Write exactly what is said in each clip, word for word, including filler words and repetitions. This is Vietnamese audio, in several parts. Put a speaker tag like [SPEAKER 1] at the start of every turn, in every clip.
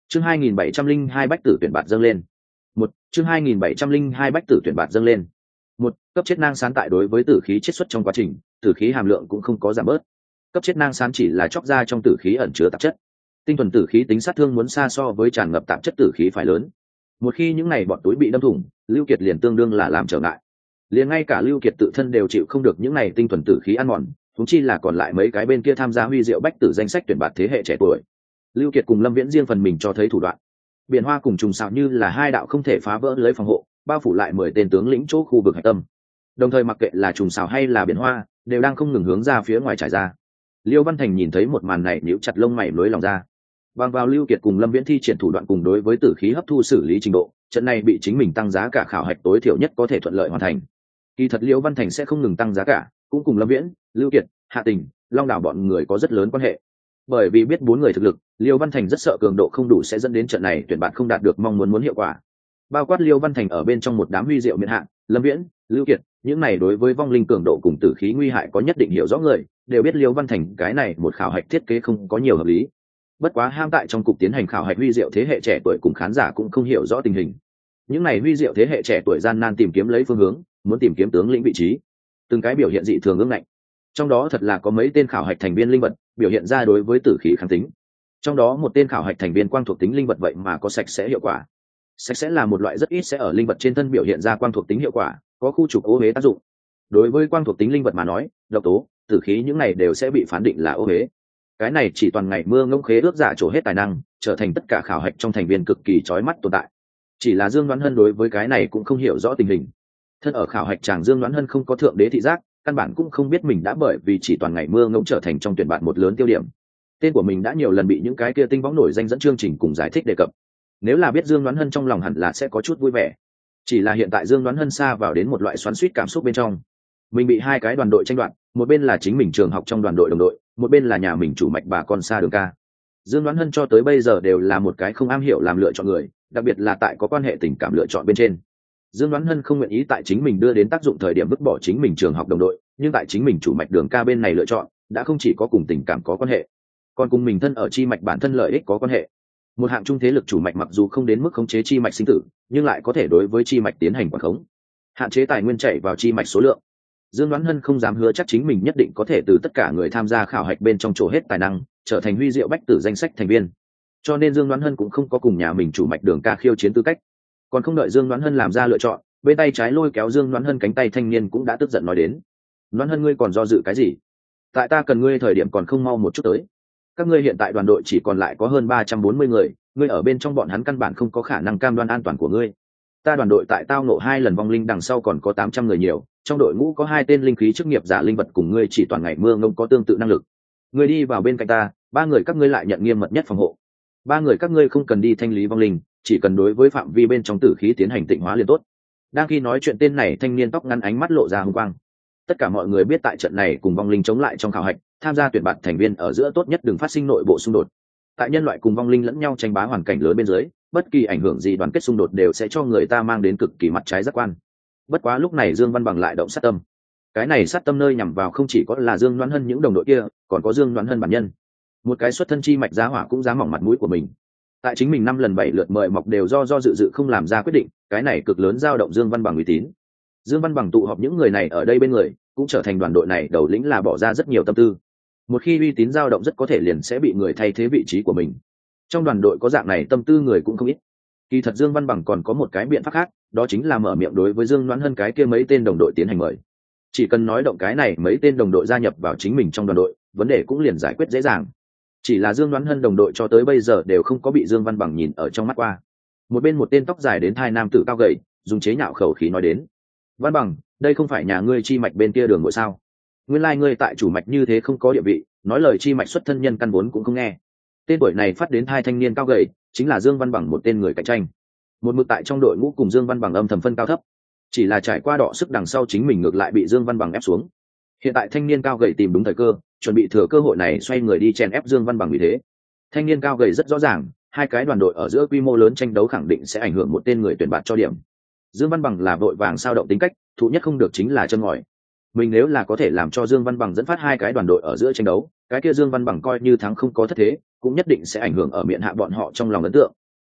[SPEAKER 1] chương hai nghìn bảy trăm linh hai bách tử tuyển bạt dâng lên. Một chương hai nghìn bảy trăm linh hai bách tử tuyển bạt dâng lên. Một cấp chết nang sán tại đối với tử khí chiết xuất trong quá trình, tử khí hàm lượng cũng không có giảm bớt. Cấp chết nang sán chỉ là chóc ra trong tử khí ẩn chứa tạp chất. Tinh thuần tử khí tính sát thương muốn xa so với tràn ngập tạp chất tử khí phải lớn. Một khi những này bọn túi bị đâm thủng, Lưu Kiệt liền tương đương là làm trở ngại. Liền ngay cả Lưu Kiệt tự thân đều chịu không được những này tinh thuần tử khí ăn mòn, huống chi là còn lại mấy cái bên kia tham gia huy diệu bách tử danh sách tuyển bạt thế hệ trẻ tuổi. Lưu Kiệt cùng Lâm Viễn riêng phần mình cho thấy thủ đoạn. Biển Hoa cùng trùng xào như là hai đạo không thể phá vỡ lưới phòng hộ, bao phủ lại mười tên tướng lĩnh chỗ khu vực hạch tâm. Đồng thời mặc kệ là trùng xào hay là Biển Hoa, đều đang không ngừng hướng ra phía ngoài trải ra. Liêu Văn Thành nhìn thấy một màn này nhíu chặt lông mày lối lòng ra. Bằng vào Lưu Kiệt cùng Lâm Viễn thi triển thủ đoạn cùng đối với tử khí hấp thu xử lý trình độ, trận này bị chính mình tăng giá cả khảo hạch tối thiểu nhất có thể thuận lợi hoàn thành. Kỳ thật Liêu Văn Thành sẽ không ngừng tăng giá cả, cũng cùng Lâm Viễn, Lưu Kiệt, Hạ Tình, Long Đảo bọn người có rất lớn quan hệ. Bởi vì biết bốn người thực lực, Liêu Văn Thành rất sợ cường độ không đủ sẽ dẫn đến trận này tuyển bạn không đạt được mong muốn muốn hiệu quả. Bao quát Liêu Văn Thành ở bên trong một đám huy diệu miễn hạng, Lâm Viễn, Lưu Kiệt, những này đối với vong linh cường độ cùng tử khí nguy hại có nhất định hiểu rõ người, đều biết Liêu Văn Thành cái này một khảo hạch thiết kế không có nhiều hợp lý. Bất quá ham tại trong cục tiến hành khảo hạch huy diệu thế hệ trẻ tuổi cùng khán giả cũng không hiểu rõ tình hình. Những này huy diệu thế hệ trẻ tuổi gian nan tìm kiếm lấy phương hướng, muốn tìm kiếm tướng lĩnh vị trí. Từng cái biểu hiện dị thường ương ngạnh. Trong đó thật là có mấy tên khảo hạch thành viên linh vật biểu hiện ra đối với tử khí kháng tính. Trong đó một tên khảo hạch thành viên quang thuộc tính linh vật vậy mà có sạch sẽ hiệu quả. Sạch sẽ là một loại rất ít sẽ ở linh vật trên thân biểu hiện ra quang thuộc tính hiệu quả, có khu trục ô huế tác dụng. Đối với quang thuộc tính linh vật mà nói, độc tố, tử khí những này đều sẽ bị phán định là ô huế. Cái này chỉ toàn ngày mưa ngông khế ước giả trổ hết tài năng, trở thành tất cả khảo hạch trong thành viên cực kỳ chói mắt tồn tại. Chỉ là Dương Đoán Hân đối với cái này cũng không hiểu rõ tình hình. Thân ở khảo hạch chàng Dương Đoán Hân không có thượng đế thị giác, căn bản cũng không biết mình đã bởi vì chỉ toàn ngày mưa ngông trở thành trong tuyển bạn một lớn tiêu điểm. Tên của mình đã nhiều lần bị những cái kia tinh võng nổi danh dẫn chương trình cùng giải thích đề cập. Nếu là biết Dương Đoán Hân trong lòng hẳn là sẽ có chút vui vẻ. Chỉ là hiện tại Dương Đoán Hân xa vào đến một loại xoắn xuýt cảm xúc bên trong. Mình bị hai cái đoàn đội tranh đoạt, một bên là chính mình trường học trong đoàn đội đồng đội, một bên là nhà mình chủ mạch bà con xa đường ca. Dương Đoán Hân cho tới bây giờ đều là một cái không am hiểu làm lựa chọn người, đặc biệt là tại có quan hệ tình cảm lựa chọn bên trên. Dương Đoán Hân không nguyện ý tại chính mình đưa đến tác dụng thời điểm vứt bỏ chính mình trường học đồng đội, nhưng tại chính mình chủ mạch đường ca bên này lựa chọn, đã không chỉ có cùng tình cảm có quan hệ, còn cùng mình thân ở chi mạch bản thân lợi ích có quan hệ. Một hạng trung thế lực chủ mạch mặc dù không đến mức khống chế chi mạch sinh tử, nhưng lại có thể đối với chi mạch tiến hành quản khống, hạn chế tài nguyên chảy vào chi mạch số lượng. Dương Đoán Hân không dám hứa chắc chính mình nhất định có thể từ tất cả người tham gia khảo hạch bên trong chỗ hết tài năng, trở thành huy diệu bách tử danh sách thành viên. Cho nên Dương Đoán Hân cũng không có cùng nhà mình chủ mạch đường ca khiêu chiến tư cách. Còn không đợi Dương Đoán Hân làm ra lựa chọn, bên tay trái lôi kéo Dương Đoán Hân cánh tay thanh niên cũng đã tức giận nói đến: "Đoán Hân, ngươi còn do dự cái gì? Tại ta cần ngươi thời điểm còn không mau một chút tới. Các ngươi hiện tại đoàn đội chỉ còn lại có hơn ba trăm bốn mươi người, ngươi ở bên trong bọn hắn căn bản không có khả năng cam đoan an toàn của ngươi. Ta đoàn đội tại tao ngộ hai lần vong linh đằng sau còn có tám trăm người nhiều, trong đội ngũ có hai tên linh khí chức nghiệp giả linh vật cùng ngươi chỉ toàn ngày mưa ngông có tương tự năng lực. Ngươi đi vào bên cạnh ta, ba người các ngươi lại nhận nghiêm mật nhất phòng hộ. Ba người các ngươi không cần đi thanh lý vong linh, chỉ cần đối với phạm vi bên trong tử khí tiến hành tịnh hóa liền tốt." Đang khi nói chuyện tên này thanh niên tóc ngắn ánh mắt lộ ra hung quang. Tất cả mọi người biết tại trận này cùng vong linh chống lại trong khảo hạch, tham gia tuyển bạt thành viên ở giữa tốt nhất đừng phát sinh nội bộ xung đột. Tại nhân loại cùng vong linh lẫn nhau tranh bá hoàn cảnh lớn bên dưới, bất kỳ ảnh hưởng gì đoàn kết xung đột đều sẽ cho người ta mang đến cực kỳ mặt trái giác quan. Bất quá lúc này Dương Văn Bằng lại động sát tâm. Cái này sát tâm nơi nhằm vào không chỉ có là Dương Đoán Hân những đồng đội kia, còn có Dương Đoán Hân bản nhân. Một cái xuất thân chi mạch giá hỏa cũng dám mỏng mặt mũi của mình. Tại chính mình năm lần bảy lượt mời mọc đều do do dự dự không làm ra quyết định, cái này cực lớn dao động Dương Văn Bằng uy tín. Dương Văn Bằng tụ họp những người này ở đây bên người, cũng trở thành đoàn đội này đầu lĩnh là bỏ ra rất nhiều tâm tư. Một khi uy tín dao động rất có thể liền sẽ bị người thay thế vị trí của mình. Trong đoàn đội có dạng này tâm tư người cũng không ít. Kỳ thật Dương Văn Bằng còn có một cái biện pháp khác, đó chính là mở miệng đối với Dương Đoán Hân cái kia mấy tên đồng đội tiến hành mời. Chỉ cần nói động cái này mấy tên đồng đội gia nhập vào chính mình trong đoàn đội, vấn đề cũng liền giải quyết dễ dàng. Chỉ là Dương Đoán Hân đồng đội cho tới bây giờ đều không có bị Dương Văn Bằng nhìn ở trong mắt qua. Một bên một tên tóc dài đến thai nam tử cao gầy, dùng chế nhạo khẩu khí nói đến: "Văn Bằng, đây không phải nhà ngươi chi mạch bên kia đường ngồi sao? Nguyên lai like ngươi tại chủ mạch như thế không có địa vị, nói lời chi mạch xuất thân nhân căn vốn cũng không nghe." Tên tuổi này phát đến hai thanh niên cao gầy, chính là Dương Văn Bằng một tên người cạnh tranh. Một mực tại trong đội ngũ cùng Dương Văn Bằng âm thầm phân cao thấp. Chỉ là trải qua đọ sức đằng sau chính mình ngược lại bị Dương Văn Bằng ép xuống. Hiện tại thanh niên cao gầy tìm đúng thời cơ, chuẩn bị thừa cơ hội này xoay người đi chèn ép Dương Văn Bằng vì thế. Thanh niên cao gầy rất rõ ràng, hai cái đoàn đội ở giữa quy mô lớn tranh đấu khẳng định sẽ ảnh hưởng một tên người tuyển bạt cho điểm. Dương Văn Bằng là vội vàng sao động tính cách, thụ nhất không được chính là chân ngòi. Mình nếu là có thể làm cho Dương Văn Bằng dẫn phát hai cái đoàn đội ở giữa tranh đấu, cái kia Dương Văn Bằng coi như thắng không có thất thế, cũng nhất định sẽ ảnh hưởng ở miệng hạ bọn họ trong lòng ấn tượng,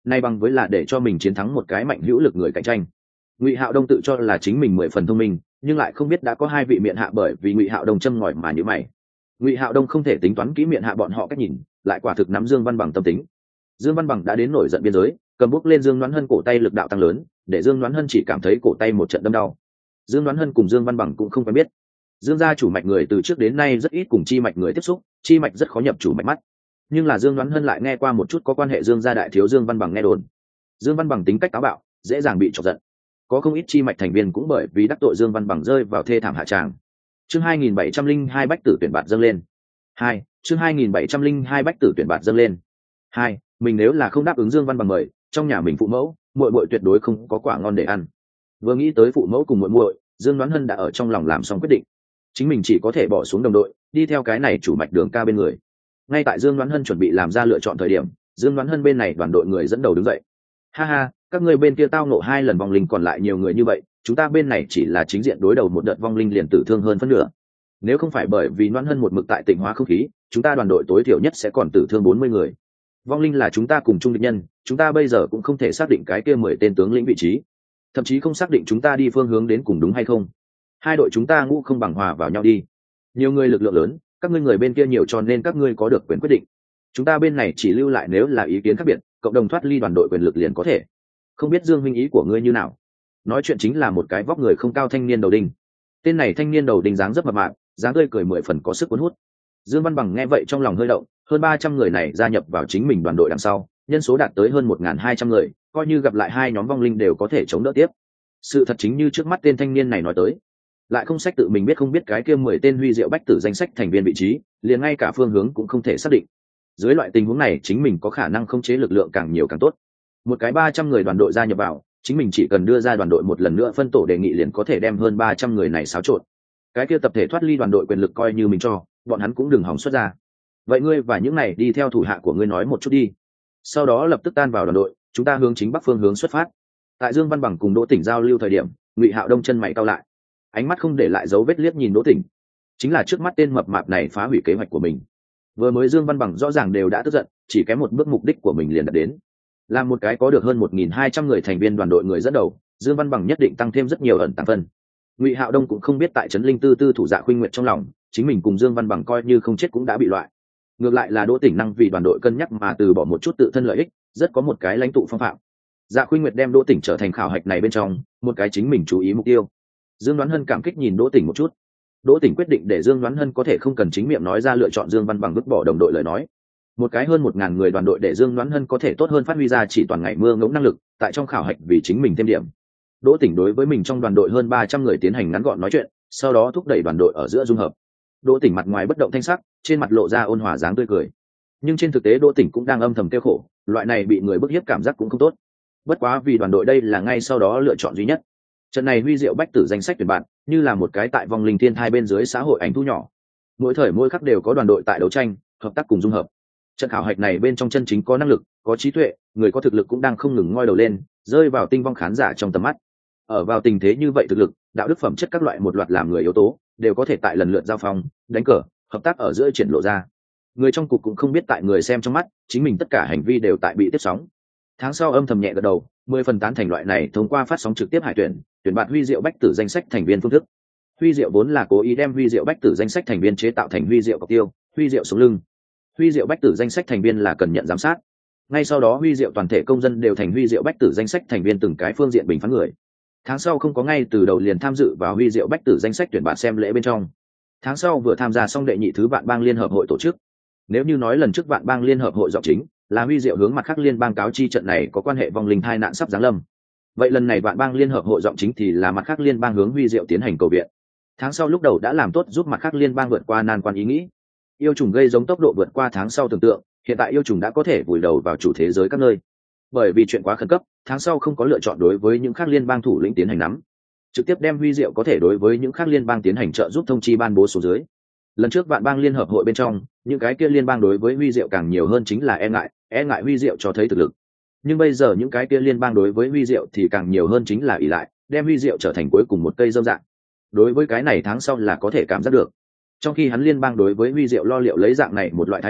[SPEAKER 1] nay bằng với là để cho mình chiến thắng một cái mạnh hữu lực người cạnh tranh. Ngụy Hạo Đông tự cho là chính mình mười phần thông minh, nhưng lại không biết đã có hai vị miệng hạ bởi vì Ngụy Hạo Đông châm ngòi mà như mày. Ngụy Hạo Đông không thể tính toán kỹ miệng hạ bọn họ cách nhìn, lại quả thực nắm Dương Văn Bằng tâm tính. Dương Văn Bằng đã đến nổi giận biên giới, cầm bút lên Dương Đoán Hân cổ tay lực đạo tăng lớn, để Dương Đoán Hân chỉ cảm thấy cổ tay một trận đâm đau. Dương Đoán Hân cùng Dương Văn Bằng cũng không quen biết. Dương gia chủ mạch người từ trước đến nay rất ít cùng chi mạch người tiếp xúc, chi mạch rất khó nhập chủ mạch mắt. Nhưng là Dương Đoán Hân lại nghe qua một chút có quan hệ Dương gia đại thiếu Dương Văn Bằng nghe đồn. Dương Văn Bằng tính cách táo bạo, dễ dàng bị chọc giận. Có không ít chi mạch thành viên cũng bởi vì đắc tội Dương Văn Bằng rơi vào thê thảm hạ tràng. Chương hai nghìn bảy trăm lẻ hai bách tử tuyển bạt dâng lên. hai, chương hai nghìn bảy trăm lẻ hai bách tử tuyển bạt dâng lên. hai, mình nếu là không đáp ứng Dương Văn Bằng mời, trong nhà mình phụ mẫu, muội muội tuyệt đối không có quả ngon để ăn. Vừa nghĩ tới phụ mẫu cùng muội muội, Dương Đoán Hân đã ở trong lòng làm xong quyết định. Chính mình chỉ có thể bỏ xuống đồng đội, đi theo cái này chủ mạch Đường Ca bên người. Ngay tại Dương Đoán Hân chuẩn bị làm ra lựa chọn thời điểm, Dương Đoán Hân bên này đoàn đội người dẫn đầu đứng dậy. Ha ha, các ngươi bên kia tao nộ hai lần vong linh còn lại nhiều người như vậy, chúng ta bên này chỉ là chính diện đối đầu một đợt vong linh liền tử thương hơn phân nửa. Nếu không phải bởi vì Đoán Hân một mực tại tịnh hóa không khí, chúng ta đoàn đội tối thiểu nhất sẽ còn tử thương bốn mươi người. Vong linh là chúng ta cùng chung địch nhân, chúng ta bây giờ cũng không thể xác định cái kia mười tên tướng lĩnh vị trí, thậm chí không xác định chúng ta đi phương hướng đến cùng đúng hay không. Hai đội chúng ta ngũ không bằng hòa vào nhau đi. Nhiều người lực lượng lớn, các ngươi người bên kia nhiều cho nên các ngươi có được quyền quyết định. Chúng ta bên này chỉ lưu lại nếu là ý kiến khác biệt, cộng đồng thoát ly đoàn đội quyền lực liền có thể. Không biết Dương minh ý của ngươi như nào? Nói chuyện chính là một cái vóc người không cao thanh niên đầu đinh. Tên này thanh niên đầu đinh dáng rất mập mạp, dáng tươi cười mười phần có sức cuốn hút. Dương Văn Bằng nghe vậy trong lòng hơi động, hơn ba trăm người này gia nhập vào chính mình đoàn đội đằng sau, nhân số đạt tới hơn một nghìn hai trăm người, coi như gặp lại hai nhóm vong linh đều có thể chống đỡ tiếp. Sự thật chính như trước mắt tên thanh niên này nói tới, lại không sách tự mình biết không biết cái kia mười tên huy diệu bách tử danh sách thành viên vị trí, liền ngay cả phương hướng cũng không thể xác định. Dưới loại tình huống này, chính mình có khả năng khống chế lực lượng càng nhiều càng tốt. Một cái ba trăm người đoàn đội gia nhập vào, chính mình chỉ cần đưa ra đoàn đội một lần nữa phân tổ đề nghị liền có thể đem hơn ba trăm người này xáo trộn. Cái kia tập thể thoát ly đoàn đội quyền lực coi như mình cho, bọn hắn cũng đừng hòng xuất ra. Vậy ngươi và những này đi theo thủ hạ của ngươi nói một chút đi. Sau đó lập tức tan vào đoàn đội, chúng ta hướng chính bắc phương hướng xuất phát. Tại Dương Văn Bằng cùng Đỗ Tỉnh giao lưu thời điểm, Ngụy Hạo Đông chân mày cau lại, ánh mắt không để lại dấu vết liếc nhìn Đỗ Tỉnh. Chính là trước mắt tên mập mạp này phá hủy kế hoạch của mình. Vừa mới Dương Văn Bằng rõ ràng đều đã tức giận, chỉ kém một bước mục đích của mình liền đạt đến. Là một cái có được hơn một nghìn hai trăm người thành viên đoàn đội người dẫn đầu, Dương Văn Bằng nhất định tăng thêm rất nhiều ẩn tàng phân. Ngụy Hạo Đông cũng không biết tại trấn Linh Tư Tư thủ Dạ Khuynh Nguyệt trong lòng, chính mình cùng Dương Văn Bằng coi như không chết cũng đã bị loại. Ngược lại là Đỗ Tỉnh năng vì đoàn đội cân nhắc mà từ bỏ một chút tự thân lợi ích, rất có một cái lãnh tụ phong phạm. Dạ Khuynh Nguyệt đem Đỗ Tỉnh trở thành khảo hạch này bên trong một cái chính mình chú ý mục tiêu. Dương Đoán Hân cảm kích nhìn Đỗ Tỉnh một chút. Đỗ Tỉnh quyết định để Dương Đoán Hân có thể không cần chính miệng nói ra lựa chọn Dương Văn Bằng vứt bỏ đồng đội lời nói. Một cái hơn một ngàn người đoàn đội để Dương Đoán Hân có thể tốt hơn phát huy ra chỉ toàn ngày mưa ngẫu năng lực, tại trong khảo hạch vì chính mình thêm điểm. Đỗ Tỉnh đối với mình trong đoàn đội hơn ba trăm người tiến hành ngắn gọn nói chuyện, sau đó thúc đẩy đoàn đội ở giữa dung hợp. Đỗ Tỉnh mặt ngoài bất động thanh sắc, trên mặt lộ ra ôn hòa dáng tươi cười. Nhưng trên thực tế Đỗ Tỉnh cũng đang âm thầm tiêu khổ, loại này bị người bức hiếp cảm giác cũng không tốt. Bất quá vì đoàn đội đây là ngay sau đó lựa chọn duy nhất. Trận này huy diệu bách tử danh sách tuyển bạn, như là một cái tại vòng linh thiên thai bên dưới xã hội ảnh thu nhỏ. Mỗi thời mỗi khắc đều có đoàn đội tại đấu tranh, hợp tác cùng dung hợp. Trận khảo hạch này bên trong chân chính có năng lực, có trí tuệ, người có thực lực cũng đang không ngừng ngoi đầu lên, rơi vào tinh vong khán giả trong tầm mắt. Ở vào tình thế như vậy thực lực, đạo đức phẩm chất các loại một loạt làm người yếu tố, đều có thể tại lần lượt giao phong, đánh cờ, hợp tác ở giữa triển lộ ra. Người trong cục cũng không biết tại người xem trong mắt, chính mình tất cả hành vi đều tại bị tiếp sóng. Tháng sau âm thầm nhẹ gật đầu, mười phần tán thành loại này thông qua phát sóng trực tiếp hải tuyển, tuyển bạn huy diệu bách tử danh sách thành viên phương thức. Huy diệu vốn là cố ý đem huy diệu bách tử danh sách thành viên chế tạo thành huy diệu cọc tiêu, huy diệu sống lưng. Huy diệu bách tử danh sách thành viên là cần nhận giám sát. Ngay sau đó huy diệu toàn thể công dân đều thành huy diệu bách tử danh sách thành viên từng cái phương diện bình phán người. Tháng sau không có ngay từ đầu liền tham dự vào huy diệu bách tử danh sách tuyển bạn xem lễ bên trong. Tháng sau vừa tham gia xong đệ nhị thứ vạn bang liên hợp hội tổ chức. Nếu như nói lần trước vạn bang liên hợp hội giọng chính là huy diệu hướng mặt khác liên bang cáo chi trận này có quan hệ vong linh tai nạn sắp giáng lâm, vậy lần này vạn bang liên hợp hội giọng chính thì là mặt khác liên bang hướng huy diệu tiến hành cầu viện. Tháng sau lúc đầu đã làm tốt giúp mặt khác liên bang vượt qua nan quan ý nghĩ. Yêu trùng gây giống tốc độ vượt qua tháng sau tưởng tượng, hiện tại yêu trùng đã có thể vùi đầu vào chủ thế giới các nơi. Bởi vì chuyện quá khẩn cấp, tháng sau không có lựa chọn đối với những khác liên bang thủ lĩnh tiến hành nắm, trực tiếp đem huy diệu có thể đối với những khác liên bang tiến hành trợ giúp thông chi ban bố số dưới. Lần trước vạn bang liên hợp hội bên trong, những cái kia liên bang đối với huy diệu càng nhiều hơn chính là e ngại, e ngại huy diệu cho thấy thực lực. Nhưng bây giờ những cái kia liên bang đối với huy diệu thì càng nhiều hơn chính là ỷ lại, đem huy diệu trở thành cuối cùng một cây dâm dạng. Đối với cái này tháng sau là có thể cảm giác được. Trong khi hắn liên bang đối với huy diệu lo liệu lấy dạng này một loại thái độ,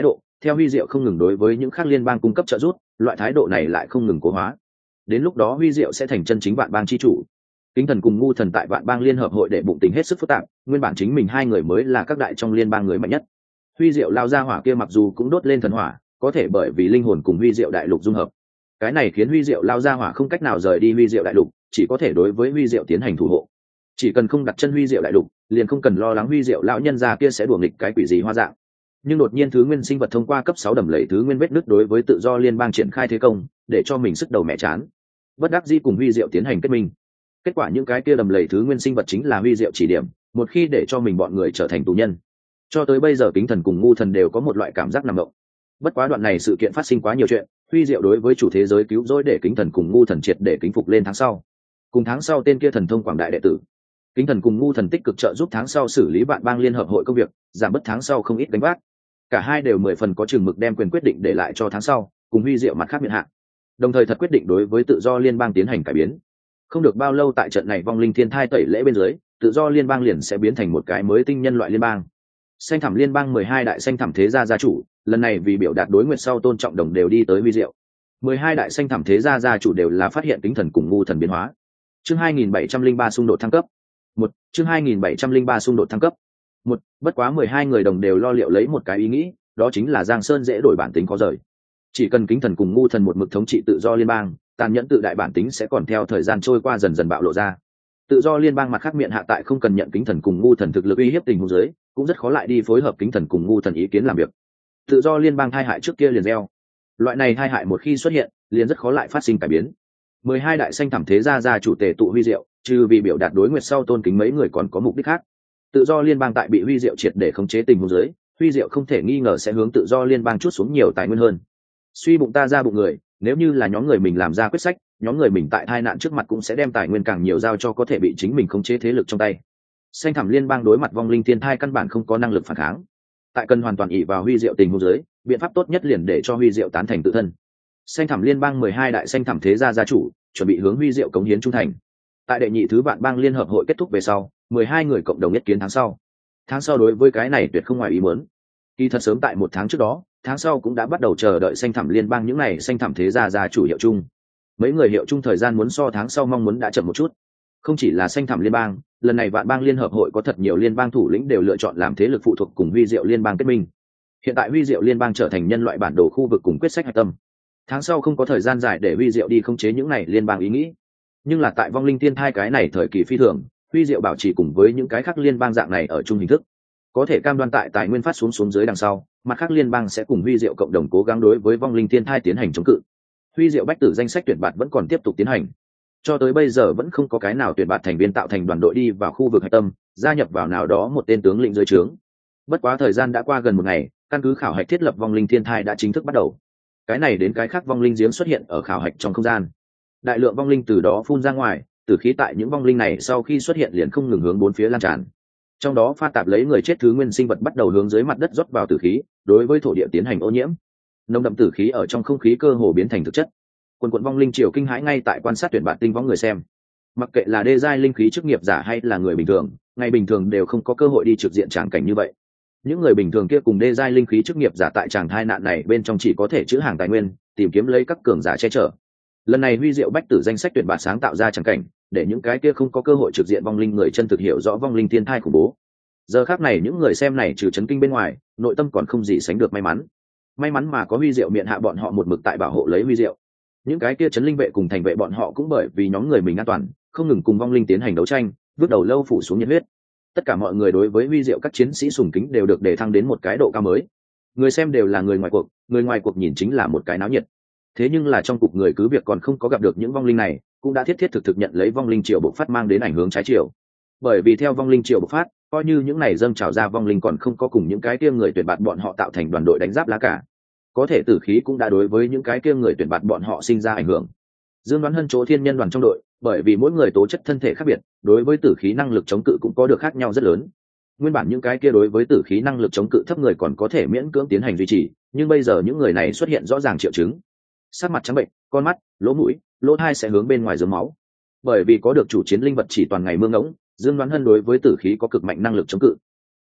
[SPEAKER 1] Theo huy diệu không ngừng đối với những khác liên bang cung cấp trợ giúp, loại thái độ này lại không ngừng cố hóa. Đến lúc đó huy diệu sẽ thành chân chính vạn bang chi chủ. Kính thần cùng ngu thần tại vạn bang liên hợp hội để bụng tình hết sức phức tạp, nguyên bản chính mình hai người mới là các đại trong liên bang người mạnh nhất. Huy diệu lao ra hỏa kia mặc dù cũng đốt lên thần hỏa, có thể bởi vì linh hồn cùng huy diệu đại lục dung hợp, cái này khiến huy diệu lao ra hỏa không cách nào rời đi huy diệu đại lục, chỉ có thể đối với huy diệu tiến hành thủ hộ. Chỉ cần không đặt chân huy diệu đại lục, liền không cần lo lắng huy diệu lão nhân già kia sẽ đùa nghịch cái quỷ gì hoa dạng. Nhưng đột nhiên thứ nguyên sinh vật thông qua cấp sáu đầm lầy thứ nguyên vết nứt đối với tự do liên bang triển khai thế công, để cho mình sức đầu mẹ chán. Bất đắc dĩ cùng huy diệu tiến hành kết minh. Kết quả những cái kia đầm lầy thứ nguyên sinh vật chính là huy diệu chỉ điểm, một khi để cho mình bọn người trở thành tù nhân. Cho tới bây giờ kính thần cùng ngu thần đều có một loại cảm giác nằm động. Bất quá đoạn này sự kiện phát sinh quá nhiều chuyện, huy diệu đối với chủ thế giới cứu rỗi để kính thần cùng ngu thần triệt để kính phục lên tháng sau. Cùng tháng sau tên kia thần thông quảng đại đệ tử, kính thần cùng ngu thần tích cực trợ giúp tháng sau xử lý vạn bang liên hợp hội công việc, giảm bớt tháng sau không ít gánh vác. Cả hai đều mười phần có chừng mực đem quyền quyết định để lại cho tháng sau, cùng huy diệu mặt khác miệng hạ. Đồng thời thật quyết định đối với tự do liên bang tiến hành cải biến. Không được bao lâu tại trận này vong linh thiên thai tẩy lễ bên dưới, tự do liên bang liền sẽ biến thành một cái mới tinh nhân loại liên bang. Xanh thẳm liên bang mười hai đại xanh thẳm thế gia gia chủ, lần này vì biểu đạt đối nguyện sau tôn trọng đồng đều đi tới huy diệu. mười hai đại xanh thẳm thế gia gia chủ đều là phát hiện kính thần cùng ngu thần biến hóa. Chương hai nghìn bảy trăm lẻ ba xung đột thăng cấp. Một, chương hai nghìn bảy trăm lẻ ba xung đột thăng cấp. Một, bất quá mười hai người đồng đều lo liệu lấy một cái ý nghĩ, đó chính là Giang Sơn dễ đổi bản tính khó rời. Chỉ cần kính thần cùng ngu thần một mực thống trị tự do liên bang, tàn nhẫn tự đại bản tính sẽ còn theo thời gian trôi qua dần dần bạo lộ ra. Tự do liên bang mặt khác miệng hạ tại không cần nhận kính thần cùng ngu thần thực lực uy hiếp tình huống dưới, cũng rất khó lại đi phối hợp kính thần cùng ngu thần ý kiến làm việc. Tự do liên bang thai hại trước kia liền gieo, loại này thai hại một khi xuất hiện, liền rất khó lại phát sinh cải biến. mười hai đại xanh thẳm thế gia gia chủ tề tụ huy diệu, trừ vì biểu đạt đối nguyệt sau tôn kính mấy người còn có mục đích khác. Tự do liên bang tại bị huy diệu triệt để khống chế tình huống dưới, huy diệu không thể nghi ngờ sẽ hướng tự do liên bang chút xuống nhiều tài nguyên hơn. Suy bụng ta ra bụng người, nếu như là nhóm người mình làm ra quyết sách, nhóm người mình tại tai nạn trước mặt cũng sẽ đem tài nguyên càng nhiều giao cho có thể bị chính mình khống chế thế lực trong tay. Xanh thẳm liên bang đối mặt vong linh thiên thai căn bản không có năng lực phản kháng. Tại cần hoàn toàn ỷ vào huy diệu tình huống dưới, biện pháp tốt nhất liền để cho huy diệu tán thành tự thân. Xanh thẳm liên bang mười hai đại xanh thẳm thế gia gia chủ chuẩn bị hướng huy diệu cống hiến trung thành. Tại đệ nhị thứ vạn bang liên hợp hội kết thúc về sau, mười hai người cộng đồng nhất kiến tháng sau. Tháng sau đối với cái này tuyệt không ngoài ý muốn. Kỳ thật sớm tại một tháng trước đó, tháng sau cũng đã bắt đầu chờ đợi xanh thẳm liên bang những này xanh thẳm thế gia gia chủ hiệu chung. Mấy người hiệu chung thời gian muốn so tháng sau mong muốn đã chậm một chút. Không chỉ là xanh thẳm liên bang, lần này vạn bang liên hợp hội có thật nhiều liên bang thủ lĩnh đều lựa chọn làm thế lực phụ thuộc cùng huy diệu liên bang kết minh. Hiện tại huy diệu liên bang trở thành nhân loại bản đồ khu vực cùng quyết sách hạch tâm. Tháng sau không có thời gian dài để huy diệu đi khống chế những này liên bang ý nghĩ, nhưng là tại vong linh tiên thai cái này thời kỳ phi thường, huy diệu bảo trì cùng với những cái khác liên bang dạng này ở chung hình thức, có thể cam đoan tại tài nguyên phát xuống xuống dưới đằng sau, mặt khác liên bang sẽ cùng huy diệu cộng đồng cố gắng đối với vong linh tiên thai tiến hành chống cự. Huy diệu bách tử danh sách tuyển bạt vẫn còn tiếp tục tiến hành, cho tới bây giờ vẫn không có cái nào tuyển bạt thành viên tạo thành đoàn đội đi vào khu vực hạch tâm, gia nhập vào nào đó một tên tướng lĩnh dưới trướng. Bất quá thời gian đã qua gần một ngày, căn cứ khảo hạch thiết lập vong linh thiên thai đã chính thức bắt đầu. Cái này đến cái khác vong linh giếng xuất hiện ở khảo hạch trong không gian, đại lượng vong linh từ đó phun ra ngoài, tử khí tại những vong linh này sau khi xuất hiện liền không ngừng hướng bốn phía lan tràn. Trong đó pha tạp lấy người chết thứ nguyên sinh vật bắt đầu hướng dưới mặt đất rót vào tử khí, đối với thổ địa tiến hành ô nhiễm. Nồng đậm tử khí ở trong không khí cơ hồ biến thành thực chất. Quần quần vong linh triều kinh hãi ngay tại quan sát tuyển bạn tinh võng người xem. Mặc kệ là đê giai linh khí chức nghiệp giả hay là người bình thường, ngày bình thường đều không có cơ hội đi trực diện tràng cảnh như vậy. Những người bình thường kia cùng đê giai linh khí chức nghiệp giả tại tràng thai nạn này bên trong chỉ có thể trữ hàng tài nguyên, tìm kiếm lấy các cường giả che chở. Lần này huy diệu bách tử danh sách tuyển bạn sáng tạo ra tràng cảnh, để những cái kia không có cơ hội trực diện vong linh người chân thực hiểu rõ vong linh thiên thai khủng bố. Giờ khác này những người xem này trừ chấn kinh bên ngoài, nội tâm còn không gì sánh được may mắn. May mắn mà có huy diệu miệng hạ bọn họ một mực tại bảo hộ lấy huy diệu. Những cái kia chấn linh vệ cùng thành vệ bọn họ cũng bởi vì nhóm người mình an toàn, không ngừng cùng vong linh tiến hành đấu tranh, vứt đầu lâu phủ xuống nhiệt huyết. Tất cả mọi người đối với huy diệu các chiến sĩ sùng kính đều được đề thăng đến một cái độ cao mới. Người xem đều là người ngoài cuộc, người ngoài cuộc nhìn chính là một cái náo nhiệt. Thế nhưng là trong cục người cứ việc còn không có gặp được những vong linh này, cũng đã thiết thiết thực thực nhận lấy vong linh triều bộc phát mang đến ảnh hưởng trái chiều. Bởi vì theo vong linh triều bộc phát, coi như những này dâng trào ra vong linh còn không có cùng những cái kia người tuyển bạt bọn họ tạo thành đoàn đội đánh giáp lá cả, có thể tử khí cũng đã đối với những cái kia người tuyển bạt bọn họ sinh ra ảnh hưởng. Dương Đoán Hân chỗ thiên nhân đoàn trong đội, bởi vì mỗi người tố chất thân thể khác biệt, đối với tử khí năng lực chống cự cũng có được khác nhau rất lớn. Nguyên bản những cái kia đối với tử khí năng lực chống cự thấp người còn có thể miễn cưỡng tiến hành duy trì, nhưng bây giờ những người này xuất hiện rõ ràng triệu chứng. Sắc mặt trắng bệnh, con mắt, lỗ mũi, lỗ tai sẽ hướng bên ngoài rớm máu. Bởi vì có được chủ chiến linh vật chỉ toàn ngày mương ngỗng, Dương Đoán Hân đối với tử khí có cực mạnh năng lực chống cự.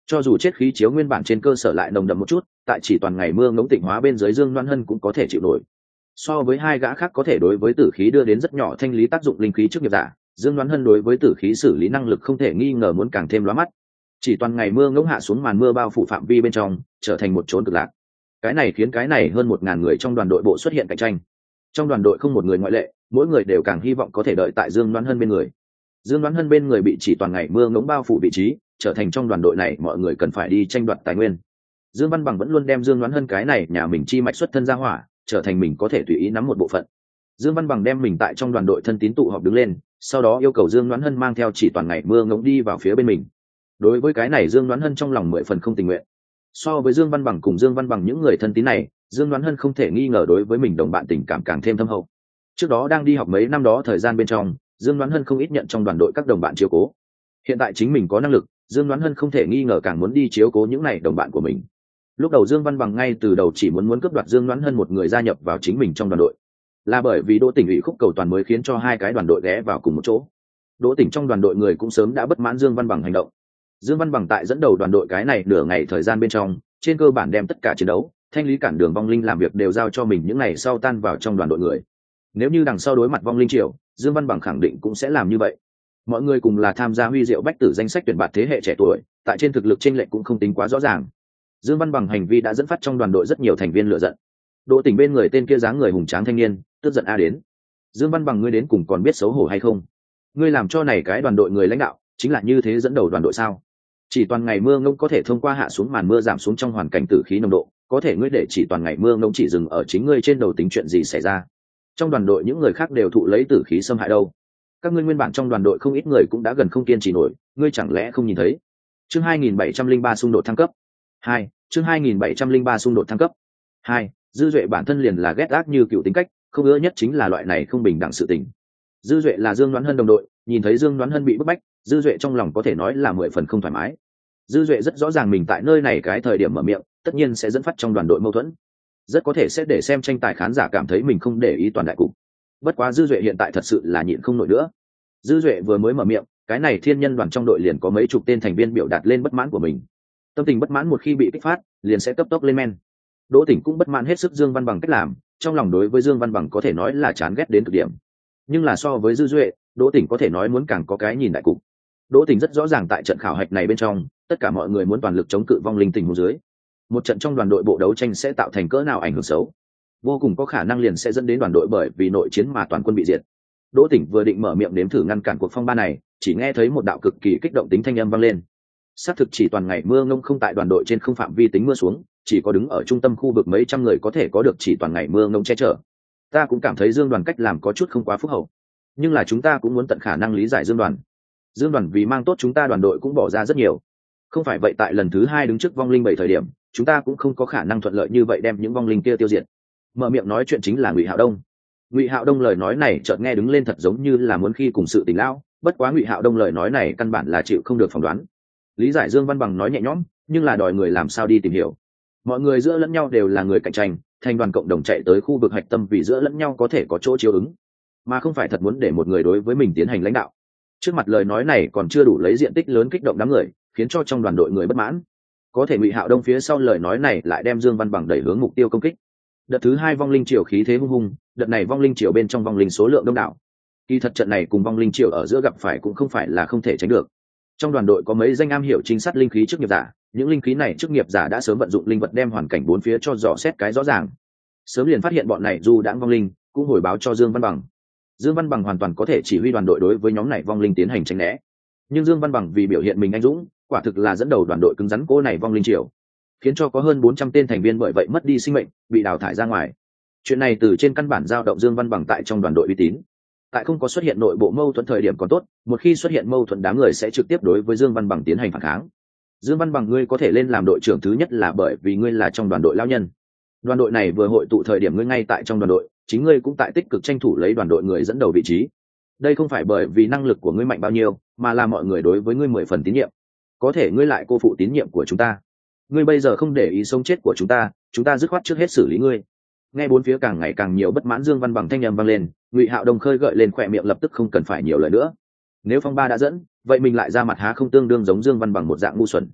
[SPEAKER 1] cho dù chết khí chiếu nguyên bản trên cơ sở lại nồng đậm một chút, tại chỉ toàn ngày mưa ngỗng tịnh hóa bên dưới Dương Loan Hân cũng có thể chịu nổi. So với hai gã khác có thể đối với tử khí đưa đến rất nhỏ thanh lý tác dụng linh khí trước nghiệp giả, Dương Loan Hân đối với tử khí xử lý năng lực không thể nghi ngờ muốn càng thêm lóa mắt. Chỉ toàn ngày mưa ngỗng hạ xuống màn mưa bao phủ phạm vi bên trong, trở thành một chốn cực lạc. Cái này khiến cái này hơn một ngàn người trong đoàn đội bộ xuất hiện cạnh tranh. Trong đoàn đội không một người ngoại lệ, mỗi người đều càng hy vọng có thể đợi tại Dương Loan Hân bên người. Dương Loan Hân bên người bị chỉ toàn ngày mưa ngỗng bao phủ vị trí, trở thành trong đoàn đội này mọi người cần phải đi tranh đoạt tài nguyên. Dương Văn Bằng vẫn luôn đem Dương Loan Hân cái này nhà mình chi mạch xuất thân ra hỏa, trở thành mình có thể tùy ý nắm một bộ phận. Dương Văn Bằng đem mình tại trong đoàn đội thân tín tụ họp đứng lên, sau đó yêu cầu Dương Loan Hân mang theo chỉ toàn ngày mưa ngỗng đi vào phía bên mình. Đối với cái này Dương Loan Hân trong lòng mười phần không tình nguyện. So với Dương Văn Bằng cùng Dương Văn Bằng những người thân tín này, Dương Loan Hân không thể nghi ngờ đối với mình đồng bạn tình cảm càng thêm thâm hậu. Trước đó đang đi học mấy năm đó thời gian bên trong, Dương Loan Hân không ít nhận trong đoàn đội các đồng bạn chiếu cố. Hiện tại chính mình có năng lực, Dương Loan Hân không thể nghi ngờ càng muốn đi chiếu cố những này đồng bạn của mình. Lúc đầu Dương Văn Bằng ngay từ đầu chỉ muốn muốn cướp đoạt Dương Loan Hân một người gia nhập vào chính mình trong đoàn đội, là bởi vì Đỗ Tỉnh ủy khúc cầu toàn mới khiến cho hai cái đoàn đội ghé vào cùng một chỗ. Đỗ Tỉnh trong đoàn đội người cũng sớm đã bất mãn Dương Văn Bằng hành động. Dương Văn Bằng tại dẫn đầu đoàn đội cái này nửa ngày thời gian bên trong, trên cơ bản đem tất cả chiến đấu, thanh lý cản đường vong linh làm việc đều giao cho mình những ngày sau tan vào trong đoàn đội người. Nếu như đằng sau đối mặt vong linh triều, Dương Văn Bằng khẳng định cũng sẽ làm như vậy. Mọi người cùng là tham gia huy diệu bách tử danh sách tuyển bạt thế hệ trẻ tuổi, tại trên thực lực chênh lệch cũng không tính quá rõ ràng. Dương Văn Bằng hành vi đã dẫn phát trong đoàn đội rất nhiều thành viên lựa giận. Đỗ Tỉnh bên người tên kia dáng người hùng tráng thanh niên, tức giận a đến. Dương Văn Bằng ngươi đến cùng còn biết xấu hổ hay không? Ngươi làm cho này cái đoàn đội người lãnh đạo, chính là như thế dẫn đầu đoàn đội sao? Chỉ toàn ngày mưa ngông có thể thông qua hạ xuống màn mưa giảm xuống trong hoàn cảnh tử khí nồng độ, có thể ngươi để chỉ toàn ngày mưa ngông chỉ dừng ở chính ngươi trên đầu tính chuyện gì xảy ra? Trong đoàn đội những người khác đều thụ lấy tử khí xâm hại đâu? Các ngươi nguyên bản trong đoàn đội không ít người cũng đã gần không kiên trì nổi, ngươi chẳng lẽ không nhìn thấy? Chương hai nghìn bảy trăm lẻ ba xung đột thăng cấp. hai Chương hai nghìn bảy trăm lẻ ba xung đột thăng cấp. hai Dư Duệ bản thân liền là ghét ác như cựu tính cách, không ưa nhất chính là loại này không bình đẳng sự tình. Dư Duệ là Dương Đoán Hân đồng đội, nhìn thấy Dương Đoán Hân bị bức bách, Dư Duệ trong lòng có thể nói là mười phần không thoải mái. Dư Duệ rất rõ ràng mình tại nơi này cái thời điểm mở miệng, tất nhiên sẽ dẫn phát trong đoàn đội mâu thuẫn, rất có thể sẽ để xem tranh tài khán giả cảm thấy mình không để ý toàn đại cục. Bất quá Dư Duệ hiện tại thật sự là nhịn không nổi nữa. Dư Duệ vừa mới mở miệng, cái này thiên nhân đoàn trong đội liền có mấy chục tên thành viên biểu đạt lên bất mãn của mình. Tâm tình bất mãn một khi bị kích phát, liền sẽ cấp tốc lên men. Đỗ Tỉnh cũng bất mãn hết sức Dương Văn Bằng cách làm, trong lòng đối với Dương Văn Bằng có thể nói là chán ghét đến cực điểm. Nhưng là so với Dư Duệ, Đỗ Tỉnh có thể nói muốn càng có cái nhìn đại cục. Đỗ Tỉnh rất rõ ràng tại trận khảo hạch này bên trong, tất cả mọi người muốn toàn lực chống cự vong linh tình huống dưới. Một trận trong đoàn đội bộ đấu tranh sẽ tạo thành cỡ nào ảnh hưởng xấu, vô cùng có khả năng liền sẽ dẫn đến đoàn đội bởi vì nội chiến mà toàn quân bị diệt. Đỗ Tỉnh vừa định mở miệng nếm thử ngăn cản cuộc phong ba này, chỉ nghe thấy một đạo cực kỳ kích động tính thanh âm vang lên. Xác thực chỉ toàn ngày mưa ngông không tại đoàn đội trên không phạm vi tính mưa xuống, chỉ có đứng ở trung tâm khu vực mấy trăm người có thể có được chỉ toàn ngày mưa ngông che chở. Ta cũng cảm thấy Dương Đoàn cách làm có chút không quá phúc hậu, nhưng là chúng ta cũng muốn tận khả năng lý giải Dương Đoàn. Dương Đoàn vì mang tốt chúng ta đoàn đội cũng bỏ ra rất nhiều. Không phải vậy tại lần thứ hai đứng trước vong linh bảy thời điểm, chúng ta cũng không có khả năng thuận lợi như vậy đem những vong linh kia tiêu diệt. Mở miệng nói chuyện chính là Ngụy Hạo Đông. Ngụy Hạo Đông lời nói này chợt nghe đứng lên thật giống như là muốn khi cùng sự tình lão, bất quá Ngụy Hạo Đông lời nói này căn bản là chịu không được phỏng đoán. Lý giải Dương Văn Bằng nói nhẹ nhõm, nhưng là đòi người làm sao đi tìm hiểu. Mọi người giữa lẫn nhau đều là người cạnh tranh, thành đoàn cộng đồng chạy tới khu vực hạch tâm vì giữa lẫn nhau có thể có chỗ chiếu ứng, mà không phải thật muốn để một người đối với mình tiến hành lãnh đạo. Trước mặt lời nói này còn chưa đủ lấy diện tích lớn kích động đám người, khiến cho trong đoàn đội người bất mãn. Có thể Ngụy Hạo Đông phía sau lời nói này lại đem Dương Văn Bằng đẩy hướng mục tiêu công kích. Đợt thứ hai vong linh triều khí thế hung hung, đợt này vong linh triều bên trong vong linh số lượng đông đảo. Kỳ thật trận này cùng vong linh triều ở giữa gặp phải cũng không phải là không thể tránh được. Trong đoàn đội có mấy danh am hiểu chính sát linh khí chức nghiệp giả, những linh khí này chức nghiệp giả đã sớm vận dụng linh vật đem hoàn cảnh bốn phía cho dò xét cái rõ ràng. Sớm liền phát hiện bọn này du đãng vong linh, cũng hồi báo cho Dương Văn Bằng. Dương Văn Bằng hoàn toàn có thể chỉ huy đoàn đội đối với nhóm này vong linh tiến hành tránh né. Nhưng Dương Văn Bằng vì biểu hiện mình anh dũng, quả thực là dẫn đầu đoàn đội cứng rắn cố này vong linh triều, khiến cho có hơn bốn trăm tên thành viên bởi vậy mất đi sinh mệnh, bị đào thải ra ngoài. Chuyện này từ trên căn bản dao động Dương Văn Bằng tại trong đoàn đội uy tín. Tại không có xuất hiện nội bộ mâu thuẫn thời điểm còn tốt, một khi xuất hiện mâu thuẫn đám người sẽ trực tiếp đối với Dương Văn Bằng tiến hành phản kháng. Dương Văn Bằng ngươi có thể lên làm đội trưởng thứ nhất là bởi vì ngươi là trong đoàn đội lão nhân. Đoàn đội này vừa hội tụ thời điểm ngươi ngay tại trong đoàn đội, chính ngươi cũng tại tích cực tranh thủ lấy đoàn đội người dẫn đầu vị trí. Đây không phải bởi vì năng lực của ngươi mạnh bao nhiêu, mà là mọi người đối với ngươi mười phần tín nhiệm. Có thể ngươi lại cô phụ tín nhiệm của chúng ta. Ngươi bây giờ không để ý sống chết của chúng ta, chúng ta dứt khoát trước hết xử lý ngươi. Nghe bốn phía càng ngày càng nhiều bất mãn Dương Văn Bằng thanh âm vang lên, Ngụy Hạo Đông khơi gợi lên khỏe miệng lập tức không cần phải nhiều lời nữa. Nếu phong ba đã dẫn, vậy mình lại ra mặt há không tương đương giống Dương Văn Bằng một dạng ngu xuẩn.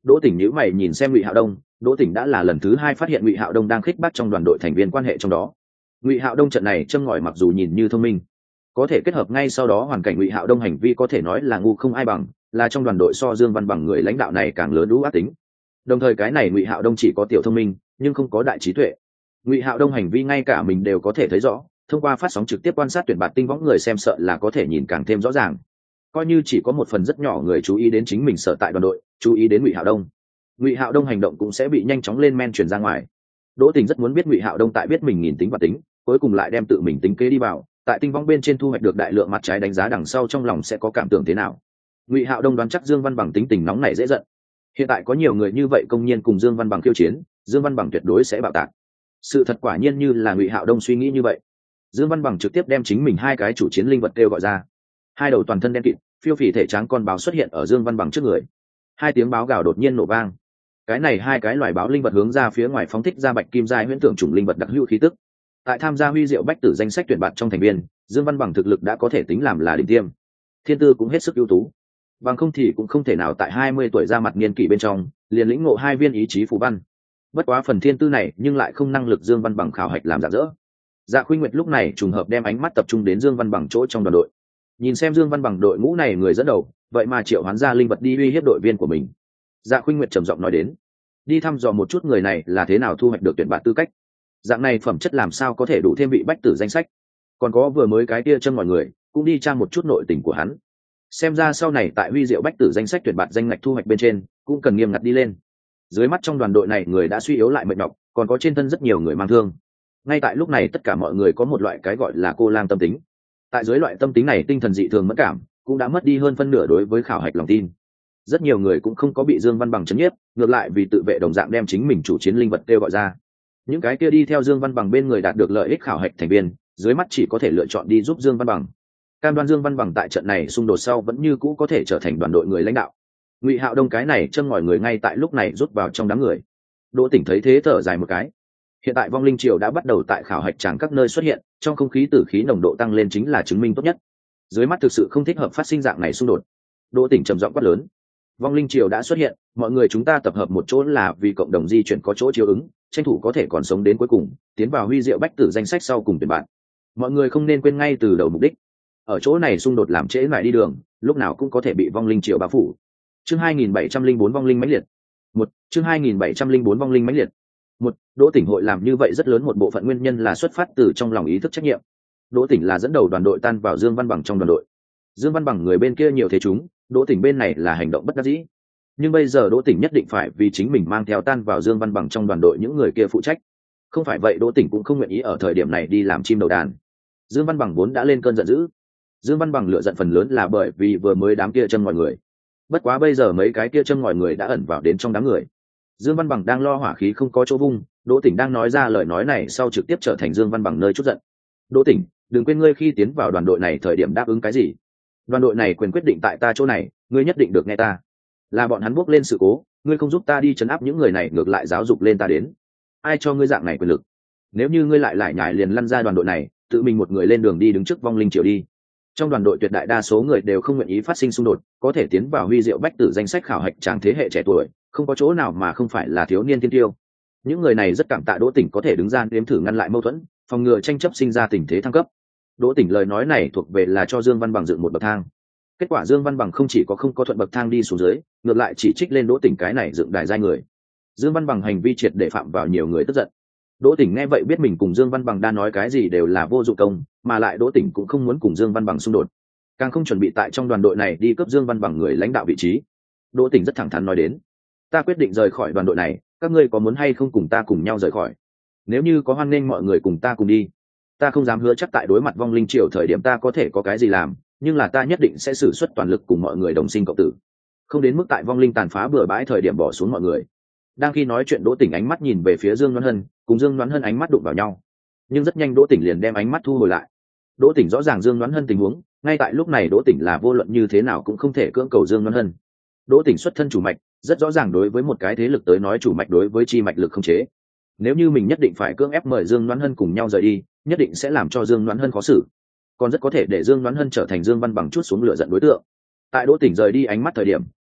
[SPEAKER 1] Đỗ Tỉnh nhíu mày nhìn xem Ngụy Hạo Đông, Đỗ Tỉnh đã là lần thứ hai phát hiện Ngụy Hạo Đông đang khích bác trong đoàn đội thành viên quan hệ trong đó. Ngụy Hạo Đông trận này châm ngòi mặc dù nhìn như thông minh, có thể kết hợp ngay sau đó hoàn cảnh Ngụy Hạo Đông hành vi có thể nói là ngu không ai bằng, là trong đoàn đội so Dương Văn Bằng người lãnh đạo này càng lớn đủ ác tính. Đồng thời cái này Ngụy Hạo Đông chỉ có tiểu thông minh, nhưng không có đại trí tuệ. Ngụy Hạo Đông hành vi ngay cả mình đều có thể thấy rõ, thông qua phát sóng trực tiếp quan sát tuyển bạt tinh võng người xem sợ là có thể nhìn càng thêm rõ ràng. Coi như chỉ có một phần rất nhỏ người chú ý đến chính mình sở tại đoàn đội, chú ý đến Ngụy Hạo Đông, Ngụy Hạo Đông hành động cũng sẽ bị nhanh chóng lên men truyền ra ngoài. Đỗ Tình rất muốn biết Ngụy Hạo Đông tại biết mình nhìn tính và tính, cuối cùng lại đem tự mình tính kế đi vào, tại tinh võng bên trên thu hoạch được đại lượng mặt trái đánh giá đằng sau trong lòng sẽ có cảm tưởng thế nào. Ngụy Hạo Đông đoán chắc Dương Văn Bằng tính tình nóng nảy dễ giận. Hiện tại có nhiều người như vậy công nhiên cùng Dương Văn Bằng khiêu chiến, Dương Văn Bằng tuyệt đối sẽ bạo tạc. Sự thật quả nhiên như là Ngụy Hạo Đông suy nghĩ như vậy. Dương Văn Bằng trực tiếp đem chính mình hai cái chủ chiến linh vật kêu gọi ra. Hai đầu toàn thân đen kịt, phiêu phì thể trắng con báo xuất hiện ở Dương Văn Bằng trước người. Hai tiếng báo gào đột nhiên nổ vang. Cái này hai cái loài báo linh vật hướng ra phía ngoài phóng thích ra bạch kim giai huyễn tưởng chủng linh vật đặc hữu khí tức. Tại tham gia huy diệu bách tử danh sách tuyển bạn trong thành viên, Dương Văn Bằng thực lực đã có thể tính làm là đỉnh tiêm. Thiên tư cũng hết sức ưu tú. Bằng không thì cũng không thể nào tại hai mươi tuổi ra mặt niên kỷ bên trong, liền lĩnh ngộ hai viên ý chí phù văn. Bất quá phần thiên tư này nhưng lại không năng lực Dương Văn Bằng khảo hạch làm rạng rỡ. Dạ Khuynh Nguyệt lúc này trùng hợp đem ánh mắt tập trung đến Dương Văn Bằng chỗ trong đoàn đội. Nhìn xem Dương Văn Bằng đội ngũ này người dẫn đầu, vậy mà triệu hoán ra linh vật đi uy hiếp đội viên của mình. Dạ Khuynh Nguyệt trầm giọng nói đến, đi thăm dò một chút người này là thế nào thu hoạch được tuyển bạn tư cách. Dạng này phẩm chất làm sao có thể đủ thêm vị bách tử danh sách. Còn có vừa mới cái kia chân mọi người, cũng đi tra một chút nội tình của hắn. Xem ra sau này tại huy diệu bách tử danh sách tuyển bạn danh ngạch thu hoạch bên trên, cũng cần nghiêm ngặt đi lên. Dưới mắt trong đoàn đội này người đã suy yếu lại mệt nhọc, còn có trên thân rất nhiều người mang thương. Ngay tại lúc này tất cả mọi người có một loại cái gọi là cô lang tâm tính. Tại dưới loại tâm tính này tinh thần dị thường mẫn cảm, cũng đã mất đi hơn phân nửa đối với khảo hạch lòng tin. Rất nhiều người cũng không có bị Dương Văn Bằng chấn nhiếp, ngược lại vì tự vệ đồng dạng đem chính mình chủ chiến linh vật kêu gọi ra. Những cái kia đi theo Dương Văn Bằng bên người đạt được lợi ích khảo hạch thành viên, dưới mắt chỉ có thể lựa chọn đi giúp Dương Văn Bằng. Cam đoan Dương Văn Bằng tại trận này xung đột sau vẫn như cũ có thể trở thành đoàn đội người lãnh đạo. Ngụy Hạo Đông cái này châm ngòi người ngay tại lúc này rút vào trong đám người. Đỗ Tỉnh thấy thế thở dài một cái. Hiện tại vong linh triều đã bắt đầu tại khảo hạch tràng các nơi xuất hiện, trong không khí tử khí nồng độ tăng lên chính là chứng minh tốt nhất. Dưới mắt thực sự không thích hợp phát sinh dạng này xung đột. Đỗ Tỉnh trầm giọng quát lớn. Vong linh triều đã xuất hiện, mọi người chúng ta tập hợp một chỗ là vì cộng đồng di chuyển có chỗ chiếu ứng, tranh thủ có thể còn sống đến cuối cùng, tiến vào huy diệu bách tử danh sách sau cùng tuyển bạn. Mọi người không nên quên ngay từ đầu mục đích. Ở chỗ này xung đột làm trễ lại đi đường, lúc nào cũng có thể bị vong linh triều bao phủ. Chương hai nghìn bảy trăm lẻ bốn vong linh mãnh liệt. Một, chương hai nghìn bảy trăm lẻ bốn vong linh mãnh liệt. Một, Đỗ Tỉnh hội làm như vậy rất lớn một bộ phận nguyên nhân là xuất phát từ trong lòng ý thức trách nhiệm. Đỗ Tỉnh là dẫn đầu đoàn đội tan vào Dương Văn Bằng trong đoàn đội. Dương Văn Bằng người bên kia nhiều thế chúng, Đỗ Tỉnh bên này là hành động bất đắc dĩ. Nhưng bây giờ Đỗ Tỉnh nhất định phải vì chính mình mang theo tan vào Dương Văn Bằng trong đoàn đội những người kia phụ trách. Không phải vậy Đỗ Tỉnh cũng không nguyện ý ở thời điểm này đi làm chim đầu đàn. Dương Văn Bằng vốn đã lên cơn giận dữ. Dương Văn Bằng lựa giận phần lớn là bởi vì vừa mới đám kia châm ngòi người. Bất quá bây giờ mấy cái kia châm ngòi người đã ẩn vào đến trong đám người. Dương Văn Bằng đang lo hỏa khí không có chỗ vung, Đỗ Tỉnh đang nói ra lời nói này sau trực tiếp trở thành Dương Văn Bằng nơi chút giận. Đỗ Tỉnh, đừng quên ngươi khi tiến vào đoàn đội này thời điểm đáp ứng cái gì. Đoàn đội này quyền quyết định tại ta chỗ này, ngươi nhất định được nghe ta. Là bọn hắn bước lên sự cố, ngươi không giúp ta đi trấn áp những người này ngược lại giáo dục lên ta đến. Ai cho ngươi dạng này quyền lực? Nếu như ngươi lại lại nhải liền lăn ra đoàn đội này, tự mình một người lên đường đi đứng trước vong linh triều đi. Trong đoàn đội tuyệt đại đa số người đều không nguyện ý phát sinh xung đột, có thể tiến vào huy diệu bách tử danh sách khảo hạch tràng thế hệ trẻ tuổi, không có chỗ nào mà không phải là thiếu niên thiên tiêu. Những người này rất cảm tạ Đỗ Tỉnh có thể đứng ra nếm thử ngăn lại mâu thuẫn, phòng ngừa tranh chấp sinh ra tình thế thăng cấp. Đỗ Tỉnh lời nói này thuộc về là cho Dương Văn Bằng dựng một bậc thang. Kết quả Dương Văn Bằng không chỉ có không có thuận bậc thang đi xuống dưới, ngược lại chỉ trích lên Đỗ Tỉnh cái này dựng đài giai người. Dương Văn Bằng hành vi triệt để phạm vào nhiều người tức giận. Đỗ Tỉnh nghe vậy biết mình cùng Dương Văn Bằng đa nói cái gì đều là vô dụng công, mà lại Đỗ Tỉnh cũng không muốn cùng Dương Văn Bằng xung đột, càng không chuẩn bị tại trong đoàn đội này đi cướp Dương Văn Bằng người lãnh đạo vị trí. Đỗ Tỉnh rất thẳng thắn nói đến, ta quyết định rời khỏi đoàn đội này, các ngươi có muốn hay không cùng ta cùng nhau rời khỏi? Nếu như có hoan nghênh mọi người cùng ta cùng đi. Ta không dám hứa chắc tại đối mặt vong linh triều thời điểm ta có thể có cái gì làm, nhưng là ta nhất định sẽ sử xuất toàn lực cùng mọi người đồng sinh cộng tử, không đến mức tại vong linh tàn phá bừa bãi thời điểm bỏ xuống mọi người. Đang khi nói chuyện Đỗ Tỉnh ánh mắt nhìn về phía Dương Đoán Hân, cùng Dương Đoán Hân ánh mắt đụng vào nhau, nhưng rất nhanh Đỗ Tỉnh liền đem ánh mắt thu hồi lại. Đỗ Tỉnh rõ ràng Dương Đoán Hân tình huống, ngay tại lúc này Đỗ Tỉnh là vô luận như thế nào cũng không thể cưỡng cầu Dương Đoán Hân. Đỗ Tỉnh xuất thân chủ mạch, rất rõ ràng đối với một cái thế lực tới nói chủ mạch đối với chi mạch lực không chế. Nếu như mình nhất định phải cưỡng ép mời Dương Đoán Hân cùng nhau rời đi, nhất định sẽ làm cho Dương Đoán Hân khó xử, còn rất có thể để Dương Đoán Hân trở thành Dương Văn Bằng chút xuống lửa giận đối tượng. Tại Đỗ Tỉnh rời đi ánh mắt thời điểm,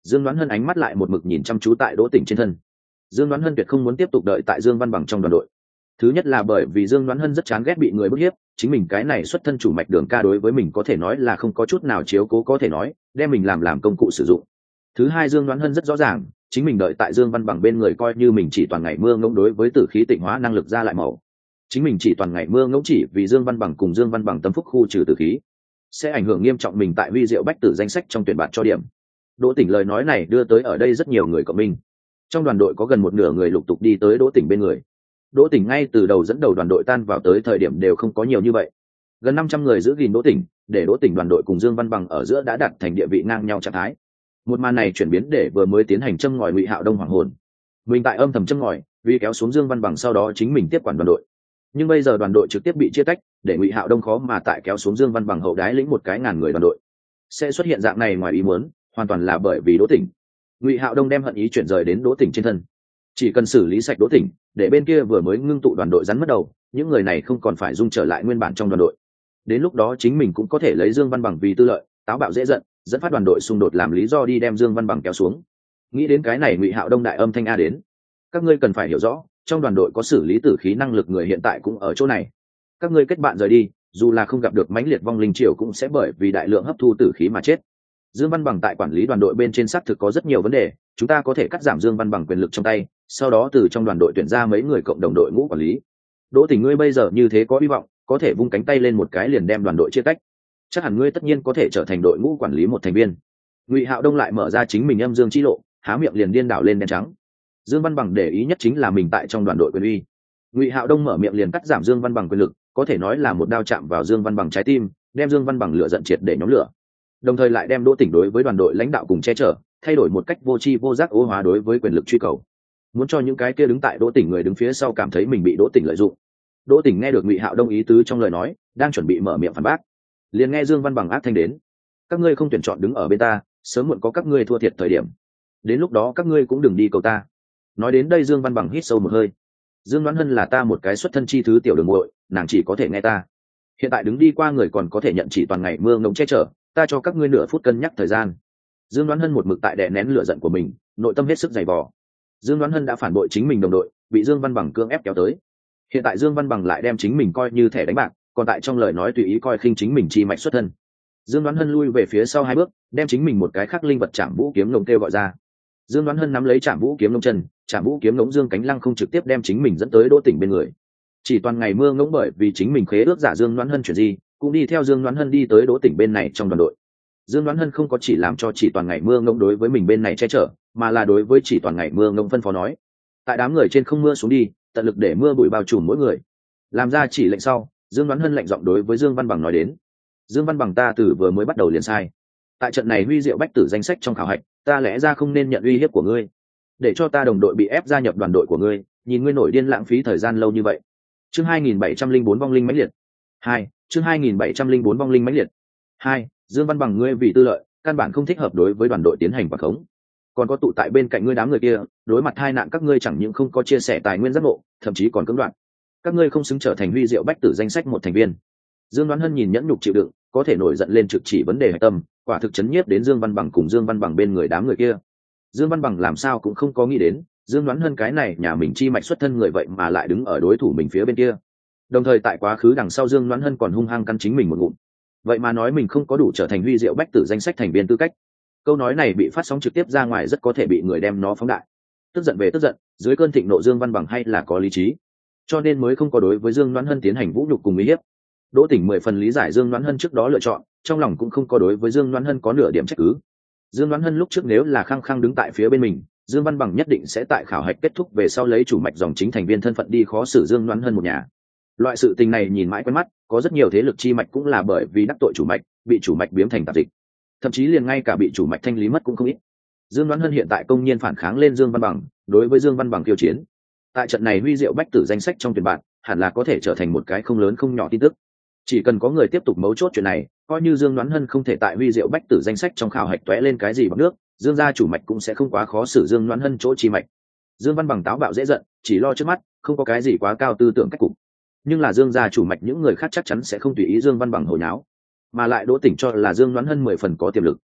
[SPEAKER 1] Dương Đoán Hân ánh mắt lại một mực nhìn chăm chú tại Đỗ Tỉnh trên thân. Dương Đoán Hân tuyệt không muốn tiếp tục đợi tại Dương Văn Bằng trong đoàn đội. Thứ nhất là bởi vì Dương Đoán Hân rất chán ghét bị người bức hiếp, chính mình cái này xuất thân chủ mạch đường ca đối với mình có thể nói là không có chút nào chiếu cố, có thể nói đem mình làm làm công cụ sử dụng. Thứ hai, Dương Đoán Hân rất rõ ràng, chính mình đợi tại Dương Văn Bằng bên người coi như mình chỉ toàn ngày mưa ngỗng đối với tử khí tịnh hóa năng lực ra lại màu. Chính mình chỉ toàn ngày mưa ngỗng chỉ vì Dương Văn Bằng cùng Dương Văn Bằng tâm phúc khu trừ tử khí, sẽ ảnh hưởng nghiêm trọng mình tại huy diệu bách tử danh sách trong tuyển bạt cho điểm. Đỗ Tỉnh lời nói này đưa tới ở đây rất nhiều người cộng minh. Trong đoàn đội có gần một nửa người lục tục đi tới Đỗ Tỉnh bên người. Đỗ Tỉnh ngay từ đầu dẫn đầu đoàn đội tan vào tới thời điểm đều không có nhiều như vậy. Gần năm trăm người giữ gìn Đỗ Tỉnh, để Đỗ Tỉnh đoàn đội cùng Dương Văn Bằng ở giữa đã đạt thành địa vị ngang nhau trạng thái. Một màn này chuyển biến để vừa mới tiến hành châm ngòi Ngụy Hạo Đông hoàng hồn. Mình tại âm thầm châm ngòi, vì kéo xuống Dương Văn Bằng sau đó chính mình tiếp quản đoàn đội. Nhưng bây giờ đoàn đội trực tiếp bị chia tách, để Ngụy Hạo Đông khó mà tại kéo xuống Dương Văn Bằng hậu đái lĩnh một cái ngàn người đoàn đội. Sẽ xuất hiện dạng này ngoài ý muốn, hoàn toàn là bởi vì Đỗ Tỉnh. Ngụy Hạo Đông đem hận ý chuyển rời đến Đỗ Tỉnh trên thân. Chỉ cần xử lý sạch Đỗ Tỉnh, để bên kia vừa mới ngưng tụ đoàn đội rắn mất đầu, những người này không còn phải dung trở lại nguyên bản trong đoàn đội. Đến lúc đó chính mình cũng có thể lấy Dương Văn Bằng vì tư lợi, táo bạo dễ giận, dẫn phát đoàn đội xung đột làm lý do đi đem Dương Văn Bằng kéo xuống. Nghĩ đến cái này, Ngụy Hạo Đông đại âm thanh a đến. Các ngươi cần phải hiểu rõ, trong đoàn đội có xử lý tử khí năng lực người hiện tại cũng ở chỗ này. Các ngươi kết bạn rời đi, dù là không gặp được mãnh liệt vong linh triều cũng sẽ bởi vì đại lượng hấp thu tử khí mà chết. Dương Văn Bằng tại quản lý đoàn đội bên trên xác thực có rất nhiều vấn đề, chúng ta có thể cắt giảm Dương Văn Bằng quyền lực trong tay, sau đó từ trong đoàn đội tuyển ra mấy người cộng đồng đội ngũ quản lý. Đỗ Tỉnh ngươi bây giờ như thế có hy vọng, có thể vung cánh tay lên một cái liền đem đoàn đội chia tách. Chắc hẳn ngươi tất nhiên có thể trở thành đội ngũ quản lý một thành viên. Ngụy Hạo Đông lại mở ra chính mình âm dương chi lộ, há miệng liền điên đảo lên đen trắng. Dương Văn Bằng để ý nhất chính là mình tại trong đoàn đội quyền uy. Ngụy Hạo Đông mở miệng liền cắt giảm Dương Văn Bằng quyền lực, có thể nói là một đao chạm vào Dương Văn Bằng trái tim, đem Dương Văn Bằng lửa giận triệt để nhóm lửa. Đồng thời lại đem Đỗ Tỉnh đối với đoàn đội lãnh đạo cùng che chở, thay đổi một cách vô tri vô giác ô hóa đối với quyền lực truy cầu. Muốn cho những cái kia đứng tại Đỗ Tỉnh người đứng phía sau cảm thấy mình bị Đỗ Tỉnh lợi dụng. Đỗ Tỉnh nghe được Ngụy Hạo Đông ý tứ trong lời nói, đang chuẩn bị mở miệng phản bác, liền nghe Dương Văn Bằng ác thanh đến: các ngươi không tuyển chọn đứng ở bên ta, sớm muộn có các ngươi thua thiệt thời điểm, đến lúc đó các ngươi cũng đừng đi cầu ta. Nói đến đây Dương Văn Bằng hít sâu một hơi. Dương Đoán Hân là ta một cái xuất thân chi thứ tiểu đường muội, nàng chỉ có thể nghe ta. Hiện tại đứng đi qua người còn có thể nhận chỉ toàn ngày mưa ngỗng che chở, ta cho các ngươi nửa phút cân nhắc thời gian. Dương Đoán Hân một mực tại đè nén lửa giận của mình, nội tâm hết sức dày vò. Dương Đoán Hân đã phản bội chính mình đồng đội, bị Dương Văn Bằng cưỡng ép kéo tới. Hiện tại Dương Văn Bằng lại đem chính mình coi như thẻ đánh bạc, còn tại trong lời nói tùy ý coi khinh chính mình chi mạch xuất thân. Dương Đoán Hân lui về phía sau hai bước, đem chính mình một cái khắc linh vật Trảm Vũ kiếm ngỗng kêu gọi ra. Dương Đoán Hân nắm lấy Trảm Vũ kiếm ngỗng chân, Trảm Vũ kiếm ngỗng dương cánh lăng không trực tiếp đem chính mình dẫn tới Đỗ Tỉnh bên người. Chỉ toàn ngày mưa ngỗng bởi vì chính mình khế ước giả Dương Đoán Hân chuyển gì, cũng đi theo Dương Đoán Hân đi tới Đỗ Tỉnh bên này trong đoàn đội. Dương Đoán Hân không có chỉ làm cho chỉ toàn ngày mưa ngỗng đối với mình bên này che chở, mà là đối với chỉ toàn ngày mưa ngỗng phân phó nói: tại đám người trên không mưa xuống đi, tận lực để mưa bụi bao trùm mỗi người. Làm ra chỉ lệnh sau, Dương Đoán Hân lệnh giọng đối với Dương Văn Bằng nói đến: Dương Văn Bằng, ta từ vừa mới bắt đầu liền sai. Tại trận này huy diệu bách tử danh sách trong khảo hạch, ta lẽ ra không nên nhận uy hiếp của ngươi, để cho ta đồng đội bị ép gia nhập đoàn đội của ngươi, nhìn ngươi nổi điên lãng phí thời gian lâu như vậy. Chương hai nghìn bảy trăm linh bốn vong linh mãnh liệt. Hai, chương hai nghìn bảy trăm linh bốn vong linh mãnh liệt. Hai, Dương Văn Bằng, ngươi vì tư lợi, căn bản không thích hợp đối với đoàn đội tiến hành quản khống. Còn có tụ tại bên cạnh ngươi đám người kia, đối mặt hai nạn các ngươi chẳng những không có chia sẻ tài nguyên giác ngộ, thậm chí còn cưỡng đoạt. Các ngươi không xứng trở thành huy diệu bách tử danh sách một thành viên. Dương Đoán Hân nhìn nhẫn nhục chịu đựng, có thể nổi giận lên trực chỉ vấn đề hạch tâm, quả thực chấn nhiếp đến Dương Văn Bằng cùng Dương Văn Bằng bên người đám người kia. Dương Văn Bằng làm sao cũng không có nghĩ đến, Dương Đoán Hân cái này nhà mình chi mạch xuất thân người vậy mà lại đứng ở đối thủ mình phía bên kia. Đồng thời tại quá khứ đằng sau Dương Đoán Hân còn hung hăng căn chính mình một ngụm. Vậy mà nói mình không có đủ trở thành huy diệu bách tử danh sách thành viên tư cách. Câu nói này bị phát sóng trực tiếp ra ngoài rất có thể bị người đem nó phóng đại. Tức giận về tức giận, dưới cơn thịnh nộ Dương Văn Bằng hay là có lý trí, cho nên mới không có đối với Dương Đoán Hân tiến hành vũ nhục cùng uy hiếp. Đỗ Tỉnh mười phần lý giải Dương Đoán Hân trước đó lựa chọn, trong lòng cũng không có đối với Dương Đoán Hân có nửa điểm trách cứ. Dương Đoán Hân lúc trước nếu là khăng khăng đứng tại phía bên mình, Dương Văn Bằng nhất định sẽ tại khảo hạch kết thúc về sau lấy chủ mạch dòng chính thành viên thân phận đi khó xử Dương Đoán Hân một nhà. Loại sự tình này nhìn mãi quen mắt, có rất nhiều thế lực chi mạch cũng là bởi vì đắc tội chủ mạch, bị chủ mạch biếm thành tạp dịch. Thậm chí liền ngay cả bị chủ mạch thanh lý mất cũng không ít. Dương Đoán Hân hiện tại công nhiên phản kháng lên Dương Văn Bằng, đối với Dương Văn Bằng khiêu chiến. Tại trận này huy diệu bách tử danh sách trong tuyển bạn, hẳn là có thể trở thành một cái không lớn không nhỏ tin tức. Chỉ cần có người tiếp tục mấu chốt chuyện này, coi như Dương Đoán Hân không thể tại huy diệu bách tử danh sách trong khảo hạch tóe lên cái gì bằng nước, Dương gia chủ mạch cũng sẽ không quá khó xử Dương Đoán Hân chỗ chi mạch. Dương Văn Bằng táo bạo dễ giận, chỉ lo trước mắt, không có cái gì quá cao tư tưởng cách cục. Nhưng là Dương gia chủ mạch những người khác chắc chắn sẽ không tùy ý Dương Văn Bằng hồi nháo, mà lại Đỗ Tỉnh cho là Dương Đoán Hân mười phần có tiềm lực.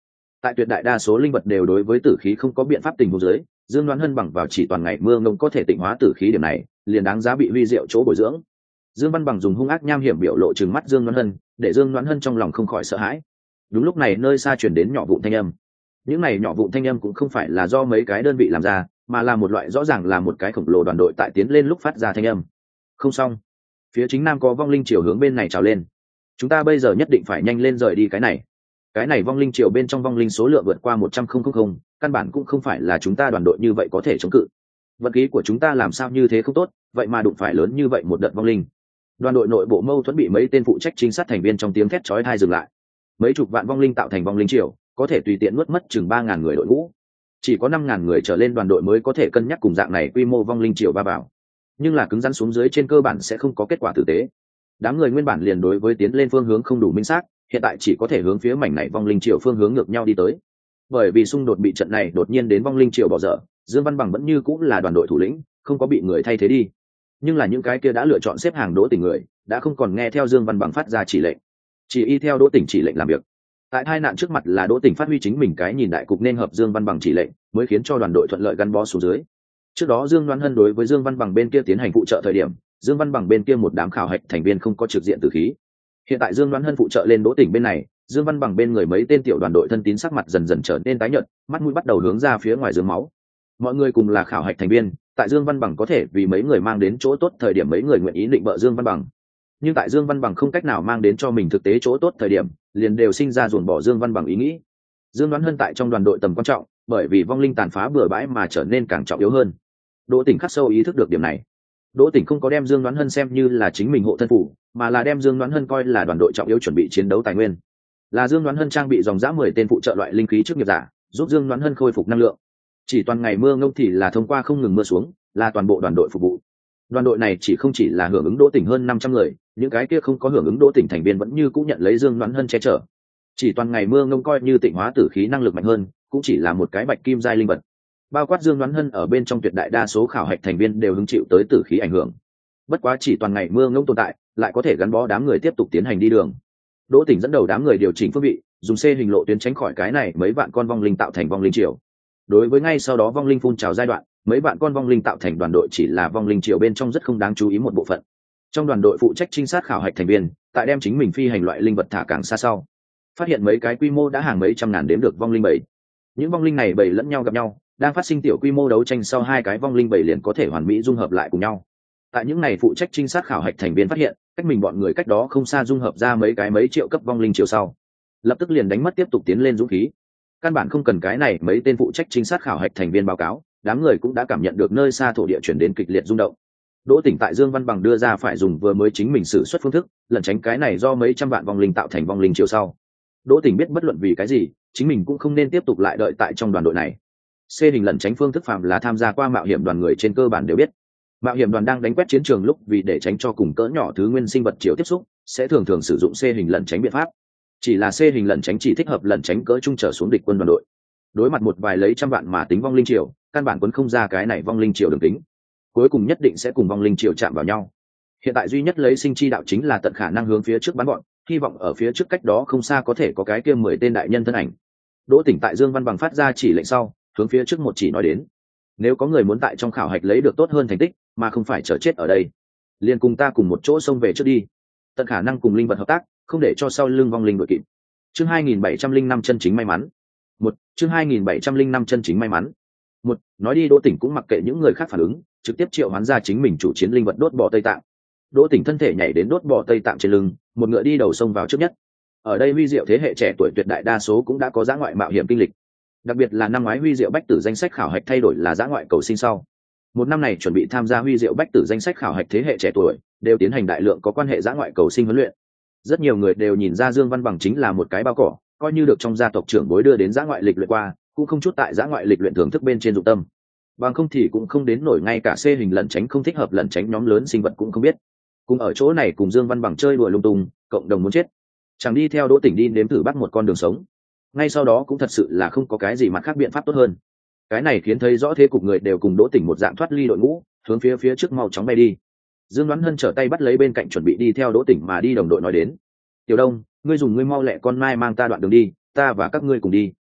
[SPEAKER 1] Tại tuyệt đại đa số linh vật đều đối với tử khí không có biện pháp tình huống dưới, Dương Đoán Hân bằng vào chỉ toàn ngày mưa ngông có thể tịnh hóa tử khí điểm này, liền đáng giá bị huy diệu chỗ bồi dưỡng. Dương Văn Bằng dùng hung ác nham hiểm biểu lộ trừng mắt Dương Đoán Hân, để Dương Đoán Hân trong lòng không khỏi sợ hãi. Đúng lúc này nơi xa truyền đến nhỏ vụn thanh âm. Những này nhỏ vụn thanh âm cũng không phải là do mấy cái đơn vị làm ra, mà là một loại rõ ràng là một cái khổng lồ đoàn đội tại tiến lên lúc phát ra thanh âm. Không xong, phía chính nam có vong linh triều hướng bên này trào lên. Chúng ta bây giờ nhất định phải nhanh lên rời đi cái này. Cái này vong linh triều bên trong vong linh số lượng vượt qua một trăm nghìn, căn bản cũng không phải là chúng ta đoàn đội như vậy có thể chống cự. Vận khí của chúng ta làm sao như thế không tốt, vậy mà đụng phải lớn như vậy một đợt vong linh. Đoàn đội nội bộ mâu thuẫn bị mấy tên phụ trách trinh sát thành viên trong tiếng thét chói tai dừng lại. Mấy chục vạn vong linh tạo thành vong linh triều, có thể tùy tiện nuốt mất chừng ba ngàn người đội ngũ. Chỉ có năm ngàn người trở lên đoàn đội mới có thể cân nhắc cùng dạng này quy mô vong linh triều ba vào. Nhưng là cứng rắn xuống dưới trên cơ bản sẽ không có kết quả tử tế. Đám người nguyên bản liền đối với tiến lên phương hướng không đủ minh xác, hiện tại chỉ có thể hướng phía mảnh này vong linh triều phương hướng ngược nhau đi tới. Bởi vì xung đột bị trận này đột nhiên đến vong linh triều bỏ dở, Dương Văn Bằng vẫn như cũng là đoàn đội thủ lĩnh, không có bị người thay thế đi. Nhưng là những cái kia đã lựa chọn xếp hàng Đỗ Tỉnh người, đã không còn nghe theo Dương Văn Bằng phát ra chỉ lệnh, chỉ y theo Đỗ Tỉnh chỉ lệnh làm việc. Tại hai nạn trước mặt là Đỗ Tỉnh phát huy chính mình cái nhìn đại cục nên hợp Dương Văn Bằng chỉ lệnh, mới khiến cho đoàn đội thuận lợi gắn bó xuống dưới. Trước đó Dương Đoán Hân đối với Dương Văn Bằng bên kia tiến hành phụ trợ thời điểm, Dương Văn Bằng bên kia một đám khảo hạch thành viên không có trực diện tử khí. Hiện tại Dương Đoán Hân phụ trợ lên Đỗ Tỉnh bên này, Dương Văn Bằng bên người mấy tên tiểu đoàn đội thân tín sắc mặt dần dần trở nên tái nhợt, mắt mũi bắt đầu hướng ra phía ngoài giếng máu. Mọi người cùng là khảo hạch thành viên, tại Dương Văn Bằng có thể vì mấy người mang đến chỗ tốt thời điểm mấy người nguyện ý định bợ Dương Văn Bằng. Nhưng tại Dương Văn Bằng không cách nào mang đến cho mình thực tế chỗ tốt thời điểm, liền đều sinh ra dồn bỏ Dương Văn Bằng ý nghĩ. Dương Đoán Hân tại trong đoàn đội tầm quan trọng, bởi vì vong linh tàn phá bừa bãi mà trở nên càng trọng yếu hơn. Đỗ Tỉnh khắc sâu ý thức được điểm này. Đỗ Tỉnh không có đem Dương Đoán Hân xem như là chính mình hộ thân phủ, mà là đem Dương Đoán Hân coi là đoàn đội trọng yếu chuẩn bị chiến đấu tài nguyên. Là Dương Đoán Hân trang bị dòng dã mười tên phụ trợ loại linh khí trước nghiệp giả, giúp Dương Đoán Hân khôi phục năng lượng. Chỉ toàn ngày mưa ngông thì là thông qua không ngừng mưa xuống, là toàn bộ đoàn đội phục vụ. Đoàn đội này chỉ không chỉ là hưởng ứng Đỗ Tỉnh hơn năm trăm người, những cái kia không có hưởng ứng Đỗ Tỉnh thành viên vẫn như cũng nhận lấy Dương Đoán Hân che chở. Chỉ toàn ngày mưa ngông coi như tịnh hóa tử khí năng lực mạnh hơn, cũng chỉ là một cái bạch kim giai linh vật. Bao quát Dương Đoán Hân ở bên trong tuyệt đại đa số khảo hạch thành viên đều hứng chịu tới tử khí ảnh hưởng. Bất quá chỉ toàn ngày mưa ngông tồn tại, lại có thể gắn bó đám người tiếp tục tiến hành đi đường. Đỗ Tỉnh dẫn đầu đám người điều chỉnh phương vị, dùng C hình lộ tuyến tránh khỏi cái này mấy vạn con vong linh tạo thành vong linh triều. Đối với ngay sau đó vong linh phun trào giai đoạn, mấy vạn con vong linh tạo thành đoàn đội chỉ là vong linh triều bên trong rất không đáng chú ý một bộ phận. Trong đoàn đội phụ trách trinh sát khảo hạch thành viên, tại đem chính mình phi hành loại linh vật thả càng xa sau, phát hiện mấy cái quy mô đã hàng mấy trăm ngàn đếm được vong linh bầy. Những vong linh này bầy lẫn nhau gặp nhau, đang phát sinh tiểu quy mô đấu tranh sau hai cái vong linh bầy liền có thể hoàn mỹ dung hợp lại cùng nhau. Tại những này phụ trách trinh sát khảo hạch thành viên phát hiện, cách mình bọn người cách đó không xa dung hợp ra mấy cái mấy triệu cấp vong linh triều sau, lập tức liền đánh mất tiếp tục tiến lên dũng khí. Căn bản không cần cái này mấy tên phụ trách trinh sát khảo hạch thành viên báo cáo, đám người cũng đã cảm nhận được nơi xa thổ địa chuyển đến kịch liệt rung động. Đỗ Tỉnh tại Dương Văn Bằng đưa ra phải dùng vừa mới chính mình sử xuất phương thức, lẩn tránh cái này do mấy trăm vạn vong linh tạo thành vong linh triều sau. Đỗ Tỉnh biết bất luận vì cái gì, chính mình cũng không nên tiếp tục lại đợi tại trong đoàn đội này. C hình lẩn tránh phương thức phạm là tham gia qua mạo hiểm đoàn người trên cơ bản đều biết. Mạo hiểm đoàn đang đánh quét chiến trường lúc vì để tránh cho cùng cỡ nhỏ thứ nguyên sinh vật chiều tiếp xúc, sẽ thường thường sử dụng C hình lẩn tránh biện pháp. Chỉ là C hình lẩn tránh chỉ thích hợp lẩn tránh cỡ trung trở xuống địch quân đoàn đội. Đối mặt một vài lấy trăm vạn mà tính vong linh triều, căn bản quân không ra cái này vong linh triều đường tính, cuối cùng nhất định sẽ cùng vong linh triều chạm vào nhau. Hiện tại duy nhất lấy sinh chi đạo chính là tận khả năng hướng phía trước bắn bọn, hy vọng ở phía trước cách đó không xa có thể có cái kia mười tên đại nhân thân ảnh. Đỗ Tỉnh tại Dương Văn Bằng phát ra chỉ lệnh sau, hướng phía trước một chỉ nói đến: nếu có người muốn tại trong khảo hạch lấy được tốt hơn thành tích, mà không phải chờ chết ở đây, liền cùng ta cùng một chỗ xông về trước đi, tận khả năng cùng linh vật hợp tác, không để cho sau lưng vong linh đội kịp. Chương hai nghìn bảy trăm linh năm chân chính may mắn. Một, chương hai nghìn bảy trăm linh năm chân chính may mắn. Một, nói đi Đỗ Tỉnh cũng mặc kệ những người khác phản ứng, trực tiếp triệu hoán ra chính mình chủ chiến linh vật đốt bò Tây Tạng. Đỗ Tỉnh thân thể nhảy đến đốt bò Tây Tạng trên lưng, một ngựa đi đầu sông vào trước nhất. Ở đây huy diệu thế hệ trẻ tuổi tuyệt đại đa số cũng đã có dã ngoại mạo hiểm kinh lịch, đặc biệt là năm ngoái huy diệu bách tử danh sách khảo hạch thay đổi là dã ngoại cầu sinh sau, một năm này chuẩn bị tham gia huy diệu bách tử danh sách khảo hạch thế hệ trẻ tuổi đều tiến hành đại lượng có quan hệ dã ngoại cầu sinh huấn luyện. Rất nhiều người đều nhìn ra Dương Văn Bằng chính là một cái bao cỏ, coi như được trong gia tộc trưởng bối đưa đến dã ngoại lịch luyện qua, cũng không chút tại dã ngoại lịch luyện thưởng thức bên trên dụng tâm, bằng không thì cũng không đến nổi ngay cả C hình lẩn tránh không thích hợp lẩn tránh nhóm lớn sinh vật cũng không biết. Cùng ở chỗ này cùng Dương Văn Bằng chơi đùa lung tung, cộng đồng muốn chết, chẳng đi theo Đỗ Tỉnh đi nếm thử bắt một con đường sống, ngay sau đó cũng thật sự là không có cái gì mặt khác biện pháp tốt hơn. Cái này khiến thấy rõ thế cục người đều cùng Đỗ Tỉnh một dạng thoát ly đội ngũ, hướng phía phía trước mau chóng bay đi. Dương Đoán Hân trở tay bắt lấy bên cạnh chuẩn bị đi theo Đỗ Tỉnh mà đi đồng đội nói đến: tiểu Đông, ngươi dùng ngươi mau lẹ con mai mang ta đoạn đường đi, ta và các ngươi cùng đi.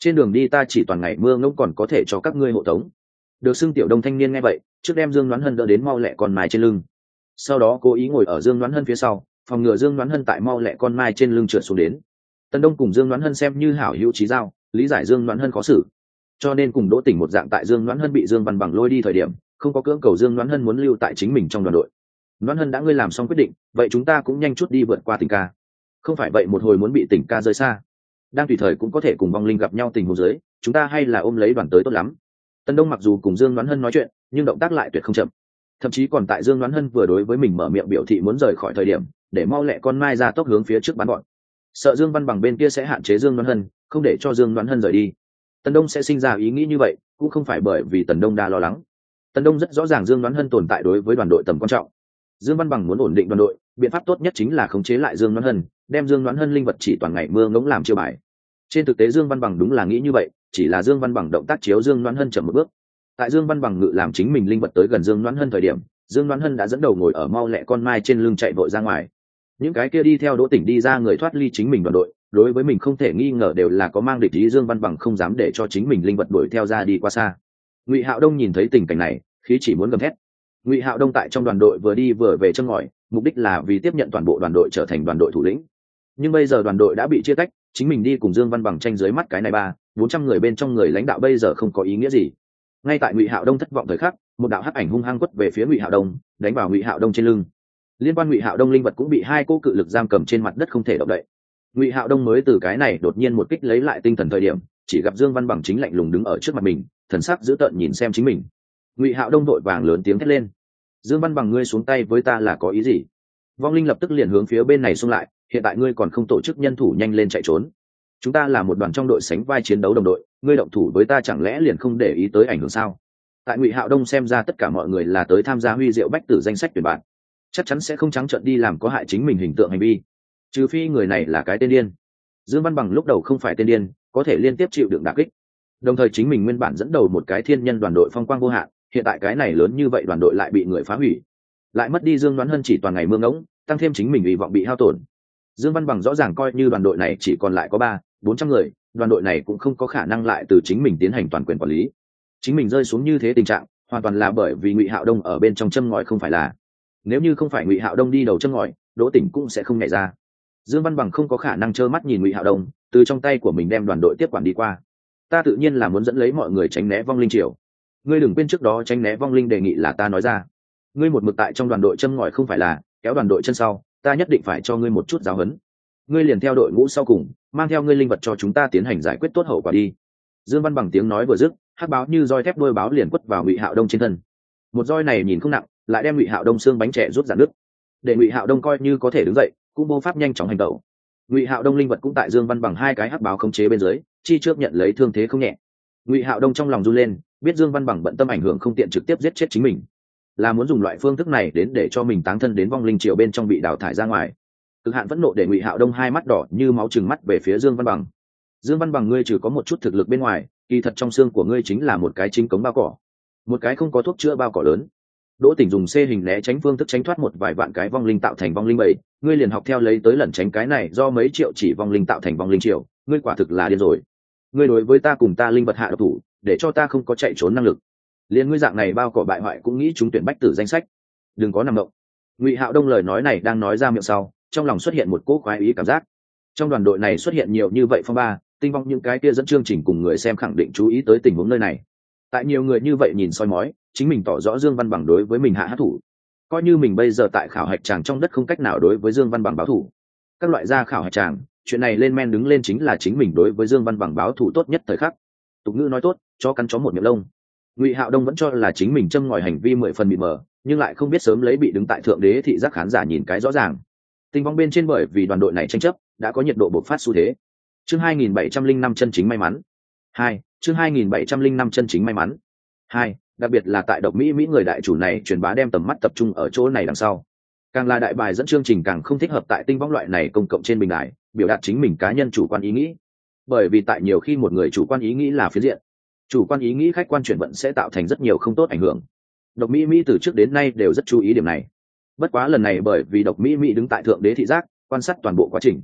[SPEAKER 1] trên đường đi ta chỉ toàn ngày mưa ngông còn có thể cho các ngươi hộ tống. Được xưng tiểu đông thanh niên nghe vậy, trước đem Dương Đoán Hân đỡ đến mau lẹ con mai trên lưng, sau đó cố ý ngồi ở Dương Đoán Hân phía sau, phòng ngừa Dương Đoán Hân tại mau lẹ con mai trên lưng trượt xuống đến. Tần Đông cùng Dương Đoán Hân xem như hảo hữu chí giao, lý giải Dương Đoán Hân khó xử, cho nên cùng Đỗ Tỉnh một dạng, tại Dương Đoán Hân bị Dương Văn Bằng lôi đi thời điểm, không có cưỡng cầu Dương Đoán Hân muốn lưu tại chính mình trong đoàn đội. Đoán Hân đã ngươi làm xong quyết định, vậy chúng ta cũng nhanh chút đi vượt qua Tỉnh ca, không phải vậy một hồi muốn bị Tỉnh ca rơi xa. Đang tùy thời cũng có thể cùng vong linh gặp nhau tình huống dưới, chúng ta hay là ôm lấy đoàn tới tốt lắm. Tần Đông mặc dù cùng Dương Đoán Hân nói chuyện, nhưng động tác lại tuyệt không chậm, thậm chí còn tại Dương Đoán Hân vừa đối với mình mở miệng biểu thị muốn rời khỏi thời điểm, để mau lẹ con mai ra tốc hướng phía trước bắn gọn, sợ Dương Văn Bằng bên kia sẽ hạn chế Dương Đoán Hân, không để cho Dương Đoán Hân rời đi. Tần Đông sẽ sinh ra ý nghĩ như vậy, cũng không phải bởi vì Tần Đông đa lo lắng. Tần Đông rất rõ ràng Dương Đoán Hân tồn tại đối với đoàn đội tầm quan trọng. Dương Văn Bằng muốn ổn định đoàn đội, biện pháp tốt nhất chính là khống chế lại Dương Đoán Hân, đem Dương Đoán Hân linh vật chỉ toàn ngày mưa ngỗng làm chiêu bài. Trên thực tế Dương Văn Bằng đúng là nghĩ như vậy, chỉ là Dương Văn Bằng động tác chiếu Dương Đoán Hân chậm một bước. Tại Dương Văn Bằng ngự làm chính mình linh vật tới gần Dương Đoán Hân thời điểm, Dương Đoán Hân đã dẫn đầu ngồi ở mau lẹ con mai trên lưng chạy vội ra ngoài. Những cái kia đi theo Đỗ Tỉnh đi ra người thoát ly chính mình đoàn đội, đối với mình không thể nghi ngờ đều là có mang địch ý. Dương Văn Bằng không dám để cho chính mình linh vật đuổi theo ra đi quá xa. Ngụy Hạo Đông nhìn thấy tình cảnh này, khí chỉ muốn gầm thét. Ngụy Hạo Đông tại trong đoàn đội vừa đi vừa về châm ngòi, mục đích là vì tiếp nhận toàn bộ đoàn đội trở thành đoàn đội thủ lĩnh. Nhưng bây giờ đoàn đội đã bị chia tách, chính mình đi cùng Dương Văn Bằng tranh dưới mắt cái này ba bốn trăm người bên trong người lãnh đạo bây giờ không có ý nghĩa gì. Ngay tại Ngụy Hạo Đông thất vọng thời khắc, một đạo hắc ảnh hung hăng quất về phía Ngụy Hạo Đông, đánh vào Ngụy Hạo Đông trên lưng. Liên quan Ngụy Hạo Đông linh vật cũng bị hai cô cự lực giam cầm trên mặt đất không thể động đậy. Ngụy Hạo Đông mới từ cái này đột nhiên một kích lấy lại tinh thần thời điểm, chỉ gặp Dương Văn Bằng chính lạnh lùng đứng ở trước mặt mình, thần sắc dữ tợn nhìn xem chính mình. Ngụy Hạo Đông vội vàng lớn tiếng thét lên: Dương Văn Bằng, ngươi xuống tay với ta là có ý gì? Vong linh lập tức liền hướng phía bên này xung lại, hiện tại ngươi còn không tổ chức nhân thủ nhanh lên chạy trốn. Chúng ta là một đoàn trong đội sánh vai chiến đấu đồng đội, ngươi động thủ với ta chẳng lẽ liền không để ý tới ảnh hưởng sao? Tại Ngụy Hạo Đông xem ra tất cả mọi người là tới tham gia huy diệu bách tử danh sách tuyển bạn, chắc chắn sẽ không trắng trợn đi làm có hại chính mình hình tượng hành vi, trừ phi người này là cái tên điên. Dương Văn Bằng lúc đầu không phải tên điên, có thể liên tiếp chịu đựng đả kích, đồng thời chính mình nguyên bản dẫn đầu một cái thiên nhân đoàn đội phong quang vô hạn, hiện tại cái này lớn như vậy đoàn đội lại bị người phá hủy, lại mất đi Dương Đoán Hân chỉ toàn ngày mưa ngỗng, tăng thêm chính mình hy vọng bị hao tổn. Dương Văn Bằng rõ ràng coi như đoàn đội này chỉ còn lại có ba bốn trăm người, đoàn đội này cũng không có khả năng lại từ chính mình tiến hành toàn quyền quản lý. Chính mình rơi xuống như thế tình trạng hoàn toàn là bởi vì Ngụy Hạo Đông ở bên trong châm ngòi, không phải là. Nếu như không phải Ngụy Hạo Đông đi đầu châm ngòi, Đỗ Tỉnh cũng sẽ không nhảy ra. Dương Văn Bằng không có khả năng trơ mắt nhìn Ngụy Hạo Đông từ trong tay của mình đem đoàn đội tiếp quản đi qua. Ta tự nhiên là muốn dẫn lấy mọi người tránh né vong linh triều. Ngươi đừng quên trước đó tránh né vong linh đề nghị là ta nói ra. Ngươi một mực tại trong đoàn đội châm ngòi, không phải là kéo đoàn đội chân sau, ta nhất định phải cho ngươi một chút giáo huấn. Ngươi liền theo đội ngũ sau cùng, mang theo ngươi linh vật cho chúng ta tiến hành giải quyết tốt hậu quả đi. Dương Văn Bằng tiếng nói vừa dứt, hắc báo như roi thép đôi báo liền quất vào Ngụy Hạo Đông trên thân. Một roi này nhìn không nặng, lại đem Ngụy Hạo Đông xương bánh trẻ rút dạn nước, để Ngụy Hạo Đông coi như có thể đứng dậy, cũng vô pháp nhanh chóng hành động. Ngụy Hạo Đông linh vật cũng tại Dương Văn Bằng hai cái hắc báo khống chế bên dưới, chi trước nhận lấy thương thế không nhẹ. Ngụy Hạo Đông trong lòng run lên, biết Dương Văn Bằng bận tâm ảnh hưởng không tiện trực tiếp giết chết chính mình, là muốn dùng loại phương thức này đến để cho mình táng thân đến vong linh triều bên trong bị đào thải ra ngoài. Cực hạn phẫn nộ để Ngụy Hạo Đông hai mắt đỏ như máu trừng mắt về phía Dương Văn Bằng. Dương Văn Bằng, ngươi trừ có một chút thực lực bên ngoài, kỳ thật trong xương của ngươi chính là một cái chính cống bao cỏ, một cái không có thuốc chữa bao cỏ lớn. Đỗ Tỉnh dùng C hình né tránh phương thức tránh thoát một vài vạn cái vong linh tạo thành vong linh bảy, ngươi liền học theo lấy tới lẩn tránh cái này do mấy triệu chỉ vong linh tạo thành vong linh triệu, ngươi quả thực là điên rồi. Ngươi đối với ta cùng ta linh vật hạ độc thủ, để cho ta không có chạy trốn năng lực. Liên ngươi dạng này bao cỏ bại hoại cũng nghĩ chúng tuyển bách tử danh sách, đừng có nằm động. Ngụy Hạo Đông lời nói này đang nói ra miệng sau, trong lòng xuất hiện một cỗ khoái ý cảm giác. Trong đoàn đội này xuất hiện nhiều như vậy phong ba, tinh vong những cái kia dẫn chương trình cùng người xem khẳng định chú ý tới tình huống nơi này. Tại nhiều người như vậy nhìn soi mói, chính mình tỏ rõ Dương Văn Bằng đối với mình hạ hát thủ, coi như mình bây giờ tại khảo hạch tràng trong đất không cách nào đối với Dương Văn Bằng báo thủ. Các loại gia khảo hạch tràng, chuyện này lên men đứng lên chính là chính mình đối với Dương Văn Bằng báo thủ tốt nhất thời khắc. Tục ngữ nói tốt, cho cắn chó một miệng lông. Ngụy Hạo Đông vẫn cho là chính mình châm ngòi hành vi mười phần mịt mờ, nhưng lại không biết sớm lấy bị đứng tại thượng đế thị giác khán giả nhìn cái rõ ràng. Tinh vong bên trên bởi vì đoàn đội này tranh chấp, đã có nhiệt độ bộc phát xu thế. Chương hai nghìn bảy trăm linh năm chân chính may mắn. Hai, chương hai nghìn bảy trăm linh năm chân chính may mắn. Hai, đặc biệt là tại độc Mỹ Mỹ người đại chủ này truyền bá đem tầm mắt tập trung ở chỗ này đằng sau. Càng là đại bài dẫn chương trình càng không thích hợp tại tinh vong loại này công cộng trên bình đài, biểu đạt chính mình cá nhân chủ quan ý nghĩ. Bởi vì tại nhiều khi một người chủ quan ý nghĩ là phiến diện, chủ quan ý nghĩ khách quan chuyển vận sẽ tạo thành rất nhiều không tốt ảnh hưởng. Độc Mỹ Mỹ từ trước đến nay đều rất chú ý điểm này. Bất quá lần này bởi vì độc Mỹ Mỹ đứng tại thượng đế thị giác, quan sát toàn bộ quá trình,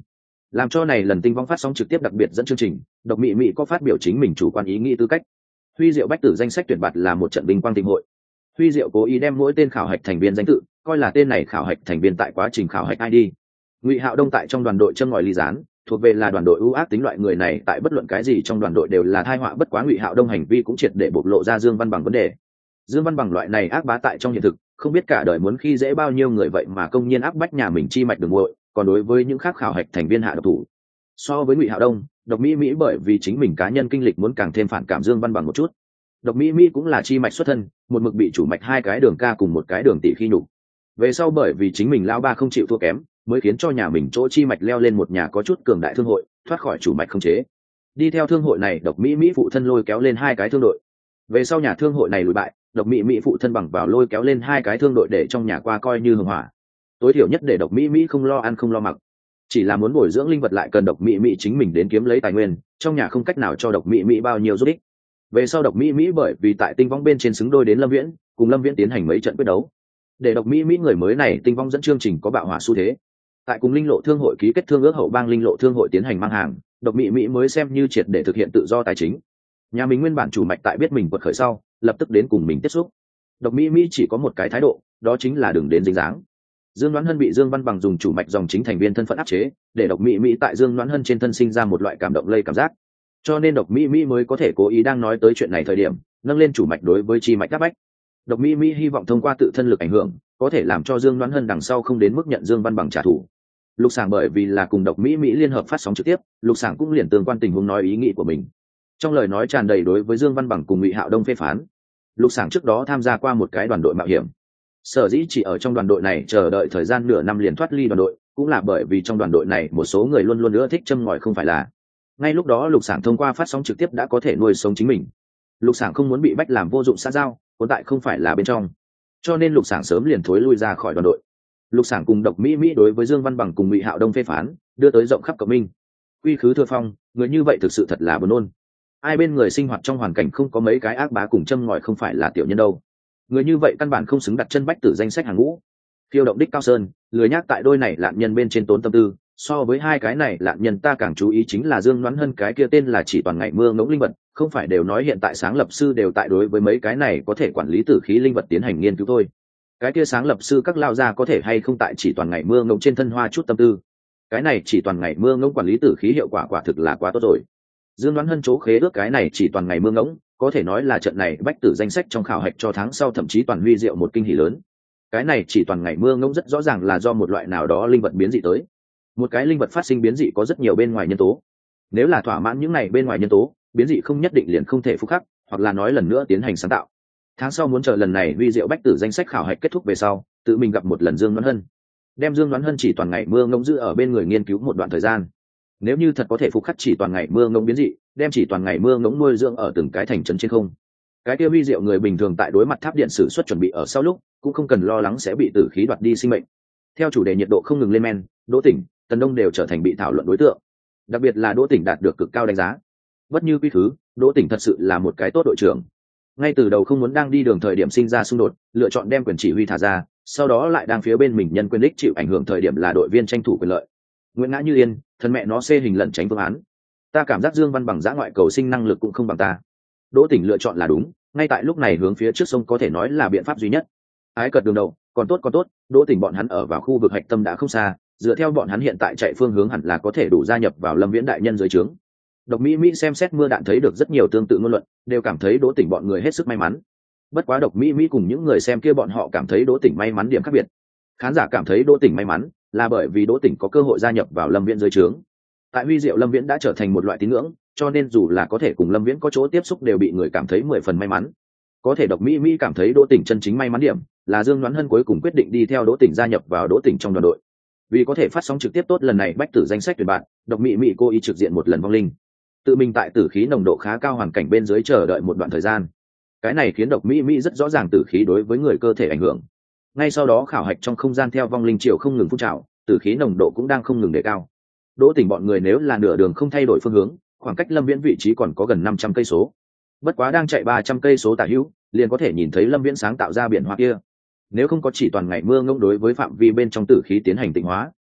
[SPEAKER 1] Làm cho này lần tinh vong phát sóng trực tiếp đặc biệt dẫn chương trình, độc mị mị có phát biểu chính mình chủ quan ý nghĩ tư cách. Huy Diệu bách tử danh sách tuyển bạt là một trận vinh quang thịnh hội. Huy Diệu cố ý đem mỗi tên khảo hạch thành viên danh tự, coi là tên này khảo hạch thành viên tại quá trình khảo hạch i đê. Ngụy Hạo Đông tại trong đoàn đội châm ngòi ly gián, thuộc về là đoàn đội ưu ác tính loại người này, tại bất luận cái gì trong đoàn đội đều là tai họa, bất quá Ngụy Hạo Đông hành vi cũng triệt để bộc lộ ra Dương Văn Bằng vấn đề. Dương Văn Bằng loại này ác bá tại trong hiện thực, không biết cả đời muốn khi dễ bao nhiêu người vậy mà công nhiên áp bách nhà mình chi mạch đường muội, còn đối với những khác khảo hạch thành viên hạ độc thủ. So với Ngụy Hạo Đông, Độc Mỹ Mỹ bởi vì chính mình cá nhân kinh lịch muốn càng thêm phản cảm Dương Văn Bằng một chút. Độc Mỹ Mỹ cũng là chi mạch xuất thân, một mực bị chủ mạch hai cái đường ca cùng một cái đường tỷ khi nhục. Về sau bởi vì chính mình lao ba không chịu thua kém, mới khiến cho nhà mình chỗ chi mạch leo lên một nhà có chút cường đại thương hội, thoát khỏi chủ mạch không chế. Đi theo thương hội này, Độc Mỹ Mỹ phụ thân lôi kéo lên hai cái thương đội. Về sau nhà thương hội này lùi bại, Độc Mỹ Mỹ phụ thân bằng vào lôi kéo lên hai cái thương đội để trong nhà qua coi như hưng hỏa. Tối thiểu nhất để Độc Mỹ Mỹ không lo ăn không lo mặc, chỉ là muốn bồi dưỡng linh vật lại cần Độc Mỹ Mỹ chính mình đến kiếm lấy tài nguyên, trong nhà không cách nào cho Độc Mỹ Mỹ bao nhiêu giúp ích. Về sau Độc Mỹ Mỹ bởi vì tại tinh vong bên trên xứng đôi đến Lâm Viễn, cùng Lâm Viễn tiến hành mấy trận quyết đấu. Để Độc Mỹ Mỹ người mới này tinh vong dẫn chương trình có bạo hỏa xu thế. Tại cùng Linh Lộ Thương hội ký kết thương ước hậu bang Linh Lộ Thương hội tiến hành mang hàng, Độc Mỹ Mỹ mới xem như triệt để thực hiện tự do tài chính. Nhà mình nguyên bản chủ mạch tại biết mình quật khởi sau, lập tức đến cùng mình tiếp xúc. Độc Mỹ Mỹ chỉ có một cái thái độ, đó chính là đừng đến dính dáng. Dương Đoán Hân bị Dương Văn Bằng dùng chủ mạch dòng chính thành viên thân phận áp chế, để Độc Mỹ Mỹ tại Dương Đoán Hân trên thân sinh ra một loại cảm động lây cảm giác. Cho nên Độc Mỹ Mỹ mới có thể cố ý đang nói tới chuyện này thời điểm, nâng lên chủ mạch đối với chi mạch áp bách. Độc Mỹ Mỹ hy vọng thông qua tự thân lực ảnh hưởng, có thể làm cho Dương Đoán Hân đằng sau không đến mức nhận Dương Văn Bằng trả thù. Lục Sảng bởi vì là cùng Độc Mỹ Mỹ liên hợp phát sóng trực tiếp, Lục Sảng cũng liền tương quan tình huống nói ý nghĩ của mình. Trong lời nói tràn đầy đối với Dương Văn Bằng cùng Ngụy Hạo Đông phê phán. Lục Sảng trước đó tham gia qua một cái đoàn đội mạo hiểm, sở dĩ chỉ ở trong đoàn đội này chờ đợi thời gian nửa năm liền thoát ly đoàn đội, cũng là bởi vì trong đoàn đội này một số người luôn luôn nữa thích châm ngòi không phải là. Ngay lúc đó Lục Sảng thông qua phát sóng trực tiếp đã có thể nuôi sống chính mình. Lục Sảng không muốn bị bách làm vô dụng xã giao, cuốn tại không phải là bên trong, cho nên Lục Sảng sớm liền thối lui ra khỏi đoàn đội. Lục Sảng cùng Độc Mỹ Mỹ đối với Dương Văn Bằng cùng Ngụy Hạo Đông phê phán, đưa tới rộng khắp cộng minh. Quy khứ thừa phong, người như vậy thực sự thật là buồn nôn. Ai bên người sinh hoạt trong hoàn cảnh không có mấy cái ác bá cùng châm ngòi không phải là tiểu nhân đâu. Người như vậy căn bản không xứng đặt chân bách tử danh sách hàng ngũ. Phiêu động đích cao sơn, lười nhác tại đôi này lạn nhân bên trên tốn tâm tư, so với hai cái này lạn nhân ta càng chú ý chính là Dương Đoán Hân cái kia tên là chỉ toàn ngày mưa ngỗng linh vật, không phải đều nói hiện tại sáng lập sư đều tại đối với mấy cái này có thể quản lý tử khí linh vật tiến hành nghiên cứu thôi. Cái kia sáng lập sư các lao gia có thể hay không tại chỉ toàn ngày mưa ngỗng trên thân hoa chút tâm tư. Cái này chỉ toàn ngày mưa ngỗng quản lý tử khí hiệu quả quả thực là quá tốt rồi. Dương Đoán Hân chỗ khế ước cái này chỉ toàn ngày mưa ngỗng, có thể nói là trận này bách tử danh sách trong khảo hạch cho tháng sau thậm chí toàn huy diệu một kinh hỉ lớn. Cái này chỉ toàn ngày mưa ngỗng rất rõ ràng là do một loại nào đó linh vật biến dị tới. Một cái linh vật phát sinh biến dị có rất nhiều bên ngoài nhân tố. Nếu là thỏa mãn những này bên ngoài nhân tố, biến dị không nhất định liền không thể phục khắc, hoặc là nói lần nữa tiến hành sáng tạo. Tháng sau muốn chờ lần này huy diệu bách tử danh sách khảo hạch kết thúc về sau, tự mình gặp một lần Dương Đoán Hân. Đem Dương Đoán Hân chỉ toàn ngày mưa ngỗng giữ ở bên người nghiên cứu một đoạn thời gian. Nếu như thật có thể phục khắc chỉ toàn ngày mưa ngỗng biến dị, đem chỉ toàn ngày mưa ngỗng nuôi dưỡng ở từng cái thành trấn trên không. Cái kia huy diệu người bình thường tại đối mặt tháp điện sử xuất chuẩn bị ở sau lúc, cũng không cần lo lắng sẽ bị tử khí đoạt đi sinh mệnh. Theo chủ đề nhiệt độ không ngừng lên men, Đỗ Tỉnh, Tần Đông đều trở thành bị thảo luận đối tượng. Đặc biệt là Đỗ Tỉnh đạt được cực cao đánh giá. Bất như quy khứ, Đỗ Tỉnh thật sự là một cái tốt đội trưởng. Ngay từ đầu không muốn đang đi đường thời điểm sinh ra xung đột, lựa chọn đem quyền chỉ huy thả ra, sau đó lại đang phía bên mình nhân quyền đích chịu ảnh hưởng thời điểm là đội viên tranh thủ quyền lợi. Nguyễn Ngã Như Yên, thân mẹ nó xê hình lẩn tránh phương án. Ta cảm giác Dương Văn Bằng giã ngoại cầu sinh năng lực cũng không bằng ta. Đỗ Tỉnh lựa chọn là đúng, ngay tại lúc này hướng phía trước sông có thể nói là biện pháp duy nhất. Ái cật đường đầu, còn tốt còn tốt, Đỗ Tỉnh bọn hắn ở vào khu vực hạch tâm đã không xa, dựa theo bọn hắn hiện tại chạy phương hướng hẳn là có thể đủ gia nhập vào Lâm Viễn đại nhân dưới trướng. Độc Mỹ Mỹ xem xét mưa đạn thấy được rất nhiều tương tự ngôn luận, đều cảm thấy Đỗ Tỉnh bọn người hết sức may mắn. Bất quá Độc Mỹ Mỹ cùng những người xem kia bọn họ cảm thấy Đỗ Tỉnh may mắn điểm khác biệt. Khán giả cảm thấy Đỗ Tỉnh may mắn là bởi vì Đỗ Tỉnh có cơ hội gia nhập vào Lâm Viễn dưới trướng. Tại huy diệu Lâm Viễn đã trở thành một loại tín ngưỡng, cho nên dù là có thể cùng Lâm Viễn có chỗ tiếp xúc đều bị người cảm thấy mười phần may mắn. Có thể Độc Mỹ Mỹ cảm thấy Đỗ Tỉnh chân chính may mắn điểm là Dương Đoán Hân cuối cùng quyết định đi theo Đỗ Tỉnh gia nhập vào Đỗ Tỉnh trong đoàn đội. Vì có thể phát sóng trực tiếp tốt lần này bách tử danh sách tuyển bạn, Độc Mỹ Mỹ cố ý trực diện một lần vong linh, tự mình tại tử khí nồng độ khá cao hoàn cảnh bên dưới chờ đợi một đoạn thời gian. Cái này khiến Độc Mỹ Mỹ rất rõ ràng tử khí đối với người cơ thể ảnh hưởng. Ngay sau đó khảo hạch trong không gian theo vong linh triều không ngừng phun trào, tử khí nồng độ cũng đang không ngừng đề cao. Đỗ Tỉnh bọn người nếu là nửa đường không thay đổi phương hướng, khoảng cách Lâm Viễn vị trí còn có gần năm trăm cây số. Bất quá đang chạy ba trăm cây số tả hữu, liền có thể nhìn thấy Lâm Viễn sáng tạo ra biển hoa kia. Nếu không có chỉ toàn ngày mưa ngông đối với phạm vi bên trong tử khí tiến hành tịnh hóa,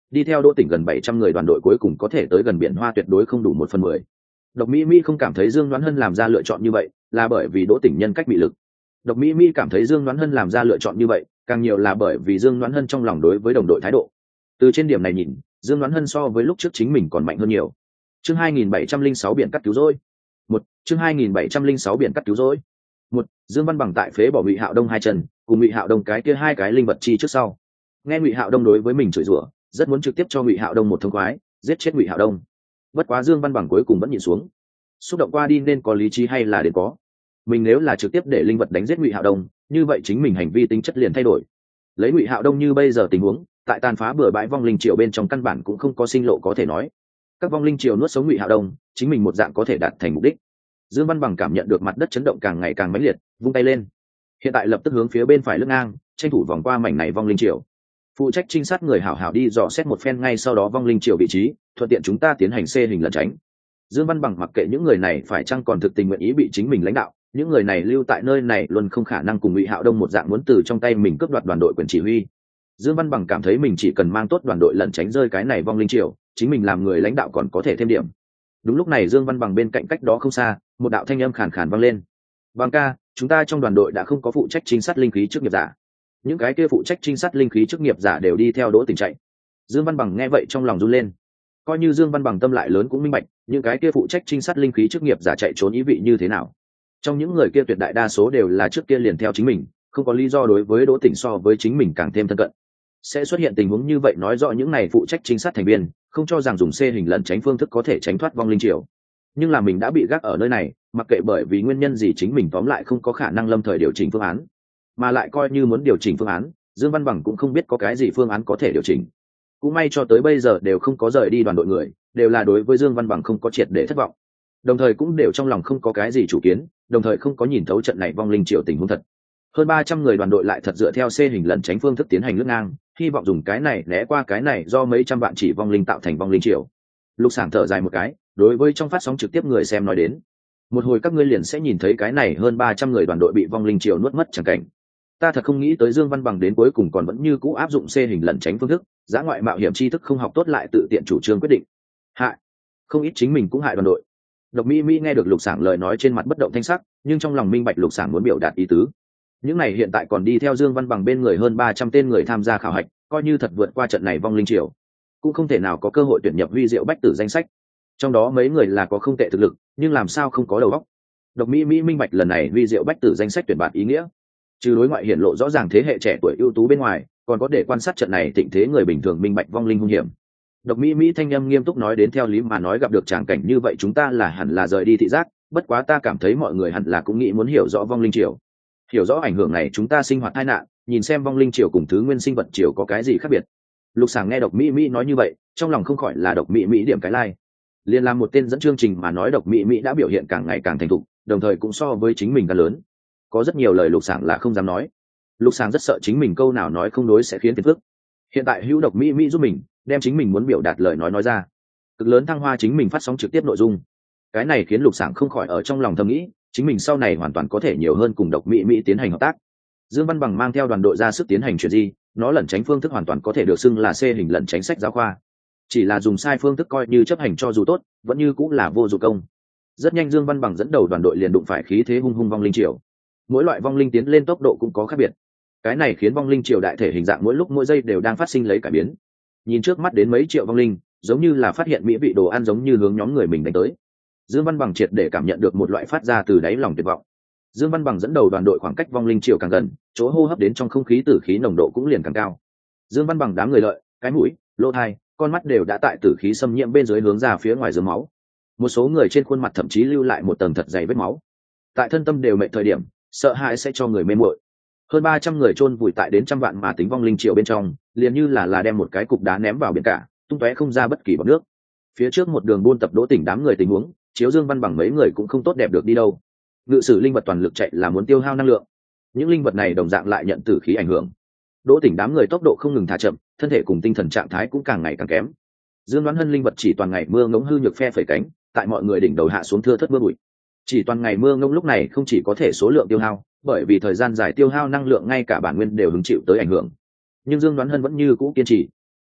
[SPEAKER 1] đi theo Đỗ Tỉnh gần bảy trăm người đoàn đội cuối cùng có thể tới gần biển Hoa tuyệt đối không đủ một phần mười. Độc Mỹ Mỹ không cảm thấy Dương Đoán Hân làm ra lựa chọn như vậy, là bởi vì Đỗ Tỉnh nhân cách bị lực. Độc Mỹ Mỹ cảm thấy Dương Đoán Hân làm ra lựa chọn như vậy, càng nhiều là bởi vì Dương Đoán Hân trong lòng đối với đồng đội thái độ. Từ trên điểm này nhìn, Dương Đoán Hân so với lúc trước chính mình còn mạnh hơn nhiều. Chương hai nghìn bảy trăm lẻ sáu biển cắt cứu rỗi. Một, chương hai nghìn bảy trăm lẻ sáu biển cắt cứu rỗi. Một, Dương Văn Bằng tại phế bỏ Ngụy Hạo Đông hai chân, cùng Ngụy Hạo Đông cái kia hai cái linh vật chi trước sau. Nghe Ngụy Hạo Đông đối với mình chửi rủa, rất muốn trực tiếp cho Ngụy Hạo Đông một thông khoái, giết chết Ngụy Hạo Đông. Bất quá Dương Văn Bằng cuối cùng vẫn nhịn xuống. Xúc động qua đi nên có lý trí hay là đến có. Mình nếu là trực tiếp để linh vật đánh giết Ngụy Hạo Đông, như vậy chính mình hành vi tính chất liền thay đổi. Lấy Ngụy Hạo Đông như bây giờ tình huống, tại tàn phá bừa bãi vong linh triều bên trong căn bản cũng không có sinh lộ có thể nói. Các vong linh triều nuốt sống Ngụy Hạo Đông, chính mình một dạng có thể đạt thành mục đích. Dương Văn Bằng cảm nhận được mặt đất chấn động càng ngày càng mãnh liệt, vung tay lên. Hiện tại lập tức hướng phía bên phải lưng ngang, tranh thủ vòng qua mảnh này vong linh triều. Phụ trách trinh sát người hảo hảo đi dò xét một phen, ngay sau đó vong linh triều vị trí, thuận tiện chúng ta tiến hành xê hình lẩn tránh. Dương Văn Bằng mặc kệ những người này phải chăng còn thực tình nguyện ý bị chính mình lãnh đạo, những người này lưu tại nơi này luôn không khả năng cùng Ngụy Hạo Đông một dạng muốn từ trong tay mình cướp đoạt đoàn đội quyền chỉ huy. Dương Văn Bằng cảm thấy mình chỉ cần mang tốt đoàn đội lẩn tránh rơi cái này vong linh triều, chính mình làm người lãnh đạo còn có thể thêm điểm. Đúng lúc này Dương Văn Bằng bên cạnh cách đó không xa, một đạo thanh âm khàn khàn vang lên. Bằng ca, chúng ta trong đoàn đội đã không có phụ trách trinh sát linh khí chức nghiệp giả. Những cái kia phụ trách trinh sát linh khí chức nghiệp giả đều đi theo Đỗ Tỉnh chạy. Dương Văn Bằng nghe vậy trong lòng run lên. Coi như Dương Văn Bằng tâm lại lớn cũng minh bạch, những cái kia phụ trách trinh sát linh khí chức nghiệp giả chạy trốn ý vị như thế nào. Trong những người kia tuyệt đại đa số đều là trước kia liền theo chính mình, không có lý do đối với Đỗ Tỉnh so với chính mình càng thêm thân cận. Sẽ xuất hiện tình huống như vậy nói rõ những này phụ trách trinh sát thành viên không cho rằng dùng xê hình lẩn tránh phương thức có thể tránh thoát vong linh triều. Nhưng là mình đã bị gác ở nơi này, mặc kệ bởi vì nguyên nhân gì chính mình tóm lại không có khả năng lâm thời điều chỉnh phương án. Mà lại coi như muốn điều chỉnh phương án, Dương Văn Bằng cũng không biết có cái gì phương án có thể điều chỉnh. Cũng may cho tới bây giờ đều không có rời đi đoàn đội người, đều là đối với Dương Văn Bằng không có triệt để thất vọng. Đồng thời cũng đều trong lòng không có cái gì chủ kiến, đồng thời không có nhìn thấu trận này vong linh triều tình huống thật. Hơn ba trăm người đoàn đội lại thật dựa theo xê hình lẩn tránh phương thức tiến hành lướt ngang, hy vọng dùng cái này né qua cái này do mấy trăm vạn chỉ vong linh tạo thành vong linh triều. Lục Sảng thở dài một cái, đối với trong phát sóng trực tiếp người xem nói đến, một hồi các ngươi liền sẽ nhìn thấy cái này hơn ba trăm người đoàn đội bị vong linh triều nuốt mất chẳng cảnh. Ta thật không nghĩ tới Dương Văn Bằng đến cuối cùng còn vẫn như cũ áp dụng xê hình lẩn tránh phương thức, giã ngoại mạo hiểm tri thức không học tốt lại tự tiện chủ trương quyết định. Hại, không ít chính mình cũng hại đoàn đội. Độc Mỹ Mỹ nghe được Lục Sảng lời nói trên mặt bất động thanh sắc, nhưng trong lòng minh bạch Lục Sảng muốn biểu đạt ý tứ. Những này hiện tại còn đi theo Dương Văn Bằng bên người hơn ba trăm tên người tham gia khảo hạch, coi như thật vượt qua trận này vong linh triều, cũng không thể nào có cơ hội tuyển nhập huy diệu bách tử danh sách. Trong đó mấy người là có không tệ thực lực, nhưng làm sao không có đầu óc. Độc Mỹ Mỹ minh bạch lần này huy diệu bách tử danh sách tuyển bạt ý nghĩa, trừ đối ngoại hiển lộ rõ ràng thế hệ trẻ tuổi ưu tú bên ngoài, còn có để quan sát trận này thịnh thế người bình thường minh bạch vong linh hung hiểm. Độc Mỹ Mỹ thanh âm nghiêm túc nói đến, theo lý mà nói gặp được tràng cảnh như vậy chúng ta là hẳn là rời đi thị giác, bất quá ta cảm thấy mọi người hẳn là cũng nghĩ muốn hiểu rõ vong linh triều, hiểu rõ ảnh hưởng này chúng ta sinh hoạt tai nạn, nhìn xem vong linh triều cùng thứ nguyên sinh vật triều có cái gì khác biệt. Lục Sảng nghe Độc Mỹ Mỹ nói như vậy, trong lòng không khỏi là Độc Mỹ Mỹ điểm cái lai. Liên làm một tên dẫn chương trình mà nói, Độc Mỹ Mỹ đã biểu hiện càng ngày càng thành thục, đồng thời cũng so với chính mình gan lớn. Có rất nhiều lời Lục Sảng là không dám nói. Lục Sảng rất sợ chính mình câu nào nói không đối sẽ khiến phiền phức. Hiện tại hữu Độc Mỹ Mỹ giúp mình, đem chính mình muốn biểu đạt lời nói nói ra, cực lớn thăng hoa chính mình phát sóng trực tiếp nội dung. Cái này khiến Lục Sảng không khỏi ở trong lòng thầm nghĩ, chính mình sau này hoàn toàn có thể nhiều hơn cùng Độc Mỹ Mỹ tiến hành hợp tác. Dương Văn Bằng mang theo đoàn đội ra sức tiến hành chuyện gì, nó lẩn tránh phương thức hoàn toàn có thể được xưng là xê hình lẩn tránh sách giáo khoa. Chỉ là dùng sai phương thức coi như chấp hành cho dù tốt, vẫn như cũng là vô dụng công. Rất nhanh Dương Văn Bằng dẫn đầu đoàn đội liền đụng phải khí thế hung hung vong linh triều. Mỗi loại vong linh tiến lên tốc độ cũng có khác biệt. Cái này khiến vong linh triều đại thể hình dạng mỗi lúc mỗi giây đều đang phát sinh lấy cải biến. Nhìn trước mắt đến mấy triệu vong linh, giống như là phát hiện mỹ vị đồ ăn giống như hướng nhóm người mình đánh tới. Dương Văn Bằng triệt để cảm nhận được một loại phát ra từ đáy lòng tuyệt vọng. Dương Văn Bằng dẫn đầu đoàn đội khoảng cách vong linh triều càng gần, chỗ hô hấp đến trong không khí tử khí nồng độ cũng liền càng cao. Dương Văn Bằng đám người lợi, cái mũi, lỗ tai, con mắt đều đã tại tử khí xâm nhiễm bên dưới hướng ra phía ngoài dưới máu. Một số người trên khuôn mặt thậm chí lưu lại một tầng thật dày vết máu. Tại thân tâm đều mệt thời điểm, sợ hãi sẽ cho người mê muội. Hơn ba trăm người chôn vùi tại đến trăm vạn mà tính vong linh triều bên trong, liền như là là đem một cái cục đá ném vào biển cả, tung tóe không ra bất kỳ bọt nước. Phía trước một đường buôn tập Đỗ Tỉnh đám người tình huống, chiếu Dương Văn Bằng mấy người cũng không tốt đẹp được đi đâu. Ngự sử linh vật toàn lực chạy là muốn tiêu hao năng lượng, những linh vật này đồng dạng lại nhận tử khí ảnh hưởng. Đỗ Tỉnh đám người tốc độ không ngừng thả chậm, thân thể cùng tinh thần trạng thái cũng càng ngày càng kém. Dương Đoán Hân linh vật chỉ toàn ngày mưa ngỗng hư nhược phe phẩy cánh, tại mọi người đỉnh đầu hạ xuống thưa thớt mưa bụi. Chỉ toàn ngày mưa ngỗng lúc này không chỉ có thể số lượng tiêu hao, bởi vì thời gian dài tiêu hao năng lượng ngay cả bản nguyên đều hứng chịu tới ảnh hưởng. Nhưng Dương Đoán Hân vẫn như cũ kiên trì.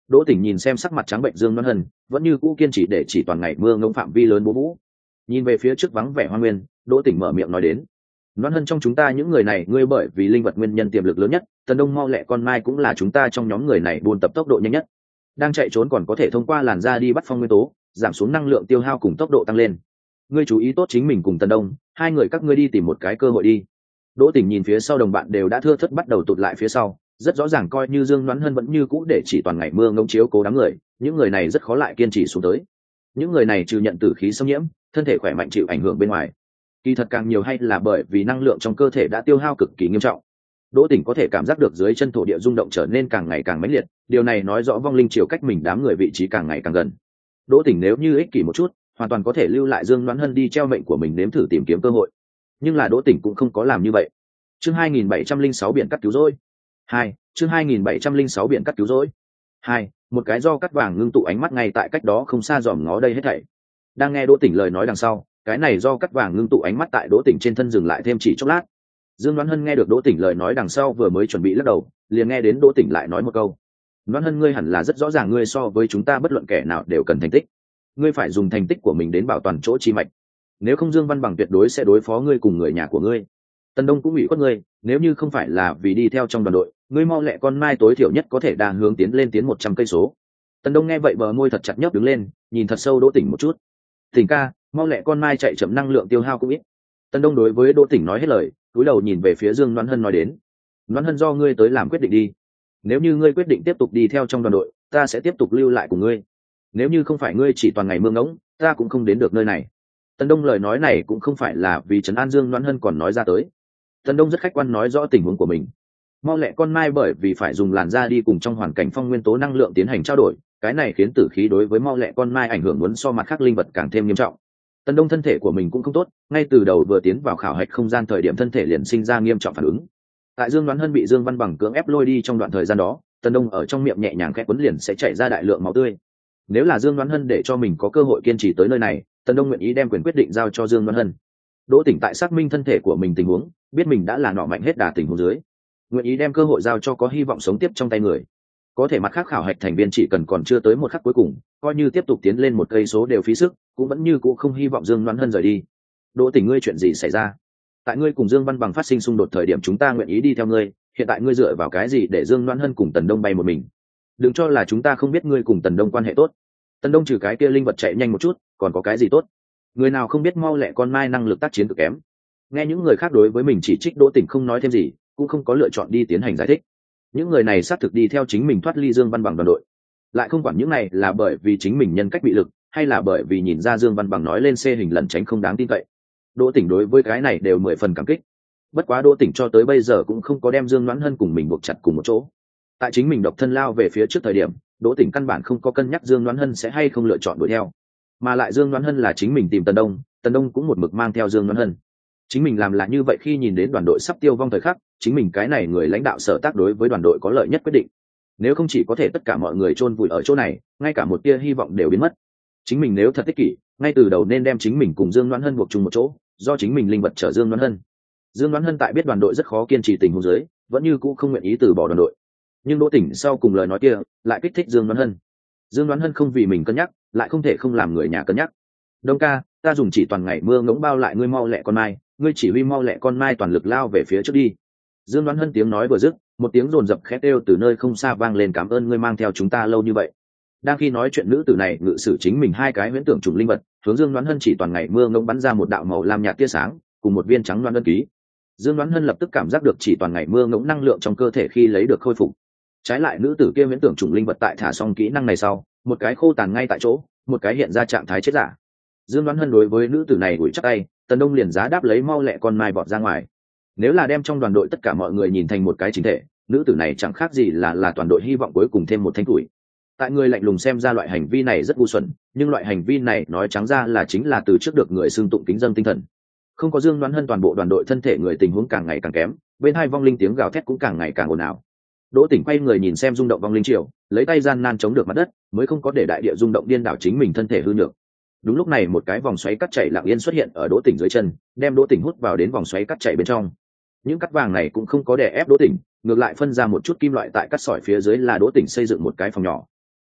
[SPEAKER 1] Đỗ Tỉnh nhìn xem sắc mặt trắng bệnh Dương Loan Hân, vẫn như cũ kiên trì để chỉ toàn ngày mưa ngông phạm vi lớn bố vũ. Nhìn về phía trước vắng vẻ hoa nguyên, Đỗ Tỉnh mở miệng nói đến: Loan Hân, trong chúng ta những người này, ngươi bởi vì linh vật nguyên nhân tiềm lực lớn nhất, Tần Đông mau lẹ con mai cũng là chúng ta trong nhóm người này buôn tập tốc độ nhanh nhất. Đang chạy trốn còn có thể thông qua làn da đi bắt phong nguyên tố, giảm xuống năng lượng tiêu hao cùng tốc độ tăng lên. Ngươi chú ý tốt chính mình cùng Tần Đông, hai người các ngươi đi tìm một cái cơ hội đi. Đỗ Tỉnh nhìn phía sau đồng bạn đều đã thưa thớt bắt đầu tụt lại phía sau, rất rõ ràng coi như Dương Loan Hân vẫn như cũ để chỉ toàn ngày mưa ngông chiếu cố đám người, những người này rất khó lại kiên trì xuống tới. Những người này trừ nhận tử khí xâm nhiễm, thân thể khỏe mạnh chịu ảnh hưởng bên ngoài, kỳ thật càng nhiều hay là bởi vì năng lượng trong cơ thể đã tiêu hao cực kỳ nghiêm trọng. Đỗ Tỉnh có thể cảm giác được dưới chân thổ địa rung động trở nên càng ngày càng mãnh liệt, điều này nói rõ vong linh chiều cách mình đám người vị trí càng ngày càng gần. Đỗ Tỉnh nếu như ích kỷ một chút, hoàn toàn có thể lưu lại Dương Loan Hân đi treo mệnh của mình nếm thử tìm kiếm cơ hội. Nhưng là Đỗ Tỉnh cũng không có làm như vậy. Chương hai nghìn bảy trăm lẻ sáu biển cắt cứu rỗi. hai, chương hai nghìn bảy trăm lẻ sáu biển cắt cứu rỗi. hai, một cái do cắt vàng ngưng tụ ánh mắt ngay tại cách đó không xa dòm ngó đây hết thảy. Đang nghe Đỗ Tỉnh lời nói đằng sau, cái này do cắt vàng ngưng tụ ánh mắt tại Đỗ Tỉnh trên thân dừng lại thêm chỉ chốc lát. Dương Loan Hân nghe được Đỗ Tỉnh lời nói đằng sau vừa mới chuẩn bị lắc đầu, liền nghe đến Đỗ Tỉnh lại nói một câu: Loan Hân, ngươi hẳn là rất rõ ràng ngươi so với chúng ta bất luận kẻ nào đều cần thành tích, ngươi phải dùng thành tích của mình đến bảo toàn chỗ chi mạch, nếu không Dương Văn Bằng tuyệt đối sẽ đối phó ngươi cùng người nhà của ngươi. Tần Đông cũng ủy khuất ngươi, nếu như không phải là vì đi theo trong đoàn đội, ngươi mau lẹ con mai tối thiểu nhất có thể đà hướng tiến lên tiến một trăm cây số. Tần Đông nghe vậy bờ môi thật chặt nhấp đứng lên, nhìn thật sâu Đỗ Tỉnh một chút. Tỉnh ca, mau lẹ con mai chạy chậm năng lượng tiêu hao cũng ít. Tần Đông đối với Đỗ Tỉnh nói hết lời, cúi đầu nhìn về phía Dương Loan Hân nói đến: Loan Hân, do ngươi tới làm quyết định đi. Nếu như ngươi quyết định tiếp tục đi theo trong đoàn đội, ta sẽ tiếp tục lưu lại cùng ngươi. Nếu như không phải ngươi chỉ toàn ngày mưa ngỗng, ta cũng không đến được nơi này. Tần Đông lời nói này cũng không phải là vì trấn an Dương Loan Hân còn nói ra tới. Tần Đông rất khách quan nói rõ tình huống của mình. Mau lẹ con mai bởi vì phải dùng làn da đi cùng trong hoàn cảnh phong nguyên tố năng lượng tiến hành trao đổi, cái này khiến tử khí đối với mau lẹ con mai ảnh hưởng muốn so mặt khác linh vật càng thêm nghiêm trọng. Tần Đông thân thể của mình cũng không tốt, ngay từ đầu vừa tiến vào khảo hạch không gian thời điểm thân thể liền sinh ra nghiêm trọng phản ứng. Tại Dương Đoán Hân bị Dương Văn Bằng cưỡng ép lôi đi trong đoạn thời gian đó, Tần Đông ở trong miệng nhẹ nhàng khẽ quấn liền sẽ chảy ra đại lượng máu tươi. Nếu là Dương Đoán Hân để cho mình có cơ hội kiên trì tới nơi này, Tần Đông nguyện ý đem quyền quyết định giao cho Dương Đoán Hân. Đỗ Tỉnh tại xác minh thân thể của mình tình huống, biết mình đã là nọ mạnh hết đà tình huống dưới, nguyện ý đem cơ hội giao cho có hy vọng sống tiếp trong tay người. Có thể mặt khác khảo hạch thành viên chỉ cần còn chưa tới một khắc cuối cùng, coi như tiếp tục tiến lên một cây số đều phí sức, cũng vẫn như cũ không hy vọng Dương Đoán Hân rời đi. Đỗ Tỉnh, ngươi chuyện gì xảy ra? Tại ngươi cùng Dương Văn Bằng phát sinh xung đột thời điểm chúng ta nguyện ý đi theo ngươi, hiện tại ngươi dựa vào cái gì để Dương Đoán Hân cùng Tần Đông bay một mình? Đừng cho là chúng ta không biết ngươi cùng Tần Đông quan hệ tốt. Tần Đông trừ cái kia linh vật chạy nhanh một chút, còn có cái gì tốt? Người nào không biết mau lẹ con mai năng lực tác chiến cực kém. Nghe những người khác đối với mình chỉ trích, Đỗ Tỉnh không nói thêm gì, cũng không có lựa chọn đi tiến hành giải thích. Những người này xác thực đi theo chính mình thoát ly Dương Văn Bằng đoàn đội, lại không quản những này là bởi vì chính mình nhân cách bị lực, hay là bởi vì nhìn ra Dương Văn Bằng nói lên xê hình lẩn tránh không đáng tin cậy. Đỗ Tỉnh đối với cái này đều mười phần cảm kích. Bất quá Đỗ Tỉnh cho tới bây giờ cũng không có đem Dương Đoán Hân cùng mình buộc chặt cùng một chỗ. Tại chính mình độc thân lao về phía trước thời điểm, Đỗ Tỉnh căn bản không có cân nhắc Dương Đoán Hân sẽ hay không lựa chọn đuổi theo, mà lại Dương Đoán Hân là chính mình tìm Tần Đông, Tần Đông cũng một mực mang theo Dương Đoán Hân. Chính mình làm là như vậy, khi nhìn đến đoàn đội sắp tiêu vong thời khắc, chính mình cái này người lãnh đạo sở tác đối với đoàn đội có lợi nhất quyết định. Nếu không chỉ có thể tất cả mọi người chôn vùi ở chỗ này, ngay cả một tia hy vọng đều biến mất. Chính mình nếu thật ích kỷ, ngay từ đầu nên đem chính mình cùng Dương Đoán Hân buộc chung một chỗ, do chính mình linh vật trở Dương Đoán Hân. Dương Đoán Hân tại biết đoàn đội rất khó kiên trì tình huống dưới, vẫn như cũ không nguyện ý từ bỏ đoàn đội. Nhưng Đỗ Tỉnh sau cùng lời nói kia lại kích thích Dương Đoán Hân. Dương Đoán Hân không vì mình cân nhắc, lại không thể không làm người nhà cân nhắc. Đông ca, ta dùng chỉ toàn ngày mưa ngỗng bao lại ngươi mau lẹ con mai, ngươi chỉ huy mau lẹ con mai toàn lực lao về phía trước đi. Dương Đoán Hân tiếng nói vừa dứt, một tiếng rồn rập khét kêu từ nơi không xa vang lên: cảm ơn ngươi mang theo chúng ta lâu như vậy. Đang khi nói chuyện, nữ tử này ngự sử chính mình hai cái huyễn tưởng trùng linh vật, hướng Dương Đoán Hân chỉ toàn ngày mưa ngỗng bắn ra một đạo màu lam nhạt tia sáng, cùng một viên trắng loan ân ký. Dương Đoán Hân lập tức cảm giác được chỉ toàn ngày mưa ngỗng năng lượng trong cơ thể khi lấy được khôi phục. Trái lại nữ tử kia huyễn tưởng trùng linh vật tại thả xong kỹ năng này sau, một cái khô tàn ngay tại chỗ, một cái hiện ra trạng thái chết giả. Dương Đoán Hân đối với nữ tử này ủi chắc tay, Tần Đông liền giá đáp lấy mau lẹ con mai bọt ra ngoài. Nếu là đem trong đoàn đội tất cả mọi người nhìn thành một cái chính thể, nữ tử này chẳng khác gì là là toàn đội hy vọng cuối cùng thêm một thanh tuổi. Tại người lạnh lùng xem ra loại hành vi này rất ngu xuẩn, nhưng loại hành vi này nói trắng ra là chính là từ trước được người xưng tụng kính dân tinh thần. Không có Dương Đoán Hân, toàn bộ đoàn đội thân thể người tình huống càng ngày càng kém, bên hai vong linh tiếng gào thét cũng càng ngày càng ồn ào. Đỗ Tỉnh quay người nhìn xem rung động vong linh triều, lấy tay gian nan chống được mặt đất, mới không có để đại địa rung động điên đảo chính mình thân thể hư nhược. Đúng lúc này một cái vòng xoáy cắt chảy lặng yên xuất hiện ở Đỗ Tỉnh dưới chân, đem Đỗ Tỉnh hút vào đến vòng xoáy cắt chảy bên trong. Những cắt vàng này cũng không có đè ép Đỗ Tỉnh, ngược lại phân ra một chút kim loại tại cắt sỏi phía dưới, là Đỗ Tỉnh xây dựng một cái phòng nhỏ.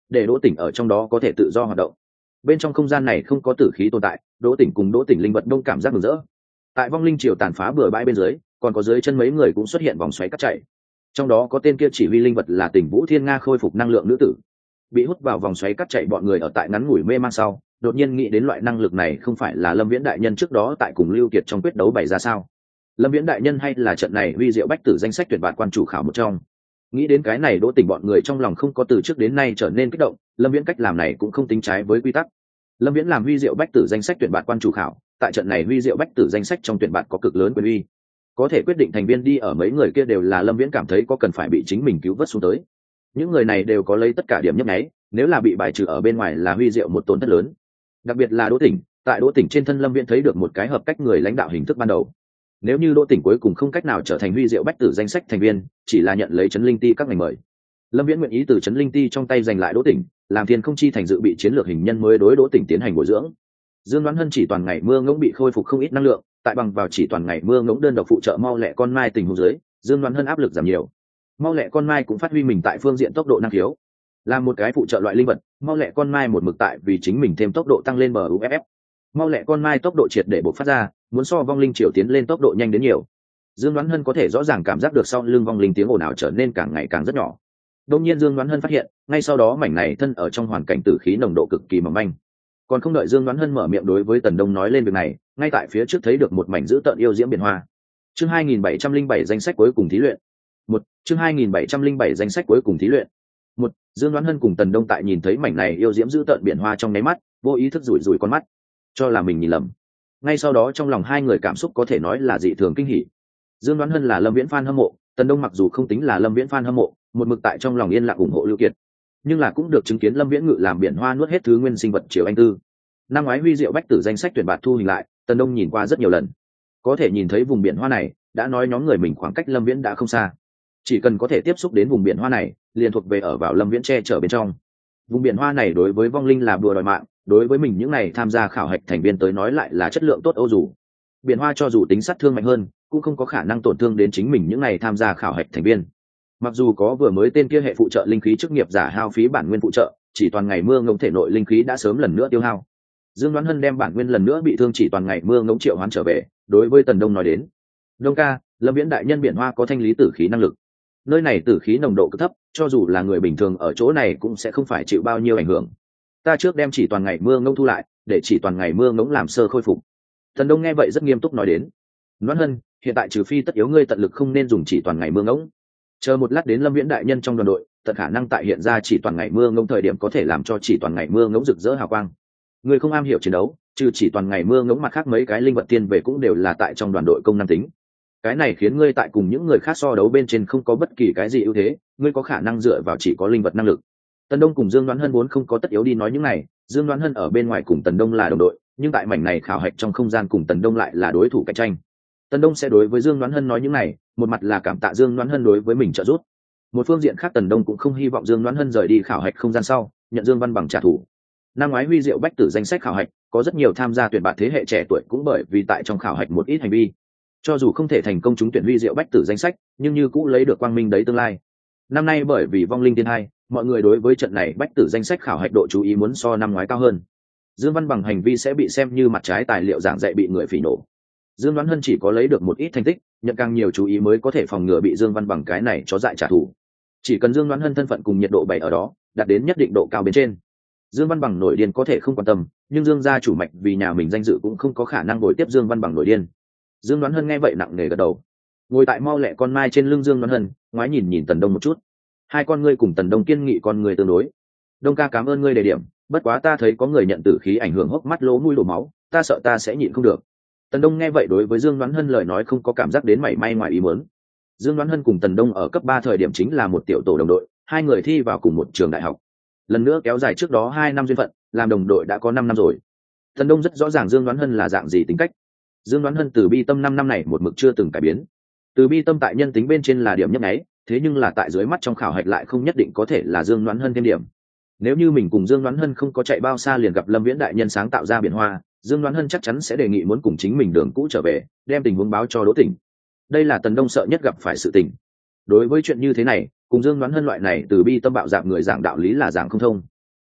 [SPEAKER 1] để Đỗ Tỉnh ở trong đó có thể tự do hoạt động. Bên trong không gian này không có tử khí tồn tại, Đỗ Tỉnh cùng Đỗ Tỉnh linh vật đông cảm giác mừng rỡ. Tại vong linh triều tàn phá bừa bãi bên dưới, còn có dưới chân mấy người cũng xuất hiện vòng xoáy cắt chạy. Trong đó có tên kia chỉ huy linh vật là Tỉnh Vũ Thiên Nga khôi phục năng lượng nữ tử. Bị hút vào vòng xoáy cắt chạy bọn người ở tại ngắn ngủi mê man sau, đột nhiên nghĩ đến loại năng lực này không phải là Lâm Viễn đại nhân trước đó tại cùng Lưu Kiệt trong quyết đấu bày ra sao? Lâm Viễn đại nhân hay là trận này huy diệu bách tử danh sách tuyển bạn quan chủ khảo một trong. Nghĩ đến cái này, Đỗ Tỉnh bọn người trong lòng không có từ trước đến nay trở nên kích động, Lâm Viễn cách làm này cũng không tính trái với quy tắc. Lâm Viễn làm huy diệu bách tử danh sách tuyển bạn quan chủ khảo, tại trận này huy diệu bách tử danh sách trong tuyển bạn có cực lớn quyền uy, có thể quyết định thành viên đi ở mấy người kia đều là Lâm Viễn cảm thấy có cần phải bị chính mình cứu vớt xuống tới. Những người này đều có lấy tất cả điểm nhấp nháy, nếu là bị bài trừ ở bên ngoài là huy diệu một tổn thất lớn. Đặc biệt là Đỗ Tỉnh, tại Đỗ Tỉnh trên thân Lâm Viễn thấy được một cái hợp cách người lãnh đạo hình thức ban đầu. Nếu như Đỗ Tỉnh cuối cùng không cách nào trở thành huy diệu bách tử danh sách thành viên, chỉ là nhận lấy trấn linh ti các ngành mời, Lâm Viễn nguyện ý từ trấn linh ti trong tay giành lại Đỗ Tỉnh, làm Thiên Không Chi thành dự bị chiến lược hình nhân mới đối Đỗ Tỉnh tiến hành bồi dưỡng. Dương Đoán Hân chỉ toàn ngày mưa ngỗng bị khôi phục không ít năng lượng, tại bằng vào chỉ toàn ngày mưa ngỗng đơn độc phụ trợ mau lẹ con mai tình huống dưới, Dương Đoán Hân áp lực giảm nhiều. Mau lẹ con mai cũng phát huy mình tại phương diện tốc độ năng khiếu, là một cái phụ trợ loại linh vật. Mau lẹ con mai một mực tại vì chính mình thêm tốc độ tăng lên bờ u ép ép. Mau lẹ con mai tốc độ triệt để bộc phát ra, muốn so vong linh triều tiến lên tốc độ nhanh đến nhiều. Dương Đoán Hân có thể rõ ràng cảm giác được sau lưng vong linh tiếng ồn ào trở nên càng ngày càng rất nhỏ. Đương nhiên Dương Đoán Hân phát hiện, ngay sau đó mảnh này thân ở trong hoàn cảnh tử khí nồng độ cực kỳ mỏng manh. Còn không đợi Dương Đoán Hân mở miệng đối với Tần Đông nói lên việc này, ngay tại phía trước thấy được một mảnh dữ tợn yêu diễm biển hoa. Chương hai nghìn bảy trăm lẻ bảy danh sách cuối cùng thí luyện. Một, chương hai nghìn bảy trăm lẻ bảy danh sách cuối cùng thí luyện. Một, Dương Đoán Hân cùng Tần Đông tại nhìn thấy mảnh này yêu diễm dữ tợn biển hoa trong nháy mắt, vô ý thức rủi rủi con mắt, cho là mình nhìn lầm. Ngay sau đó trong lòng hai người cảm xúc có thể nói là dị thường kinh hỉ. Dương Đoán Hân là Lâm Viễn fan hâm mộ, Tần Đông mặc dù không tính là Lâm Viễn fan hâm mộ, một mực tại trong lòng yên lặng ủng hộ Lưu Kiệt, nhưng là cũng được chứng kiến Lâm Viễn ngự làm biển hoa nuốt hết thứ nguyên sinh vật Triều Anh Tư. Năm ngoái huy diệu bách tử danh sách tuyển bạt thu hình lại, Tần Đông nhìn qua rất nhiều lần, có thể nhìn thấy vùng biển hoa này, đã nói nhóm người mình khoảng cách Lâm Viễn đã không xa. Chỉ cần có thể tiếp xúc đến vùng biển hoa này, liền thuộc về ở vào Lâm Viễn che chở bên trong. Vùng biển hoa này đối với vong linh là bùa đòi mạng, đối với mình những này tham gia khảo hạch thành viên tới nói lại là chất lượng tốt ô dù. Biển hoa cho dù tính sát thương mạnh hơn, cũng không có khả năng tổn thương đến chính mình những này tham gia khảo hạch thành viên. Mặc dù có vừa mới tên kia hệ phụ trợ linh khí chức nghiệp giả hao phí bản nguyên phụ trợ, chỉ toàn ngày mưa ngỗng thể nội linh khí đã sớm lần nữa tiêu hao. Dương Đoán Hân đem bản nguyên lần nữa bị thương chỉ toàn ngày mưa ngỗng triệu hoán trở về, đối với Tần Đông nói đến: "Đông ca, Lâm Viễn đại nhân biển hoa có thanh lý tử khí năng lực. Nơi này tử khí nồng độ cực thấp, cho dù là người bình thường ở chỗ này cũng sẽ không phải chịu bao nhiêu ảnh hưởng. Ta trước đem chỉ toàn ngày mưa ngỗng thu lại, để chỉ toàn ngày mưa ngỗng làm sơ khôi phục." Tần Đông nghe vậy rất nghiêm túc nói đến: "Đoán Hân, hiện tại trừ phi tất yếu ngươi tận lực không nên dùng chỉ toàn ngày mưa ngỗng. Chờ một lát đến Lâm Viễn đại nhân trong đoàn đội, tận khả năng tại hiện ra chỉ toàn ngày mưa ngỗng thời điểm có thể làm cho chỉ toàn ngày mưa ngỗng rực rỡ hào quang. Ngươi không am hiểu chiến đấu, trừ chỉ toàn ngày mưa ngỗng mặt khác mấy cái linh vật tiên về cũng đều là tại trong đoàn đội công năng tính. Cái này khiến ngươi tại cùng những người khác so đấu bên trên không có bất kỳ cái gì ưu thế, ngươi có khả năng dựa vào chỉ có linh vật năng lực." Tần Đông cùng Dương Đoán Hân vốn không có tất yếu đi nói những này, Dương Đoán Hân ở bên ngoài cùng Tần Đông là đồng đội, nhưng tại mảnh này khảo hạch trong không gian cùng Tần Đông lại là đối thủ cạnh tranh. Tần Đông sẽ đối với Dương Đoán Hân nói những này, một mặt là cảm tạ Dương Đoán Hân đối với mình trợ giúp, một phương diện khác Tần Đông cũng không hy vọng Dương Đoán Hân rời đi khảo hạch không gian sau nhận Dương Văn Bằng trả thù. Năm ngoái huy diệu bách tử danh sách khảo hạch, có rất nhiều tham gia tuyển bạn thế hệ trẻ tuổi cũng bởi vì tại trong khảo hạch một ít hành vi, cho dù không thể thành công trúng tuyển huy diệu bách tử danh sách, nhưng như cũng lấy được quang minh đấy tương lai. Năm nay bởi vì vong linh thiên hai, mọi người đối với trận này bách tử danh sách khảo hạch độ chú ý muốn so năm ngoái cao hơn. Dương Văn Bằng hành vi sẽ bị xem như mặt trái tài liệu giảng dạy bị người phỉ nổ. Dương Đoán Hân chỉ có lấy được một ít thành tích, nhận càng nhiều chú ý mới có thể phòng ngừa bị Dương Văn Bằng cái này cho dại trả thù. Chỉ cần Dương Đoán Hân thân phận cùng nhiệt độ bày ở đó, đạt đến nhất định độ cao bên trên, Dương Văn Bằng nổi điên có thể không quan tâm, nhưng Dương gia chủ mạch vì nhà mình danh dự cũng không có khả năng bồi tiếp Dương Văn Bằng nổi điên. Dương Đoán Hân nghe vậy nặng nề gật đầu, ngồi tại mau lẹ con mai trên lưng Dương Đoán Hân, ngoái nhìn nhìn Tần Đông một chút. Hai con ngươi cùng Tần Đông kiên nghị con người tương đối. "Đông ca cảm ơn ngươi đề điểm, bất quá ta thấy có người nhận tử khí ảnh hưởng hốc mắt lỗ mũi đổ máu, ta sợ ta sẽ nhịn không được." Tần Đông nghe vậy đối với Dương Đoán Hân lời nói không có cảm giác đến mảy may ngoài ý muốn. Dương Đoán Hân cùng Tần Đông ở cấp ba thời điểm chính là một tiểu tổ đồng đội, hai người thi vào cùng một trường đại học. Lần nữa kéo dài trước đó hai năm duyên phận, làm đồng đội đã có năm năm rồi. Tần Đông rất rõ ràng Dương Đoán Hân là dạng gì tính cách. Dương Đoán Hân từ bi tâm năm năm này một mực chưa từng cải biến. Từ bi tâm tại nhân tính bên trên là điểm nhấp nháy, thế nhưng là tại dưới mắt trong khảo hạch lại không nhất định có thể là Dương Đoán Hân thêm điểm. Nếu như mình cùng Dương Đoán Hân không có chạy bao xa liền gặp Lâm Viễn đại nhân sáng tạo ra biển hoa, Dương Đoán Hân chắc chắn sẽ đề nghị muốn cùng chính mình đường cũ trở về, đem tình huống báo cho Đỗ Tỉnh. Đây là Tần Đông sợ nhất gặp phải sự tình. Đối với chuyện như thế này, cùng Dương Đoán Hân loại này từ bi tâm bạo dạn người giảng đạo lý là giảng không thông.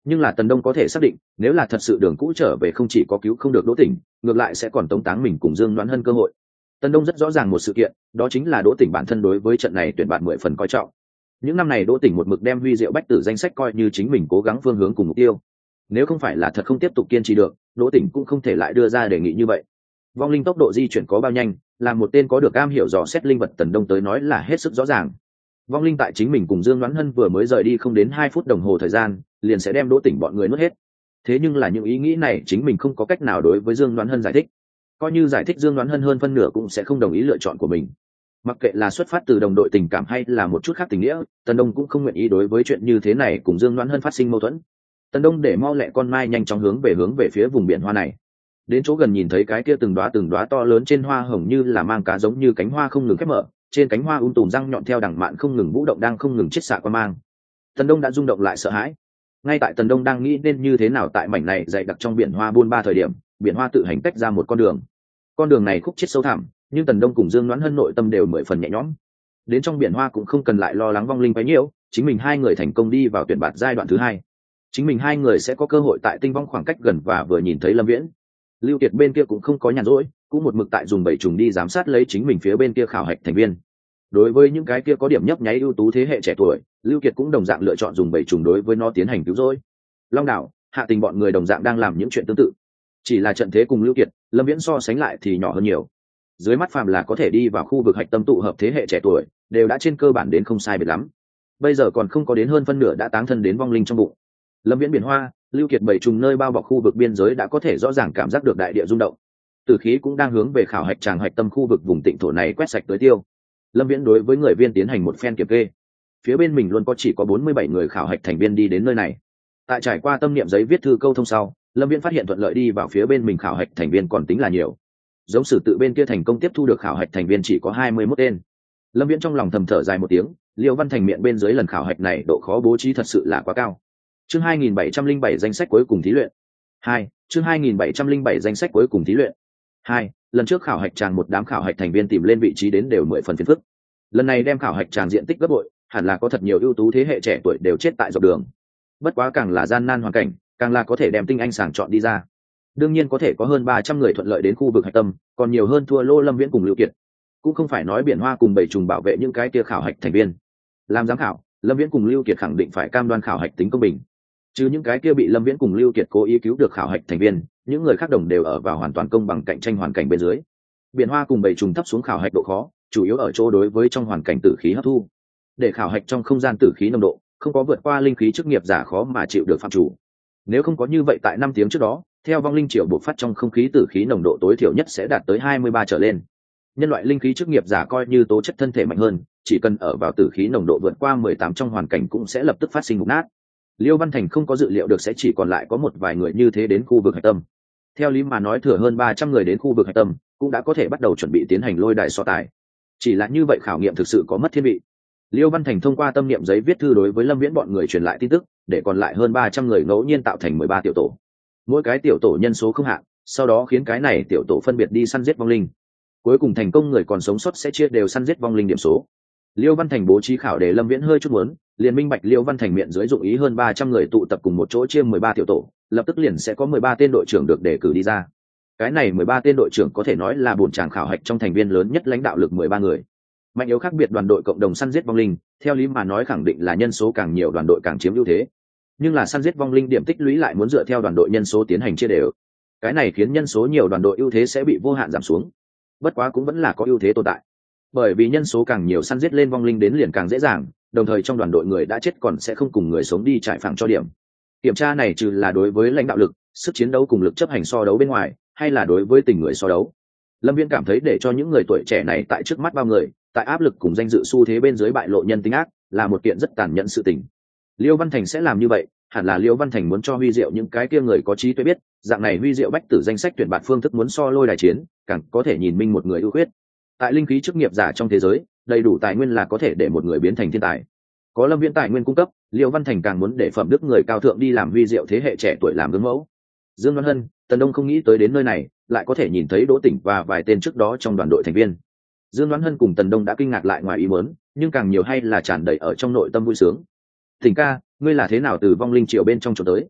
[SPEAKER 1] Nhưng là Tần Đông có thể xác định, nếu là thật sự đường cũ trở về không chỉ có cứu không được Đỗ Tỉnh, ngược lại sẽ còn tống táng mình cùng Dương Loan Hân cơ hội. Tần Đông rất rõ ràng một sự kiện, đó chính là Đỗ Tỉnh bản thân đối với trận này tuyển bạn mười phần coi trọng. Những năm này Đỗ Tỉnh một mực đem huy diệu bách tử danh sách coi như chính mình cố gắng phương hướng cùng mục tiêu. Nếu không phải là thật không tiếp tục kiên trì được, Đỗ Tỉnh cũng không thể lại đưa ra đề nghị như vậy. Vong linh tốc độ di chuyển có bao nhanh, là một tên có được am hiểu dò xét linh vật Tần Đông tới nói là hết sức rõ ràng. Vong linh tại chính mình cùng Dương Đoán Hân vừa mới rời đi không đến hai phút đồng hồ thời gian, liền sẽ đem Đỗ Tỉnh bọn người nuốt hết. Thế nhưng là những ý nghĩ này chính mình không có cách nào đối với Dương Đoán Hân giải thích. Coi như giải thích Dương Đoán Hân hơn phân nửa cũng sẽ không đồng ý lựa chọn của mình. Mặc kệ là xuất phát từ đồng đội tình cảm hay là một chút khác tình nghĩa, Tần Đông cũng không nguyện ý đối với chuyện như thế này cùng Dương Đoán Hân phát sinh mâu thuẫn. Tần Đông để mau lẹ con mai nhanh chóng hướng về hướng về phía vùng biển hoa này. Đến chỗ gần nhìn thấy cái kia từng đóa từng đóa to lớn trên hoa hồng như là mang cá giống như cánh hoa không ngừng khép mở, trên cánh hoa um tùm răng nhọn theo đằng mạn không ngừng vũ động đang không ngừng chiết xạ qua mang. Tần Đông đã rung động lại sợ hãi. Ngay tại Tần Đông đang nghĩ nên như thế nào tại mảnh này dày đặc trong biển hoa buôn ba thời điểm, biển hoa tự hành tách ra một con đường. Con đường này khúc chiết sâu thẳm, nhưng Tần Đông cùng Dương Đoán Hân nội tâm đều mười phần nhẹ nhõm. Đến trong biển hoa cũng không cần lại lo lắng vong linh quá nhiều, chính mình hai người thành công đi vào tuyển bạt giai đoạn thứ hai. Chính mình hai người sẽ có cơ hội tại tinh vong khoảng cách gần và vừa nhìn thấy Lâm Viễn. Lưu Kiệt bên kia cũng không có nhàn rỗi, cũng một mực tại dùng bảy trùng đi giám sát lấy chính mình phía bên kia khảo hạch thành viên. Đối với những cái kia có điểm nhấp nháy ưu tú thế hệ trẻ tuổi, Lưu Kiệt cũng đồng dạng lựa chọn dùng bảy trùng đối với nó tiến hành cứu rỗi. Long đảo, Hạ Tình bọn người đồng dạng đang làm những chuyện tương tự. Chỉ là trận thế cùng Lưu Kiệt, Lâm Viễn so sánh lại thì nhỏ hơn nhiều. Dưới mắt phàm là có thể đi vào khu vực hạch tâm tụ hợp thế hệ trẻ tuổi, đều đã trên cơ bản đến không sai biệt lắm. Bây giờ còn không có đến hơn phân nửa đã táng thân đến vong linh trong bụng. Lâm Viễn biển hoa, Lưu Kiệt bảy trùng nơi bao bọc khu vực biên giới đã có thể rõ ràng cảm giác được đại địa rung động. Tử khí cũng đang hướng về khảo hạch tràng hạch tâm khu vực vùng tịnh thổ này quét sạch tới tiêu. Lâm Viễn đối với người viên tiến hành một phen kiểm kê. Phía bên mình luôn có chỉ có bốn mươi bảy người khảo hạch thành viên đi đến nơi này. Tại trải qua tâm niệm giấy viết thư câu thông sau, Lâm Viễn phát hiện thuận lợi đi vào phía bên mình khảo hạch thành viên còn tính là nhiều. Giống sử tự bên kia thành công tiếp thu được khảo hạch thành viên chỉ có hai mươi mốt tên. Lâm Viễn trong lòng thầm thở dài một tiếng, Liêu Văn Thành miệng bên dưới lần khảo hạch này độ khó bố trí thật sự là quá cao. Chương hai nghìn bảy trăm lẻ bảy danh sách cuối cùng thí luyện. hai. Chương hai nghìn bảy trăm lẻ bảy danh sách cuối cùng thí luyện. hai. Lần trước khảo hạch tràng một đám khảo hạch thành viên tìm lên vị trí đến đều mười phần phiền phức. Lần này đem khảo hạch tràng diện tích gấp bội, hẳn là có thật nhiều ưu tú thế hệ trẻ tuổi đều chết tại dọc đường. Bất quá càng là gian nan hoàn cảnh, càng là có thể đem tinh anh sàng chọn đi ra. Đương nhiên có thể có hơn ba trăm người thuận lợi đến khu vực hạch tâm, còn nhiều hơn thua lô Lâm Viễn cùng Lưu Kiệt. Cũng không phải nói biển hoa cùng bảy trùng bảo vệ những cái kia khảo hạch thành viên. Làm giám khảo, Lâm Viễn cùng Lưu Kiệt khẳng định phải cam đoan khảo hạch tính công bình. Chứ những cái kia bị Lâm Viễn cùng Lưu Kiệt cố ý cứu được khảo hạch thành viên, những người khác đồng đều ở vào hoàn toàn công bằng cạnh tranh hoàn cảnh bên dưới. Biển hoa cùng bảy trùng thấp xuống khảo hạch độ khó, chủ yếu ở chỗ đối với trong hoàn cảnh tử khí hấp thu. Để khảo hạch trong không gian tử khí nồng độ không có vượt qua linh khí chức nghiệp giả khó mà chịu được phạm chủ. Nếu không có như vậy tại năm tiếng trước đó, theo vong linh triệu bộc phát trong không khí tử khí nồng độ tối thiểu nhất sẽ đạt tới hai mươi ba trở lên. Nhân loại linh khí chức nghiệp giả coi như tố chất thân thể mạnh hơn, chỉ cần ở vào tử khí nồng độ vượt qua mười tám trong hoàn cảnh cũng sẽ lập tức phát sinh mục nát. Liêu Văn Thành không có dự liệu được sẽ chỉ còn lại có một vài người như thế đến khu vực hạch tâm. Theo lý mà nói thừa hơn ba trăm người đến khu vực hạch tâm, cũng đã có thể bắt đầu chuẩn bị tiến hành lôi đài so tài. Chỉ là như vậy khảo nghiệm thực sự có mất thiên vị. Liêu Văn Thành thông qua tâm niệm giấy viết thư đối với Lâm Viễn bọn người truyền lại tin tức, để còn lại hơn ba trăm người ngẫu nhiên tạo thành mười ba tiểu tổ. Mỗi cái tiểu tổ nhân số không hạn, sau đó khiến cái này tiểu tổ phân biệt đi săn giết vong linh. Cuối cùng thành công người còn sống sót sẽ chia đều săn giết vong linh điểm số. Liêu Văn Thành bố trí khảo để Lâm Viễn hơi chút muốn, liền minh bạch Liêu Văn Thành miệng dưới dụng ý hơn ba trăm người tụ tập cùng một chỗ chia mười ba tiểu tổ, lập tức liền sẽ có mười ba tên đội trưởng được đề cử đi ra. Cái này mười ba tên đội trưởng có thể nói là bổn tràng khảo hạch trong thành viên lớn nhất lãnh đạo lực mười ba người. Mạnh yếu khác biệt đoàn đội cộng đồng săn giết vong linh, theo lý mà nói khẳng định là nhân số càng nhiều đoàn đội càng chiếm ưu thế. Nhưng là săn giết vong linh điểm tích lũy lại muốn dựa theo đoàn đội nhân số tiến hành chia đều. Cái này khiến nhân số nhiều đoàn đội ưu thế sẽ bị vô hạn giảm xuống. Bất quá cũng vẫn là có ưu thế tồn tại. Bởi vì nhân số càng nhiều săn giết lên vong linh đến liền càng dễ dàng, đồng thời trong đoàn đội người đã chết còn sẽ không cùng người sống đi trải phẳng cho điểm. Kiểm tra này trừ là đối với lãnh đạo lực, sức chiến đấu cùng lực chấp hành so đấu bên ngoài, hay là đối với tình người so đấu. Lâm Viễn cảm thấy để cho những người tuổi trẻ này tại trước mắt bao người, tại áp lực cùng danh dự xu thế bên dưới bại lộ nhân tính ác, là một kiện rất tàn nhẫn sự tình. Liêu Văn Thành sẽ làm như vậy, hẳn là Liêu Văn Thành muốn cho Huy Diệu những cái kia người có trí tuệ biết, dạng này Huy Diệu bách tử danh sách tuyển bạt phương thức muốn so lôi đài chiến, càng có thể nhìn minh một người ưu khuyết. Tại linh khí chức nghiệp giả trong thế giới, đầy đủ tài nguyên là có thể để một người biến thành thiên tài. Có Lâm Viễn tài nguyên cung cấp, Liêu Văn Thành càng muốn để phẩm đức người cao thượng đi làm Huy Diệu thế hệ trẻ tuổi làm gương mẫu. Dương Văn Hân, Tần Đông không nghĩ tới đến nơi này, lại có thể nhìn thấy Đỗ Tỉnh và vài tên trước đó trong đoàn đội thành viên. Dương Văn Hân cùng Tần Đông đã kinh ngạc lại ngoài ý muốn, nhưng càng nhiều hay là tràn đầy ở trong nội tâm vui sướng. Tỉnh ca, ngươi là thế nào từ vong linh triều bên trong chỗ tới?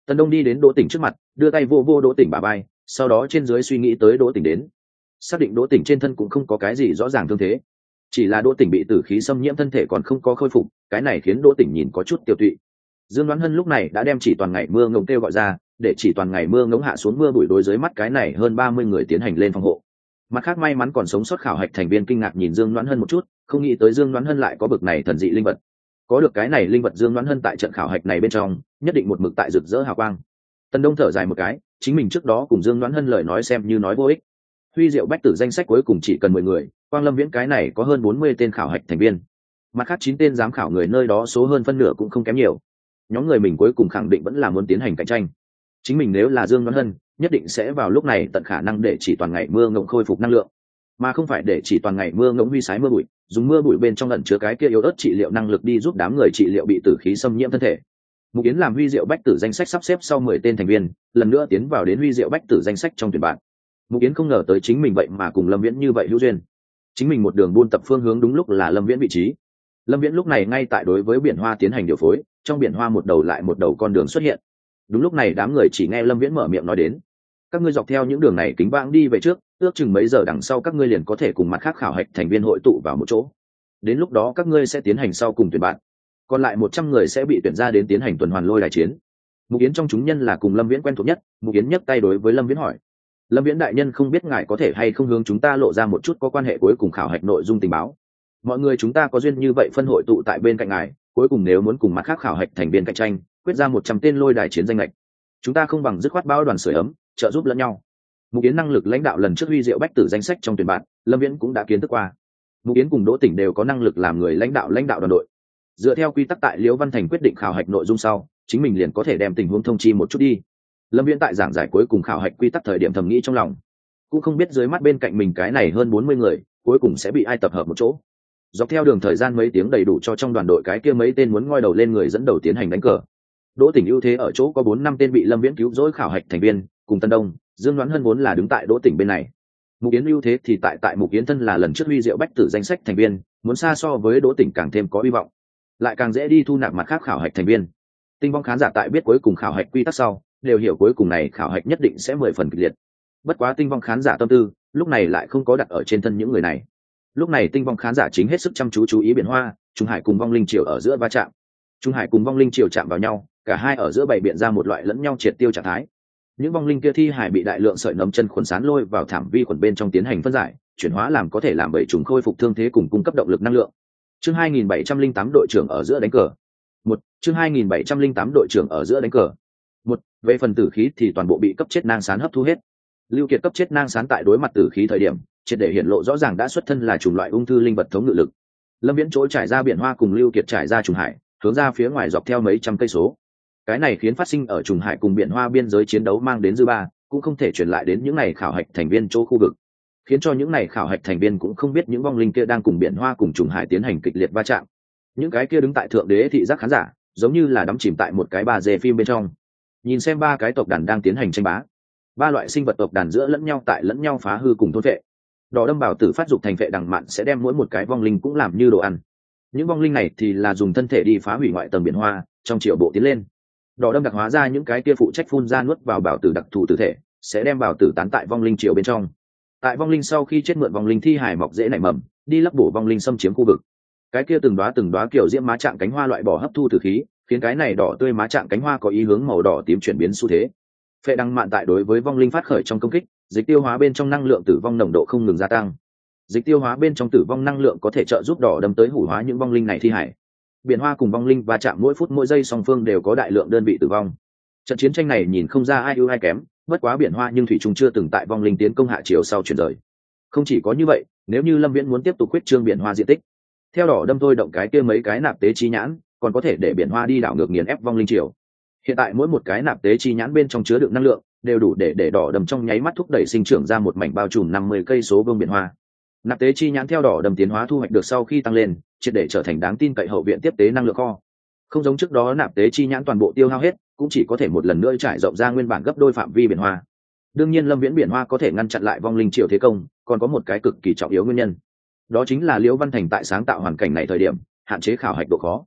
[SPEAKER 1] Tần Đông đi đến Đỗ Tỉnh trước mặt, đưa tay vô vô Đỗ Tỉnh bả vai, sau đó trên dưới suy nghĩ tới Đỗ Tỉnh đến, xác định Đỗ Tỉnh trên thân cũng không có cái gì rõ ràng thương thế, chỉ là Đỗ Tỉnh bị tử khí xâm nhiễm thân thể còn không có khôi phục, cái này khiến Đỗ Tỉnh nhìn có chút tiêu tụy. Dương Đoán Hân lúc này đã đem Chỉ Toàn Ngày Mưa Ngỗng kêu gọi ra, để Chỉ Toàn Ngày Mưa Ngỗng hạ xuống mưa bụi đối dưới mắt cái này hơn ba mươi người tiến hành lên phòng hộ. Mặt khác may mắn còn sống sót khảo hạch thành viên kinh ngạc nhìn Dương Đoán Hân một chút, không nghĩ tới Dương Đoán Hân lại có bực này thần dị linh vật. Có được cái này linh vật Dương Đoán Hân tại trận khảo hạch này bên trong, nhất định một mực tại rực rỡ hào quang. Tần Đông thở dài một cái, chính mình trước đó cùng Dương Đoán Hân lời nói xem như nói vô ích. Huy Diệu Bách Tử danh sách cuối cùng chỉ cần mười người, Quang Lâm Viễn cái này có hơn bốn mươi tên khảo hạch thành viên. Mặt khác chín tên giám khảo người nơi đó số hơn phân nửa cũng không kém nhiều. Nhóm người mình cuối cùng khẳng định vẫn là muốn tiến hành cạnh tranh. Chính mình nếu là Dương Đoán Hân, nhất định sẽ vào lúc này tận khả năng để Chỉ Toàn Ngày Mưa Ngỗng khôi phục năng lượng, mà không phải để Chỉ Toàn Ngày Mưa Ngỗng huy sái mưa bụi, dùng mưa bụi bên trong ẩn chứa cái kia yếu ớt trị liệu năng lực đi giúp đám người trị liệu bị tử khí xâm nhiễm thân thể. Mục Yến làm Huy Diệu Bách Tử danh sách sắp xếp sau mười tên thành viên, lần nữa tiến vào đến Huy Diệu Bách Tử danh sách trong tuyển bạn. Mục Yến không ngờ tới chính mình vậy mà cùng Lâm Viễn như vậy hữu duyên. Chính mình một đường buôn tập phương hướng đúng lúc là Lâm Viễn vị trí. Lâm Viễn lúc này ngay tại đối với biển hoa tiến hành điều phối, trong biển hoa một đầu lại một đầu con đường xuất hiện. Đúng lúc này đám người chỉ nghe Lâm Viễn mở miệng nói đến: các ngươi dọc theo những đường này kính vãng đi về trước, ước chừng mấy giờ đằng sau các ngươi liền có thể cùng mặt khác khảo hạch thành viên hội tụ vào một chỗ. Đến lúc đó các ngươi sẽ tiến hành sau cùng tuyển bạn, còn lại một trăm người sẽ bị tuyển ra đến tiến hành tuần hoàn lôi đài chiến. Mục Yến trong chúng nhân là cùng Lâm Viễn quen thuộc nhất, Mục Yến nhấc tay đối với Lâm Viễn hỏi: Lâm Viễn đại nhân, không biết ngài có thể hay không hướng chúng ta lộ ra một chút có quan hệ cuối cùng khảo hạch nội dung tình báo. Mọi người chúng ta có duyên như vậy phân hội tụ tại bên cạnh ngài, cuối cùng nếu muốn cùng mặt khác khảo hạch thành viên cạnh tranh, quyết ra một trăm tên lôi đài chiến danh lệch, chúng ta không bằng dứt khoát bao đoàn sưởi ấm, trợ giúp lẫn nhau. Mục Yến năng lực lãnh đạo lần trước Huy Diệu Bách Tử danh sách trong tuyển bạn, Lâm Viễn cũng đã kiến thức qua. Mục Yến cùng Đỗ Tỉnh đều có năng lực làm người lãnh đạo lãnh đạo đoàn đội. Dựa theo quy tắc tại Liễu Văn Thành quyết định khảo hạch nội dung sau, chính mình liền có thể đem tình huống thông chi một chút đi. Lâm Viễn tại giảng giải cuối cùng khảo hạch quy tắc thời điểm thầm nghĩ trong lòng, cũng không biết dưới mắt bên cạnh mình cái này hơn bốn mươi người, cuối cùng sẽ bị ai tập hợp một chỗ. Dọc theo đường thời gian mấy tiếng đầy đủ cho trong đoàn đội cái kia mấy tên muốn ngoi đầu lên người dẫn đầu tiến hành đánh cờ. Đỗ Tỉnh ưu thế ở chỗ có bốn năm tên bị Lâm Viễn cứu rỗi khảo hạch thành viên, cùng Tân Đông, Dương Đoán Hân vốn là đứng tại Đỗ Tỉnh bên này. Mục Yến ưu thế thì tại tại Mục Yến thân là lần trước Huy Diệu Bách Tử danh sách thành viên, muốn xa so với Đỗ Tỉnh càng thêm có hy vọng, lại càng dễ đi thu nạp mặt khác khảo hạch thành viên. Tinh vong khán giả tại biết cuối cùng khảo hạch quy tắc sau, đều hiểu cuối cùng này khảo hạch nhất định sẽ mười phần kịch liệt. Bất quá tinh vong khán giả tâm tư lúc này lại không có đặt ở trên thân những người này. Lúc này tinh vong khán giả chính hết sức chăm chú chú ý biển hoa, Trung Hải cùng vong linh triều ở giữa va chạm. Trung Hải cùng vong linh triều chạm vào nhau, cả hai ở giữa bày biện ra một loại lẫn nhau triệt tiêu trạng thái. Những vong linh kia thi hải bị đại lượng sợi nấm chân khuẩn sán lôi vào thảm vi khuẩn bên trong tiến hành phân giải, chuyển hóa làm có thể làm bầy trùng khôi phục thương thế cùng cung cấp động lực năng lượng. Chương hai nghìn bảy trăm lẻ tám đội trưởng ở giữa đánh cờ. Một, chương hai nghìn bảy trăm lẻ tám đội trưởng ở giữa đánh cờ. Một, về phần tử khí thì toàn bộ bị cấp chết nang sán hấp thu hết. Lưu Kiệt cấp chết nang sán tại đối mặt tử khí thời điểm, triệt để hiện lộ rõ ràng đã xuất thân là chủng loại ung thư linh vật thống ngự lực. Lâm Viễn chỗ trải ra biển hoa cùng Lưu Kiệt trải ra trùng hải, hướng ra phía ngoài dọc theo mấy trăm cây số. Cái này khiến phát sinh ở trùng hải cùng biển hoa biên giới chiến đấu mang đến dư ba, cũng không thể truyền lại đến những này khảo hạch thành viên chỗ khu vực, khiến cho những này khảo hạch thành viên cũng không biết những vong linh kia đang cùng biển hoa cùng trùng hải tiến hành kịch liệt va chạm. Những cái kia đứng tại thượng đế thị giác khán giả, giống như là đắm chìm tại một cái ba dê phim bên trong, nhìn xem ba cái tộc đàn đang tiến hành tranh bá, ba loại sinh vật tộc đàn giữa lẫn nhau tại lẫn nhau phá hư cùng thôn vệ. Đỏ đâm bảo tử phát dục thành vệ đằng mạn sẽ đem mỗi một cái vong linh cũng làm như đồ ăn. Những vong linh này thì là dùng thân thể đi phá hủy ngoại tầng biển hoa, trong triệu bộ tiến lên. Đỏ đâm đặc hóa ra những cái kia phụ trách phun ra nuốt vào bảo tử đặc thù tử thể, sẽ đem bảo tử tán tại vong linh triều bên trong. Tại vong linh sau khi chết mượn vong linh thi hài mọc dễ nảy mầm, đi lấp bổ vong linh xâm chiếm khu vực. Cái kia từng đóa từng đóa kiểu diễm má trạng cánh hoa loại bỏ hấp thu tử khí, khiến cái này đỏ tươi má trạng cánh hoa có ý hướng màu đỏ tím chuyển biến xu thế. Phệ đăng mạn tại đối với vong linh phát khởi trong công kích, dịch tiêu hóa bên trong năng lượng tử vong nồng độ không ngừng gia tăng. Dịch tiêu hóa bên trong tử vong năng lượng có thể trợ giúp đỏ đâm tới hủ hóa những vong linh này thi hải. Biển hoa cùng vong linh va chạm mỗi phút mỗi giây, song phương đều có đại lượng đơn vị tử vong. Trận chiến tranh này nhìn không ra ai ưu ai kém, bất quá biển hoa nhưng thủy chung chưa từng tại vong linh tiến công hạ chiều sau chuyển rời. Không chỉ có như vậy, nếu như Lâm Viễn muốn tiếp tục khuyết trương biển hoa diện tích, theo đỏ đâm thôi động cái kia mấy cái nạp tế chi nhãn, còn có thể để biển hoa đi đảo ngược nghiền ép vong linh triều. Hiện tại mỗi một cái nạp tế chi nhãn bên trong chứa đựng năng lượng, đều đủ để để đỏ đâm trong nháy mắt thúc đẩy sinh trưởng ra một mảnh bao trùm năm mươi cây số vương biển hoa. Nạp tế chi nhãn theo đỏ đâm tiến hóa thu hoạch được sau khi tăng lên, triệt để trở thành đáng tin cậy hậu viện tiếp tế năng lượng kho. Không giống trước đó nạp tế chi nhãn toàn bộ tiêu hao hết, cũng chỉ có thể một lần nữa trải rộng ra nguyên bản gấp đôi phạm vi biển hoa. Đương nhiên Lâm Viễn biển hoa có thể ngăn chặn lại vong linh triều thế công, còn có một cái cực kỳ trọng yếu nguyên nhân. Đó chính là Liễu Văn Thành tại sáng tạo hoàn cảnh này thời điểm, hạn chế khảo hạch độ khó.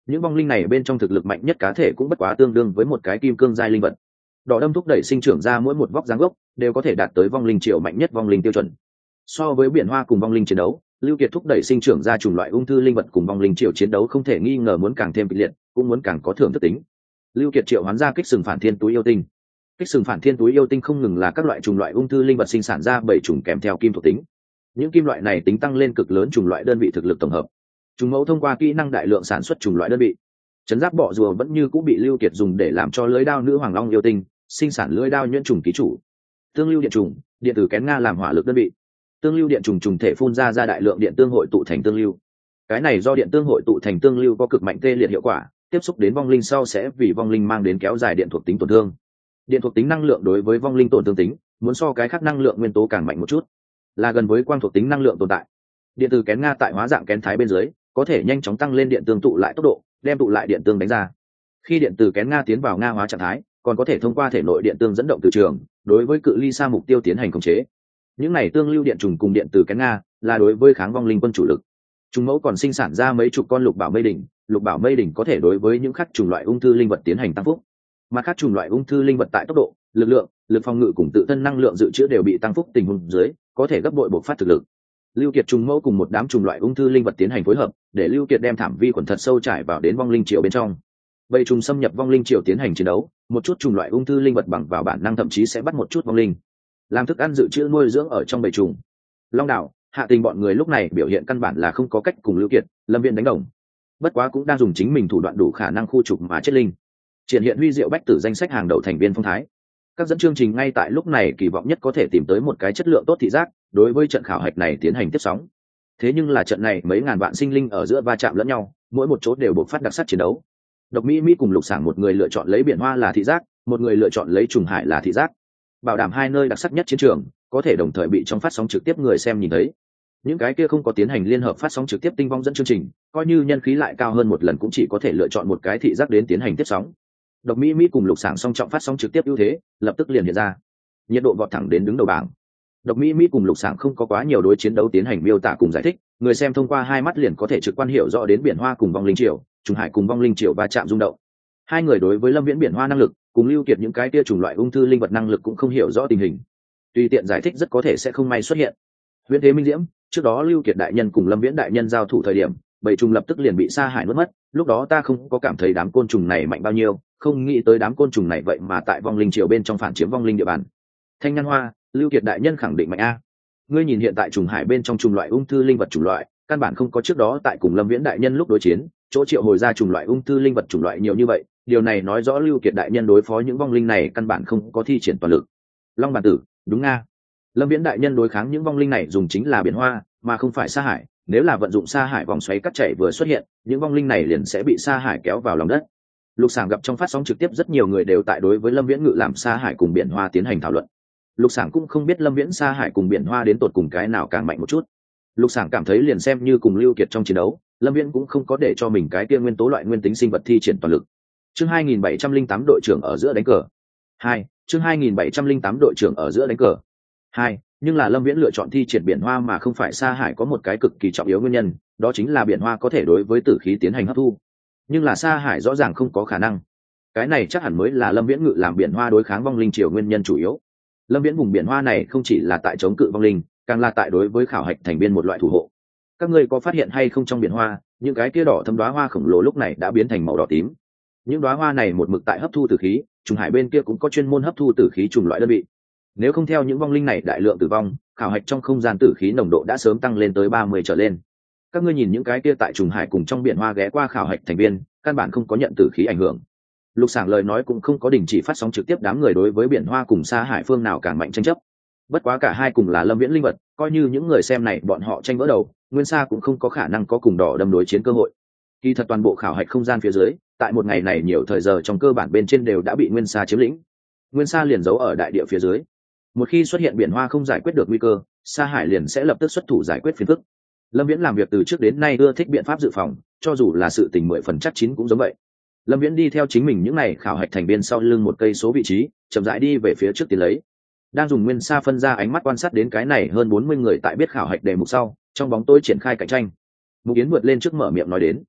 [SPEAKER 1] những vong linh này bên trong thực lực mạnh nhất cá thể cũng bất quá tương đương với một cái kim cương giai linh vật. Đỏ đâm thúc đẩy sinh trưởng ra mỗi một vóc dáng gốc đều có thể đạt tới vong linh triệu mạnh nhất vong linh tiêu chuẩn. So với biển hoa cùng vong linh chiến đấu, Lưu Kiệt thúc đẩy sinh trưởng ra chủng loại ung thư linh vật cùng vong linh triệu chiến đấu không thể nghi ngờ muốn càng thêm kịch liệt, cũng muốn càng có thưởng thức tính. Lưu Kiệt triệu hoán ra kích sừng phản thiên túi yêu tinh. Kích sừng phản thiên túi yêu tinh không ngừng là các loại chủng loại ung thư linh vật sinh sản ra bảy chủng kèm theo kim thuộc tính. Những kim loại này tính tăng lên cực lớn chủng loại đơn vị thực lực tổng hợp. Trùng mẫu thông qua kỹ năng đại lượng sản xuất chủng loại đơn vị. Chấn giáp bọ rùa vẫn như cũng bị Lưu Kiệt dùng để làm cho lưỡi đao nữ hoàng long yêu tinh, sinh sản lưỡi đao nhuyễn trùng ký chủ. Tương lưu điện trùng, điện tử kén nga làm hỏa lực đơn vị. Tương lưu điện trùng trùng thể phun ra ra đại lượng điện tương hội tụ thành tương lưu. Cái này do điện tương hội tụ thành tương lưu có cực mạnh tê liệt hiệu quả, tiếp xúc đến vong linh sau sẽ vì vong linh mang đến kéo dài điện thuộc tính tổn thương. Điện thuộc tính năng lượng đối với vong linh tổn thương tính, muốn so cái khác năng lượng nguyên tố càng mạnh một chút, là gần với quang thuộc tính năng lượng tồn tại. Điện tử kén nga tại hóa dạng kén thái bên dưới, có thể nhanh chóng tăng lên điện tương tụ lại tốc độ, đem tụ lại điện tương đánh ra. Khi điện tử kén nga tiến vào nga hóa trạng thái, còn có thể thông qua thể nội điện tương dẫn động từ trường, đối với cự ly xa mục tiêu tiến hành khống chế. Những này tương lưu điện trùng cùng điện tử kén nga là đối với kháng vong linh quân chủ lực. Trùng mẫu còn sinh sản ra mấy chục con lục bảo mây đỉnh, lục bảo mây đỉnh có thể đối với những khác chủng loại ung thư linh vật tiến hành tăng phúc. Mà khác chủng loại ung thư linh vật tại tốc độ, lực lượng, lực phòng ngự cùng tự thân năng lượng dự trữ đều bị tăng phúc tình huống dưới, có thể gấp bội bộc phát thực lực. Lưu Kiệt trùng mẫu cùng một đám chủng loại ung thư linh vật tiến hành phối hợp, để Lưu Kiệt đem thảm vi khuẩn thật sâu trải vào đến vong linh triều bên trong. Bầy trùng xâm nhập vong linh triều tiến hành chiến đấu, một chút chủng loại ung thư linh vật bằng vào bản năng thậm chí sẽ bắt một chút vong linh, làm thức ăn dự trữ nuôi dưỡng ở trong bầy trùng. Long Đảo, Hạ Tình bọn người lúc này biểu hiện căn bản là không có cách cùng Lưu Kiệt, Lâm Viễn đánh đồng. Bất quá cũng đang dùng chính mình thủ đoạn đủ khả năng khu trục mà chết linh. Triển hiện huy diệu bách tử danh sách hàng đầu thành viên phong thái. Các dẫn chương trình ngay tại lúc này kỳ vọng nhất có thể tìm tới một cái chất lượng tốt thị giác, đối với trận khảo hạch này tiến hành tiếp sóng. Thế nhưng là trận này mấy ngàn vạn sinh linh ở giữa va chạm lẫn nhau, mỗi một chỗ đều bộc phát đặc sắc chiến đấu. Độc Mỹ Mỹ cùng Lục Sảng một người lựa chọn lấy biển hoa là thị giác, một người lựa chọn lấy trùng hải là thị giác. Bảo đảm hai nơi đặc sắc nhất chiến trường, có thể đồng thời bị trong phát sóng trực tiếp người xem nhìn thấy. Những cái kia không có tiến hành liên hợp phát sóng trực tiếp tinh vong dẫn chương trình, coi như nhân khí lại cao hơn một lần cũng chỉ có thể lựa chọn một cái thị giác đến tiến hành tiếp sóng. Độc Mỹ Mỹ cùng Lục Sảng song trọng phát sóng trực tiếp ưu thế, lập tức liền hiện ra. Nhiệt độ vọt thẳng đến đứng đầu bảng. Độc Mỹ Mỹ cùng Lục Sảng không có quá nhiều đối chiến đấu tiến hành miêu tả cùng giải thích, người xem thông qua hai mắt liền có thể trực quan hiểu rõ đến biển hoa cùng vong linh triều, trùng hải cùng vong linh triều va chạm rung động. Hai người đối với Lâm Viễn biển hoa năng lực, cùng Lưu Kiệt những cái kia chủng loại ung thư linh vật năng lực cũng không hiểu rõ tình hình. Tùy tiện giải thích rất có thể sẽ không may xuất hiện. Huyễn Thế Minh Diễm, trước đó Lưu Kiệt đại nhân cùng Lâm Viễn đại nhân giao thủ thời điểm, bầy trùng lập tức liền bị sa hải nuốt mất, lúc đó ta không có cảm thấy đám côn trùng này mạnh bao nhiêu, không nghĩ tới đám côn trùng này vậy mà tại vong linh triều bên trong phản chiếm vong linh địa bàn. Thanh Nhan Hoa, Lưu Kiệt đại nhân khẳng định mạnh a. Ngươi nhìn hiện tại trùng hải bên trong trùng loại ung thư linh vật chủng loại, căn bản không có trước đó tại cùng Lâm Viễn đại nhân lúc đối chiến, chỗ triệu hồi ra trùng loại ung thư linh vật chủng loại nhiều như vậy, điều này nói rõ Lưu Kiệt đại nhân đối phó những vong linh này căn bản không có thi triển toàn lực. Long Bản Tử, đúng nga. Lâm Viễn đại nhân đối kháng những vong linh này dùng chính là biển hoa, mà không phải sa hải, nếu là vận dụng sa hải vòng xoáy cắt chảy vừa xuất hiện, những vong linh này liền sẽ bị sa hải kéo vào lòng đất. Lục Sảng gặp trong phát sóng trực tiếp rất nhiều người đều tại đối với Lâm Viễn ngự làm sa hải cùng biển hoa tiến hành thảo luận. Lục Sảng cũng không biết Lâm Viễn sa hải cùng biển hoa đến tột cùng cái nào càng mạnh một chút. Lục Sảng cảm thấy liền xem như cùng Lưu Kiệt trong chiến đấu, Lâm Viễn cũng không có để cho mình cái kia nguyên tố loại nguyên tính sinh vật thi triển toàn lực. Chương hai nghìn bảy trăm lẻ tám đội trưởng ở giữa đánh cờ. hai. Chương hai nghìn bảy trăm lẻ tám đội trưởng ở giữa đánh cờ. hai. Nhưng là Lâm Viễn lựa chọn thi triển biển hoa mà không phải sa hải có một cái cực kỳ trọng yếu nguyên nhân, đó chính là biển hoa có thể đối với tử khí tiến hành hấp thu. Nhưng là sa hải rõ ràng không có khả năng. Cái này chắc hẳn mới là Lâm Viễn ngự làm biển hoa đối kháng vong linh triều nguyên nhân chủ yếu. Lâm Viễn vùng biển hoa này không chỉ là tại chống cự vong linh, càng là tại đối với khảo hạch thành viên một loại thủ hộ. Các ngươi có phát hiện hay không, trong biển hoa, những cái kia đỏ thâm đóa hoa khổng lồ lúc này đã biến thành màu đỏ tím. Những đóa hoa này một mực tại hấp thu tử khí, trùng hải bên kia cũng có chuyên môn hấp thu tử khí trùng loại đơn vị. Nếu không theo những vong linh này đại lượng tử vong, khảo hạch trong không gian tử khí nồng độ đã sớm tăng lên tới ba mươi trở lên. Các ngươi nhìn những cái kia tại trùng hải cùng trong biển hoa ghé qua khảo hạch thành viên, căn bản không có nhận tử khí ảnh hưởng. Lục Sảng lời nói cũng không có đình chỉ phát sóng trực tiếp đám người đối với biển hoa cùng sa hải phương nào càng mạnh tranh chấp. Bất quá cả hai cùng là Lâm Viễn linh vật, coi như những người xem này bọn họ tranh vỡ đầu, nguyên sa cũng không có khả năng có cùng đỏ đâm đối chiến cơ hội. Kỳ thật toàn bộ khảo hạch không gian phía dưới, tại một ngày này nhiều thời giờ trong cơ bản bên trên đều đã bị nguyên sa chiếm lĩnh. Nguyên sa liền giấu ở đại địa phía dưới. Một khi xuất hiện biển hoa không giải quyết được nguy cơ, sa hải liền sẽ lập tức xuất thủ giải quyết phiền phức. Lâm Viễn làm việc từ trước đến nay ưa thích biện pháp dự phòng, cho dù là sự tình mười phần chắc chín cũng giống vậy. Lâm Viễn đi theo chính mình những ngày khảo hạch thành viên sau lưng một cây số vị trí, chậm rãi đi về phía trước tiến lấy. Đang dùng nguyên sa phân ra ánh mắt quan sát đến cái này hơn bốn mươi người tại biết khảo hạch đề mục sau, trong bóng tối triển khai cạnh tranh. Mục Yến vượt lên trước mở miệng nói đến: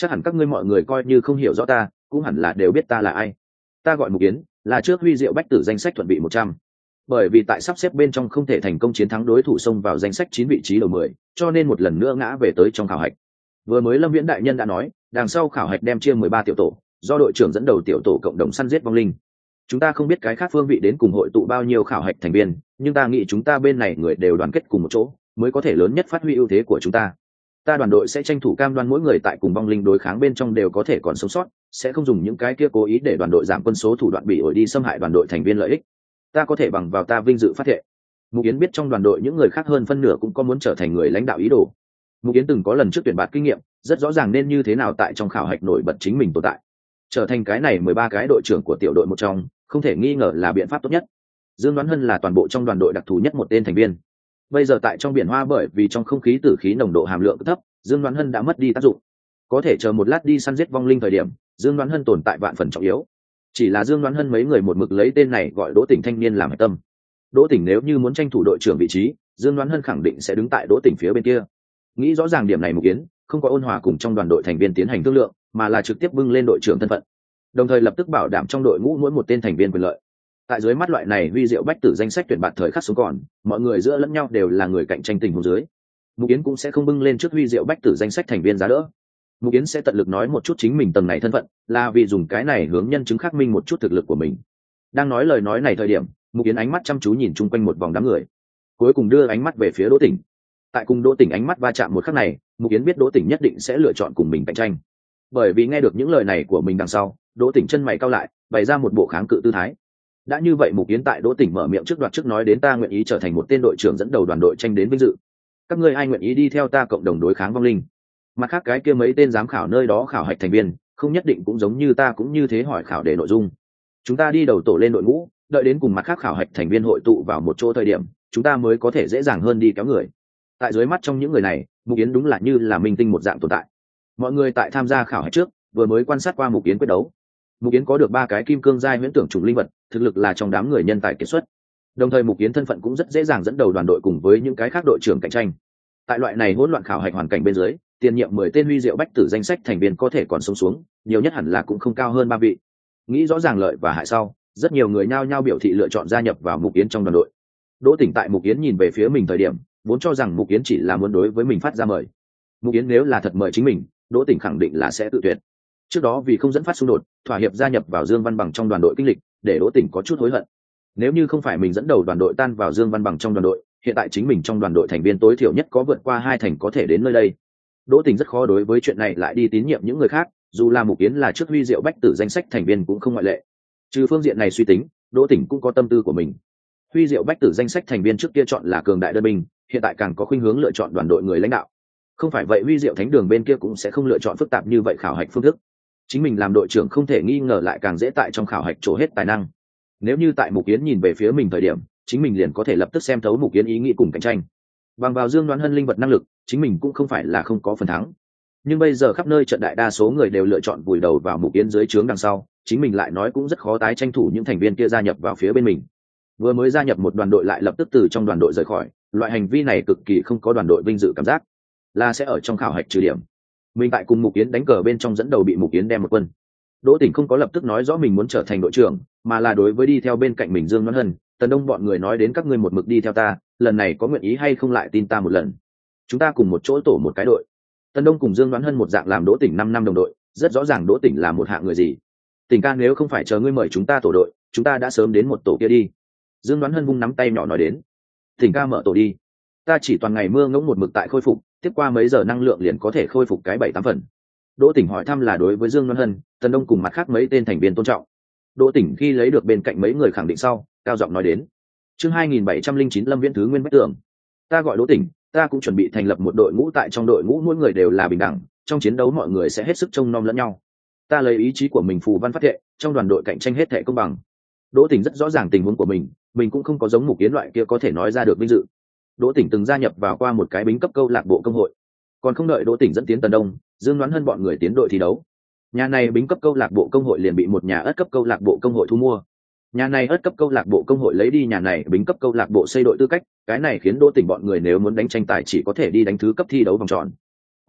[SPEAKER 1] chắc hẳn các ngươi mọi người coi như không hiểu rõ ta cũng hẳn là đều biết ta là ai. Ta gọi Mục Yến, là trước Huy Diệu Bách Tử danh sách thuận vị một trăm. Bởi vì tại sắp xếp bên trong không thể thành công chiến thắng đối thủ xông vào danh sách chín vị trí đầu mười, cho nên một lần nữa ngã về tới trong khảo hạch. Vừa mới Lâm Viễn đại nhân đã nói, đằng sau khảo hạch đem chia mười ba tiểu tổ, do đội trưởng dẫn đầu tiểu tổ cộng đồng săn giết vong linh. Chúng ta không biết cái khác phương vị đến cùng hội tụ bao nhiêu khảo hạch thành viên, nhưng ta nghĩ chúng ta bên này người đều đoàn kết cùng một chỗ, mới có thể lớn nhất phát huy ưu thế của chúng ta. Ta đoàn đội sẽ tranh thủ cam đoan mỗi người tại cùng vong linh đối kháng bên trong đều có thể còn sống sót, sẽ không dùng những cái kia cố ý để đoàn đội giảm quân số thủ đoạn bị ổi đi xâm hại đoàn đội thành viên lợi ích. Ta có thể bằng vào ta vinh dự phát thệ. Mục Yến biết trong đoàn đội những người khác hơn phân nửa cũng có muốn trở thành người lãnh đạo ý đồ. Mục Yến từng có lần trước tuyển bạt kinh nghiệm, rất rõ ràng nên như thế nào tại trong khảo hạch nổi bật chính mình tồn tại. Trở thành cái này mười ba cái đội trưởng của tiểu đội một trong, không thể nghi ngờ là biện pháp tốt nhất. Dương Đoán Hân là toàn bộ trong đoàn đội đặc thù nhất một tên thành viên. Bây giờ tại trong biển hoa bởi vì trong không khí tử khí nồng độ hàm lượng thấp, Dương Đoán Hân đã mất đi tác dụng. Có thể chờ một lát đi săn giết vong linh thời điểm, Dương Đoán Hân tồn tại vạn phần trọng yếu. Chỉ là Dương Đoán Hân mấy người một mực lấy tên này gọi Đỗ Tỉnh thanh niên làm hệ tâm. Đỗ Tỉnh nếu như muốn tranh thủ đội trưởng vị trí, Dương Đoán Hân khẳng định sẽ đứng tại Đỗ Tỉnh phía bên kia. Nghĩ rõ ràng điểm này, Mục Yến không có ôn hòa cùng trong đoàn đội thành viên tiến hành thương lượng, mà là trực tiếp bưng lên đội trưởng thân phận, đồng thời lập tức bảo đảm trong đội ngũ mỗi một tên thành viên quyền lợi. Tại dưới mắt loại này Huy Diệu Bách Tử danh sách tuyển bạt thời khắc xuống còn, mọi người giữa lẫn nhau đều là người cạnh tranh tình huống dưới, Mục Yến cũng sẽ không bưng lên trước Huy Diệu Bách Tử danh sách thành viên giá đỡ. Mục Yến sẽ tận lực nói một chút chính mình tầng này thân phận, là vì dùng cái này hướng nhân chứng xác minh một chút thực lực của mình. Đang nói lời nói này thời điểm, Mục Yến ánh mắt chăm chú nhìn chung quanh một vòng đám người, cuối cùng đưa ánh mắt về phía Đỗ Tỉnh. Tại cùng Đỗ Tỉnh ánh mắt va chạm một khắc này, Mục Yến biết Đỗ Tỉnh nhất định sẽ lựa chọn cùng mình cạnh tranh. Bởi vì nghe được những lời này của mình đằng sau, Đỗ Tỉnh chân mày cau lại, bày ra một bộ kháng cự tư thái. Đã như vậy, Mục Yến tại Đỗ Tỉnh mở miệng trước đoạt trước nói đến ta nguyện ý trở thành một tên đội trưởng dẫn đầu đoàn đội tranh đến vinh dự. Các ngươi ai nguyện ý đi theo ta cộng đồng đối kháng vong linh? Mặt khác cái kia mấy tên giám khảo nơi đó khảo hạch thành viên, không nhất định cũng giống như ta cũng như thế hỏi khảo để nội dung. Chúng ta đi đầu tổ lên đội ngũ, đợi đến cùng mặt khác khảo hạch thành viên hội tụ vào một chỗ thời điểm, chúng ta mới có thể dễ dàng hơn đi kéo người. Tại dưới mắt trong những người này, Mục Yến đúng là như là minh tinh một dạng tồn tại. Mọi người tại tham gia khảo hạch trước vừa mới quan sát qua Mục Yến quyết đấu. Mục Yến có được ba cái kim cương giai huyễn tưởng trùng linh vật, thực lực là trong đám người nhân tài kiệt xuất. Đồng thời Mục Yến thân phận cũng rất dễ dàng dẫn đầu đoàn đội cùng với những cái khác đội trưởng cạnh tranh. Tại loại này hỗn loạn khảo hạch hoàn cảnh bên dưới, tiền nhiệm mười tên Huy Diệu Bách Tử danh sách thành viên có thể còn sống xuống, nhiều nhất hẳn là cũng không cao hơn ba vị. Nghĩ rõ ràng lợi và hại sau, rất nhiều người nhao nhao biểu thị lựa chọn gia nhập vào Mục Yến trong đoàn đội. Đỗ Tỉnh tại Mục Yến nhìn về phía mình thời điểm, vốn cho rằng Mục Yến chỉ là muốn đối với mình phát ra mời. Mục Yến nếu là thật mời chính mình, Đỗ Tỉnh khẳng định là sẽ tự tuyệt. Trước đó vì không dẫn phát xung đột, thỏa hiệp gia nhập vào Dương Văn Bằng trong đoàn đội kinh lịch, để Đỗ Tỉnh có chút hối hận. Nếu như không phải mình dẫn đầu đoàn đội tan vào Dương Văn Bằng trong đoàn đội, hiện tại chính mình trong đoàn đội thành viên tối thiểu nhất có vượt qua hai thành có thể đến nơi đây. Đỗ Tỉnh rất khó đối với chuyện này lại đi tín nhiệm những người khác, dù là Mục Yến là trước Huy Diệu Bách Tử danh sách thành viên cũng không ngoại lệ. Trừ phương diện này suy tính, Đỗ Tỉnh cũng có tâm tư của mình. Huy Diệu Bách Tử danh sách thành viên trước kia chọn là cường đại đơn binh, hiện tại càng có khuynh hướng lựa chọn đoàn đội người lãnh đạo. Không phải vậy Huy Diệu Thánh Đường bên kia cũng sẽ không lựa chọn phức tạp như vậy khảo hạch phương thức. Chính mình làm đội trưởng không thể nghi ngờ lại càng dễ tại trong khảo hạch trổ hết tài năng. Nếu như tại Mục Yến nhìn về phía mình thời điểm, chính mình liền có thể lập tức xem thấu Mục Yến ý nghĩ cùng cạnh tranh. Bằng vào Dương Đoán Hân linh vật năng lực, chính mình cũng không phải là không có phần thắng. Nhưng bây giờ khắp nơi trận đại đa số người đều lựa chọn vùi đầu vào Mục Yến dưới trướng đằng sau, chính mình lại nói cũng rất khó tái tranh thủ những thành viên kia gia nhập vào phía bên mình. Vừa mới gia nhập một đoàn đội lại lập tức từ trong đoàn đội rời khỏi, loại hành vi này cực kỳ không có đoàn đội vinh dự cảm giác, là sẽ ở trong khảo hạch trừ điểm. Mình tại cùng Mục Yến đánh cờ bên trong dẫn đầu bị Mục Yến đem một quân. Đỗ Tỉnh không có lập tức nói rõ mình muốn trở thành đội trưởng, mà là đối với đi theo bên cạnh mình Dương Đoán Hân, Tần Đông bọn người nói đến các ngươi một mực đi theo ta, lần này có nguyện ý hay không lại tin ta một lần. Chúng ta cùng một chỗ tổ một cái đội. Tần Đông cùng Dương Đoán Hân một dạng làm Đỗ Tỉnh năm năm đồng đội, rất rõ ràng Đỗ Tỉnh là một hạng người gì. Tỉnh ca nếu không phải chờ ngươi mời chúng ta tổ đội, chúng ta đã sớm đến một tổ kia đi. Dương Đoán Hân vung nắm tay nhỏ nói đến. Tỉnh ca mở tổ đi. Ta chỉ toàn ngày mưa ngỗng một mực tại khôi phục, tiếp qua mấy giờ năng lượng liền có thể khôi phục cái bảy tám phần. Đỗ Tỉnh hỏi thăm là đối với Dương Đoán Hân, Tần Đông cùng mặt khác mấy tên thành viên tôn trọng. Đỗ Tỉnh khi lấy được bên cạnh mấy người khẳng định sau, cao giọng nói đến. Chương hai nghìn bảy trăm linh chín Lâm Viễn Thứ Nguyên Bách Tường. Ta gọi Đỗ Tỉnh, ta cũng chuẩn bị thành lập một đội ngũ, tại trong đội ngũ mỗi người đều là bình đẳng, trong chiến đấu mọi người sẽ hết sức trông nom lẫn nhau. Ta lấy ý chí của mình phù văn phát thệ, trong đoàn đội cạnh tranh hết thể công bằng. Đỗ Tỉnh rất rõ ràng tình huống của mình, mình cũng không có giống Mục Yến loại kia có thể nói ra được vinh dự. Đỗ Tỉnh từng gia nhập vào qua một cái bính cấp câu lạc bộ công hội, còn không đợi Đỗ Tỉnh dẫn tiến Tần Đông, Dương Đoán Hân bọn người tiến đội thi đấu. Nhà này bính cấp câu lạc bộ công hội liền bị một nhà ất cấp câu lạc bộ công hội thu mua. Nhà này ất cấp câu lạc bộ công hội lấy đi nhà này bính cấp câu lạc bộ xây đội tư cách, cái này khiến Đỗ Tỉnh bọn người nếu muốn đánh tranh tài chỉ có thể đi đánh thứ cấp thi đấu vòng tròn.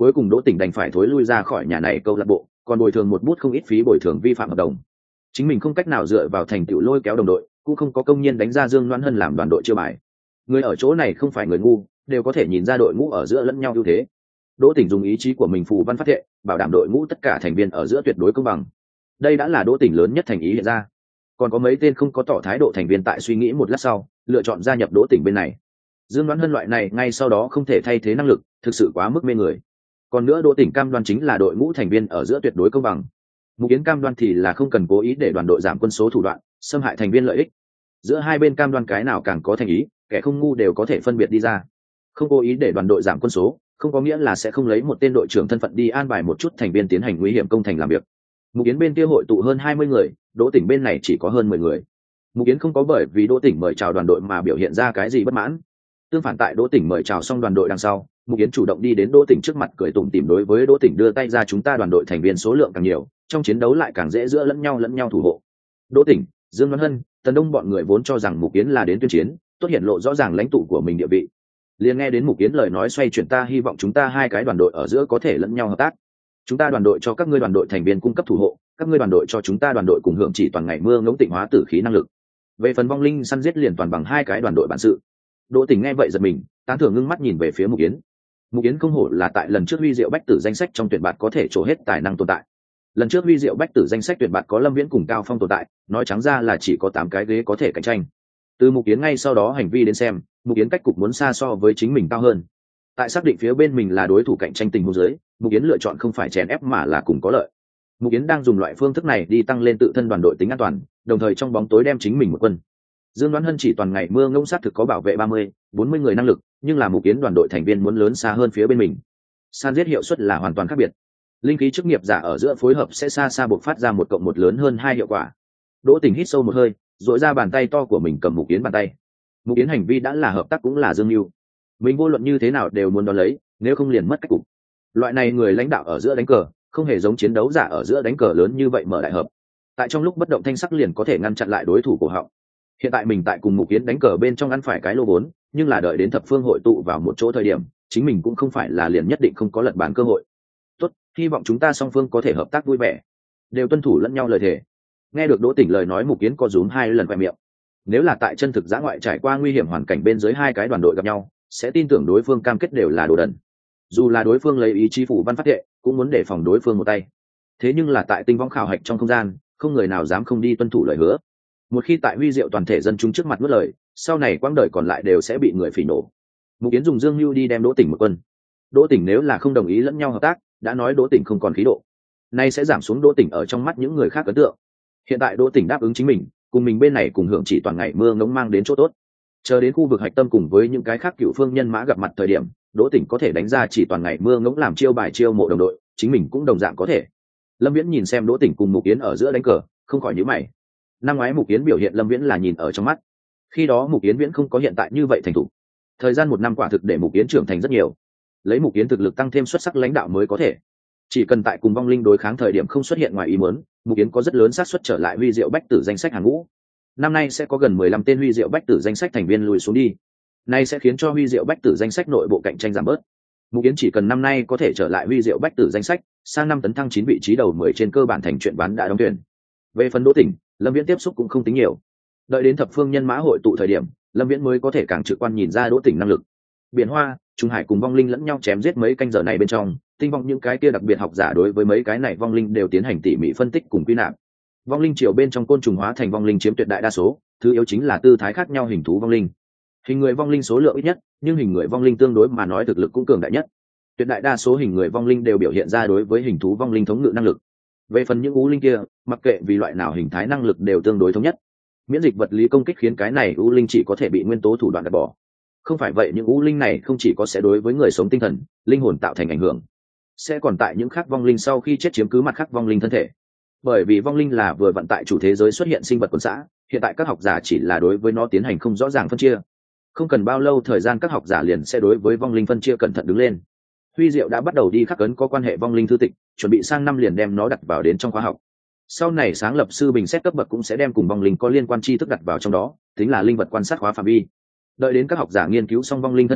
[SPEAKER 1] cuối cùng Đỗ Tỉnh đành phải thối lui ra khỏi nhà này câu lạc bộ, còn bồi thường một bút không ít phí bồi thường vi phạm hợp đồng. Chính mình không cách nào dựa vào thành tựu lôi kéo đồng đội, cũng không có công nhân đánh ra Dương Loan Hân làm đoàn đội chưa bài. Người ở chỗ này không phải người ngu, đều có thể nhìn ra đội ngũ ở giữa lẫn nhau ưu thế. Đỗ Tỉnh dùng ý chí của mình phù văn phát thệ, bảo đảm đội ngũ tất cả thành viên ở giữa tuyệt đối công bằng. Đây đã là Đỗ Tỉnh lớn nhất thành ý hiện ra. Còn có mấy tên không có tỏ thái độ thành viên tại suy nghĩ một lát sau, lựa chọn gia nhập Đỗ Tỉnh bên này. Dương Đoán Hân loại này ngay sau đó không thể thay thế năng lực, thực sự quá mức mê người. Còn nữa Đỗ Tỉnh cam đoan chính là đội ngũ thành viên ở giữa tuyệt đối công bằng. Mục Yến cam đoan thì là không cần cố ý để đoàn đội giảm quân số thủ đoạn, xâm hại thành viên lợi ích. Giữa hai bên cam đoan cái nào càng có thành ý, kẻ không ngu đều có thể phân biệt đi ra. Không cố ý để đoàn đội giảm quân số, không có nghĩa là sẽ không lấy một tên đội trưởng thân phận đi an bài một chút thành viên tiến hành nguy hiểm công thành làm việc. Mục Yến bên kia hội tụ hơn hai mươi người, Đỗ Tỉnh bên này chỉ có hơn mười người. Mục Yến không có bởi vì Đỗ Tỉnh mời chào đoàn đội mà biểu hiện ra cái gì bất mãn. Tương phản, tại Đỗ Tỉnh mời chào xong đoàn đội đằng sau, Mục Yến chủ động đi đến Đỗ Tỉnh trước mặt cười tủm tỉm đối với Đỗ Tỉnh đưa tay ra, chúng ta đoàn đội thành viên số lượng càng nhiều, trong chiến đấu lại càng dễ giữa lẫn nhau lẫn nhau thủ hộ. Đỗ Tỉnh, Dương Văn Hân, Tần Đông bọn người vốn cho rằng Mục Yến là đến tuyên chiến, tốt hiện lộ rõ ràng lãnh tụ của mình địa vị. Liền nghe đến Mục Yến lời nói xoay chuyển, ta hy vọng chúng ta hai cái đoàn đội ở giữa có thể lẫn nhau hợp tác. Chúng ta đoàn đội cho các ngươi đoàn đội thành viên cung cấp thủ hộ, các ngươi đoàn đội cho chúng ta đoàn đội cùng hưởng chỉ toàn ngày mưa ngỗng tịnh hóa tử khí năng lực. Về phần vong linh săn giết liền toàn bằng hai cái đoàn đội bản sự. Đỗ Tỉnh nghe vậy giật mình, tán thưởng ngưng mắt nhìn về phía Mục Yến. Mục Yến không hổ là tại lần trước huy diệu bách tử danh sách trong tuyển bạt có thể trổ hết tài năng tồn tại. Lần trước huy diệu bách tử danh sách tuyển bạt có Lâm Viễn cùng Cao Phong tồn tại, nói trắng ra là chỉ có tám cái ghế có thể cạnh tranh. Từ Mục Yến ngay sau đó hành vi đến xem, Mục Yến cách cục muốn xa so với chính mình cao hơn. Tại xác định phía bên mình là đối thủ cạnh tranh tình huống dưới, Mục Yến lựa chọn không phải chèn ép mà là cùng có lợi. Mục Yến đang dùng loại phương thức này đi tăng lên tự thân đoàn đội tính an toàn, đồng thời trong bóng tối đem chính mình một quân. Dương Đoán Hân chỉ toàn ngày mưa ngông sát thực có bảo vệ ba mươi, bốn mươi người năng lực, nhưng là Mục Yến đoàn đội thành viên muốn lớn xa hơn phía bên mình. San giết hiệu suất là hoàn toàn khác biệt. Linh khí chức nghiệp giả ở giữa phối hợp sẽ xa xa bộc phát ra một cộng một lớn hơn hai hiệu quả. Đỗ Tỉnh hít sâu một hơi, duỗi ra bàn tay to của mình cầm Mục Yến bàn tay. Mục Yến hành vi đã là hợp tác cũng là dương mưu. Mình vô luận như thế nào đều muốn đón lấy, nếu không liền mất cách cục. Loại này người lãnh đạo ở giữa đánh cờ, không hề giống chiến đấu giả ở giữa đánh cờ lớn như vậy mở đại hợp. Tại trong lúc bất động thanh sắc liền có thể ngăn chặn lại đối thủ của họ. Hiện tại mình tại cùng Mục Yến đánh cờ bên trong ăn phải cái lô vốn, nhưng là đợi đến thập phương hội tụ vào một chỗ thời điểm, chính mình cũng không phải là liền nhất định không có lật bàn cơ hội. Tốt, hy vọng chúng ta song phương có thể hợp tác vui vẻ, đều tuân thủ lẫn nhau lời thề. Nghe được Đỗ Tỉnh lời nói, Mục Yến co rúm hai lần quẹt miệng. Nếu là tại chân thực giã ngoại trải qua nguy hiểm hoàn cảnh bên dưới hai cái đoàn đội gặp nhau, sẽ tin tưởng đối phương cam kết đều là đồ đần. Dù là đối phương lấy ý chí phủ văn phát thệ, cũng muốn đề phòng đối phương một tay. Thế nhưng là tại tinh võng khảo hạch trong không gian, không người nào dám không đi tuân thủ lời hứa. Một khi tại huy diệu toàn thể dân chúng trước mặt nuốt lời, sau này quãng đời còn lại đều sẽ bị người phỉ nổ. Mục Yến dùng dương mưu đi đem Đỗ Tỉnh một quân. Đỗ Tỉnh nếu là không đồng ý lẫn nhau hợp tác, đã nói Đỗ Tỉnh không còn khí độ, nay sẽ giảm xuống Đỗ Tỉnh ở trong mắt những người khác ấn tượng. Hiện tại Đỗ Tỉnh đáp ứng chính mình, cùng mình bên này cùng hưởng chỉ toàn ngày mưa ngống mang đến chỗ tốt. Chờ đến khu vực hạch tâm cùng với những cái khác cựu phương nhân mã gặp mặt thời điểm, Đỗ Tỉnh có thể đánh ra chỉ toàn ngày mưa ngống làm chiêu bài chiêu mộ đồng đội, chính mình cũng đồng dạng có thể. Lâm Viễn nhìn xem Đỗ Tỉnh cùng Mục Yến ở giữa đánh cờ, không khỏi nhíu mày. Năm ngoái Mục Yến biểu hiện Lâm Viễn là nhìn ở trong mắt, khi đó Mục Yến Viễn không có hiện tại như vậy thành thủ. Thời gian một năm quả thực để Mục Yến trưởng thành rất nhiều, lấy Mục Yến thực lực tăng thêm xuất sắc lãnh đạo mới có thể. Chỉ cần tại cùng vong linh đối kháng thời điểm không xuất hiện ngoài ý muốn, Mục Yến có rất lớn xác suất trở lại huy diệu bách tử danh sách hàng ngũ. Năm nay sẽ có gần mười lăm tên huy diệu bách tử danh sách thành viên lùi xuống đi, nay sẽ khiến cho huy diệu bách tử danh sách nội bộ cạnh tranh giảm bớt. Mục Yến chỉ cần năm nay có thể trở lại huy diệu bách tử danh sách, sang năm tấn thăng chín vị trí đầu mười trên cơ bản thành chuyện bán đã đóng tuyển. Về phần Đỗ Tỉnh, Lâm Viễn tiếp xúc cũng không tính nhiều. Đợi đến thập phương nhân mã hội tụ thời điểm, Lâm Viễn mới có thể càng trực quan nhìn ra Đỗ Tỉnh năng lực. Biển Hoa, Trung Hải cùng vong linh lẫn nhau chém giết mấy canh giờ này bên trong, tinh vong những cái kia đặc biệt học giả đối với mấy cái này vong linh đều tiến hành tỉ mỉ phân tích cùng quy nạp. Vong linh triều bên trong côn trùng hóa thành vong linh chiếm tuyệt đại đa số, thứ yếu chính là tư thái khác nhau hình thú vong linh. Hình người vong linh số lượng ít nhất, nhưng hình người vong linh tương đối mà nói thực lực cũng cường đại nhất. Tuyệt đại đa số hình người vong linh đều biểu hiện ra đối với hình thú vong linh thống ngự năng lực. Về phần những u linh kia, mặc kệ vì loại nào hình thái năng lực đều tương đối thống nhất. Miễn dịch vật lý công kích khiến cái này u linh chỉ có thể bị nguyên tố thủ đoạn gạt bỏ. Không phải vậy những u linh này không chỉ có sẽ đối với người sống tinh thần, linh hồn tạo thành ảnh hưởng, sẽ còn tại những khác vong linh sau khi chết chiếm cứ mặt khác vong linh thân thể. Bởi vì vong linh là vừa vận tại chủ thế giới xuất hiện sinh vật quần xã, hiện tại các học giả chỉ là đối với nó tiến hành không rõ ràng phân chia. Không cần bao lâu thời gian các học giả liền sẽ đối với vong linh phân chia cẩn thận đứng lên. Huy Diệu đã bắt đầu đi khắc ấn có quan hệ vong linh thư tịch, chuẩn bị sang năm liền đem nó đặt vào đến trong khóa học. Sau này sáng lập sư bình xét cấp bậc cũng sẽ đem cùng vong linh có liên quan tri thức đặt vào trong đó, tính là linh vật quan sát khóa phạm vi. Đợi đến các học giả nghiên cứu xong vong linh thân thể,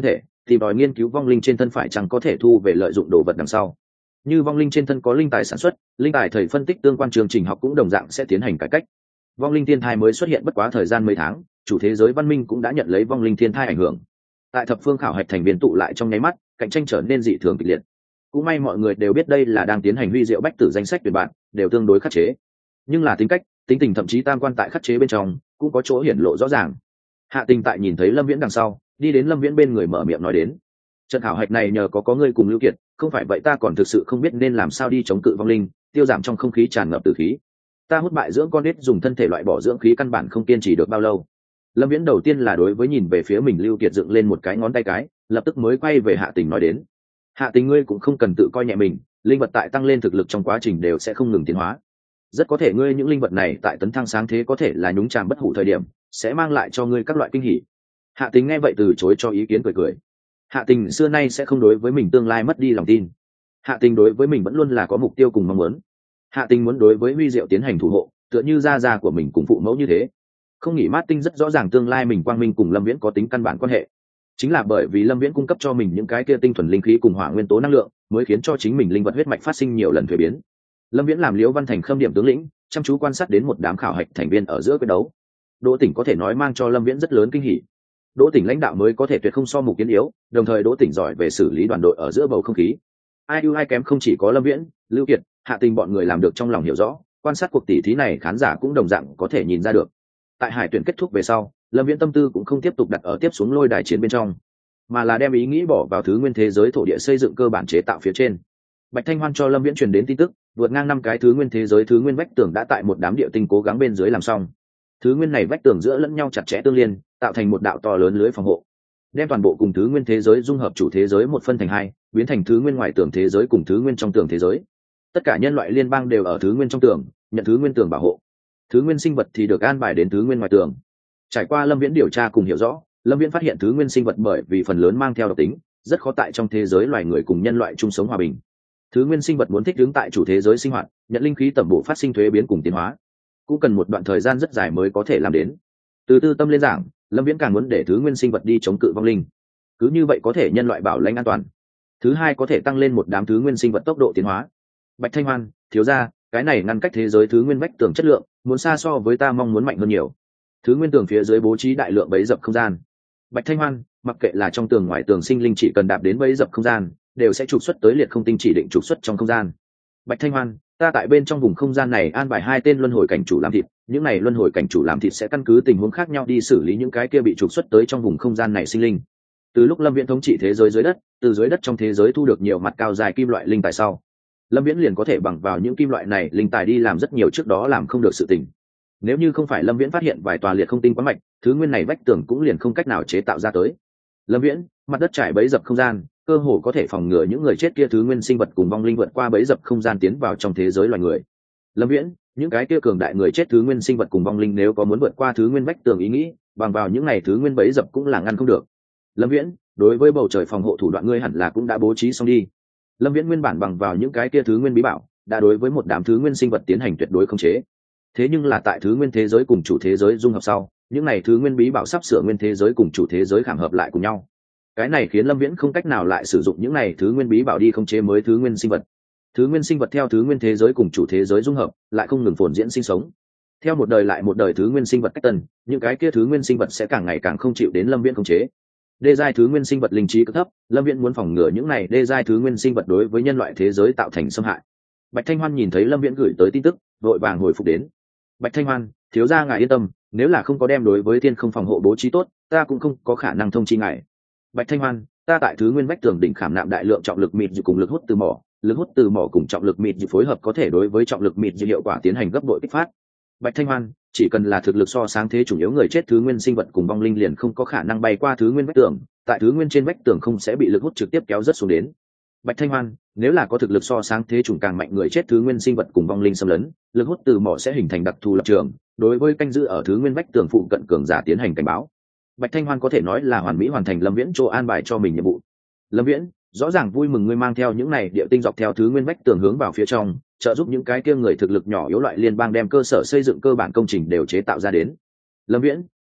[SPEAKER 1] tìm đòi nghiên cứu vong linh trên thân phải chăng có thể thu về lợi dụng đồ vật đằng sau. Như vong linh trên thân có linh tài sản xuất, linh tài thầy phân tích tương quan chương trình học cũng đồng dạng sẽ tiến hành cải cách. Vong linh thiên thai mới xuất hiện bất quá thời gian mấy tháng, chủ thế giới văn minh cũng đã nhận lấy vong linh thiên thai ảnh hưởng. Tại thập phương khảo hạch thành viên tụ lại trong nháy mắt, cạnh tranh trở nên dị thường kịch liệt. Cũng may mọi người đều biết đây là đang tiến hành huy diệu bách tử danh sách tuyển bạn, đều tương đối khắc chế. Nhưng là tính cách, tính tình thậm chí tam quan tại khắc chế bên trong, cũng có chỗ hiển lộ rõ ràng. Hạ Tình tại nhìn thấy Lâm Viễn đằng sau, đi đến Lâm Viễn bên người mở miệng nói đến: trận khảo hạch này nhờ có có ngươi cùng Lưu Kiệt, không phải vậy ta còn thực sự không biết nên làm sao đi chống cự vong linh, tiêu giảm trong không khí tràn ngập tử khí. Ta hút bại dưỡng con nết dùng thân thể loại bỏ dưỡng khí căn bản không kiên trì được bao lâu. Lâm Viễn đầu tiên là đối với nhìn về phía mình Lưu Kiệt dựng lên một cái ngón tay cái, lập tức mới quay về Hạ Tình nói đến: Hạ Tình, ngươi cũng không cần tự coi nhẹ mình, linh vật tại tăng lên thực lực trong quá trình đều sẽ không ngừng tiến hóa. Rất có thể ngươi những linh vật này tại tấn thăng sáng thế có thể là nhúng chàm bất hủ thời điểm, sẽ mang lại cho ngươi các loại kinh hỉ. Hạ Tình nghe vậy từ chối cho ý kiến, cười cười. Hạ Tình xưa nay sẽ không đối với mình tương lai mất đi lòng tin. Hạ Tình đối với mình vẫn luôn là có mục tiêu cùng mong muốn. Hạ Tình muốn đối với Huy Diệu tiến hành thủ hộ, tựa như gia gia của mình cùng phụ mẫu như thế. Không nghĩ Mát Tinh rất rõ ràng tương lai mình quang minh cùng Lâm Viễn có tính căn bản quan hệ. Chính là bởi vì Lâm Viễn cung cấp cho mình những cái kia tinh thuần linh khí cùng hỏa nguyên tố năng lượng, mới khiến cho chính mình linh vật huyết mạch phát sinh nhiều lần thuế biến. Lâm Viễn làm Liễu Văn Thành khâm điểm tướng lĩnh, chăm chú quan sát đến một đám khảo hạch thành viên ở giữa quyết đấu. Đỗ Tỉnh có thể nói mang cho Lâm Viễn rất lớn kinh hỉ. Đỗ Tỉnh lãnh đạo mới có thể tuyệt không so mục kiến yếu, đồng thời Đỗ Tỉnh giỏi về xử lý đoàn đội ở giữa bầu không khí. Ai ưu ai kém không chỉ có Lâm Viễn, Lưu Kiệt, Hạ Tình bọn người làm được trong lòng hiểu rõ, quan sát cuộc tỷ thí này khán giả cũng đồng dạng có thể nhìn ra được. Tại hải tuyển kết thúc về sau, Lâm Viễn tâm tư cũng không tiếp tục đặt ở tiếp xuống lôi đài chiến bên trong, mà là đem ý nghĩ bỏ vào thứ nguyên thế giới thổ địa xây dựng cơ bản chế tạo phía trên. Bạch Thanh Hoan cho Lâm Viễn truyền đến tin tức, vượt ngang năm cái thứ nguyên thế giới thứ nguyên vách tường đã tại một đám địa tinh cố gắng bên dưới làm xong. Thứ nguyên này vách tường giữa lẫn nhau chặt chẽ tương liên, tạo thành một đạo to lớn lưới phòng hộ, đem toàn bộ cùng thứ nguyên thế giới dung hợp chủ thế giới một phân thành hai, biến thành thứ nguyên ngoài tường thế giới cùng thứ nguyên trong tường thế giới. Tất cả nhân loại liên bang đều ở thứ nguyên trong tường, nhận thứ nguyên tường bảo hộ. Thứ nguyên sinh vật thì được an bài đến thứ nguyên ngoài tường. Trải qua Lâm Viễn điều tra cùng hiểu rõ, Lâm Viễn phát hiện thứ nguyên sinh vật bởi vì phần lớn mang theo độc tính, rất khó tại trong thế giới loài người cùng nhân loại chung sống hòa bình. Thứ nguyên sinh vật muốn thích ứng tại chủ thế giới sinh hoạt, nhận linh khí tẩm bổ phát sinh thuế biến cùng tiến hóa, cũng cần một đoạn thời gian rất dài mới có thể làm đến. Từ tư tâm lên giảng, Lâm Viễn càng muốn để thứ nguyên sinh vật đi chống cự vong linh, cứ như vậy có thể nhân loại bảo lãnh an toàn. Thứ hai, có thể tăng lên một đám thứ nguyên sinh vật tốc độ tiến hóa. Bạch Thanh Hoan, thiếu gia, cái này ngăn cách thế giới thứ nguyên vách tường chất lượng muốn xa so với ta mong muốn mạnh hơn nhiều. Thứ nguyên tường phía dưới bố trí đại lượng bẫy dập không gian. Bạch Thanh Hoan, mặc kệ là trong tường ngoài tường sinh linh chỉ cần đạp đến bẫy dập không gian, đều sẽ trục xuất tới liệt không tinh chỉ định trục xuất trong không gian. Bạch Thanh Hoan, ta tại bên trong vùng không gian này an bài hai tên luân hồi cảnh chủ làm thịt, những này luân hồi cảnh chủ làm thịt sẽ căn cứ tình huống khác nhau đi xử lý những cái kia bị trục xuất tới trong vùng không gian này sinh linh. Từ lúc Lâm Viễn thống trị thế giới dưới đất, từ dưới đất trong thế giới thu được nhiều mặt cao dài kim loại linh tài sau, Lâm Viễn liền có thể bằng vào những kim loại này linh tài đi làm rất nhiều trước đó làm không được sự tình. Nếu như không phải Lâm Viễn phát hiện vài tòa liệt không tinh quán mạch, thứ nguyên này vách tường cũng liền không cách nào chế tạo ra tới. Lâm Viễn, mặt đất trải bẫy dập không gian, cơ hồ có thể phòng ngừa những người chết kia thứ nguyên sinh vật cùng vong linh vượt qua bẫy dập không gian tiến vào trong thế giới loài người. Lâm Viễn, những cái kia cường đại người chết thứ nguyên sinh vật cùng vong linh nếu có muốn vượt qua thứ nguyên vách tường ý nghĩ, bằng vào những này thứ nguyên bẫy dập cũng là ngăn không được. Lâm Viễn, đối với bầu trời phòng hộ thủ đoạn ngươi hẳn là cũng đã bố trí xong đi. Lâm Viễn nguyên bản bằng vào những cái kia thứ nguyên bí bảo, đã đối với một đám thứ nguyên sinh vật tiến hành tuyệt đối khống chế. Thế nhưng là tại thứ nguyên thế giới cùng chủ thế giới dung hợp sau, những này thứ nguyên bí bảo sắp sửa nguyên thế giới cùng chủ thế giới khảm hợp lại cùng nhau. Cái này khiến Lâm Viễn không cách nào lại sử dụng những này thứ nguyên bí bảo đi khống chế mới thứ nguyên sinh vật. Thứ nguyên sinh vật theo thứ nguyên thế giới cùng chủ thế giới dung hợp, lại không ngừng phồn diễn sinh sống. Theo một đời lại một đời thứ nguyên sinh vật cách tân, những cái kia thứ nguyên sinh vật sẽ càng ngày càng không chịu đến Lâm Viễn khống chế. Đê giai thứ nguyên sinh vật linh trí cực thấp, Lâm Viễn muốn phòng ngừa những này đê giai thứ nguyên sinh vật đối với nhân loại thế giới tạo thành xâm hại. Bạch Thanh Hoan nhìn thấy Lâm Viễn gửi tới tin tức, vội vàng hồi phục đến. Bạch Thanh Hoan, thiếu gia ngài yên tâm, nếu là không có đem đối với thiên không phòng hộ bố trí tốt, ta cũng không có khả năng thông chi ngài. Bạch Thanh Hoan, ta tại thứ nguyên vách tường đỉnh khảm nạm đại lượng trọng lực mịt dự cùng lực hút từ mỏ, lực hút từ mỏ cùng trọng lực mịt dự phối hợp có thể đối với trọng lực mịt dự hiệu quả tiến hành gấp bội kích phát. Bạch Thanh Hoan, chỉ cần là thực lực so sáng thế chủ yếu người chết thứ nguyên sinh vật cùng vong linh liền không có khả năng bay qua thứ nguyên vách tường, tại thứ nguyên trên vách tường không sẽ bị lực hút trực tiếp kéo rất xuống đến. Bạch Thanh Hoan, nếu là có thực lực so sáng thế chủng càng mạnh người chết thứ nguyên sinh vật cùng vong linh xâm lấn, lực hút từ mỏ sẽ hình thành đặc thù lập trường, đối với canh giữ ở thứ nguyên vách tường phụ cận cường giả tiến hành cảnh báo. Bạch Thanh Hoan có thể nói là hoàn mỹ hoàn thành Lâm Viễn chỗ an bài cho mình nhiệm vụ. Lâm Viễn, rõ ràng vui mừng ngươi mang theo những này địa tinh dọc theo thứ nguyên vách tường hướng vào phía trong, trợ giúp những cái kia người thực lực nhỏ yếu loại liên bang đem cơ sở xây dựng cơ bản công trình đều chế tạo ra đến. Lâm Viễn,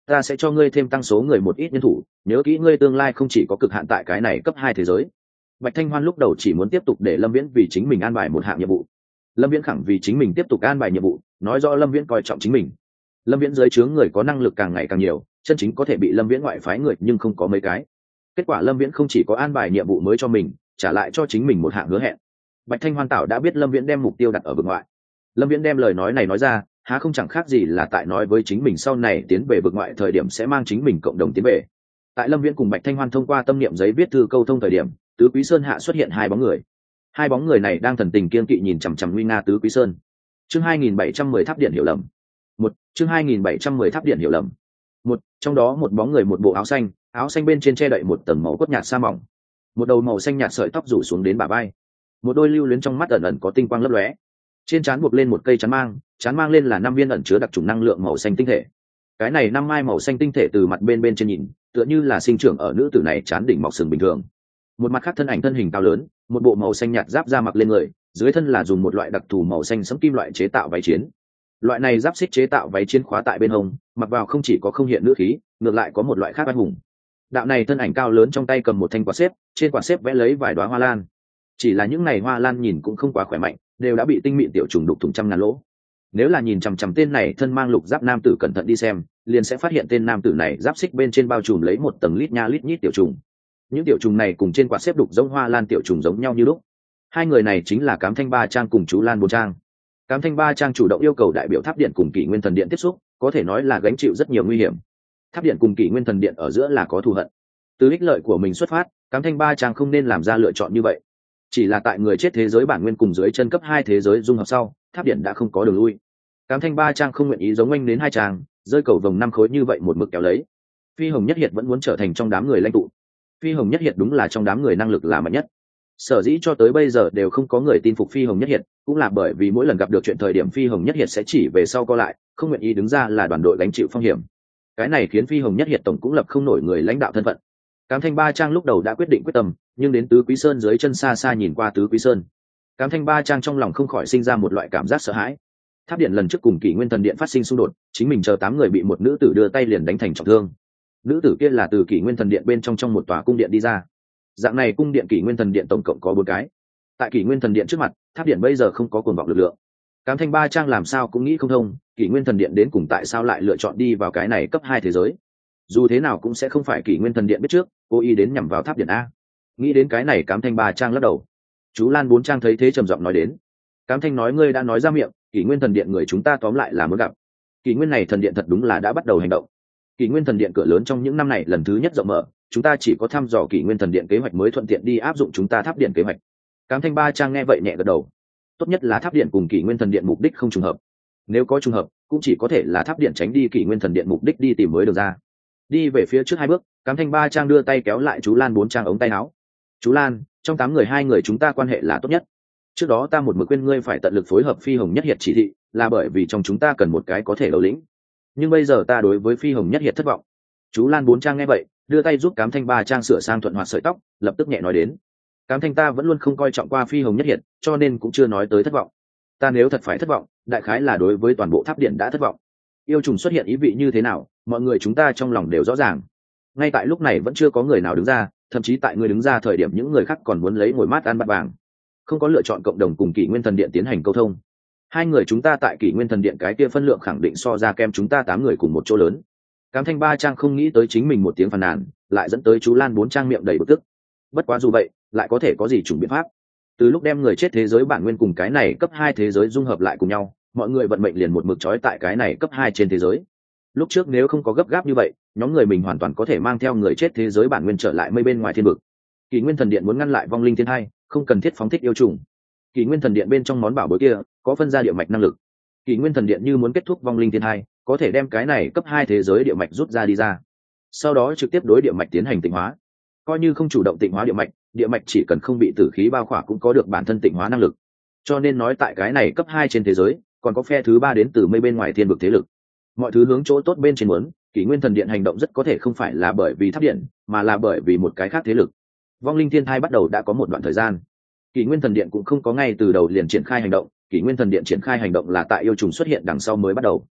[SPEAKER 1] ta sẽ cho ngươi thêm tăng số người một ít nhân thủ, nhớ kỹ ngươi tương lai không chỉ có cực hạn tại cái này cấp hai thế giới. Bạch Thanh Hoan lúc đầu chỉ muốn tiếp tục để Lâm Viễn vì chính mình an bài một hạng nhiệm vụ. Lâm Viễn khẳng vì chính mình tiếp tục an bài nhiệm vụ, nói rõ Lâm Viễn coi trọng chính mình. Lâm Viễn dưới trướng người có năng lực càng ngày càng nhiều, chân chính có thể bị Lâm Viễn ngoại phái người nhưng không có mấy cái. Kết quả Lâm Viễn không chỉ có an bài nhiệm vụ mới cho mình, trả lại cho chính mình một hạng hứa hẹn. Bạch Thanh Hoan tảo đã biết Lâm Viễn đem mục tiêu đặt ở vực ngoại. Lâm Viễn đem lời nói này nói ra, há không chẳng khác gì là tại nói với chính mình sau này tiến về vực ngoại thời điểm sẽ mang chính mình cộng đồng tiến về. Tại Lâm Viễn cùng Bạch Thanh Hoan thông qua tâm niệm giấy viết thư câu thông thời điểm, Tứ Quý Sơn hạ xuất hiện hai bóng người. Hai bóng người này đang thần tình kiên kỵ nhìn chằm chằm nguy nga Tứ Quý Sơn. Chương hai nghìn bảy trăm mười tháp điện hiểu lầm. Một, chương hai nghìn bảy trăm mười tháp điện hiểu lầm. Một, trong đó một bóng người một bộ áo xanh, áo xanh bên trên che đậy một tầng màu cốt nhạt sa mỏng. Một đầu màu xanh nhạt sợi tóc rủ xuống đến bả vai. Một đôi lưu luyến trong mắt ẩn ẩn có tinh quang lấp lóe. Trên trán buộc lên một cây chán mang, chán mang lên là năm viên ẩn chứa đặc trùng năng lượng màu xanh tinh thể. Cái này năm mai màu xanh tinh thể từ mặt bên bên trên nhìn, tựa như là sinh trưởng ở nữ tử này chán đỉnh mọc sừng bình thường. Một mặt khác thân ảnh thân hình cao lớn, một bộ màu xanh nhạt giáp da mặc lên người, dưới thân là dùng một loại đặc thù màu xanh sẫm kim loại chế tạo váy chiến. Loại này giáp xích chế tạo váy chiến khóa tại bên hông, mặc vào không chỉ có không hiện nữ khí, ngược lại có một loại khác anh hùng. Đạo này thân ảnh cao lớn trong tay cầm một thanh quạt xếp, trên quạt xếp vẽ lấy vài đóa hoa lan. Chỉ là những này hoa lan nhìn cũng không quá khỏe mạnh, đều đã bị tinh mịn tiểu trùng đục thủng trăm ngàn lỗ. Nếu là nhìn chằm chằm tên này thân mang lục giáp nam tử cẩn thận đi xem, liền sẽ phát hiện tên nam tử này giáp xích bên trên bao trùm lấy một tầng lít nha lít nhít tiểu trùng. Những tiểu trùng này cùng trên quạt xếp đục giống hoa lan tiểu trùng giống nhau như lúc. Hai người này chính là Cám Thanh Ba Trang cùng chú Lan Bốn Trang. Cám Thanh Ba Trang chủ động yêu cầu đại biểu Tháp Điện cùng Kỷ Nguyên Thần Điện tiếp xúc, có thể nói là gánh chịu rất nhiều nguy hiểm. Tháp Điện cùng Kỷ Nguyên Thần Điện ở giữa là có thù hận. Từ ích lợi của mình xuất phát, Cám Thanh Ba Trang không nên làm ra lựa chọn như vậy. Chỉ là tại người chết thế giới bản nguyên cùng dưới chân cấp hai thế giới dung hợp sau, Tháp Điện đã không có đường lui. Cám Thanh Ba Trang không nguyện ý giống anh đến hai trang, rơi cầu vồng năm khối như vậy một mực kéo lấy. Phi Hồng Nhất Hiệt vẫn muốn trở thành trong đám người lãnh tụ. Phi Hồng Nhất Hiệt đúng là trong đám người năng lực là mạnh nhất. Sở dĩ cho tới bây giờ đều không có người tin phục Phi Hồng Nhất Hiệt, cũng là bởi vì mỗi lần gặp được chuyện thời điểm Phi Hồng Nhất Hiệt sẽ chỉ về sau co lại, không nguyện ý đứng ra là đoàn đội gánh chịu phong hiểm. Cái này khiến Phi Hồng Nhất Hiệt tổng cũng lập không nổi người lãnh đạo thân phận. Cám Thanh Ba Trang lúc đầu đã quyết định quyết tâm, nhưng đến Tứ Quý Sơn dưới chân xa xa nhìn qua Tứ Quý Sơn, Cám Thanh Ba Trang trong lòng không khỏi sinh ra một loại cảm giác sợ hãi. Tháp Điện lần trước cùng Kỷ Nguyên Thần Điện phát sinh xung đột, chính mình chờ tám người bị một nữ tử đưa tay liền đánh thành trọng thương. Nữ tử kia là từ Kỷ Nguyên Thần Điện bên trong trong một tòa cung điện đi ra. Dạng này cung điện Kỷ Nguyên Thần Điện tổng cộng có bốn cái. Tại Kỷ Nguyên Thần Điện trước mặt, Tháp Điện bây giờ không có cuồng vọng lực lượng. Cám Thanh Ba Trang làm sao cũng nghĩ không thông, Kỷ Nguyên Thần Điện đến cùng tại sao lại lựa chọn đi vào cái này cấp hai thế giới. Dù thế nào cũng sẽ không phải Kỷ Nguyên Thần Điện biết trước, cố ý đến nhằm vào Tháp Điện a. Nghĩ đến cái này, Cám Thanh Ba Trang lắc đầu. Chú Lan Bốn Trang thấy thế trầm giọng nói đến. Cám Thanh nói ngươi đã nói ra miệng, Kỷ Nguyên Thần Điện người chúng ta tóm lại là muốn gặp. Kỷ Nguyên này thần điện thật đúng là đã bắt đầu hành động. Kỷ Nguyên Thần Điện cửa lớn trong những năm này lần thứ nhất rộng mở, chúng ta chỉ có thăm dò Kỷ Nguyên Thần Điện kế hoạch mới thuận tiện đi áp dụng chúng ta Tháp Điện kế hoạch. Cám Thanh Ba Trang nghe vậy nhẹ gật đầu. Tốt nhất là Tháp Điện cùng Kỷ Nguyên Thần Điện mục đích không trùng hợp. Nếu có trùng hợp, cũng chỉ có thể là Tháp Điện tránh đi Kỷ Nguyên Thần Điện mục đích đi tìm mới được ra. Đi về phía trước hai bước, Cám Thanh Ba Trang đưa tay kéo lại chú Lan Bốn Trang ống tay áo. Chú Lan, trong tám người hai người chúng ta quan hệ là tốt nhất. Trước đó ta một mực khuyên ngươi phải tận lực phối hợp Phi Hồng Nhất Hiệt chỉ thị, là bởi vì trong chúng ta cần một cái có thể đầu lĩnh. Nhưng bây giờ ta đối với Phi Hồng Nhất Hiệt thất vọng. Chú Lan Bốn Trang nghe vậy, đưa tay giúp Cám Thanh Ba Trang sửa sang thuận hoạt sợi tóc, lập tức nhẹ nói đến. Cám Thanh ta vẫn luôn không coi trọng qua Phi Hồng Nhất Hiệt, cho nên cũng chưa nói tới thất vọng. Ta nếu thật phải thất vọng, đại khái là đối với toàn bộ Tháp Điện đã thất vọng. Yêu trùng xuất hiện ý vị như thế nào, mọi người chúng ta trong lòng đều rõ ràng. Ngay tại lúc này vẫn chưa có người nào đứng ra, thậm chí tại người đứng ra thời điểm những người khác còn muốn lấy ngồi mát ăn bát vàng. Không có lựa chọn cộng đồng cùng Kỷ Nguyên Thần Điện tiến hành câu thông. Hai người chúng ta tại Kỷ Nguyên Thần Điện cái kia phân lượng khẳng định so ra kem chúng ta tám người cùng một chỗ lớn. Cám Thanh Ba Trang không nghĩ tới chính mình một tiếng phàn nàn, lại dẫn tới chú Lan Bốn Trang miệng đầy bực tức. Bất quá dù vậy, lại có thể có gì chủng biện pháp. Từ lúc đem người chết thế giới bản nguyên cùng cái này cấp hai thế giới dung hợp lại cùng nhau, mọi người vận mệnh liền một mực trói tại cái này cấp hai trên thế giới. Lúc trước nếu không có gấp gáp như vậy, nhóm người mình hoàn toàn có thể mang theo người chết thế giới bản nguyên trở lại mây bên ngoài thiên vực. Kỷ Nguyên Thần Điện muốn ngăn lại vong linh thiên hai, không cần thiết phóng thích yêu trùng. Kỷ Nguyên Thần Điện bên trong món bảo bối kia có phân ra địa mạch năng lực. Kỷ Nguyên Thần Điện như muốn kết thúc vong linh thiên hai, có thể đem cái này cấp hai thế giới địa mạch rút ra đi ra, sau đó trực tiếp đối địa mạch tiến hành tịnh hóa. Coi như không chủ động tịnh hóa địa mạch, địa mạch chỉ cần không bị tử khí bao khỏa cũng có được bản thân tịnh hóa năng lực. Cho nên nói tại cái này cấp hai trên thế giới, còn có phe thứ ba đến từ mây bên ngoài thiên vực thế lực. Mọi thứ hướng chỗ tốt bên trên muốn, Kỷ Nguyên Thần Điện hành động rất có thể không phải là bởi vì Tháp Điện, mà là bởi vì một cái khác thế lực. Vong linh thiên thai bắt đầu đã có một đoạn thời gian. Kỷ Nguyên Thần Điện cũng không có ngay từ đầu liền triển khai hành động, Kỷ Nguyên Thần Điện triển khai hành động là tại yêu trùng xuất hiện đằng sau mới bắt đầu.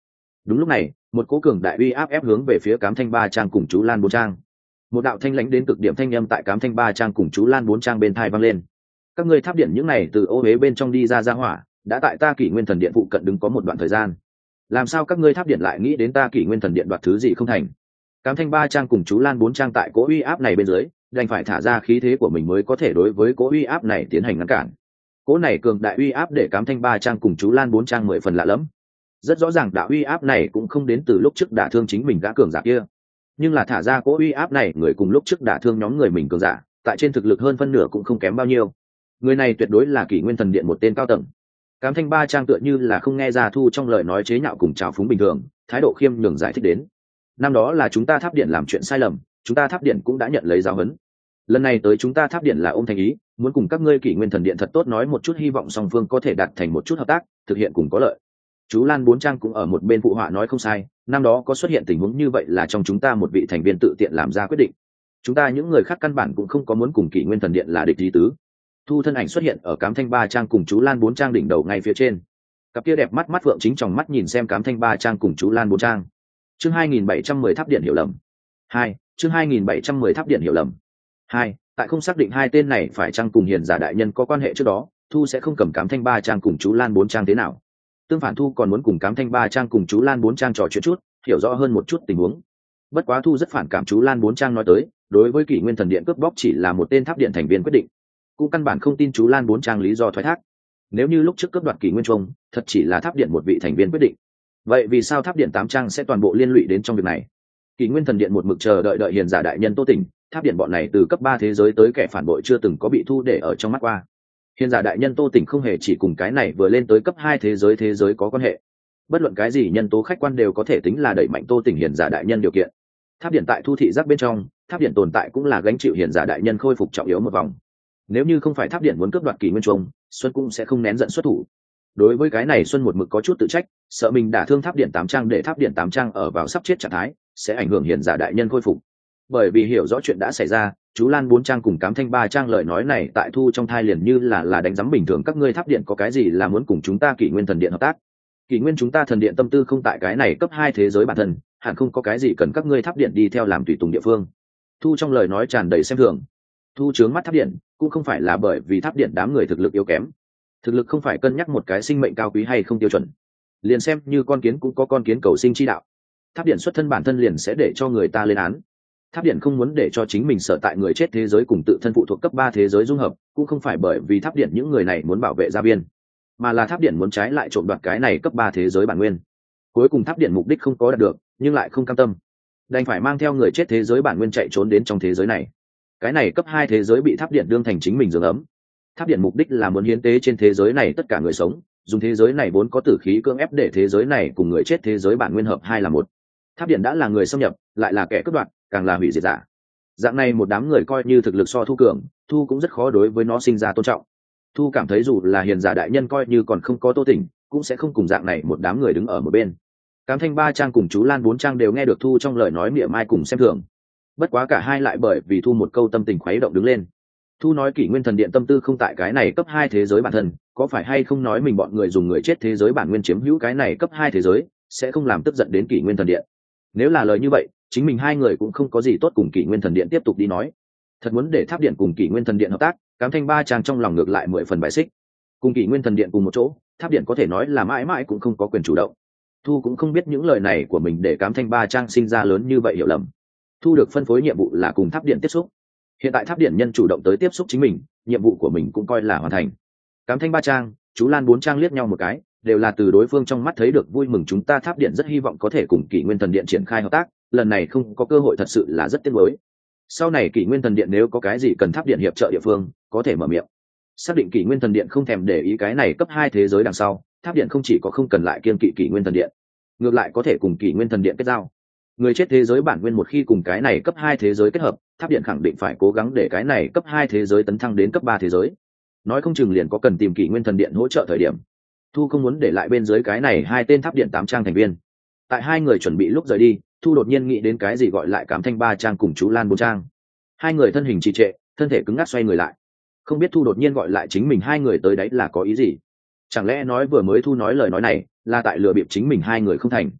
[SPEAKER 1] Đúng lúc này một cỗ cường đại uy áp ép hướng về phía Cám Thanh Ba Trang cùng chú Lan Bốn Trang. Một đạo thanh lãnh đến cực điểm thanh âm tại Cám Thanh Ba Trang cùng chú Lan Bốn Trang bên thai vang lên. Các ngươi tháp điện những này từ ô huế bên trong đi ra ra hỏa, đã tại ta Kỷ Nguyên Thần Điện phụ cận đứng có một đoạn thời gian. Làm sao các ngươi tháp điện lại nghĩ đến ta Kỷ Nguyên Thần Điện đoạt thứ gì không thành? Cám Thanh Ba Trang cùng chú Lan Bốn Trang tại cỗ uy áp này bên dưới, đành phải thả ra khí thế của mình mới có thể đối với cỗ uy áp này tiến hành ngăn cản. Cỗ này cường đại uy áp để Cám Thanh Ba Trang cùng chú Lan Bốn Trang mười phần lạ lẫm. Rất rõ ràng đạo uy áp này cũng không đến từ lúc trước đả thương chính mình gã cường giả kia, nhưng là thả ra cỗ uy áp này người cùng lúc trước đả thương nhóm người mình cường giả, tại trên thực lực hơn phân nửa cũng không kém bao nhiêu. Người này tuyệt đối là Kỷ Nguyên Thần Điện một tên cao tầng. Cám Thanh Ba Trang tựa như là không nghe ra Thu trong lời nói chế nhạo cùng trào phúng bình thường, thái độ khiêm nhường giải thích đến. Năm đó là chúng ta tháp điện làm chuyện sai lầm, chúng ta tháp điện cũng đã nhận lấy giáo huấn. Lần này tới chúng ta tháp điện là ôm thành ý, muốn cùng các ngươi Kỷ Nguyên Thần Điện thật tốt nói một chút, hy vọng song phương có thể đạt thành một chút hợp tác, thực hiện cùng có lợi. Chú Lan Bốn Trang cũng ở một bên phụ họa nói không sai, năm đó có xuất hiện tình huống như vậy là trong chúng ta một vị thành viên tự tiện làm ra quyết định. Chúng ta những người khác căn bản cũng không có muốn cùng Kỷ Nguyên Thần Điện là địch ý tứ. Thu thân ảnh xuất hiện ở Cám Thanh Ba Trang cùng chú Lan Bốn Trang đỉnh đầu ngay phía trên. Cặp kia đẹp mắt mắt vượng chính tròng mắt nhìn xem Cám Thanh Ba Trang cùng chú Lan Bốn Trang. Chương hai nghìn bảy trăm mười tháp điện hiểu lầm. Hai, chương hai nghìn bảy trăm mười tháp điện hiểu lầm. Hai, tại không xác định hai tên này phải chăng cùng hiền giả đại nhân có quan hệ trước đó, Thu sẽ không cầm Cám Thanh Ba Trang cùng chú Lan Bốn Trang thế nào. Tương phản Thu còn muốn cùng Cám Thanh Ba Trang cùng chú Lan Bốn Trang trò chuyện chút, hiểu rõ hơn một chút tình huống. Bất quá Thu rất phản cảm chú Lan Bốn Trang nói tới, đối với Kỷ Nguyên Thần Điện cướp bóc chỉ là một tên tháp điện thành viên quyết định, cũng căn bản không tin chú Lan Bốn Trang lý do thoái thác. Nếu như lúc trước cướp đoạt Kỷ Nguyên Trung, thật chỉ là tháp điện một vị thành viên quyết định, vậy vì sao tháp điện Tám Trang sẽ toàn bộ liên lụy đến trong việc này? Kỷ Nguyên Thần Điện một mực chờ đợi đợi hiền giả đại nhân Tô Tỉnh, tháp điện bọn này từ cấp ba thế giới tới kẻ phản bội chưa từng có bị Thu để ở trong mắt qua. Hiền giả đại nhân Tô Tỉnh không hề chỉ cùng cái này vừa lên tới cấp hai thế giới thế giới có quan hệ. Bất luận cái gì nhân tố khách quan đều có thể tính là đẩy mạnh Tô Tỉnh hiền giả đại nhân điều kiện. Tháp điện tại Thu thị giác bên trong, tháp điện tồn tại cũng là gánh chịu hiền giả đại nhân khôi phục trọng yếu một vòng. Nếu như không phải tháp điện muốn cướp đoạt Kỷ Nguyên Trung, Xuân cũng sẽ không nén giận xuất thủ. Đối với cái này Xuân một mực có chút tự trách, sợ mình đả thương tháp điện Tám Trang để tháp điện Tám Trang ở vào sắp chết trạng thái, sẽ ảnh hưởng hiền giả đại nhân khôi phục. Bởi vì hiểu rõ chuyện đã xảy ra, chú Lan Bốn Trang cùng Cám Thanh Ba Trang lời nói này tại Thu trong thai liền như là là đánh giấm bình thường, các ngươi tháp điện có cái gì là muốn cùng chúng ta Kỷ Nguyên Thần Điện hợp tác? Kỷ Nguyên chúng ta thần điện tâm tư không tại cái này cấp hai thế giới bản thân, hẳn không có cái gì cần các ngươi tháp điện đi theo làm tùy tùng địa phương. Thu trong lời nói tràn đầy xem thường. Thu trướng mắt tháp điện cũng không phải là bởi vì tháp điện đám người thực lực yếu kém, thực lực không phải cân nhắc một cái sinh mệnh cao quý hay không tiêu chuẩn, liền xem như con kiến cũng có con kiến cầu sinh chi đạo. Tháp điện xuất thân bản thân liền sẽ để cho người ta lên án. Tháp điện không muốn để cho chính mình sở tại người chết thế giới cùng tự thân phụ thuộc cấp ba thế giới dung hợp, cũng không phải bởi vì tháp điện những người này muốn bảo vệ gia viên, mà là tháp điện muốn trái lại trộm đoạt cái này cấp ba thế giới bản nguyên. Cuối cùng tháp điện mục đích không có đạt được, nhưng lại không cam tâm, đành phải mang theo người chết thế giới bản nguyên chạy trốn đến trong thế giới này. Cái này cấp hai thế giới bị tháp điện đương thành chính mình giường ấm. Tháp điện mục đích là muốn hiến tế trên thế giới này tất cả người sống, dùng thế giới này vốn có tử khí cưỡng ép để thế giới này cùng người chết thế giới bản nguyên hợp hai là một. Tháp điện đã là người xâm nhập, lại là kẻ cướp đoạt, càng là hủy diệt giả. Dạng này một đám người coi như thực lực so Thu cường, Thu cũng rất khó đối với nó sinh ra tôn trọng. Thu cảm thấy dù là hiền giả đại nhân coi như còn không có Tô Tỉnh, cũng sẽ không cùng dạng này một đám người đứng ở một bên. Cám Thanh Ba Trang cùng chú Lan Bốn Trang đều nghe được Thu trong lời nói mỉa mai cùng xem thường. Bất quá cả hai lại bởi vì Thu một câu tâm tình khuấy động đứng lên. Thu nói Kỷ Nguyên Thần Điện tâm tư không tại cái này cấp hai thế giới bản thân, có phải hay không nói mình bọn người dùng người chết thế giới bản nguyên chiếm hữu cái này cấp hai thế giới, sẽ không làm tức giận đến Kỷ Nguyên Thần Điện. Nếu là lời như vậy, chính mình hai người cũng không có gì tốt cùng Kỷ Nguyên Thần Điện tiếp tục đi nói. Thật muốn để tháp điện cùng Kỷ Nguyên Thần Điện hợp tác, Cám Thanh Ba Trang trong lòng ngược lại mười phần bài xích. Cùng Kỷ Nguyên Thần Điện cùng một chỗ, tháp điện có thể nói là mãi mãi cũng không có quyền chủ động. Thu cũng không biết những lời này của mình để Cám Thanh Ba Trang sinh ra lớn như vậy hiểu lầm. Thu được phân phối nhiệm vụ là cùng tháp điện tiếp xúc. Hiện tại tháp điện nhân chủ động tới tiếp xúc chính mình, nhiệm vụ của mình cũng coi là hoàn thành. Cám Thanh Ba Trang, chú Lan Bốn Trang liếc nhau một cái, đều là từ đối phương trong mắt thấy được vui mừng. Chúng ta tháp điện rất hy vọng có thể cùng Kỷ Nguyên Thần Điện triển khai hợp tác, lần này không có cơ hội thật sự là rất tiếc nuối. Sau này Kỷ Nguyên Thần Điện nếu có cái gì cần tháp điện hiệp trợ địa phương, có thể mở miệng. Xác định Kỷ Nguyên Thần Điện không thèm để ý cái này cấp hai thế giới đằng sau, tháp điện không chỉ có không cần lại kiêng kỵ Kỷ Nguyên Thần Điện, ngược lại có thể cùng Kỷ Nguyên Thần Điện kết giao. Người chết thế giới bản nguyên một khi cùng cái này cấp hai thế giới kết hợp, tháp điện khẳng định phải cố gắng để cái này cấp hai thế giới tấn thăng đến cấp ba thế giới. Nói không chừng liền có cần tìm Kỷ Nguyên Thần Điện hỗ trợ thời điểm. Thu không muốn để lại bên dưới cái này hai tên tháp điện Tám Trang thành viên. Tại hai người chuẩn bị lúc rời đi, Thu đột nhiên nghĩ đến cái gì gọi lại Cám Thanh Ba Trang cùng chú Lan Bốn Trang. Hai người thân hình trì trệ, thân thể cứng ngắc xoay người lại. Không biết Thu đột nhiên gọi lại chính mình hai người tới đấy là có ý gì? Chẳng lẽ nói vừa mới Thu nói lời nói này là tại lừa bịp chính mình hai người không thành?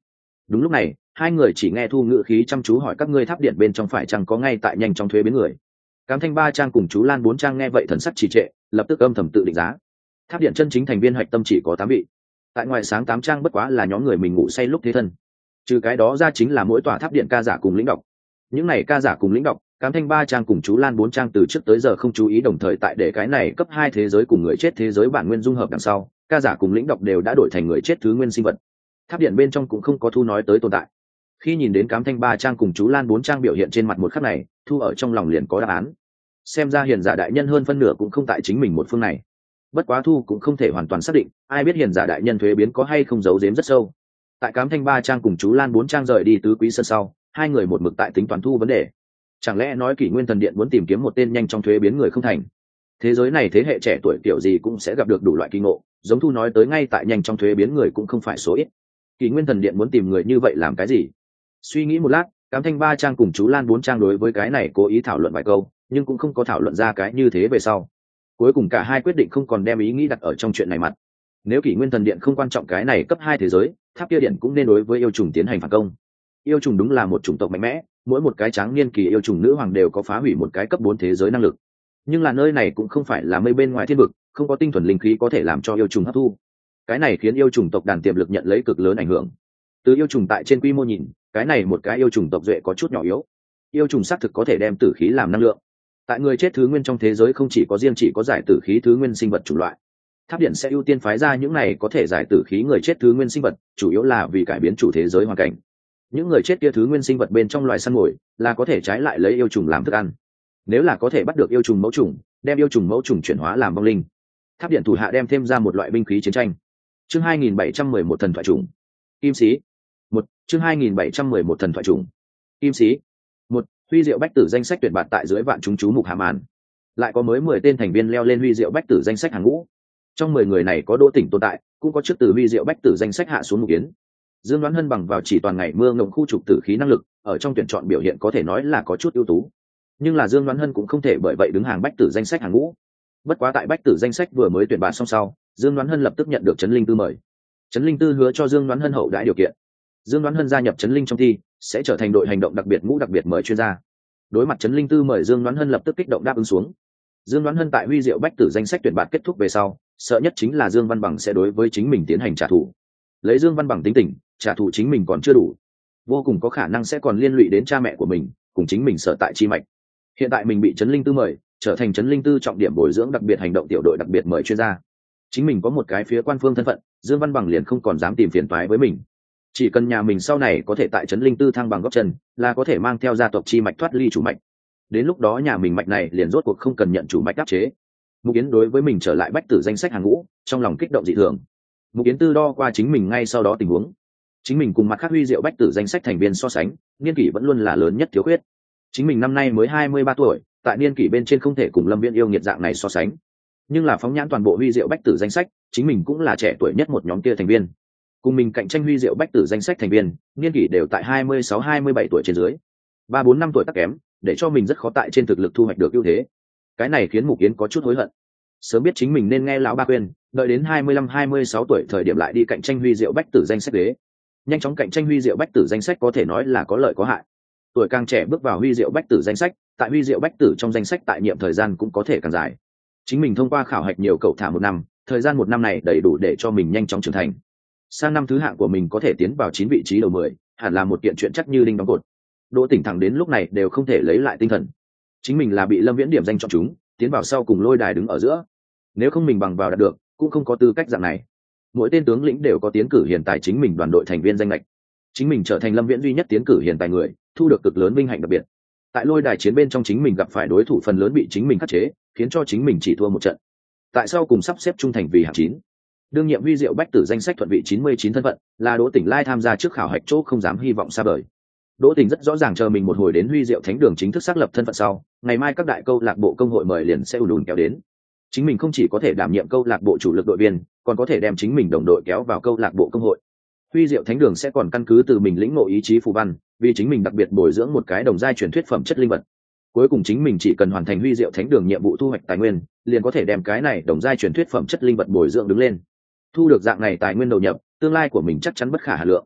[SPEAKER 1] Đúng lúc này hai người chỉ nghe Thu ngữ khí chăm chú hỏi các ngươi tháp điện bên trong phải chăng có ngay tại nhanh trong thuế biến người. Cám Thanh ba trang cùng chú Lan bốn trang nghe vậy thần sắc trì trệ, lập tức âm thầm tự định giá. Tháp điện chân chính thành viên hạch tâm chỉ có tám vị, tại ngoài sáng tám trang bất quá là nhóm người mình ngủ say lúc thế thân. Trừ cái đó ra chính là mỗi tòa tháp điện ca giả cùng lĩnh đọc. Những này ca giả cùng lĩnh đọc, Cám Thanh ba trang cùng chú Lan bốn trang từ trước tới giờ không chú ý, đồng thời tại để cái này cấp hai thế giới cùng người chết thế giới bản nguyên dung hợp đằng sau, ca giả cùng lĩnh đọc đều đã đổi thành người chết thứ nguyên sinh vật. Tháp điện bên trong cũng không có Thu nói tới tồn tại. Khi nhìn đến Cám Thanh ba trang cùng chú Lan bốn trang biểu hiện trên mặt một khắc này, Thu ở trong lòng liền có đáp án. Xem ra hiền giả đại nhân hơn phân nửa cũng không tại chính mình một phương này. Bất quá Thu cũng không thể hoàn toàn xác định, ai biết hiền giả đại nhân thuế biến có hay không giấu giếm rất sâu. Tại Cám Thanh ba trang cùng chú Lan bốn trang rời đi tứ quý sân sau, hai người một mực tại tính toán Thu vấn đề. Chẳng lẽ nói Kỷ Nguyên Thần Điện muốn tìm kiếm một tên nhanh trong thuế biến người không thành? Thế giới này thế hệ trẻ tuổi kiểu gì cũng sẽ gặp được đủ loại kỳ ngộ, giống Thu nói tới ngay tại nhanh trong thuế biến người cũng không phải số ít. Kỷ Nguyên Thần Điện muốn tìm người như vậy làm cái gì? Suy nghĩ một lát, Cám Thanh ba trang cùng chú Lan bốn trang đối với cái này cố ý thảo luận vài câu, nhưng cũng không có thảo luận ra cái như thế về sau. Cuối cùng cả hai quyết định không còn đem ý nghĩ đặt ở trong chuyện này mặt. Nếu Kỷ Nguyên Thần Điện không quan trọng cái này cấp hai thế giới, tháp kia điện cũng nên đối với yêu trùng tiến hành phản công. Yêu trùng đúng là một chủng tộc mạnh mẽ, mỗi một cái tráng niên kỳ yêu trùng nữ hoàng đều có phá hủy một cái cấp bốn thế giới năng lực. Nhưng là nơi này cũng không phải là mây bên ngoài thiên vực, không có tinh thuần linh khí có thể làm cho yêu trùng hấp thu. Cái này khiến yêu trùng tộc đàn tiềm lực nhận lấy cực lớn ảnh hưởng. Từ yêu trùng tại trên quy mô nhìn, cái này một cái yêu trùng tộc duệ có chút nhỏ yếu. Yêu trùng xác thực có thể đem tử khí làm năng lượng. Tại người chết thứ nguyên trong thế giới không chỉ có riêng chỉ có giải tử khí thứ nguyên sinh vật chủng loại. Tháp điện sẽ ưu tiên phái ra những này có thể giải tử khí người chết thứ nguyên sinh vật, chủ yếu là vì cải biến chủ thế giới hoàn cảnh. Những người chết kia thứ nguyên sinh vật bên trong loài săn mồi là có thể trái lại lấy yêu trùng làm thức ăn. Nếu là có thể bắt được yêu trùng mẫu trùng, đem yêu trùng mẫu trùng chuyển hóa làm vong linh. Tháp điện thủ hạ đem thêm ra một loại binh khí chiến tranh. Chương hai nghìn bảy trăm mười một thần thoại trùng. Kim sĩ. Một chương hai nghìn bảy trăm mười một thần thoại trùng. Kim sĩ. Một huy diệu bách tử danh sách tuyệt bạt tại dưới vạn chúng chú mục hạ màn. Lại có mới mười tên thành viên leo lên huy diệu bách tử danh sách hàng ngũ. Trong mười người này có Đỗ Tỉnh tồn tại, cũng có trước từ huy diệu bách tử danh sách hạ xuống Mục Yến. Dương Đoán Hân bằng vào chỉ toàn ngày mưa ngộng khu trục tử khí năng lực, ở trong tuyển chọn biểu hiện có thể nói là có chút ưu tú. Nhưng là Dương Đoán Hân cũng không thể bởi vậy đứng hàng bách tử danh sách hàng ngũ. Bất quá tại bách tử danh sách vừa mới tuyển bạn xong sau, Dương Đoán Hân lập tức nhận được Trấn Linh Tư mời. Trấn Linh Tư hứa cho Dương Đoán Hân hậu đãi điều kiện. Dương Đoán Hân gia nhập Trấn Linh trong thi, sẽ trở thành đội hành động đặc biệt ngũ đặc biệt mời chuyên gia. Đối mặt Trấn Linh Tư mời, Dương Đoán Hân lập tức kích động đáp ứng xuống. Dương Đoán Hân tại huy diệu bách tử danh sách tuyển bạn kết thúc về sau, sợ nhất chính là Dương Văn Bằng sẽ đối với chính mình tiến hành trả thù. Lấy Dương Văn Bằng tính tình, trả thù chính mình còn chưa đủ, vô cùng có khả năng sẽ còn liên lụy đến cha mẹ của mình cùng chính mình sở tại chi mạch. Hiện tại mình bị Trấn Linh Tư mời, trở thành Trấn Linh Tư trọng điểm bồi dưỡng đặc biệt hành động tiểu đội đặc biệt mời chuyên gia. Chính mình có một cái phía quan phương thân phận, Dương Văn Bằng liền không còn dám tìm phiền toái với mình. Chỉ cần nhà mình sau này có thể tại Trấn Linh Tư thăng bằng góp chân, là có thể mang theo gia tộc chi mạch thoát ly chủ mạch. Đến lúc đó nhà mình mạch này liền rốt cuộc không cần nhận chủ mạch áp chế. Mục Yến đối với mình trở lại bách tử danh sách hàng ngũ, trong lòng kích động dị thường. Mục Yến tư đo qua chính mình ngay sau đó tình huống. Chính mình cùng mặt khác huy diệu bách tử danh sách thành viên so sánh, niên kỷ vẫn luôn là lớn nhất thiếu khuyết. Chính mình năm nay mới hai mươi ba tuổi, tại niên kỷ bên trên không thể cùng Lâm Viễn yêu nghiệt dạng này so sánh. Nhưng là phóng nhãn toàn bộ huy diệu bách tử danh sách, chính mình cũng là trẻ tuổi nhất một nhóm kia thành viên. Cùng mình cạnh tranh huy diệu bách tử danh sách thành viên, niên kỷ đều tại hai mươi sáu hai mươi bảy tuổi trên dưới. ba bốn năm tuổi tắc kém, để cho mình rất khó tại trên thực lực thu hoạch được ưu thế. Cái này khiến Mục Yến có chút hối hận. Sớm biết chính mình nên nghe lão ba khuyên, đợi đến hai mươi lăm hai mươi sáu tuổi thời điểm lại đi cạnh tranh huy diệu bách tử danh sách đế. Nhanh chóng cạnh tranh huy diệu bách tử danh sách có thể nói là có lợi có hại. Tuổi càng trẻ bước vào huy diệu bách tử danh sách, tại huy diệu bách tử trong danh sách tại nhiệm thời gian cũng có thể càng dài. Chính mình thông qua khảo hạch nhiều cậu thả một năm, thời gian một năm này đầy đủ để cho mình nhanh chóng trưởng thành. Sang năm thứ hạng của mình có thể tiến vào chín vị trí đầu mười, hẳn là một kiện chuyện chắc như đinh đóng cột. Đỗ Tỉnh thẳng đến lúc này đều không thể lấy lại tinh thần. Chính mình là bị Lâm Viễn điểm danh chọn chúng, tiến vào sau cùng lôi đài đứng ở giữa. Nếu không mình bằng vào đạt được, cũng không có tư cách dạng này. Mỗi tên tướng lĩnh đều có tiến cử hiện tại chính mình đoàn đội thành viên danh lệch. Chính mình trở thành Lâm Viễn duy nhất tiến cử hiện tại người, thu được cực lớn vinh hạnh đặc biệt. Tại lôi đài chiến bên trong chính mình gặp phải đối thủ phần lớn bị chính mình khắc chế, khiến cho chính mình chỉ thua một trận. Tại sao cùng sắp xếp trung thành vì hạng chín. Đương nhiệm huy diệu bách tử danh sách thuận vị chín mươi chín thân phận, là Đỗ Tỉnh Lai tham gia trước khảo hạch chỗ không dám hy vọng xa vời. Đỗ Tỉnh rất rõ ràng chờ mình một hồi đến huy diệu thánh đường chính thức xác lập thân phận sau, ngày mai các đại câu lạc bộ công hội mời liền sẽ ùn ùn kéo đến. Chính mình không chỉ có thể đảm nhiệm câu lạc bộ chủ lực đội viên, còn có thể đem chính mình đồng đội kéo vào câu lạc bộ công hội. Huy diệu thánh đường sẽ còn căn cứ từ mình lĩnh ngộ ý chí phù văn, vì chính mình đặc biệt bồi dưỡng một cái đồng giai truyền thuyết phẩm chất linh vật. Cuối cùng chính mình chỉ cần hoàn thành huy diệu thánh đường nhiệm vụ thu hoạch tài nguyên, liền có thể đem cái này đồng giai truyền thuyết phẩm chất linh vật bồi dưỡng đứng lên. Thu được dạng này tài nguyên đầu nhập, tương lai của mình chắc chắn bất khả hà lượng.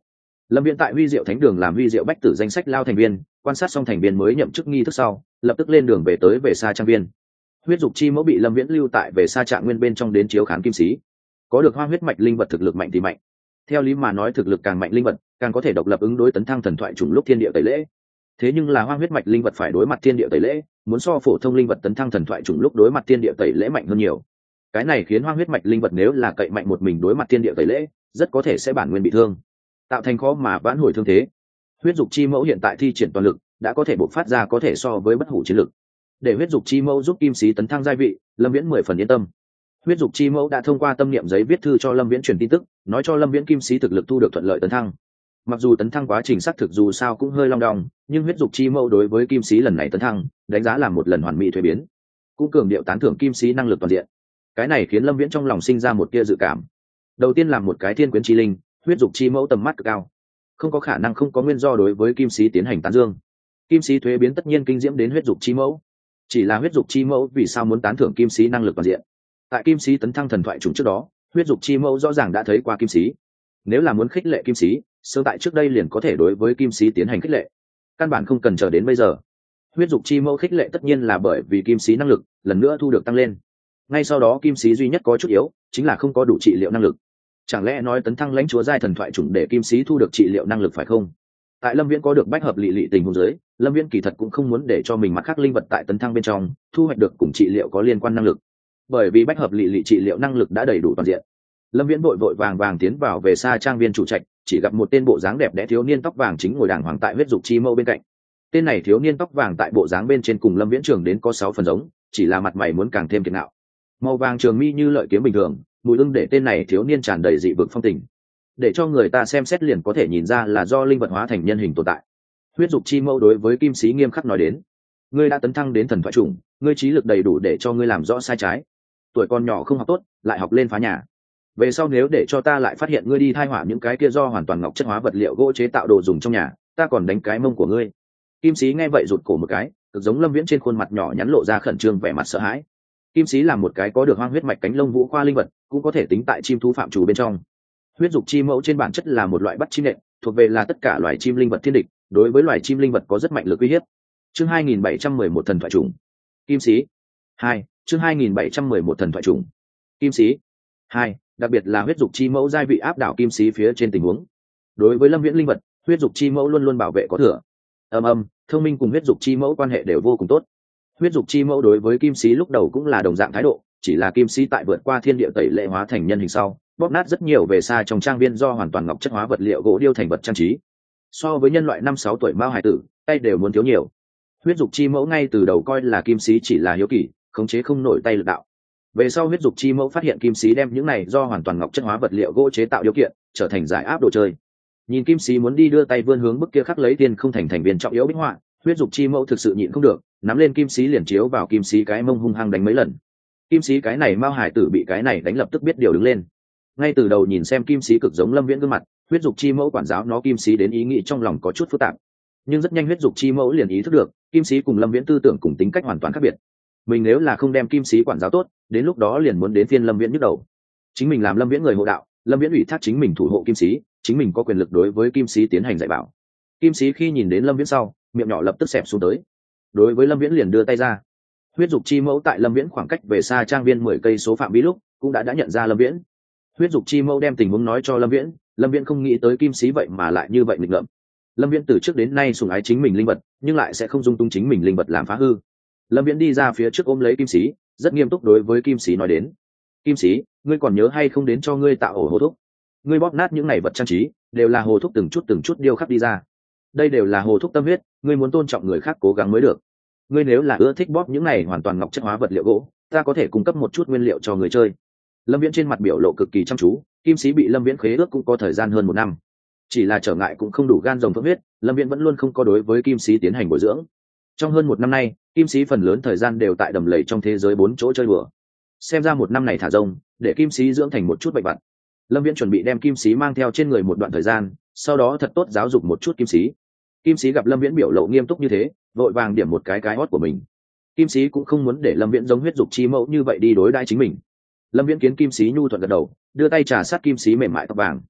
[SPEAKER 1] Lâm Viễn tại Huy Diệu Thánh Đường làm Huy Diệu Bách Tử danh sách lao thành viên, quan sát xong thành viên mới nhậm chức nghi thức sau, lập tức lên đường về tới về Sa Trang Viên. Huyết dục chi mẫu bị Lâm Viễn lưu tại về Sa Trạng Nguyên bên trong đến chiếu khán kim sĩ. Có được hoang huyết mạch linh vật thực lực mạnh thì mạnh. Theo lý mà nói thực lực càng mạnh linh vật, càng có thể độc lập ứng đối tấn thăng thần thoại trùng lúc thiên địa tẩy lễ. Thế nhưng là hoang huyết mạch linh vật phải đối mặt thiên địa tẩy lễ, muốn so phổ thông linh vật tấn thăng thần thoại trùng lúc đối mặt thiên địa tẩy lễ mạnh hơn nhiều. Cái này khiến hoang huyết mạch linh vật nếu là cậy mạnh một mình đối mặt thiên địa tẩy lễ, rất có thể sẽ bản nguyên bị thương, tạo thành khó mà vãn hồi thương thế. Huyết dục chi mẫu hiện tại thi triển toàn lực, đã có thể bộc phát ra có thể so với bất hủ chiến lực. Để huyết dục chi mẫu giúp kim sĩ tấn thăng giai vị, Lâm Viễn mười phần yên tâm. Huyết dục chi mẫu đã thông qua tâm niệm giấy viết thư cho Lâm Viễn truyền tin tức, nói cho Lâm Viễn kim sĩ thực lực thu được thuận lợi tấn thăng. Mặc dù tấn thăng quá trình xác thực dù sao cũng hơi long đong, nhưng huyết dục chi mẫu đối với kim sĩ lần này tấn thăng, đánh giá là một lần hoàn mỹ thuế biến, cũng cường điệu tán thưởng kim sĩ năng lực toàn diện. Cái này khiến Lâm Viễn trong lòng sinh ra một tia dự cảm. Đầu tiên là một cái thiên quyến chi linh, huyết dục chi mẫu tầm mắt cực cao, không có khả năng không có nguyên do đối với kim sĩ tiến hành tán dương. Kim sĩ thuế biến tất nhiên kinh diễm đến huyết dục chi mẫu. Chỉ là huyết dục chi mẫu vì sao muốn tán thưởng kim sĩ năng lực toàn diện? Tại kim sĩ tấn thăng thần thoại trùng trước đó, huyết dục chi mẫu rõ ràng đã thấy qua kim sĩ. Nếu là muốn khích lệ kim sĩ, sớm tại trước đây liền có thể đối với kim sĩ tiến hành khích lệ, căn bản không cần chờ đến bây giờ. Huyết dục chi mẫu khích lệ tất nhiên là bởi vì kim sĩ năng lực lần nữa thu được tăng lên. Ngay sau đó kim sĩ duy nhất có chút yếu, chính là không có đủ trị liệu năng lực. Chẳng lẽ nói tấn thăng lãnh chúa giai thần thoại chủng để kim sĩ thu được trị liệu năng lực phải không? Tại Lâm Viễn có được bách hợp lị lị tình huống dưới, Lâm Viễn kỳ thật cũng không muốn để cho mình mặt khác linh vật tại tấn thăng bên trong thu hoạch được cùng trị liệu có liên quan năng lực, bởi vì bách hợp lị lị trị liệu năng lực đã đầy đủ toàn diện. Lâm Viễn vội vội vàng vàng tiến vào về Sa Trang Viên chủ trạch, chỉ gặp một tên bộ dáng đẹp đẽ thiếu niên tóc vàng chính ngồi đàng hoàng tại huyết dục chi mẫu bên cạnh. Tên này thiếu niên tóc vàng tại bộ dáng bên trên cùng Lâm Viễn trường đến có sáu phần giống, chỉ là mặt mày muốn càng thêm kiệt ngạo. Màu vàng trường mi như lợi kiếm bình thường, mùi ưng để tên này thiếu niên tràn đầy dị vực phong tình, để cho người ta xem xét liền có thể nhìn ra là do linh vật hóa thành nhân hình tồn tại. Huyết dục chi mẫu đối với kim sĩ nghiêm khắc nói đến: ngươi đã tấn thăng đến thần thoại chủng, ngươi trí lực đầy đủ để cho ngươi làm rõ sai trái. Tuổi còn nhỏ không học tốt, lại học lên phá nhà. Về sau nếu để cho ta lại phát hiện ngươi đi thai hỏa những cái kia do hoàn toàn ngọc chất hóa vật liệu gỗ chế tạo đồ dùng trong nhà, ta còn đánh cái mông của ngươi. Kim sĩ nghe vậy rụt cổ một cái, cực giống Lâm Viễn trên khuôn mặt nhỏ nhắn lộ ra khẩn trương vẻ mặt sợ hãi. Kim sĩ là một cái có được hoang huyết mạch cánh lông vũ khoa linh vật, cũng có thể tính tại chim thú phạm chủ bên trong. Huyết dục chi mẫu trên bản chất là một loại bắt chim nện, thuộc về là tất cả loài chim linh vật thiên địch, đối với loài chim linh vật có rất mạnh lực uy hiếp. Chương hai nghìn bảy trăm mười một thần thoại chủng. Kim sĩ. hai. Chương hai nghìn bảy trăm mười một thần thoại chủng. Kim sĩ. hai. Đặc biệt là huyết dục chi mẫu giai vị áp đảo kim sĩ phía trên tình huống. Đối với Lâm Viễn linh vật, huyết dục chi mẫu luôn luôn bảo vệ có thừa. Âm âm, thông minh cùng huyết dục chi mẫu quan hệ đều vô cùng tốt. Huyết dục chi mẫu đối với kim sĩ lúc đầu cũng là đồng dạng thái độ, chỉ là kim sĩ tại vượt qua thiên địa tẩy lệ hóa thành nhân hình sau, bóp nát rất nhiều về Sa trong trang viên do hoàn toàn ngọc chất hóa vật liệu gỗ điêu thành vật trang trí. So với nhân loại năm sáu tuổi mao hải tử, tay đều muốn thiếu nhiều. Huyết dục chi mẫu ngay từ đầu coi là kim sĩ chỉ là hiếu kỳ, khống chế không nổi tay lực đạo. Về sau huyết dục chi mẫu phát hiện kim sĩ đem những này do hoàn toàn ngọc chất hóa vật liệu gỗ chế tạo điều kiện, trở thành giải áp đồ chơi. Nhìn kim sĩ muốn đi đưa tay vươn hướng bức kia khắc lấy tiền không thành thành viên trọng yếu bích họa, huyết dục chi mẫu thực sự nhịn không được, nắm lên kim sĩ liền chiếu vào kim sĩ cái mông hung hăng đánh mấy lần. Kim sĩ cái này mao hải tử bị cái này đánh lập tức biết điều đứng lên. Ngay từ đầu nhìn xem kim sĩ cực giống Lâm Viễn gương mặt, huyết dục chi mẫu quản giáo nó kim sĩ đến ý nghĩ trong lòng có chút phức tạp, nhưng rất nhanh huyết dục chi mẫu liền ý thức được kim sĩ cùng Lâm Viễn tư tưởng cùng tính cách hoàn toàn khác biệt. Mình nếu là không đem kim sĩ quản giáo tốt, đến lúc đó liền muốn đến phiên Lâm Viễn nhức đầu. Chính mình làm Lâm Viễn người hộ đạo, Lâm Viễn ủy thác chính mình thủ hộ kim sĩ, chính mình có quyền lực đối với kim sĩ tiến hành dạy bảo. Kim sĩ khi nhìn đến Lâm Viễn sau, miệng nhỏ lập tức xẹp xuống tới, đối với Lâm Viễn liền đưa tay ra. Huyết dục chi mẫu tại Lâm Viễn khoảng cách về Sa Trang Viên mười cây số phạm vi lúc cũng đã đã nhận ra Lâm Viễn. Huyết dục chi mẫu đem tình huống nói cho Lâm Viễn, Lâm Viễn không nghĩ tới kim sĩ vậy mà lại như vậy nghịch ngợm. Lâm Viễn từ trước đến nay sủng ái chính mình linh vật, nhưng lại sẽ không dung tung chính mình linh vật làm phá hư. Lâm Viễn đi ra phía trước ôm lấy kim sĩ, rất nghiêm túc đối với kim sĩ nói đến: kim sĩ, ngươi còn nhớ hay không đến cho ngươi tạo ổ hồ thúc? Ngươi bóp nát những này vật trang trí, đều là hồ thúc từng chút từng chút điêu khắc đi ra. Đây đều là hồ thúc tâm huyết, ngươi muốn tôn trọng người khác cố gắng mới được. Ngươi nếu là ưa thích bóp những này hoàn toàn ngọc chất hóa vật liệu gỗ, ta có thể cung cấp một chút nguyên liệu cho người chơi. Lâm Viễn trên mặt biểu lộ cực kỳ chăm chú, kim sĩ bị Lâm Viễn khế ước cũng có thời gian hơn một năm, chỉ là trở ngại cũng không đủ gan rồng phượng huyết, Lâm Viễn vẫn luôn không có đối với kim sĩ tiến hành bồi dưỡng. Trong hơn một năm nay, kim sĩ phần lớn thời gian đều tại đầm lầy trong thế giới bốn chỗ chơi đùa. Xem ra một năm này thả rông, để kim sĩ dưỡng thành một chút bệnh vặt. Lâm Viễn chuẩn bị đem kim sĩ mang theo trên người một đoạn thời gian, sau đó thật tốt giáo dục một chút kim sĩ. Kim sĩ gặp Lâm Viễn biểu lộ nghiêm túc như thế, vội vàng điểm một cái cái hót của mình. Kim sĩ cũng không muốn để Lâm Viễn giống huyết dục chi mẫu như vậy đi đối đãi chính mình. Lâm Viễn kiến kim sĩ nhu thuận gật đầu, đưa tay trà sát kim sĩ mềm mại tóc vàng.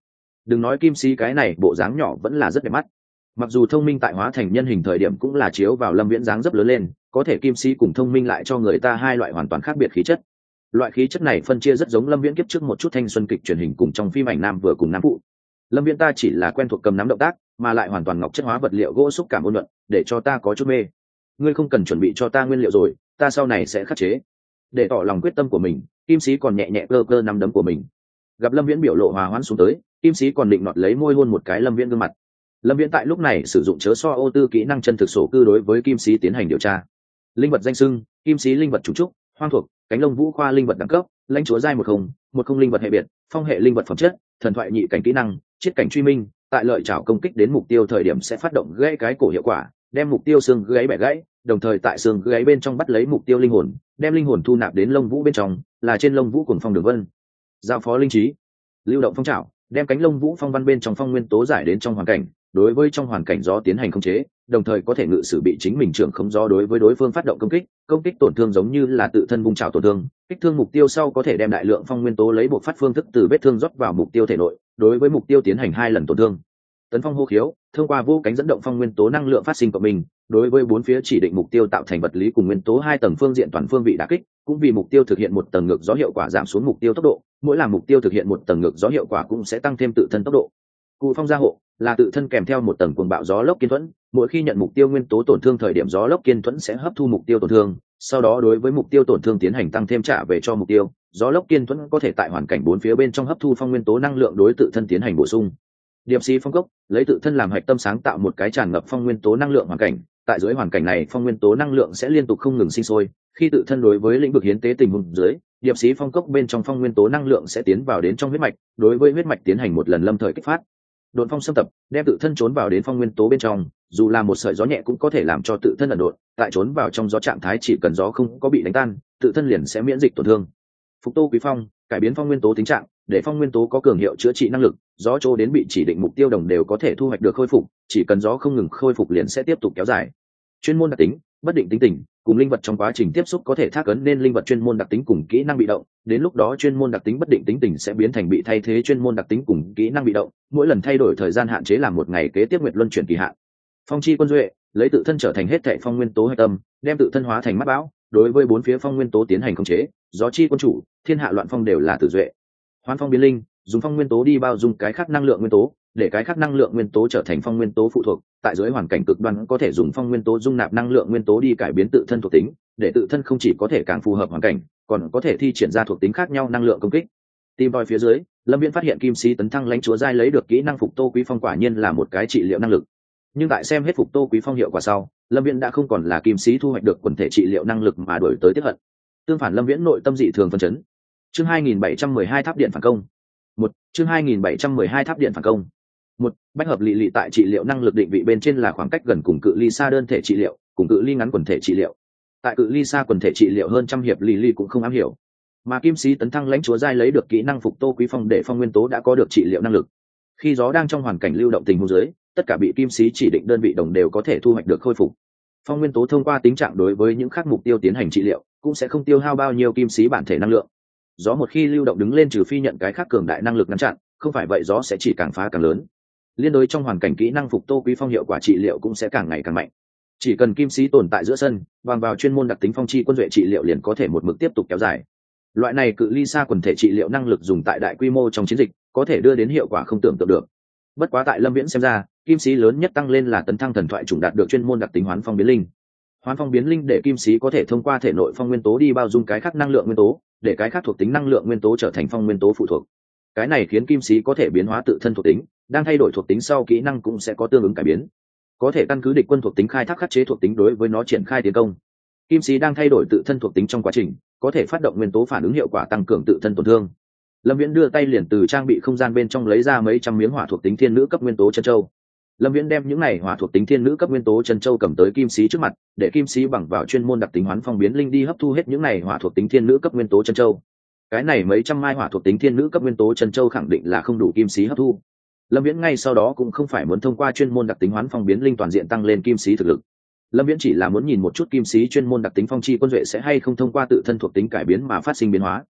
[SPEAKER 1] đừng nói kim sĩ cái này bộ dáng nhỏ vẫn là rất đẹp mắt, mặc dù thông minh tại hóa thành nhân hình thời điểm cũng là chiếu vào lâm viễn dáng dấp lớn lên, có thể kim sĩ cùng thông minh lại cho người ta hai loại hoàn toàn khác biệt khí chất. Loại khí chất này phân chia rất giống lâm viễn kiếp trước một chút thanh xuân kịch truyền hình cùng trong phim ảnh nam vừa cùng nam phụ. Lâm viễn ta chỉ là quen thuộc cầm nắm động tác, mà lại hoàn toàn ngọc chất hóa vật liệu gỗ xúc cảm ôn nhuận, để cho ta có chút mê. Ngươi không cần chuẩn bị cho ta nguyên liệu rồi, ta sau này sẽ khắc chế. Để tỏ lòng quyết tâm của mình, kim sĩ còn nhẹ nhẹ cơ cơ nắm đấm của mình. Gặp lâm viễn biểu lộ hòa hoãn xuống tới, kim sĩ còn định nọt lấy môi hôn một cái lâm viễn gương mặt. Lâm viễn tại lúc này sử dụng chớ so ô tư kỹ năng chân thực sổ cư đối với kim sĩ tiến hành điều tra. Linh vật danh sưng: kim sĩ linh vật chủ trúc, hoang thuộc, cánh lông vũ khoa linh vật đẳng cấp, lãnh chúa giai một không một không linh vật hệ biệt, phong hệ linh vật phẩm chất, thần thoại nhị cảnh kỹ năng, chiết cảnh truy minh. Tại lợi chảo công kích đến mục tiêu thời điểm sẽ phát động gãy cái cổ hiệu quả, đem mục tiêu xương gãy bẻ gãy, đồng thời tại xương gãy bên trong bắt lấy mục tiêu linh hồn, đem linh hồn thu nạp đến lông vũ bên trong, là trên lông vũ cuồng phong đường vân. Giao phó linh trí: lưu động phong trảo, đem cánh lông vũ phong văn bên trong phong nguyên tố giải đến trong hoàn cảnh, đối với trong hoàn cảnh gió tiến hành khống chế, đồng thời có thể ngự sử bị chính mình trưởng khống gió đối với đối phương phát động công kích, công kích tổn thương giống như là tự thân vung trảo tổn thương, kích thương mục tiêu sau có thể đem đại lượng phong nguyên tố lấy bộ phát phương thức từ vết thương rót vào mục tiêu thể nội, đối với mục tiêu tiến hành hai lần tổn thương. Tấn phong hô khiếu, thông qua vô cánh dẫn động phong nguyên tố năng lượng phát sinh của mình, đối với bốn phía chỉ định mục tiêu tạo thành vật lý cùng nguyên tố hai tầng phương diện toàn phương vị đả kích, cũng vì mục tiêu thực hiện một tầng ngược gió hiệu quả giảm xuống mục tiêu tốc độ, mỗi làm mục tiêu thực hiện một tầng ngược gió hiệu quả cũng sẽ tăng thêm tự thân tốc độ. Cụ phong gia hộ là tự thân kèm theo một tầng cuồng bạo gió lốc kiên thuẫn, mỗi khi nhận mục tiêu nguyên tố tổn thương thời điểm gió lốc kiên thuẫn sẽ hấp thu mục tiêu tổn thương, sau đó đối với mục tiêu tổn thương tiến hành tăng thêm trả về cho mục tiêu. Gió lốc kiên thuẫn có thể tại hoàn cảnh bốn phía bên trong hấp thu phong nguyên tố năng lượng đối tự thân tiến hành bổ sung. Điệp sĩ phong cốc lấy tự thân làm hạch tâm sáng tạo một cái tràn ngập phong nguyên tố năng lượng hoàn cảnh, tại dưới hoàn cảnh này phong nguyên tố năng lượng sẽ liên tục không ngừng sinh sôi, khi tự thân đối với lĩnh vực hiến tế tình huống dưới, điệp sĩ phong cốc bên trong phong nguyên tố năng lượng sẽ tiến vào đến trong huyết mạch, đối với huyết mạch tiến hành một lần lâm thời kích phát. Độn phong xâm tập đem tự thân trốn vào đến phong nguyên tố bên trong, dù là một sợi gió nhẹ cũng có thể làm cho tự thân ẩn độn, tại trốn vào trong gió trạng thái chỉ cần gió không có bị đánh tan, tự thân liền sẽ miễn dịch tổn thương. Phục tô quý phong cải biến phong nguyên tố tính trạng, để phong nguyên tố có cường hiệu chữa trị năng lực, gió trô đến bị chỉ định mục tiêu đồng đều có thể thu hoạch được khôi phục, chỉ cần gió không ngừng khôi phục liền sẽ tiếp tục kéo dài. Chuyên môn đặc tính: bất định tính tình, cùng linh vật trong quá trình tiếp xúc có thể thác ấn nên linh vật chuyên môn đặc tính cùng kỹ năng bị động, đến lúc đó chuyên môn đặc tính bất định tính tình sẽ biến thành bị thay thế chuyên môn đặc tính cùng kỹ năng bị động, mỗi lần thay đổi thời gian hạn chế làm một ngày kế tiếp nguyệt luân chuyển kỳ hạn. Phong chi quân duệ lấy tự thân trở thành hết thảy phong nguyên tố hệ tâm, đem tự thân hóa thành mắt bão, đối với bốn phía phong nguyên tố tiến hành khống chế. Gió chi quân chủ, thiên hạ loạn phong đều là tự duệ. Hoán phong biến linh, dùng phong nguyên tố đi bao dung cái khác năng lượng nguyên tố, để cái khác năng lượng nguyên tố trở thành phong nguyên tố phụ thuộc, tại dưới hoàn cảnh cực đoan có thể dùng phong nguyên tố dung nạp năng lượng nguyên tố đi cải biến tự thân thuộc tính, để tự thân không chỉ có thể càng phù hợp hoàn cảnh, còn có thể thi triển ra thuộc tính khác nhau năng lượng công kích. Tìm tòi phía dưới, Lâm Viễn phát hiện kim sĩ tấn thăng lãnh chúa giai lấy được kỹ năng phục tô quý phong quả nhiên là một cái trị liệu năng lực. Nhưng tại xem hết phục tô quý phong hiệu quả sau, Lâm Viễn đã không còn là kim sĩ thu hoạch được quần thể trị liệu năng lực mà đổi tới tiếp hận. Tương phản Lâm Viễn nội tâm dị thường phấn chấn. Chương hai nghìn bảy trăm mười hai tháp điện phản công. Một chương hai nghìn bảy trăm mười hai tháp điện phản công. Một bách hợp lị lị tại trị liệu năng lực định vị bên trên là khoảng cách gần cùng cự ly xa đơn thể trị liệu, cùng cự ly ngắn quần thể trị liệu. Tại cự ly xa quần thể trị liệu hơn trăm hiệp lị lị cũng không am hiểu, mà kim sĩ tấn thăng lãnh chúa giai lấy được kỹ năng phục tô quý phong để phong nguyên tố đã có được trị liệu năng lực. Khi gió đang trong hoàn cảnh lưu động tình huống dưới, tất cả bị kim sĩ chỉ định đơn vị đồng đều có thể thu hoạch được khôi phục. Phong nguyên tố thông qua tính trạng đối với những khác mục tiêu tiến hành trị liệu, cũng sẽ không tiêu hao bao nhiêu kim sĩ bản thể năng lượng. Gió một khi lưu động đứng lên trừ phi nhận cái khác cường đại năng lực ngăn chặn, không phải vậy gió sẽ chỉ càng phá càng lớn. Liên đối trong hoàn cảnh kỹ năng phục tô quý phong hiệu quả trị liệu cũng sẽ càng ngày càng mạnh. Chỉ cần kim sĩ tồn tại giữa sân, bằng vào chuyên môn đặc tính phong chi quân duệ trị liệu liền có thể một mực tiếp tục kéo dài. Loại này cự ly xa quần thể trị liệu năng lực dùng tại đại quy mô trong chiến dịch, có thể đưa đến hiệu quả không tưởng tượng được. Bất quá tại Lâm Viễn xem ra, kim sĩ lớn nhất tăng lên là tấn thăng thần thoại chủng đạt được chuyên môn đặc tính hoán phong biến linh. Hoán phong biến linh để kim sĩ có thể thông qua thể nội phong nguyên tố đi bao dung cái khác năng lượng nguyên tố, để cái khác thuộc tính năng lượng nguyên tố trở thành phong nguyên tố phụ thuộc. Cái này khiến kim sĩ có thể biến hóa tự thân thuộc tính, đang thay đổi thuộc tính sau kỹ năng cũng sẽ có tương ứng cải biến, có thể căn cứ địch quân thuộc tính khai thác khắc chế thuộc tính đối với nó triển khai tiến công. Kim sĩ đang thay đổi tự thân thuộc tính trong quá trình, có thể phát động nguyên tố phản ứng hiệu quả tăng cường tự thân tổn thương. Lâm Viễn đưa tay liền từ trang bị không gian bên trong lấy ra mấy trăm miếng hỏa thuộc tính thiên nữ cấp nguyên tố chân châu. Lâm Viễn đem những này hỏa thuộc tính thiên nữ cấp nguyên tố chân châu cầm tới kim sĩ trước mặt, để kim sĩ bằng vào chuyên môn đặc tính hoán phong biến linh đi hấp thu hết những này hỏa thuộc tính thiên nữ cấp nguyên tố chân châu. Cái này mấy trăm mai hỏa thuộc tính thiên nữ cấp nguyên tố chân châu khẳng định là không đủ kim sĩ hấp thu. Lâm Viễn ngay sau đó cũng không phải muốn thông qua chuyên môn đặc tính hoán phong biến linh toàn diện tăng lên kim sĩ thực lực. Lâm Viễn chỉ là muốn nhìn một chút kim sĩ chuyên môn đặc tính phong chi quân duệ sẽ hay không thông qua tự thân thuộc tính cải biến mà phát sinh biến hóa.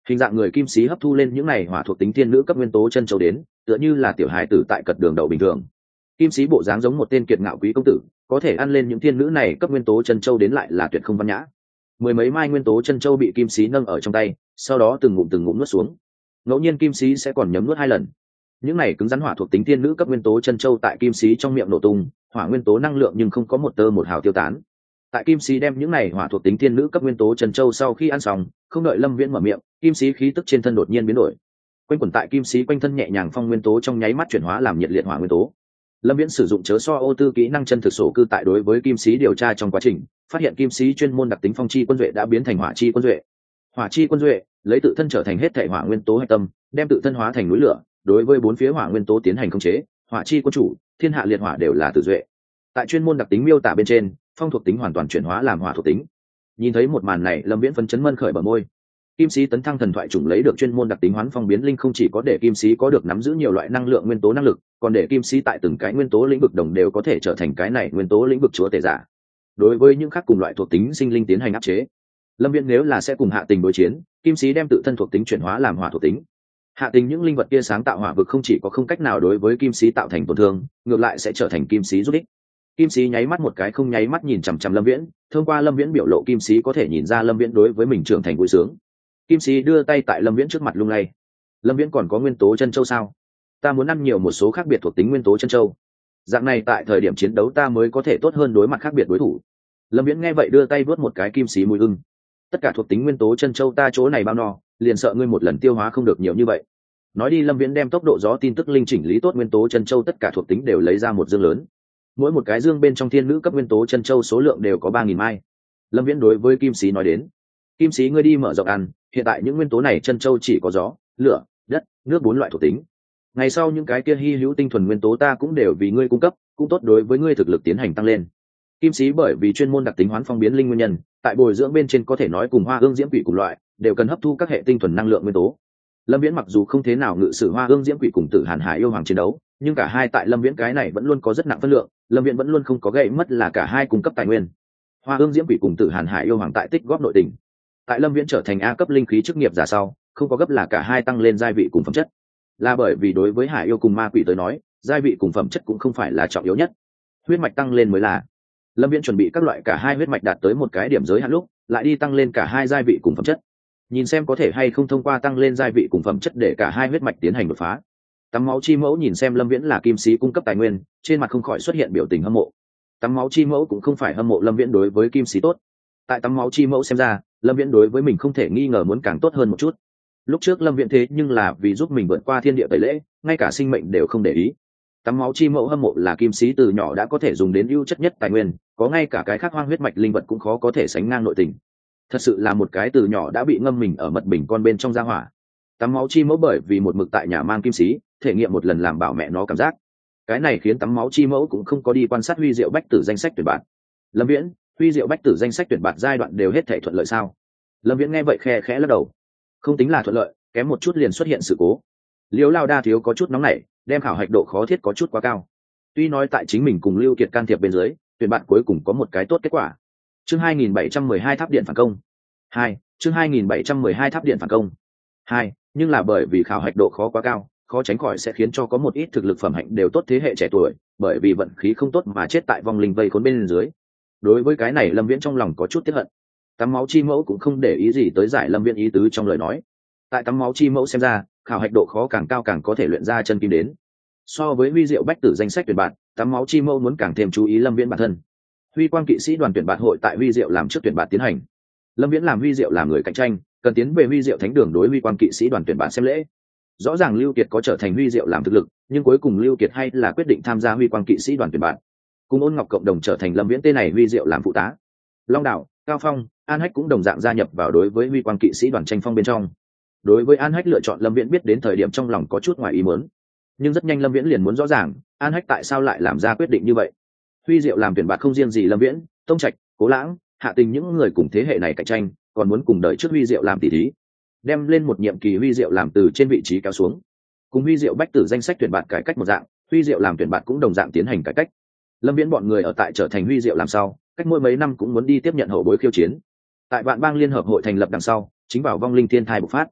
[SPEAKER 1] hình dạng người kim sĩ hấp thu lên những này hỏa thuộc tính thiên nữ cấp nguyên tố chân châu đến tựa như là tiểu hài tử tại cật đường đầu bình thường. Kim sĩ bộ dáng giống một tên kiệt ngạo quý công tử, có thể ăn lên những thiên nữ này cấp nguyên tố chân châu đến lại là tuyệt không văn nhã. Mười mấy mai nguyên tố chân châu bị kim sĩ nâng ở trong tay, sau đó từng ngụm từng ngụm nuốt xuống. Ngẫu nhiên kim sĩ sẽ còn nhấm nuốt hai lần. Những này cứng rắn hỏa thuộc tính thiên nữ cấp nguyên tố chân châu tại kim sĩ trong miệng nổ tung, hỏa nguyên tố năng lượng nhưng không có một tơ một hào tiêu tán. Tại kim sĩ đem những này hỏa thuộc tính thiên nữ cấp nguyên tố chân châu sau khi ăn xong, không đợi Lâm Viễn mở miệng, kim sĩ khí tức trên thân đột nhiên biến đổi. Quanh quẩn tại kim sĩ quanh thân nhẹ nhàng phong nguyên tố trong nháy mắt chuyển hóa làm nhiệt liệt hỏa nguyên tố. Lâm Viễn sử dụng chớ so ô tư kỹ năng chân thực sổ cư tại đối với kim sĩ điều tra trong quá trình, phát hiện kim sĩ chuyên môn đặc tính phong chi quân duệ đã biến thành hỏa chi quân duệ. Hỏa chi quân duệ lấy tự thân trở thành hết thể hỏa nguyên tố hạch tâm, đem tự thân hóa thành núi lửa, đối với bốn phía hỏa nguyên tố tiến hành khống chế. Hỏa chi quân chủ, thiên hạ liệt hỏa đều là tự duệ. Tại chuyên môn đặc tính miêu tả bên trên, phong thuộc tính hoàn toàn chuyển hóa làm hỏa thuộc tính. Nhìn thấy một màn này, Lâm Viễn phấn chấn mân khởi bờ môi. Kim sĩ tấn thăng thần thoại chủng lấy được chuyên môn đặc tính hoán phong biến linh, không chỉ có để kim sĩ có được nắm giữ nhiều loại năng lượng nguyên tố năng lực, còn để kim sĩ tại từng cái nguyên tố lĩnh vực đồng đều có thể trở thành cái này nguyên tố lĩnh vực chúa tể giả. Đối với những khác cùng loại thuộc tính sinh linh tiến hành áp chế, Lâm Viễn nếu là sẽ cùng hạ tình đối chiến, kim sĩ đem tự thân thuộc tính chuyển hóa làm hỏa thuộc tính. Hạ tình những linh vật kia sáng tạo hỏa vực không chỉ có không cách nào đối với kim sĩ tạo thành tổn thương, ngược lại sẽ trở thành kim sĩ giúp ích. Kim sĩ nháy mắt một cái không nháy mắt nhìn chằm chằm Lâm Viễn, thông qua Lâm Viễn biểu lộ kim sĩ có thể nhìn ra Lâm Viễn đối với mình trưởng thành vui sướng. Kim sĩ đưa tay tại Lâm Viễn trước mặt lung lay. Lâm Viễn còn có nguyên tố chân châu sao? Ta muốn ăn nhiều một số khác biệt thuộc tính nguyên tố chân châu. Dạng này tại thời điểm chiến đấu ta mới có thể tốt hơn đối mặt khác biệt đối thủ. Lâm Viễn nghe vậy đưa tay vớt một cái kim sĩ mùi ưng. Tất cả thuộc tính nguyên tố chân châu ta chỗ này bao no, liền sợ ngươi một lần tiêu hóa không được nhiều như vậy. Nói đi, Lâm Viễn đem tốc độ gió tin tức linh chỉnh lý tốt nguyên tố chân châu tất cả thuộc tính đều lấy ra một dương lớn. Mỗi một cái dương bên trong thiên nữ cấp nguyên tố chân châu số lượng đều có ba nghìn mai. Lâm Viễn đối với kim sĩ nói đến, kim sĩ ngươi đi mở rộng ăn, hiện tại những nguyên tố này chân châu chỉ có gió, lửa, đất, nước bốn loại thuộc tính. Ngày sau những cái kia hy hữu tinh thuần nguyên tố ta cũng đều vì ngươi cung cấp, cũng tốt đối với ngươi thực lực tiến hành tăng lên. Kim sĩ bởi vì chuyên môn đặc tính hoán phong biến linh nguyên nhân, tại bồi dưỡng bên trên có thể nói cùng hoa ương diễm quỷ cùng loại, đều cần hấp thu các hệ tinh thuần năng lượng nguyên tố. Lâm Viễn mặc dù không thế nào ngự sử hoa ương diễm quỷ cùng Tử Hàn Hải yêu hoàng chiến đấu, nhưng cả hai tại Lâm Viễn cái này vẫn luôn có rất nặng phân lượng, Lâm Viễn vẫn luôn không có gãy mất là cả hai cung cấp tài nguyên. Hoa ương diễm quỷ cùng Tử Hàn Hải yêu hoàng tại tích góp nội tình. Tại Lâm Viễn trở thành A cấp linh khí chức nghiệp giả sau, không có gấp là cả hai tăng lên giai vị cùng phẩm chất, là bởi vì đối với Hải yêu cùng ma quỷ tới nói, giai vị cùng phẩm chất cũng không phải là trọng yếu nhất, huyết mạch tăng lên mới là. Lâm Viễn chuẩn bị các loại cả hai huyết mạch đạt tới một cái điểm giới hạn lúc, lại đi tăng lên cả hai giai vị cùng phẩm chất, nhìn xem có thể hay không thông qua tăng lên giai vị cùng phẩm chất để cả hai huyết mạch tiến hành đột phá. Tắm máu chi mẫu nhìn xem Lâm Viễn là kim sĩ cung cấp tài nguyên, trên mặt không khỏi xuất hiện biểu tình hâm mộ. Tắm máu chi mẫu cũng không phải hâm mộ Lâm Viễn đối với kim sĩ tốt. Tại tắm máu chi mẫu xem ra, Lâm Viễn đối với mình không thể nghi ngờ muốn càng tốt hơn một chút. Lúc trước Lâm Viễn thế nhưng là vì giúp mình vượt qua thiên địa tẩy lễ, ngay cả sinh mệnh đều không để ý. Tắm máu chi mẫu hâm mộ là kim sĩ từ nhỏ đã có thể dùng đến ưu chất nhất tài nguyên, có ngay cả cái khác hoang huyết mạch linh vật cũng khó có thể sánh ngang nội tình. Thật sự là một cái từ nhỏ đã bị ngâm mình ở mật bình con bên trong gia hỏa. Tắm máu chi mẫu bởi vì một mực tại nhà mang kim sĩ, thể nghiệm một lần làm bảo mẹ nó cảm giác. Cái này khiến tắm máu chi mẫu cũng không có đi quan sát huy diệu bách tử danh sách tuyển bạn. Lâm Viễn, huy diệu bách tử danh sách tuyển bạn giai đoạn đều hết thể thuận lợi sao? Lâm Viễn nghe vậy khe khẽ lắc đầu. Không tính là thuận lợi, kém một chút liền xuất hiện sự cố. Liễu Lao Đa thiếu có chút nóng nảy, đem khảo hạch độ khó thiết có chút quá cao. Tuy nói tại chính mình cùng Lưu Kiệt can thiệp bên dưới, tuyển bạn cuối cùng có một cái tốt kết quả. Chương hai nghìn bảy trăm mười hai tháp điện phản công. hai, chương hai nghìn bảy trăm mười hai tháp điện phản công. hai, nhưng là bởi vì khảo hạch độ khó quá cao, khó tránh khỏi sẽ khiến cho có một ít thực lực phẩm hạnh đều tốt thế hệ trẻ tuổi, bởi vì vận khí không tốt mà chết tại vòng linh vây khốn bên dưới. Đối với cái này Lâm Viễn trong lòng có chút tiếc hận. Tắm máu chi mẫu cũng không để ý gì tới giải Lâm Viễn ý tứ trong lời nói. Tại tắm máu chi mẫu xem ra, khảo hạch độ khó càng cao càng có thể luyện ra chân kim đến. So với huy diệu bách tử danh sách tuyển bạn, tắm máu chi mẫu muốn càng thêm chú ý Lâm Viễn bản thân. Huy quang kỵ sĩ đoàn tuyển bạn hội tại huy diệu làm trước tuyển bạn tiến hành. Lâm Viễn làm huy diệu làm người cạnh tranh, cần tiến về huy diệu thánh đường đối huy quang kỵ sĩ đoàn tuyển bạn xem lễ. Rõ ràng Lưu Kiệt có trở thành huy diệu làm thực lực, nhưng cuối cùng Lưu Kiệt hay là quyết định tham gia huy quang kỵ sĩ đoàn tuyển bạn, cùng Ôn Ngọc cộng đồng trở thành Lâm Viễn tên này huy diệu làm phụ tá. Long Đạo, Cao Phong, An Hách cũng đồng dạng gia nhập vào đối với huy quang kỵ sĩ đoàn tranh phong bên trong. Đối với An Hách lựa chọn Lâm Viễn biết đến thời điểm trong lòng có chút ngoài ý muốn, nhưng rất nhanh Lâm Viễn liền muốn rõ ràng An Hách tại sao lại làm ra quyết định như vậy. Huy diệu làm tuyển bạn không riêng gì Lâm Viễn, Tông Trạch, Cố Lãng, Hạ Tình những người cùng thế hệ này cạnh tranh, còn muốn cùng đợi trước huy diệu làm tỷ thí, đem lên một nhiệm kỳ huy diệu làm từ trên vị trí kéo xuống. Cùng huy diệu bách tử danh sách tuyển bạn cải cách một dạng, huy diệu làm tuyển bạn cũng đồng dạng tiến hành cải cách. Lâm Viễn bọn người ở tại trở thành huy diệu làm sau, cách mỗi mấy năm cũng muốn đi tiếp nhận hậu bối khiêu chiến. Tại Vạn Bang Liên hợp hội thành lập đằng sau, chính vào vong linh thiên thai bộc phát.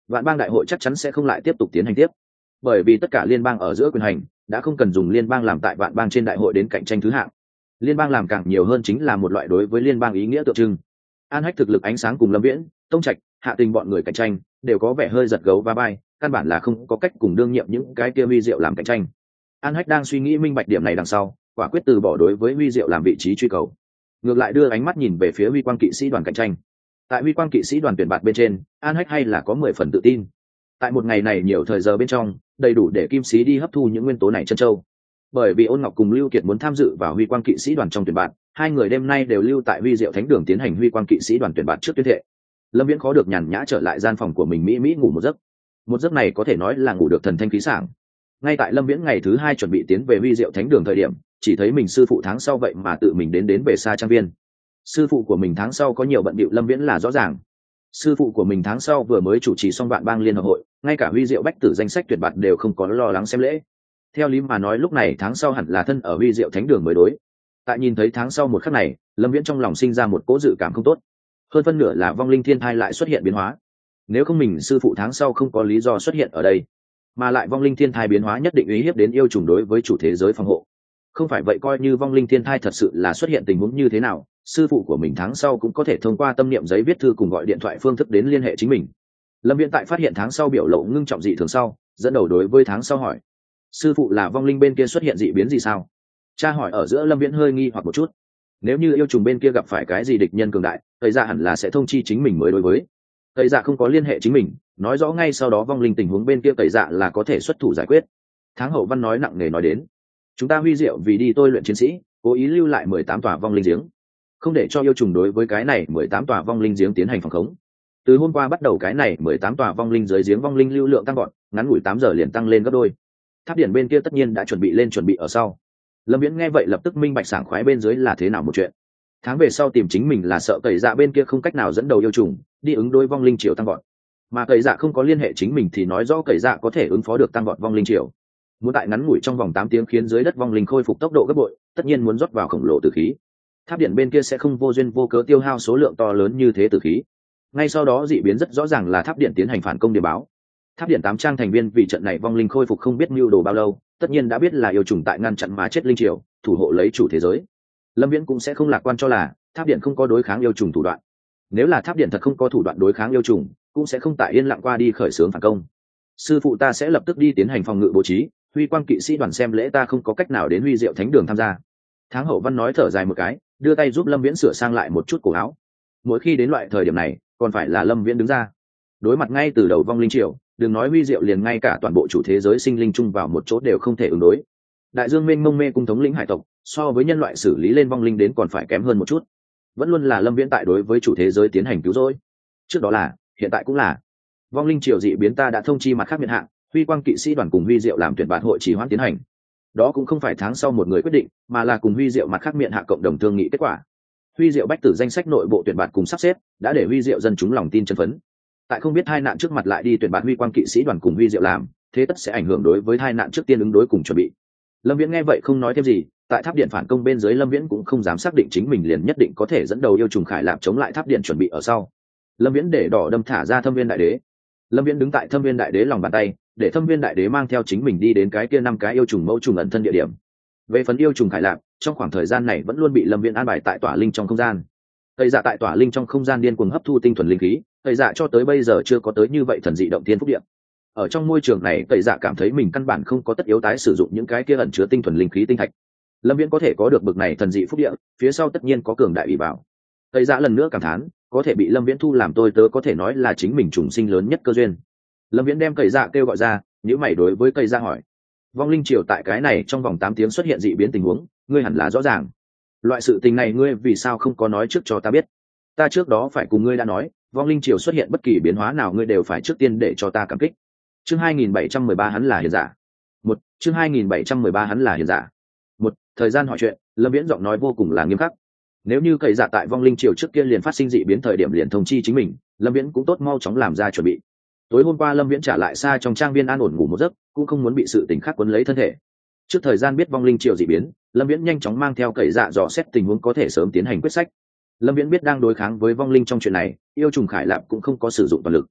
[SPEAKER 1] vạn bang đại hội chắc chắn sẽ không lại tiếp tục tiến hành tiếp, bởi vì tất cả liên bang ở giữa quyền hành đã không cần dùng liên bang làm tại vạn bang trên đại hội đến cạnh tranh thứ hạng. Liên bang làm càng nhiều hơn chính là một loại đối với liên bang ý nghĩa tượng trưng. An Hách thực lực ánh sáng cùng Lâm Viễn, Tông Trạch, Hạ Tình bọn người cạnh tranh đều có vẻ hơi giật gấu va vai, căn bản là không có cách cùng đương nhiệm những cái kia Huy Diệu làm cạnh tranh. An Hách đang suy nghĩ minh bạch điểm này đằng sau, quả quyết từ bỏ đối với Huy Diệu làm vị trí truy cầu, ngược lại đưa ánh mắt nhìn về phía Huy Quang kỵ sĩ đoàn cạnh tranh. Tại Huy Quang kỵ sĩ đoàn tuyển bạt bên trên, An Hách hay là có mười phần tự tin. Tại một ngày này nhiều thời giờ bên trong, đầy đủ để Kim Sĩ đi hấp thu những nguyên tố này chân châu. Bởi vì Ôn Ngọc cùng Lưu Kiệt muốn tham dự vào Huy Quang kỵ sĩ đoàn trong tuyển bạt, hai người đêm nay đều lưu tại Huy Diệu Thánh Đường tiến hành Huy Quang kỵ sĩ đoàn tuyển bạt trước tuyên thệ. Lâm Viễn khó được nhàn nhã trở lại gian phòng của mình mỹ mỹ ngủ một giấc. Một giấc này có thể nói là ngủ được thần thanh khí sảng. Ngay tại Lâm Viễn ngày thứ hai chuẩn bị tiến về Huy Diệu Thánh Đường thời điểm, chỉ thấy mình sư phụ tháng sau vậy mà tự mình đến đến về xa trang viên. Sư phụ của mình tháng sau có nhiều bận bịu Lâm Viễn là rõ ràng. Sư phụ của mình tháng sau vừa mới chủ trì xong vạn bang liên hợp hội, ngay cả Huy Diệu bách tử danh sách tuyển bạt đều không có lo lắng xem lễ. Theo lý mà nói lúc này tháng sau hẳn là thân ở Huy Diệu Thánh Đường mới đối. Tại nhìn thấy tháng sau một khắc này, Lâm Viễn trong lòng sinh ra một cỗ dự cảm không tốt. Hơn phân nửa là vong linh thiên thai lại xuất hiện biến hóa. Nếu không mình sư phụ tháng sau không có lý do xuất hiện ở đây, mà lại vong linh thiên thai biến hóa nhất định uy hiếp đến yêu trùng đối với chủ thế giới phòng hộ. Không phải vậy coi như vong linh thiên thai thật sự là xuất hiện tình huống như thế nào, sư phụ của mình tháng sau cũng có thể thông qua tâm niệm giấy viết thư cùng gọi điện thoại phương thức đến liên hệ chính mình. Lâm Viễn tại phát hiện tháng sau biểu lộ ngưng trọng dị thường sau, dẫn đầu đối với tháng sau hỏi: sư phụ là vong linh bên kia xuất hiện dị biến gì sao? Cha hỏi ở giữa Lâm Viễn hơi nghi hoặc một chút. Nếu như yêu trùng bên kia gặp phải cái gì địch nhân cường đại, thời dạ hẳn là sẽ thông chi chính mình mới đối với. Thời dạ không có liên hệ chính mình, nói rõ ngay sau đó vong linh tình huống bên kia thời dạ là có thể xuất thủ giải quyết. Tháng Hậu Văn nói nặng nề nói đến: chúng ta Huy Diệu vì đi tôi luyện chiến sĩ, cố ý lưu lại mười tám tòa vong linh giếng, không để cho yêu trùng đối với cái này mười tám tòa vong linh giếng tiến hành phòng khống. Từ hôm qua bắt đầu cái này mười tám tòa vong linh dưới giếng vong linh lưu lượng tăng gọn, ngắn ngủi tám giờ liền tăng lên gấp đôi. Tháp điện bên kia tất nhiên đã chuẩn bị lên chuẩn bị ở sau. Lâm Viễn nghe vậy lập tức minh bạch sảng khoái bên dưới là thế nào một chuyện. Tháng về sau tìm chính mình là sợ cậy dạ bên kia không cách nào dẫn đầu yêu trùng đi ứng đối vong linh triều tăng gọn, mà cậy dạ không có liên hệ chính mình thì nói rõ cậy dạ có thể ứng phó được tăng gọn vong linh triều. Muốn tại ngắn ngủi trong vòng tám tiếng khiến dưới đất vong linh khôi phục tốc độ gấp bội, tất nhiên muốn rót vào khổng lồ tử khí. Tháp điện bên kia sẽ không vô duyên vô cớ tiêu hao số lượng to lớn như thế tử khí. Ngay sau đó dị biến rất rõ ràng là tháp điện tiến hành phản công địa báo. Tháp điện tám trang thành viên vì trận này vong linh khôi phục không biết mưu đồ bao lâu, tất nhiên đã biết là yêu trùng tại ngăn chặn mà chết linh triều, thủ hộ lấy chủ thế giới. Lâm Viễn cũng sẽ không lạc quan cho là tháp điện không có đối kháng yêu trùng thủ đoạn. Nếu là tháp điện thật không có thủ đoạn đối kháng yêu trùng, cũng sẽ không tại yên lặng qua đi khởi xướng phản công. Sư phụ ta sẽ lập tức đi tiến hành phòng ngự bố trí, Huy Quang kỵ sĩ đoàn xem lễ ta không có cách nào đến Huy Diệu Thánh Đường tham gia. Tháng Hậu Văn nói thở dài một cái, đưa tay giúp Lâm Viễn sửa sang lại một chút cổ áo. Mỗi khi đến loại thời điểm này, còn phải là Lâm Viễn đứng ra. Đối mặt ngay từ đầu vong linh triều, đừng nói Huy Diệu liền ngay cả toàn bộ chủ thế giới sinh linh chung vào một chỗ đều không thể ứng đối. Đại dương mênh mông mê cung thống lĩnh hải tộc, so với nhân loại xử lý lên vong linh đến còn phải kém hơn một chút. Vẫn luôn là Lâm Viễn tại đối với chủ thế giới tiến hành cứu rỗi. Trước đó là, hiện tại cũng là. Vong linh triều dị biến ta đã thông chi mặt khác miền hạng, Huy Quang kỵ sĩ đoàn cùng Huy Diệu làm tuyển bạt hội trì hoãn tiến hành. Đó cũng không phải tháng sau một người quyết định, mà là cùng Huy Diệu mặt khác miền hạ cộng đồng thương nghị kết quả. Huy Diệu bách tử danh sách nội bộ tuyển bạt cùng sắp xếp, đã để Huy Diệu dân chúng lòng tin chân phấn. Tại không biết hai nạn trước mặt lại đi tuyển bạt Huy Quang kỵ sĩ đoàn cùng Huy Diệu làm, thế tất sẽ ảnh hưởng đối với hai nạn trước tiên ứng đối cùng chuẩn bị. Lâm Viễn nghe vậy không nói thêm gì, tại tháp điện phản công bên dưới Lâm Viễn cũng không dám xác định chính mình liền nhất định có thể dẫn đầu yêu trùng khải lạp chống lại tháp điện chuẩn bị ở sau. Lâm Viễn để đỏ đâm thả ra Thâm Viên Đại Đế. Lâm Viễn đứng tại Thâm Viên Đại Đế lòng bàn tay, để Thâm Viên Đại Đế mang theo chính mình đi đến cái kia năm cái yêu trùng mẫu trùng ẩn thân địa điểm. Về phần yêu trùng khải lạp, trong khoảng thời gian này vẫn luôn bị Lâm Viễn an bài tại tỏa linh trong không gian. Tây Dạ tại tỏa linh trong không gian điên cuồng hấp thu tinh thuần linh khí, Tây Dạ cho tới bây giờ chưa có tới như vậy thần dị động thiên phúc địa. Ở trong môi trường này, Tây Dạ cảm thấy mình căn bản không có tất yếu tái sử dụng những cái kia ẩn chứa tinh thuần linh khí tinh thạch. Lâm Viễn có thể có được bực này thần dị phúc địa, phía sau tất nhiên có cường đại ủy bảo. Tây Dạ lần nữa cảm thán, có thể bị Lâm Viễn thu làm tôi tớ có thể nói là chính mình trùng sinh lớn nhất cơ duyên. Lâm Viễn đem Tây Dạ kêu gọi ra, nhíu mày đối với Tây Dạ hỏi: vong linh triều tại cái này trong vòng tám tiếng xuất hiện dị biến tình huống, ngươi hẳn là rõ ràng. Loại sự tình này ngươi vì sao không có nói trước cho ta biết? Ta trước đó phải cùng ngươi đã nói, vong linh triều xuất hiện bất kỳ biến hóa nào ngươi đều phải trước tiên để cho ta cảm kích. Chương hai nghìn bảy trăm mười ba hắn là hiền giả. Một, chương hai nghìn bảy trăm mười ba hắn là hiền giả. Một, thời gian hỏi chuyện, Lâm Viễn giọng nói vô cùng là nghiêm khắc. Nếu như cậy dạ tại vong linh triều trước kia liền phát sinh dị biến thời điểm liền thông chi chính mình, Lâm Viễn cũng tốt mau chóng làm ra chuẩn bị. Tối hôm qua Lâm Viễn trả lại xa trong trang viên an ổn ngủ một giấc, cũng không muốn bị sự tình khác quấn lấy thân thể. Trước thời gian biết vong linh triều dị biến, Lâm Viễn nhanh chóng mang theo cậy dạ dò xét tình huống có thể sớm tiến hành quyết sách. Lâm Viễn biết đang đối kháng với vong linh trong chuyện này, yêu trùng khải lạp cũng không có sử dụng toàn lực.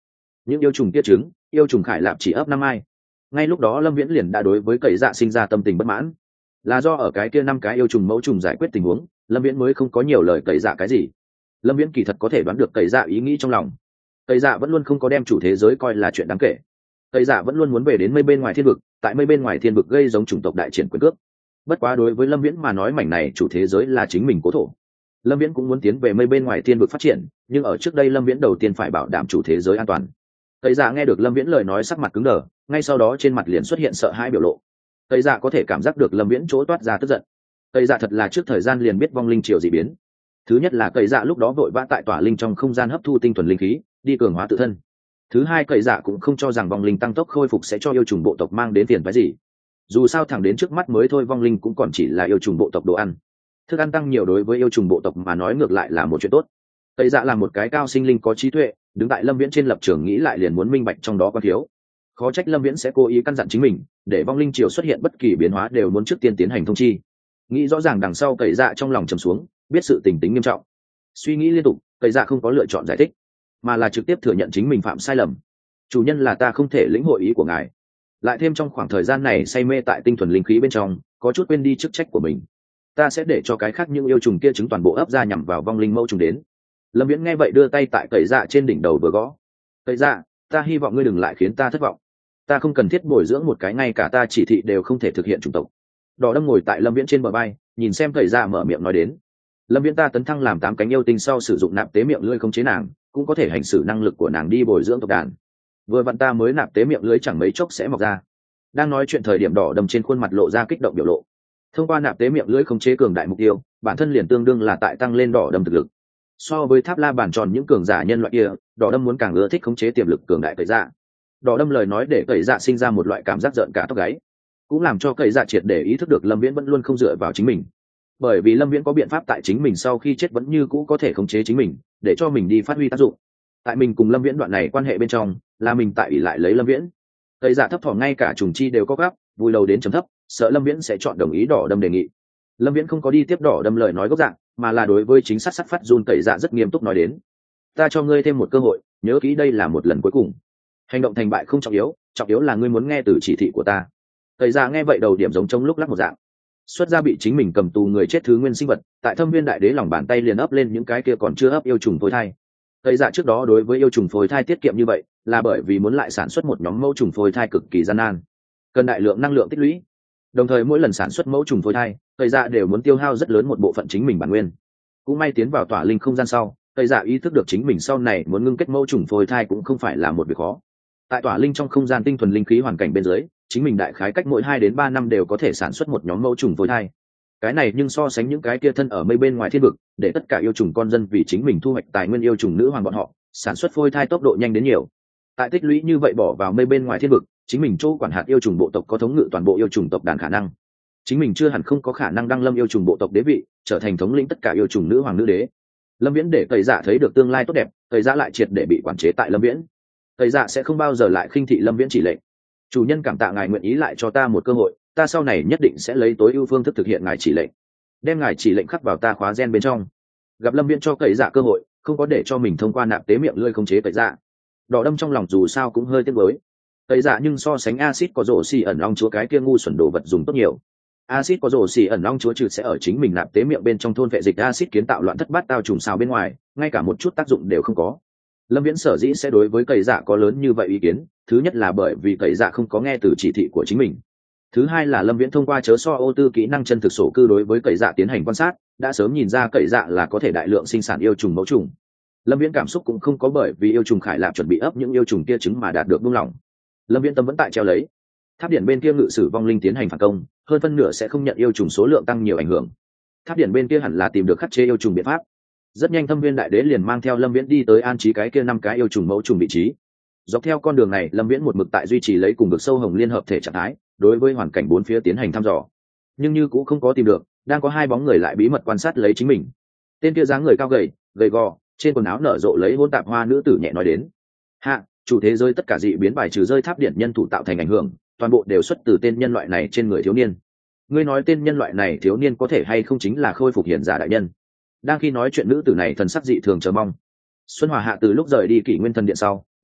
[SPEAKER 1] những yêu trùng kia trứng yêu trùng khải lạp chỉ ấp năm ai. Ngay lúc đó lâm viễn liền đã đối với cậy dạ sinh ra tâm tình bất mãn, là do ở cái kia năm cái yêu trùng mẫu trùng giải quyết tình huống, lâm viễn mới không có nhiều lời cậy dạ cái gì. Lâm viễn kỳ thật có thể đoán được cậy dạ ý nghĩ trong lòng. Cậy dạ vẫn luôn không có đem chủ thế giới coi là chuyện đáng kể. Cậy dạ vẫn luôn muốn về đến mây bên ngoài thiên vực, tại mây bên ngoài thiên vực gây giống chủng tộc đại triển quyền cước. Bất quá đối với lâm viễn mà nói, mảnh này chủ thế giới là chính mình cố thổ. Lâm viễn cũng muốn tiến về mây bên ngoài thiên vực phát triển, nhưng ở trước đây lâm viễn đầu tiên phải bảo đảm chủ thế giới an toàn. Cậy dạ nghe được lâm viễn lời nói sắc mặt cứng đờ, ngay sau đó trên mặt liền xuất hiện sợ hãi biểu lộ. Cậy dạ có thể cảm giác được lâm viễn chỗ toát ra tức giận. Cậy dạ thật là trước thời gian liền biết vong linh triều dị biến. Thứ nhất là cậy dạ lúc đó vội vã tại tỏa linh trong không gian hấp thu tinh thuần linh khí, đi cường hóa tự thân. Thứ hai, cậy dạ cũng không cho rằng vong linh tăng tốc khôi phục sẽ cho yêu trùng bộ tộc mang đến tiền phái gì. Dù sao thẳng đến trước mắt mới thôi, vong linh cũng còn chỉ là yêu trùng bộ tộc đồ ăn. Thức ăn tăng nhiều đối với yêu trùng bộ tộc mà nói ngược lại là một chuyện tốt. Cậy dạ là một cái cao sinh linh có trí tuệ, đứng tại lâm viễn trên lập trường nghĩ lại liền muốn minh bạch trong đó có thiếu. Khó trách lâm viễn sẽ cố ý căn dặn chính mình, để vong linh triều xuất hiện bất kỳ biến hóa đều muốn trước tiên tiến hành thông chi. Nghĩ rõ ràng đằng sau, cậy dạ trong lòng trầm xuống, biết sự tình tính nghiêm trọng. Suy nghĩ liên tục, cậy dạ không có lựa chọn giải thích, mà là trực tiếp thừa nhận chính mình phạm sai lầm. Chủ nhân là ta không thể lĩnh hội ý của ngài, lại thêm trong khoảng thời gian này say mê tại tinh thuần linh khí bên trong, có chút quên đi chức trách của mình. Ta sẽ để cho cái khác những yêu trùng kia trứng toàn bộ ấp ra nhằm vào vong linh mẫu trùng đến. Lâm viễn nghe vậy đưa tay tại cậy dạ trên đỉnh đầu vừa gõ. Cậy dạ, ta hy vọng ngươi đừng lại khiến ta thất vọng. Ta không cần thiết bồi dưỡng một cái ngay cả ta chỉ thị đều không thể thực hiện chủng tộc. Đỏ đâm ngồi tại lâm viễn trên bờ bay, nhìn xem cậy dạ mở miệng nói đến. Lâm viễn ta tấn thăng làm tám cánh yêu tinh sau sử dụng nạp tế miệng lưỡi không chế nàng, cũng có thể hành xử năng lực của nàng đi bồi dưỡng tộc đàn. Vừa vặn ta mới nạp tế miệng lưỡi chẳng mấy chốc sẽ mọc ra. Đang nói chuyện thời điểm, đỏ đâm trên khuôn mặt lộ ra kích động biểu lộ. Thông qua nạp tế miệng lưỡi không chế cường đại mục tiêu, bản thân liền tương đương là tại tăng lên đỏ đâm thực lực. So với tháp la bàn tròn những cường giả nhân loại kia, đỏ đâm muốn càng ưa thích khống chế tiềm lực cường đại cậy dạ. Đỏ đâm lời nói để cậy dạ sinh ra một loại cảm giác giận cả tóc gáy, cũng làm cho cậy dạ triệt để ý thức được lâm viễn vẫn luôn không dựa vào chính mình. Bởi vì lâm viễn có biện pháp tại chính mình sau khi chết vẫn như cũ có thể khống chế chính mình, để cho mình đi phát huy tác dụng. Tại mình cùng lâm viễn đoạn này quan hệ bên trong, là mình tại ỷ lại lấy lâm viễn. Cậy dạ thấp thỏm, ngay cả trùng chi đều có gấp, vui đầu đến chấm thấp, sợ lâm viễn sẽ chọn đồng ý đỏ đâm đề nghị. Lâm viễn không có đi tiếp đỏ đâm lời nói gốc dạng, mà là đối với chính sát sát phát run cậy dạ rất nghiêm túc nói đến. Ta cho ngươi thêm một cơ hội, nhớ kỹ đây là một lần cuối cùng. Hành động thành bại không trọng yếu, trọng yếu là ngươi muốn nghe từ chỉ thị của ta. Cậy dạ nghe vậy đầu điểm giống trong lúc lắc một dạng. Xuất ra bị chính mình cầm tù người chết thứ nguyên sinh vật, tại thâm viên đại đế lòng bàn tay liền ấp lên những cái kia còn chưa ấp yêu trùng phôi thai. Cậy dạ trước đó đối với yêu trùng phôi thai tiết kiệm như vậy, là bởi vì muốn lại sản xuất một nhóm mẫu trùng phôi thai cực kỳ gian nan, cần đại lượng năng lượng tích lũy. Đồng thời mỗi lần sản xuất mẫu trùng phôi thai, cậy dạ đều muốn tiêu hao rất lớn một bộ phận chính mình bản nguyên. Cũng may tiến vào tỏa linh không gian sau, cậy dạ ý thức được chính mình sau này muốn ngưng kết mẫu trùng phôi thai cũng không phải là một việc khó. Tại tỏa linh trong không gian tinh thuần linh khí hoàn cảnh bên dưới, chính mình đại khái cách mỗi hai đến ba năm đều có thể sản xuất một nhóm mẫu trùng phôi thai. Cái này nhưng so sánh những cái kia thân ở mây bên ngoài thiên vực, để tất cả yêu trùng con dân vì chính mình thu hoạch tài nguyên yêu trùng nữ hoàng bọn họ, sản xuất phôi thai tốc độ nhanh đến nhiều. Tại tích lũy như vậy bỏ vào mây bên ngoài thiên vực, chính mình chỗ quản hạt yêu trùng bộ tộc có thống ngự toàn bộ yêu trùng tộc đàn khả năng. Chính mình chưa hẳn không có khả năng đăng lâm yêu trùng bộ tộc đế vị, trở thành thống lĩnh tất cả yêu trùng nữ hoàng nữ đế. Lâm Viễn để cậy dạ thấy được tương lai tốt đẹp, cậy dạ lại triệt để bị quản chế tại Lâm Viễn. Cậy dạ sẽ không bao giờ lại khinh thị Lâm Viễn chỉ lệnh. Chủ nhân cảm tạ ngài nguyện ý lại cho ta một cơ hội, ta sau này nhất định sẽ lấy tối ưu phương thức thực hiện ngài chỉ lệnh, đem ngài chỉ lệnh khắc vào ta khóa gen bên trong. Gặp Lâm Viễn cho cậy dạ cơ hội, không có để cho mình thông qua nạp tế miệng lưỡi khống chế cậy dạ. Đỏ đâm trong lòng dù sao cũng hơi tiếc nuối. Cậy dạ nhưng so sánh acid có rổ xì ẩn long chúa cái kia ngu xuẩn đồ vật dùng tốt nhiều. Acid có rổ xì ẩn long chúa trừ sẽ ở chính mình nạp tế miệng bên trong thôn vệ dịch acid kiến tạo loạn thất bát tao trùng sao bên ngoài, ngay cả một chút tác dụng đều không có. Lâm Viễn sở dĩ sẽ đối với cậy dạ có lớn như vậy ý kiến, thứ nhất là bởi vì cậy dạ không có nghe từ chỉ thị của chính mình. Thứ hai là Lâm Viễn thông qua chớ so ô tư kỹ năng chân thực sổ cư đối với cậy dạ tiến hành quan sát, đã sớm nhìn ra cậy dạ là có thể đại lượng sinh sản yêu trùng mẫu trùng. Lâm Viễn cảm xúc cũng không có bởi vì yêu trùng khải lạp chuẩn bị ấp những yêu trùng kia trứng mà đạt được buông lỏng. Lâm Viễn tâm vẫn tại treo lấy. Tháp điện bên kia ngự sử vong linh tiến hành phản công, hơn phân nửa sẽ không nhận yêu trùng số lượng tăng nhiều ảnh hưởng. Tháp điện bên kia hẳn là tìm được khắc chế yêu trùng biện pháp. Rất nhanh Thâm Viên đại đế liền mang theo Lâm Viễn đi tới an trí cái kia năm cái yêu trùng mẫu trùng vị trí. Dọc theo con đường này, Lâm Viễn một mực tại duy trì lấy cùng được sâu hồng liên hợp thể trạng thái, đối với hoàn cảnh bốn phía tiến hành thăm dò. Nhưng như cũng không có tìm được, đang có hai bóng người lại bí mật quan sát lấy chính mình. Tên kia dáng người cao gầy, gầy gò, trên quần áo nở rộ lấy hỗn tạp hoa nữ tử nhẹ nói đến: "Hạ, chủ thế giới tất cả dị biến bài trừ rơi tháp điện nhân thủ tạo thành ảnh hưởng, toàn bộ đều xuất từ tên nhân loại này trên người thiếu niên. Ngươi nói tên nhân loại này thiếu niên có thể hay không chính là khôi phục hiển giả đại nhân?" Đang khi nói chuyện, nữ tử này thần sắc dị thường chờ mong. Xuân Hòa Hạ từ lúc rời đi Kỷ Nguyên Thần Điện sau,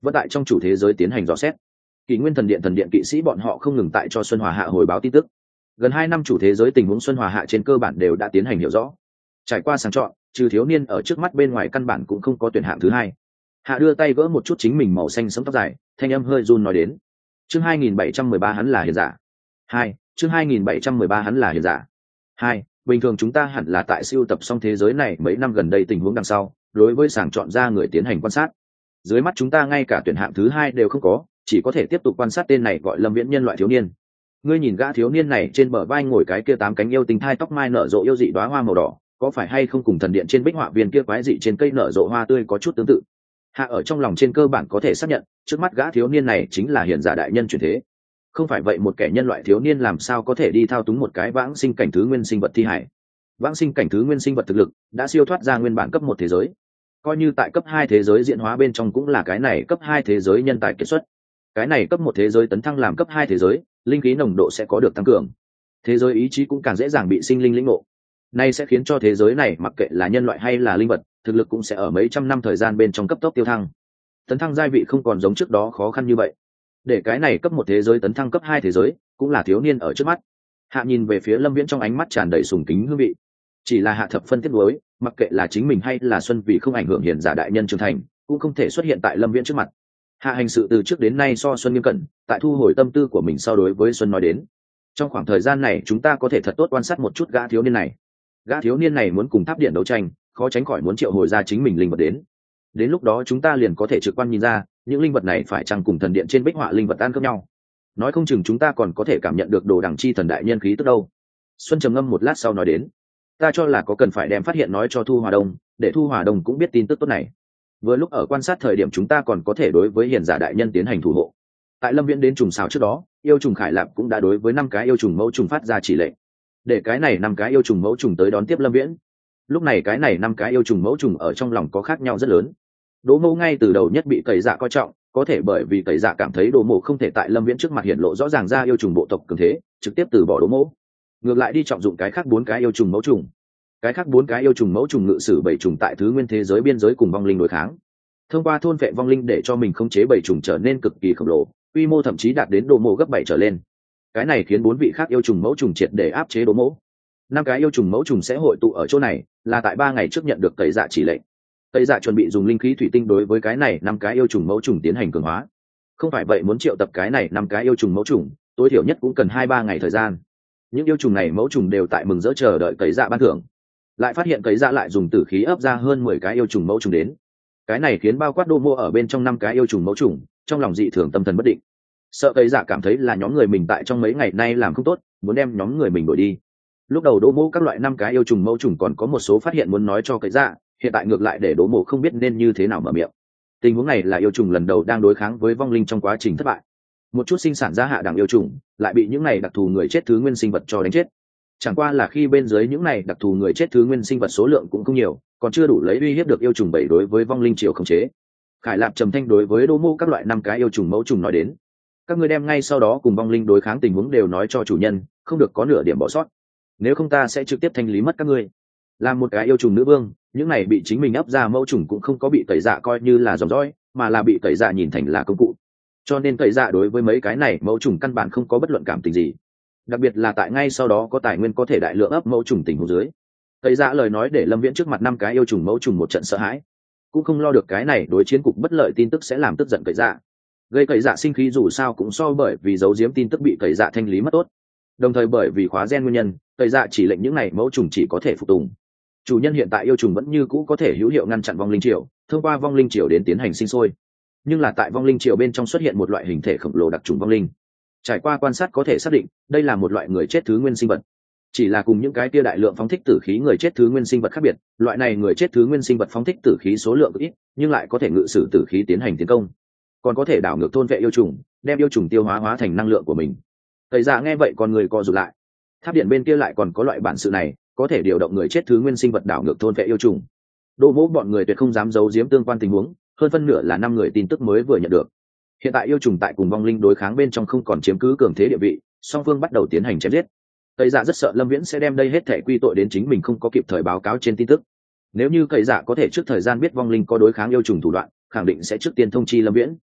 [SPEAKER 1] vẫn tại trong chủ thế giới tiến hành dò xét. Kỷ Nguyên Thần Điện thần điện kỵ sĩ bọn họ không ngừng tại cho Xuân Hòa Hạ hồi báo tin tức. Gần hai năm chủ thế giới tình huống Xuân Hòa Hạ trên cơ bản đều đã tiến hành hiểu rõ. Trải qua sàng chọn, trừ thiếu niên ở trước mắt bên ngoài căn bản cũng không có tuyển hạng thứ hai. Hạ đưa tay gỡ một chút chính mình màu xanh sẫm tóc dài, thanh âm hơi run nói đến. Chương hai nghìn bảy trăm mười ba hắn là hiền giả. Hai, chương hai nghìn bảy trăm mười ba hắn là hiền giả. Hai, bình thường chúng ta hẳn là tại siêu tập xong thế giới này mấy năm gần đây tình huống đằng sau, đối với sàng chọn ra người tiến hành quan sát. Dưới mắt chúng ta ngay cả tuyển hạng thứ hai đều không có, chỉ có thể tiếp tục quan sát tên này gọi Lâm Viễn nhân loại thiếu niên. Ngươi nhìn gã thiếu niên này trên bờ vai ngồi cái kia tám cánh yêu tinh thai tóc mai nở rộ yêu dị đóa hoa màu đỏ, có phải hay không cùng thần điện trên bích họa viên kia quái dị trên cây nở rộ hoa tươi có chút tương tự? Hạ ở trong lòng trên cơ bản có thể xác nhận, trước mắt gã thiếu niên này chính là hiền giả đại nhân chuyển thế. Không phải vậy một kẻ nhân loại thiếu niên làm sao có thể đi thao túng một cái vãng sinh cảnh thứ nguyên sinh vật thi hải? Vãng sinh cảnh thứ nguyên sinh vật thực lực đã siêu thoát ra nguyên bản cấp một thế giới, coi như tại cấp hai thế giới diễn hóa bên trong cũng là cái này cấp hai thế giới nhân tài kết xuất. Cái này cấp một thế giới tấn thăng làm cấp hai thế giới, linh khí nồng độ sẽ có được tăng cường, thế giới ý chí cũng càng dễ dàng bị sinh linh lĩnh ngộ. Nay sẽ khiến cho thế giới này mặc kệ là nhân loại hay là linh vật, thực lực cũng sẽ ở mấy trăm năm thời gian bên trong cấp tốc tiêu thăng. Tấn thăng giai vị không còn giống trước đó khó khăn như vậy. Để cái này cấp một thế giới tấn thăng cấp hai thế giới, cũng là thiếu niên ở trước mắt. Hạ nhìn về phía Lâm Viễn trong ánh mắt tràn đầy sùng kính hương vị. Chỉ là Hạ thập phân tiếc nuối, mặc kệ là chính mình hay là Xuân vì không ảnh hưởng hiền giả đại nhân trưởng thành, cũng không thể xuất hiện tại Lâm Viễn trước mặt. Hạ hành sự từ trước đến nay so Xuân nghiêm cẩn, tại thu hồi tâm tư của mình sau đối với Xuân nói đến. Trong khoảng thời gian này chúng ta có thể thật tốt quan sát một chút gã thiếu niên này. Gã thiếu niên này muốn cùng tháp điện đấu tranh, khó tránh khỏi muốn triệu hồi ra chính mình linh vật đến. Đến lúc đó chúng ta liền có thể trực quan nhìn ra, những linh vật này phải chăng cùng thần điện trên bích họa linh vật ăn cướp nhau. Nói không chừng chúng ta còn có thể cảm nhận được đồ đẳng chi thần đại nhân khí tức đâu. Xuân trầm ngâm một lát sau nói đến. Ta cho là có cần phải đem phát hiện nói cho Thu Hòa Đông, để Thu Hòa Đông cũng biết tin tức tốt này. Vừa lúc ở quan sát thời điểm chúng ta còn có thể đối với hiền giả đại nhân tiến hành thủ hộ. Tại Lâm Viễn đến trùng xào trước đó, yêu trùng Khải Lạp cũng đã đối với năm cái yêu trùng mẫu trùng phát ra chỉ lệnh, để cái này năm cái yêu trùng mẫu trùng tới đón tiếp Lâm Viễn. Lúc này cái này năm cái yêu trùng mẫu trùng ở trong lòng có khác nhau rất lớn. Đỗ Mộ ngay từ đầu nhất bị Cẩy Dạ coi trọng, có thể bởi vì Cẩy Dạ cảm thấy Đỗ Mộ không thể tại Lâm Viễn trước mặt hiện lộ rõ ràng ra yêu trùng bộ tộc cường thế, trực tiếp từ bỏ Đỗ Mộ. Ngược lại đi trọng dụng cái khác bốn cái yêu trùng mẫu trùng. Cái khác bốn cái yêu trùng mẫu trùng ngự sử bảy trùng tại thứ nguyên thế giới biên giới cùng vong linh đối kháng. Thông qua thôn vệ vong linh để cho mình khống chế bảy trùng trở nên cực kỳ khổng lồ, quy mô thậm chí đạt đến Đỗ Mộ gấp bảy trở lên. Cái này khiến bốn vị khác yêu trùng mẫu trùng triệt để áp chế Đỗ Mộ. Năm cái yêu trùng mẫu trùng sẽ hội tụ ở chỗ này, là tại ba ngày trước nhận được Cẩy Dạ chỉ lệnh. Cẩy Dạ chuẩn bị dùng linh khí thủy tinh đối với cái này năm cái yêu trùng mẫu trùng tiến hành cường hóa. Không phải vậy muốn triệu tập cái này năm cái yêu trùng mẫu trùng, tối thiểu nhất cũng cần hai ba ngày thời gian. Những yêu trùng này mẫu trùng đều tại mừng rỡ chờ đợi Cẩy Dạ ban thưởng. Lại phát hiện Cẩy Dạ lại dùng tử khí ấp ra hơn mười cái yêu trùng mẫu trùng đến. Cái này khiến bao quát Đỗ Mộ ở bên trong năm cái yêu trùng mẫu trùng, trong lòng dị thường tâm thần bất định. Sợ Cẩy Dạ cảm thấy là nhóm người mình tại trong mấy ngày nay làm không tốt, muốn đem nhóm người mình đuổi đi. Lúc đầu Đỗ Mộ các loại năm cái yêu trùng mẫu trùng còn có một số phát hiện muốn nói cho Cẩy Dạ, hiện tại ngược lại để Đỗ Mộ không biết nên như thế nào mở miệng. Tình huống này là yêu trùng lần đầu đang đối kháng với vong linh trong quá trình thất bại. Một chút sinh sản ra hạ đẳng yêu trùng, lại bị những này đặc thù người chết thứ nguyên sinh vật cho đánh chết. Chẳng qua là khi bên dưới những này đặc thù người chết thứ nguyên sinh vật số lượng cũng không nhiều, còn chưa đủ lấy uy hiếp được yêu trùng bảy đối với vong linh triều khống chế. Khải Lạp trầm thanh đối với Đỗ Mộ các loại năm cái yêu trùng mẫu trùng nói đến. Các ngươi đem ngay sau đó cùng vong linh đối kháng tình huống đều nói cho chủ nhân, không được có nửa điểm bỏ sót. Nếu không ta sẽ trực tiếp thanh lý mất các ngươi. Làm một cái yêu trùng nữ vương, những này bị chính mình ấp ra mẫu trùng cũng không có bị Cẩy Dạ coi như là dòng dõi, mà là bị Cẩy Dạ nhìn thành là công cụ. Cho nên Cẩy Dạ đối với mấy cái này mẫu trùng căn bản không có bất luận cảm tình gì. Đặc biệt là tại ngay sau đó có tài nguyên có thể đại lượng ấp mẫu trùng tình huống dưới. Cẩy Dạ lời nói để Lâm Viễn trước mặt năm cái yêu trùng mẫu trùng một trận sợ hãi, cũng không lo được cái này đối chiến cục bất lợi tin tức sẽ làm tức giận Cẩy Dạ. Gây Cẩy Dạ sinh khí dù sao cũng so bởi vì giấu giếm tin tức bị Cẩy Dạ thanh lý mất tốt. Đồng thời bởi vì khóa gen nguyên nhân, Cẩy Dạ chỉ lệnh những này mẫu trùng chỉ có thể phục tùng. Chủ nhân hiện tại yêu trùng vẫn như cũ có thể hữu hiệu ngăn chặn vong linh triều, thông qua vong linh triều đến tiến hành sinh sôi. Nhưng là tại vong linh triều bên trong xuất hiện một loại hình thể khổng lồ đặc trùng vong linh. Trải qua quan sát có thể xác định, đây là một loại người chết thứ nguyên sinh vật. Chỉ là cùng những cái tia đại lượng phóng thích tử khí người chết thứ nguyên sinh vật khác biệt, loại này người chết thứ nguyên sinh vật phóng thích tử khí số lượng ít, nhưng lại có thể ngự sử tử khí tiến hành tiến công, còn có thể đảo ngược thôn vệ yêu trùng, đem yêu trùng tiêu hóa hóa thành năng lượng của mình. Cẩy Dạ nghe vậy con người co rụt lại. Tháp điện bên kia lại còn có loại bản sự này, có thể điều động người chết thứ nguyên sinh vật đảo ngược thôn vệ yêu trùng. Đỗ Mộ bọn người tuyệt không dám giấu giếm tương quan tình huống, hơn phân nửa là năm người tin tức mới vừa nhận được. Hiện tại yêu trùng tại cùng vong linh đối kháng bên trong không còn chiếm cứ cường thế địa vị, song phương bắt đầu tiến hành chém giết. Cẩy Dạ rất sợ Lâm Viễn sẽ đem đây hết thể quy tội đến chính mình không có kịp thời báo cáo trên tin tức. Nếu như Cẩy Dạ có thể trước thời gian biết vong linh có đối kháng yêu trùng thủ đoạn, khẳng định sẽ trước tiên thông chi Lâm Viễn,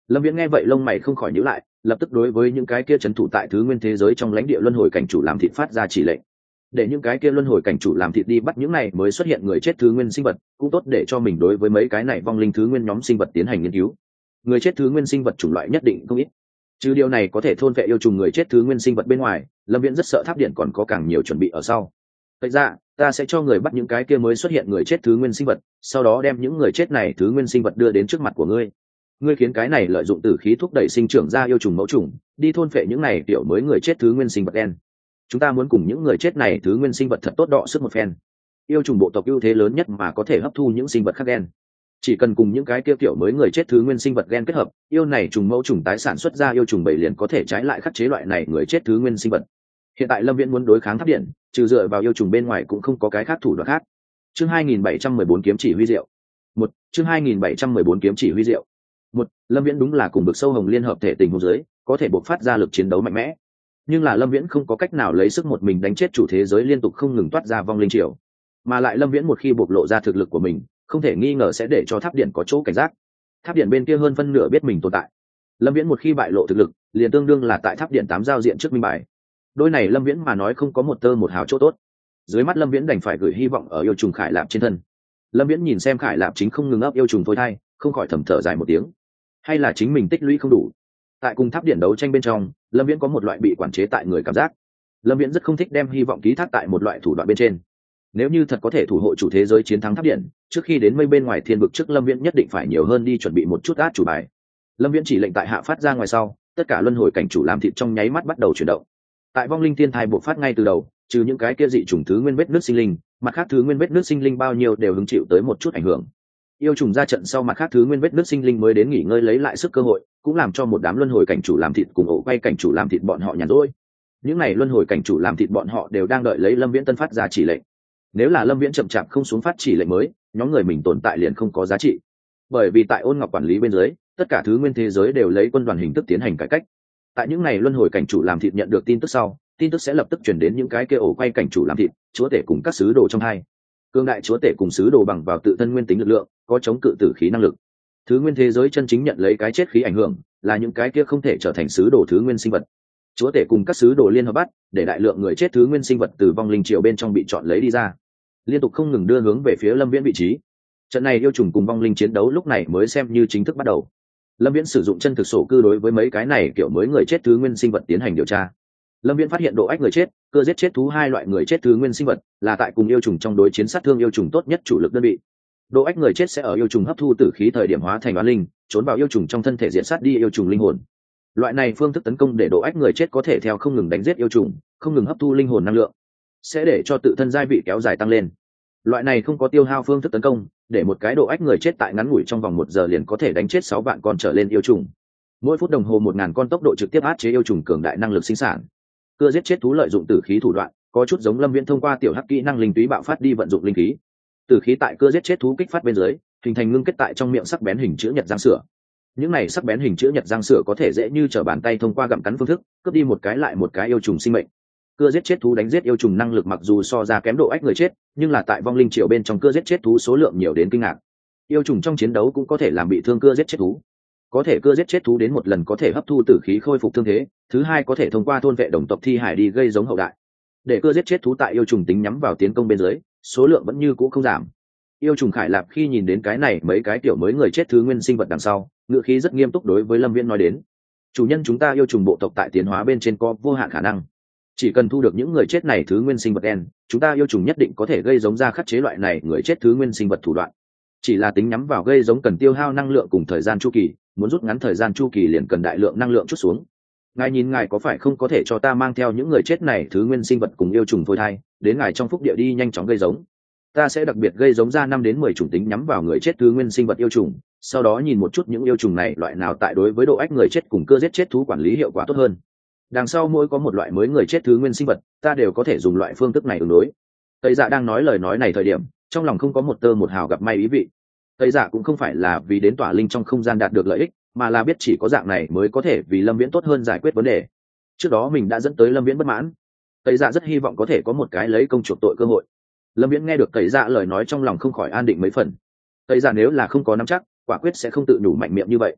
[SPEAKER 1] Lâm Viễn nghe vậy lông mày không khỏi nhíu lại, lập tức đối với những cái kia trấn thủ tại thứ nguyên thế giới trong lãnh địa luân hồi cảnh chủ làm thịt phát ra chỉ lệnh, để những cái kia luân hồi cảnh chủ làm thịt đi bắt những này mới xuất hiện người chết thứ nguyên sinh vật, cũng tốt để cho mình đối với mấy cái này vong linh thứ nguyên nhóm sinh vật tiến hành nghiên cứu. Người chết thứ nguyên sinh vật chủng loại nhất định không ít, trừ điều này có thể thôn vệ yêu trùng người chết thứ nguyên sinh vật bên ngoài, Lâm Viễn rất sợ tháp điện còn có càng nhiều chuẩn bị ở sau. Vậy ra, ta sẽ cho người bắt những cái kia mới xuất hiện người chết thứ nguyên sinh vật, sau đó đem những người chết này thứ nguyên sinh vật đưa đến trước mặt của ngươi. Ngươi khiến cái này lợi dụng tử khí thúc đẩy sinh trưởng ra yêu trùng mẫu trùng, đi thôn phệ những này tiểu mới người chết thứ nguyên sinh vật đen. Chúng ta muốn cùng những người chết này thứ nguyên sinh vật thật tốt đọ sức một phen. Yêu trùng bộ tộc ưu thế lớn nhất mà có thể hấp thu những sinh vật khác đen. Chỉ cần cùng những cái kia tiểu mới người chết thứ nguyên sinh vật gen kết hợp, yêu này trùng mẫu trùng tái sản xuất ra yêu trùng bảy liền có thể trái lại khắc chế loại này người chết thứ nguyên sinh vật. Hiện tại Lâm Viễn muốn đối kháng tháp điện, trừ dựa vào yêu trùng bên ngoài cũng không có cái khác thủ đoạn khác. Chương hai nghìn bảy trăm mười bốn kiếm chỉ huy diệu. Một, chương hai nghìn bảy trăm mười bốn kiếm chỉ huy diệu. Một, Lâm Viễn đúng là cùng Bực Sâu Hồng liên hợp thể tình huống dưới, có thể bộc phát ra lực chiến đấu mạnh mẽ. Nhưng là Lâm Viễn không có cách nào lấy sức một mình đánh chết chủ thế giới liên tục không ngừng toát ra vong linh triều. Mà lại Lâm Viễn một khi bộc lộ ra thực lực của mình, không thể nghi ngờ sẽ để cho tháp điện có chỗ cảnh giác. Tháp điện bên kia hơn phân nửa biết mình tồn tại. Lâm Viễn một khi bại lộ thực lực, liền tương đương là tại tháp điện tám giao diện trước minh bài. Đôi này Lâm Viễn mà nói không có một tơ một hào chỗ tốt. Dưới mắt Lâm Viễn đành phải gửi hy vọng ở yêu trùng Khải Lạp trên thân. Lâm Viễn nhìn xem Khải Lạp chính không ngừng ấp yêu trùng phôi thai, không khỏi thầm thở dài một tiếng. Hay là chính mình tích lũy không đủ? Tại cùng tháp điện đấu tranh bên trong, Lâm Viễn có một loại bị quản chế tại người cảm giác. Lâm Viễn rất không thích đem hy vọng ký thác tại một loại thủ đoạn bên trên. Nếu như thật có thể thủ hộ chủ thế giới chiến thắng tháp điện, trước khi đến mây bên ngoài thiên vực trước Lâm Viễn nhất định phải nhiều hơn đi chuẩn bị một chút át chủ bài. Lâm Viễn chỉ lệnh tại hạ phát ra ngoài sau, tất cả luân hồi cảnh chủ làm thịt trong nháy mắt bắt đầu chuyển động. Tại vong linh thiên thai bộc phát ngay từ đầu, trừ những cái kia dị chủng thứ nguyên vết nước sinh linh, mặt khác thứ nguyên vết nước sinh linh bao nhiêu đều hứng chịu tới một chút ảnh hưởng. Yêu trùng ra trận sau, mặt khác thứ nguyên vết nước sinh linh mới đến nghỉ ngơi lấy lại sức cơ hội, cũng làm cho một đám luân hồi cảnh chủ làm thịt cùng ổ quay cảnh chủ làm thịt bọn họ nhàn rỗi. Những này luân hồi cảnh chủ làm thịt bọn họ đều đang đợi lấy Lâm Viễn tân phát ra chỉ lệnh. Nếu là Lâm Viễn chậm chạp không xuống phát chỉ lệnh mới, nhóm người mình tồn tại liền không có giá trị. Bởi vì tại Ôn Ngọc quản lý bên dưới, tất cả thứ nguyên thế giới đều lấy quân đoàn hình thức tiến hành cải cách. Tại những này luân hồi cảnh chủ làm thịt nhận được tin tức sau, tin tức sẽ lập tức chuyển đến những cái kia ổ quay cảnh chủ làm thịt, chúa tể cùng các sứ đồ trong hai. Cương đại chúa tể cùng sứ đồ bằng vào tự thân nguyên tính lực lượng, có chống cự tử khí năng lực. Thứ nguyên thế giới chân chính nhận lấy cái chết khí ảnh hưởng, là những cái kia không thể trở thành sứ đồ thứ nguyên sinh vật. Chúa tể cùng các sứ đồ liên hợp bắt, để đại lượng người chết thứ nguyên sinh vật từ vong linh triều bên trong bị chọn lấy đi ra, liên tục không ngừng đưa hướng về phía Lâm Viễn vị trí. Trận này yêu trùng cùng vong linh chiến đấu lúc này mới xem như chính thức bắt đầu. Lâm Viễn sử dụng chân thực sổ cư đối với mấy cái này kiểu mới người chết thứ nguyên sinh vật tiến hành điều tra. Lâm Viễn phát hiện độ ách người chết, cơ giết chết thú hai loại người chết thứ nguyên sinh vật là tại cùng yêu trùng trong đối chiến sát thương yêu trùng tốt nhất chủ lực đơn vị. Độ ách người chết sẽ ở yêu trùng hấp thu tử khí thời điểm hóa thành oán linh, trốn vào yêu trùng trong thân thể diện sát đi yêu trùng linh hồn. Loại này phương thức tấn công để độ ách người chết có thể theo không ngừng đánh giết yêu trùng, không ngừng hấp thu linh hồn năng lượng, sẽ để cho tự thân giai vị kéo dài tăng lên. Loại này không có tiêu hao phương thức tấn công, để một cái độ ách người chết tại ngắn ngủi trong vòng một giờ liền có thể đánh chết sáu vạn con trở lên yêu trùng. Mỗi phút đồng hồ một ngàn con tốc độ trực tiếp áp chế yêu trùng cường đại năng lực sinh sản. Cưa giết chết thú lợi dụng tử khí thủ đoạn, có chút giống Lâm Viễn thông qua tiểu hắc kỹ năng linh túy bạo phát đi vận dụng linh khí. Tử khí tại cưa giết chết thú kích phát bên dưới, hình thành ngưng kết tại trong miệng sắc bén hình chữ nhật răng sữa. Những này sắc bén hình chữ nhật răng sữa có thể dễ như trở bàn tay thông qua gặm cắn phương thức, cướp đi một cái lại một cái yêu trùng sinh mệnh. Cưa giết chết thú đánh giết yêu trùng năng lực mặc dù so ra kém độ ách người chết, nhưng là tại vong linh triều bên trong cưa giết chết thú số lượng nhiều đến kinh ngạc. Yêu trùng trong chiến đấu cũng có thể làm bị thương cưa giết chết thú. Có thể cưa giết chết thú đến một lần có thể hấp thu tử khí khôi phục thương thế, thứ hai có thể thông qua thôn vệ đồng tộc thi hải đi gây giống hậu đại. Để cưa giết chết thú tại yêu trùng tính nhắm vào tiến công bên dưới, số lượng vẫn như cũ không giảm. Yêu trùng Khải Lạp khi nhìn đến cái này mấy cái tiểu mới người chết thứ nguyên sinh vật đằng sau, ngữ khí rất nghiêm túc đối với Lâm Viễn nói đến: chủ nhân chúng ta yêu trùng bộ tộc tại tiến hóa bên trên có vô hạn khả năng, chỉ cần thu được những người chết này thứ nguyên sinh vật đen, chúng ta yêu trùng nhất định có thể gây giống ra khắc chế loại này người chết thứ nguyên sinh vật thủ đoạn. Chỉ là tính nhắm vào gây giống cần tiêu hao năng lượng cùng thời gian chu kỳ, muốn rút ngắn thời gian chu kỳ liền cần đại lượng năng lượng chút xuống. Ngài nhìn ngài có phải không có thể cho ta mang theo những người chết này thứ nguyên sinh vật cùng yêu trùng phôi thai đến ngài trong phúc địa đi nhanh chóng gây giống. Ta sẽ đặc biệt gây giống ra năm đến mười chủng tính nhắm vào người chết thứ nguyên sinh vật yêu trùng, sau đó nhìn một chút những yêu trùng này loại nào tại đối với độ ách người chết cùng cơ giết chết thú quản lý hiệu quả tốt hơn. Đằng sau mỗi có một loại mới người chết thứ nguyên sinh vật, ta đều có thể dùng loại phương thức này ứng đối. Tây Dạ đang nói lời nói này thời điểm, trong lòng không có một tơ một hào gặp may ý vị. Tây Dạ cũng không phải là vì đến tỏa linh trong không gian đạt được lợi ích, mà là biết chỉ có dạng này mới có thể vì Lâm Viễn tốt hơn giải quyết vấn đề. Trước đó mình đã dẫn tới Lâm Viễn bất mãn, Tây Dạ rất hy vọng có thể có một cái lấy công chuộc tội cơ hội. Lâm Viễn nghe được Tây Dạ lời nói trong lòng không khỏi an định mấy phần. Tây Dạ nếu là không có nắm chắc, quả quyết sẽ không tự nhủ mạnh miệng như vậy.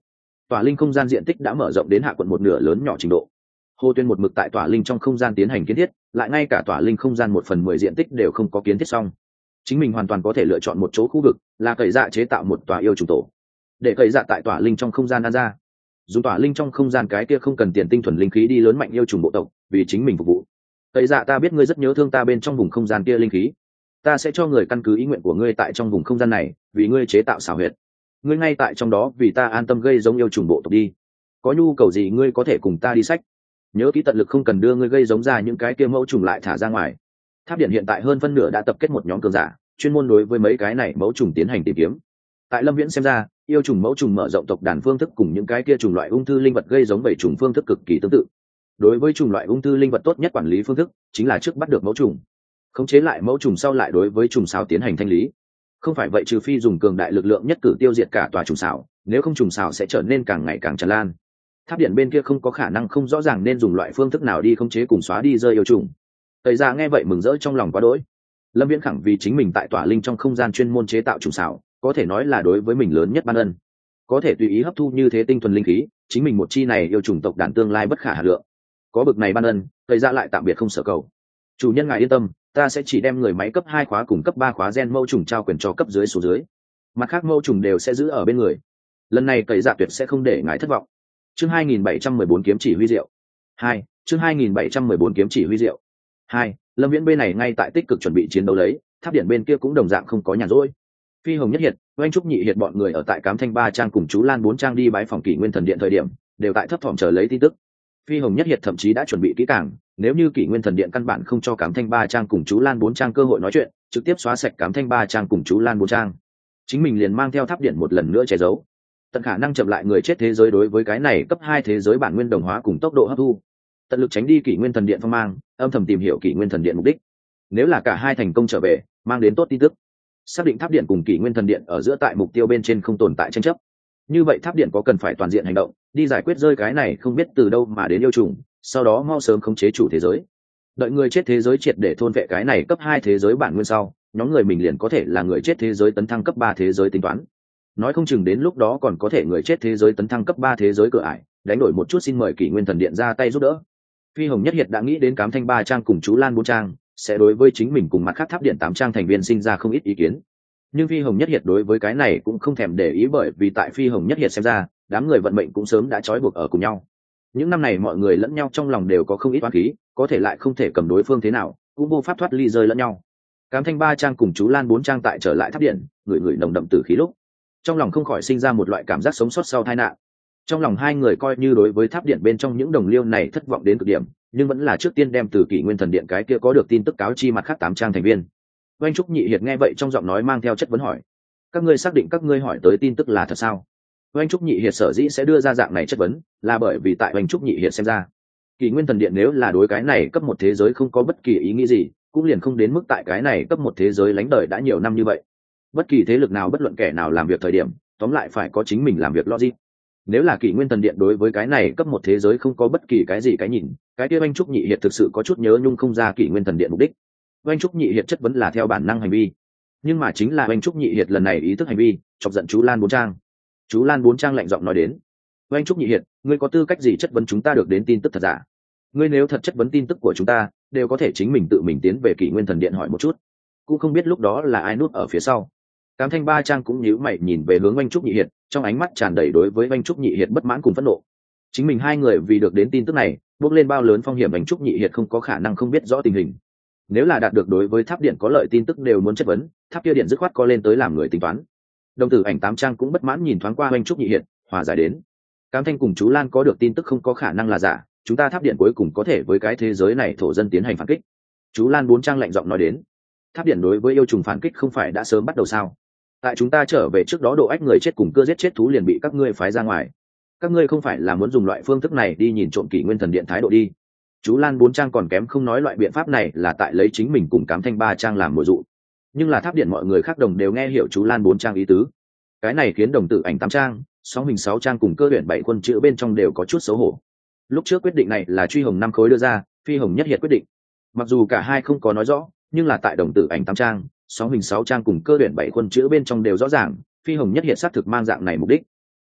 [SPEAKER 1] tỏa linh không gian diện tích đã mở rộng đến hạ quận một nửa lớn nhỏ trình độ. Hồ Tuyên một mực tại tỏa linh trong không gian tiến hành kiến thiết, lại ngay cả tỏa linh không gian một phần mười diện tích đều không có kiến thiết xong. Chính mình hoàn toàn có thể lựa chọn một chỗ khu vực, là cậy dạ chế tạo một tòa yêu trùng tổ, để cậy dạ tại tỏa linh trong không gian an ra. Dùng tỏa linh trong không gian cái kia không cần tiền tinh thuần linh khí đi lớn mạnh yêu trùng bộ tộc, vì chính mình phục vụ. Cậy dạ, ta biết ngươi rất nhớ thương ta bên trong vùng không gian kia linh khí, ta sẽ cho người căn cứ ý nguyện của ngươi tại trong vùng không gian này, vì ngươi chế tạo xảo huyệt. Ngươi ngay tại trong đó vì ta an tâm gây giống yêu trùng bộ tộc đi. Có nhu cầu gì ngươi có thể cùng ta đi sách. Nhớ kỹ tận lực không cần đưa ngươi gây giống ra những cái kia mẫu trùng lại thả ra ngoài. Tháp điện hiện tại hơn phân nửa đã tập kết một nhóm cường giả, chuyên môn đối với mấy cái này mẫu trùng tiến hành tìm kiếm. Tại Lâm Viễn xem ra, yêu trùng mẫu trùng mở rộng tộc đàn phương thức cùng những cái kia trùng loại ung thư linh vật gây giống bảy trùng phương thức cực kỳ tương tự. Đối với trùng loại ung thư linh vật tốt nhất quản lý phương thức chính là trước bắt được mẫu trùng, khống chế lại mẫu trùng sau lại đối với trùng xào tiến hành thanh lý. Không phải vậy trừ phi dùng cường đại lực lượng nhất cử tiêu diệt cả tòa trùng xào, nếu không trùng xào sẽ trở nên càng ngày càng tràn lan. Tháp điện bên kia không có khả năng không rõ ràng nên dùng loại phương thức nào đi khống chế cùng xóa đi rơi yêu trùng. Tây ra nghe vậy mừng rỡ trong lòng quá đỗi. Lâm Viễn khẳng vì chính mình tại tỏa linh trong không gian chuyên môn chế tạo trùng xào, có thể nói là đối với mình lớn nhất ban ân. Có thể tùy ý hấp thu như thế tinh thuần linh khí, chính mình một chi này yêu trùng tộc đàn tương lai bất khả hà lượng. Có bực này ban ân, Tây ra lại tạm biệt không sợ cầu. Chủ nhân ngài yên tâm, ta sẽ chỉ đem người máy cấp hai khóa cùng cấp ba khóa gen mẫu trùng trao quyền cho cấp dưới xuống dưới. Mặt khác mẫu trùng đều sẽ giữ ở bên người. Lần này Cậy Dạ tuyệt sẽ không để ngài thất vọng. Chương hai nghìn bảy trăm mười bốn kiếm chỉ huy diệu. hai, chương hai nghìn bảy trăm mười bốn kiếm chỉ huy diệu. hai, Lâm Viễn bên này ngay tại tích cực chuẩn bị chiến đấu lấy, tháp điện bên kia cũng đồng dạng không có nhàn rỗi. Phi Hồng Nhất Hiệt, Oanh Trúc Nhị Hiệt bọn người ở tại Cám Thanh ba trang cùng chú Lan bốn trang đi bái phòng Kỷ Nguyên Thần Điện thời điểm, đều tại thấp thỏm chờ lấy tin tức. Phi Hồng Nhất Hiệt thậm chí đã chuẩn bị kỹ càng, nếu như Kỷ Nguyên Thần Điện căn bản không cho Cám Thanh ba trang cùng chú Lan bốn trang cơ hội nói chuyện, trực tiếp xóa sạch Cám Thanh ba trang cùng chú Lan bốn trang, chính mình liền mang theo tháp điện một lần nữa che giấu, tận khả năng chậm lại người chết thế giới đối với cái này cấp hai thế giới bản nguyên đồng hóa cùng tốc độ hấp thu, tận lực tránh đi Kỷ Nguyên Thần Điện phong mang, âm thầm tìm hiểu Kỷ Nguyên Thần Điện mục đích. Nếu là cả hai thành công trở về, mang đến tốt tin tức, xác định tháp điện cùng Kỷ Nguyên Thần Điện ở giữa tại mục tiêu bên trên không tồn tại tranh chấp, như vậy tháp điện có cần phải toàn diện hành động, đi giải quyết rơi cái này không biết từ đâu mà đến yêu trùng, sau đó mau sớm khống chế chủ thế giới. Đợi người chết thế giới triệt để thôn vệ cái này cấp hai thế giới bản nguyên sau, nhóm người mình liền có thể là người chết thế giới tấn thăng cấp ba thế giới tính toán. Nói không chừng đến lúc đó còn có thể người chết thế giới tấn thăng cấp ba thế giới cửa ải, đánh đổi một chút xin mời Kỷ Nguyên Thần Điện ra tay giúp đỡ. Phi Hồng Nhất Hiệt đã nghĩ đến Cám Thanh ba trang cùng chú Lan bốn trang sẽ đối với chính mình cùng mặt khác tháp điện tám trang thành viên sinh ra không ít ý kiến. Nhưng Phi Hồng Nhất Hiệt đối với cái này cũng không thèm để ý, bởi vì tại Phi Hồng Nhất Hiệt xem ra, đám người vận mệnh cũng sớm đã trói buộc ở cùng nhau. Những năm này mọi người lẫn nhau trong lòng đều có không ít oán khí, có thể lại không thể cầm đối phương thế nào, cũng vô pháp thoát ly rơi lẫn nhau. Cám Thanh ba trang cùng chú Lan bốn trang tại trở lại tháp điện, người người nồng đậm tử khí lúc, trong lòng không khỏi sinh ra một loại cảm giác sống sót sau tai nạn. Trong lòng hai người coi như đối với tháp điện bên trong những đồng liêu này thất vọng đến cực điểm, nhưng vẫn là trước tiên đem từ Kỷ Nguyên Thần Điện cái kia có được tin tức cáo chi mặt khác tám trang thành viên. Oanh Trúc Nhị Hiệt nghe vậy trong giọng nói mang theo chất vấn hỏi: các ngươi xác định các ngươi hỏi tới tin tức là thật sao? Oanh Trúc Nhị Hiệt sở dĩ sẽ đưa ra dạng này chất vấn, là bởi vì tại Oanh Trúc Nhị Hiệt xem ra, Kỷ Nguyên Thần Điện nếu là đối cái này cấp một thế giới không có bất kỳ ý nghĩ gì, cũng liền không đến mức tại cái này cấp một thế giới lánh đời đã nhiều năm như vậy. Bất kỳ thế lực nào bất luận kẻ nào làm việc thời điểm, tóm lại phải có chính mình làm việc logic. Nếu là Kỷ Nguyên Thần Điện đối với cái này cấp một thế giới không có bất kỳ cái gì cái nhìn, cái kia Oanh Trúc Nhị Hiệt thực sự có chút nhớ nhung không ra Kỷ Nguyên Thần Điện mục đích. Oanh Trúc Nhị Hiệt chất vấn là theo bản năng hành vi, nhưng mà chính là Oanh Trúc Nhị Hiệt lần này ý thức hành vi chọc giận chú Lan bốn trang. Chú Lan bốn trang lạnh giọng nói đến: Oanh Trúc Nhị Hiệt, ngươi có tư cách gì chất vấn chúng ta được đến tin tức thật giả? Ngươi nếu thật chất vấn tin tức của chúng ta, đều có thể chính mình tự mình tiến về Kỷ Nguyên Thần Điện hỏi một chút, cũng không biết lúc đó là ai núp ở phía sau. Cám Thanh ba trang cũng nhíu mày nhìn về hướng Oanh Trúc Nhị Hiệt, trong ánh mắt tràn đầy đối với Oanh Trúc Nhị Hiệt bất mãn cùng phẫn nộ. Chính mình hai người vì được đến tin tức này, bước lên bao lớn phong hiểm, Oanh Trúc Nhị Hiệt không có khả năng không biết rõ tình hình. Nếu là đạt được đối với tháp điện có lợi tin tức đều muốn chất vấn, tháp kia điện dứt khoát co lên tới làm người tính toán. Đồng tử ảnh tám trang cũng bất mãn nhìn thoáng qua Oanh Trúc Nhị Hiệt, hòa giải đến: Cám Thanh cùng chú Lan có được tin tức không có khả năng là giả, chúng ta tháp điện cuối cùng có thể với cái thế giới này thổ dân tiến hành phản kích. Chú Lan bốn trang lạnh giọng nói đến: tháp điện đối với yêu trùng phản kích không phải đã sớm bắt đầu sao? Tại chúng ta trở về trước đó độ ách người chết cùng cưa giết chết thú liền bị các ngươi phái ra ngoài, các ngươi không phải là muốn dùng loại phương thức này đi nhìn trộm Kỷ Nguyên Thần Điện thái độ đi? Chú Lan bốn trang còn kém không nói loại biện pháp này là tại lấy chính mình cùng Cám Thanh ba trang làm mồi dụ, nhưng là tháp điện mọi người khác đồng đều nghe hiểu chú Lan bốn trang ý tứ. Cái này khiến đồng tử ảnh tám trang, sóng hình sáu trang cùng cơ luyện bảy quân chữ bên trong đều có chút xấu hổ. Lúc trước quyết định này là Truy Hồng năm khối đưa ra, Phi Hồng Nhất Hiệt quyết định. Mặc dù cả hai không có nói rõ, nhưng là tại đồng tử ảnh tám trang, sóng hình sáu trang cùng cơ luyện bảy quân chữ bên trong đều rõ ràng, Phi Hồng Nhất Hiệt xác thực mang dạng này mục đích.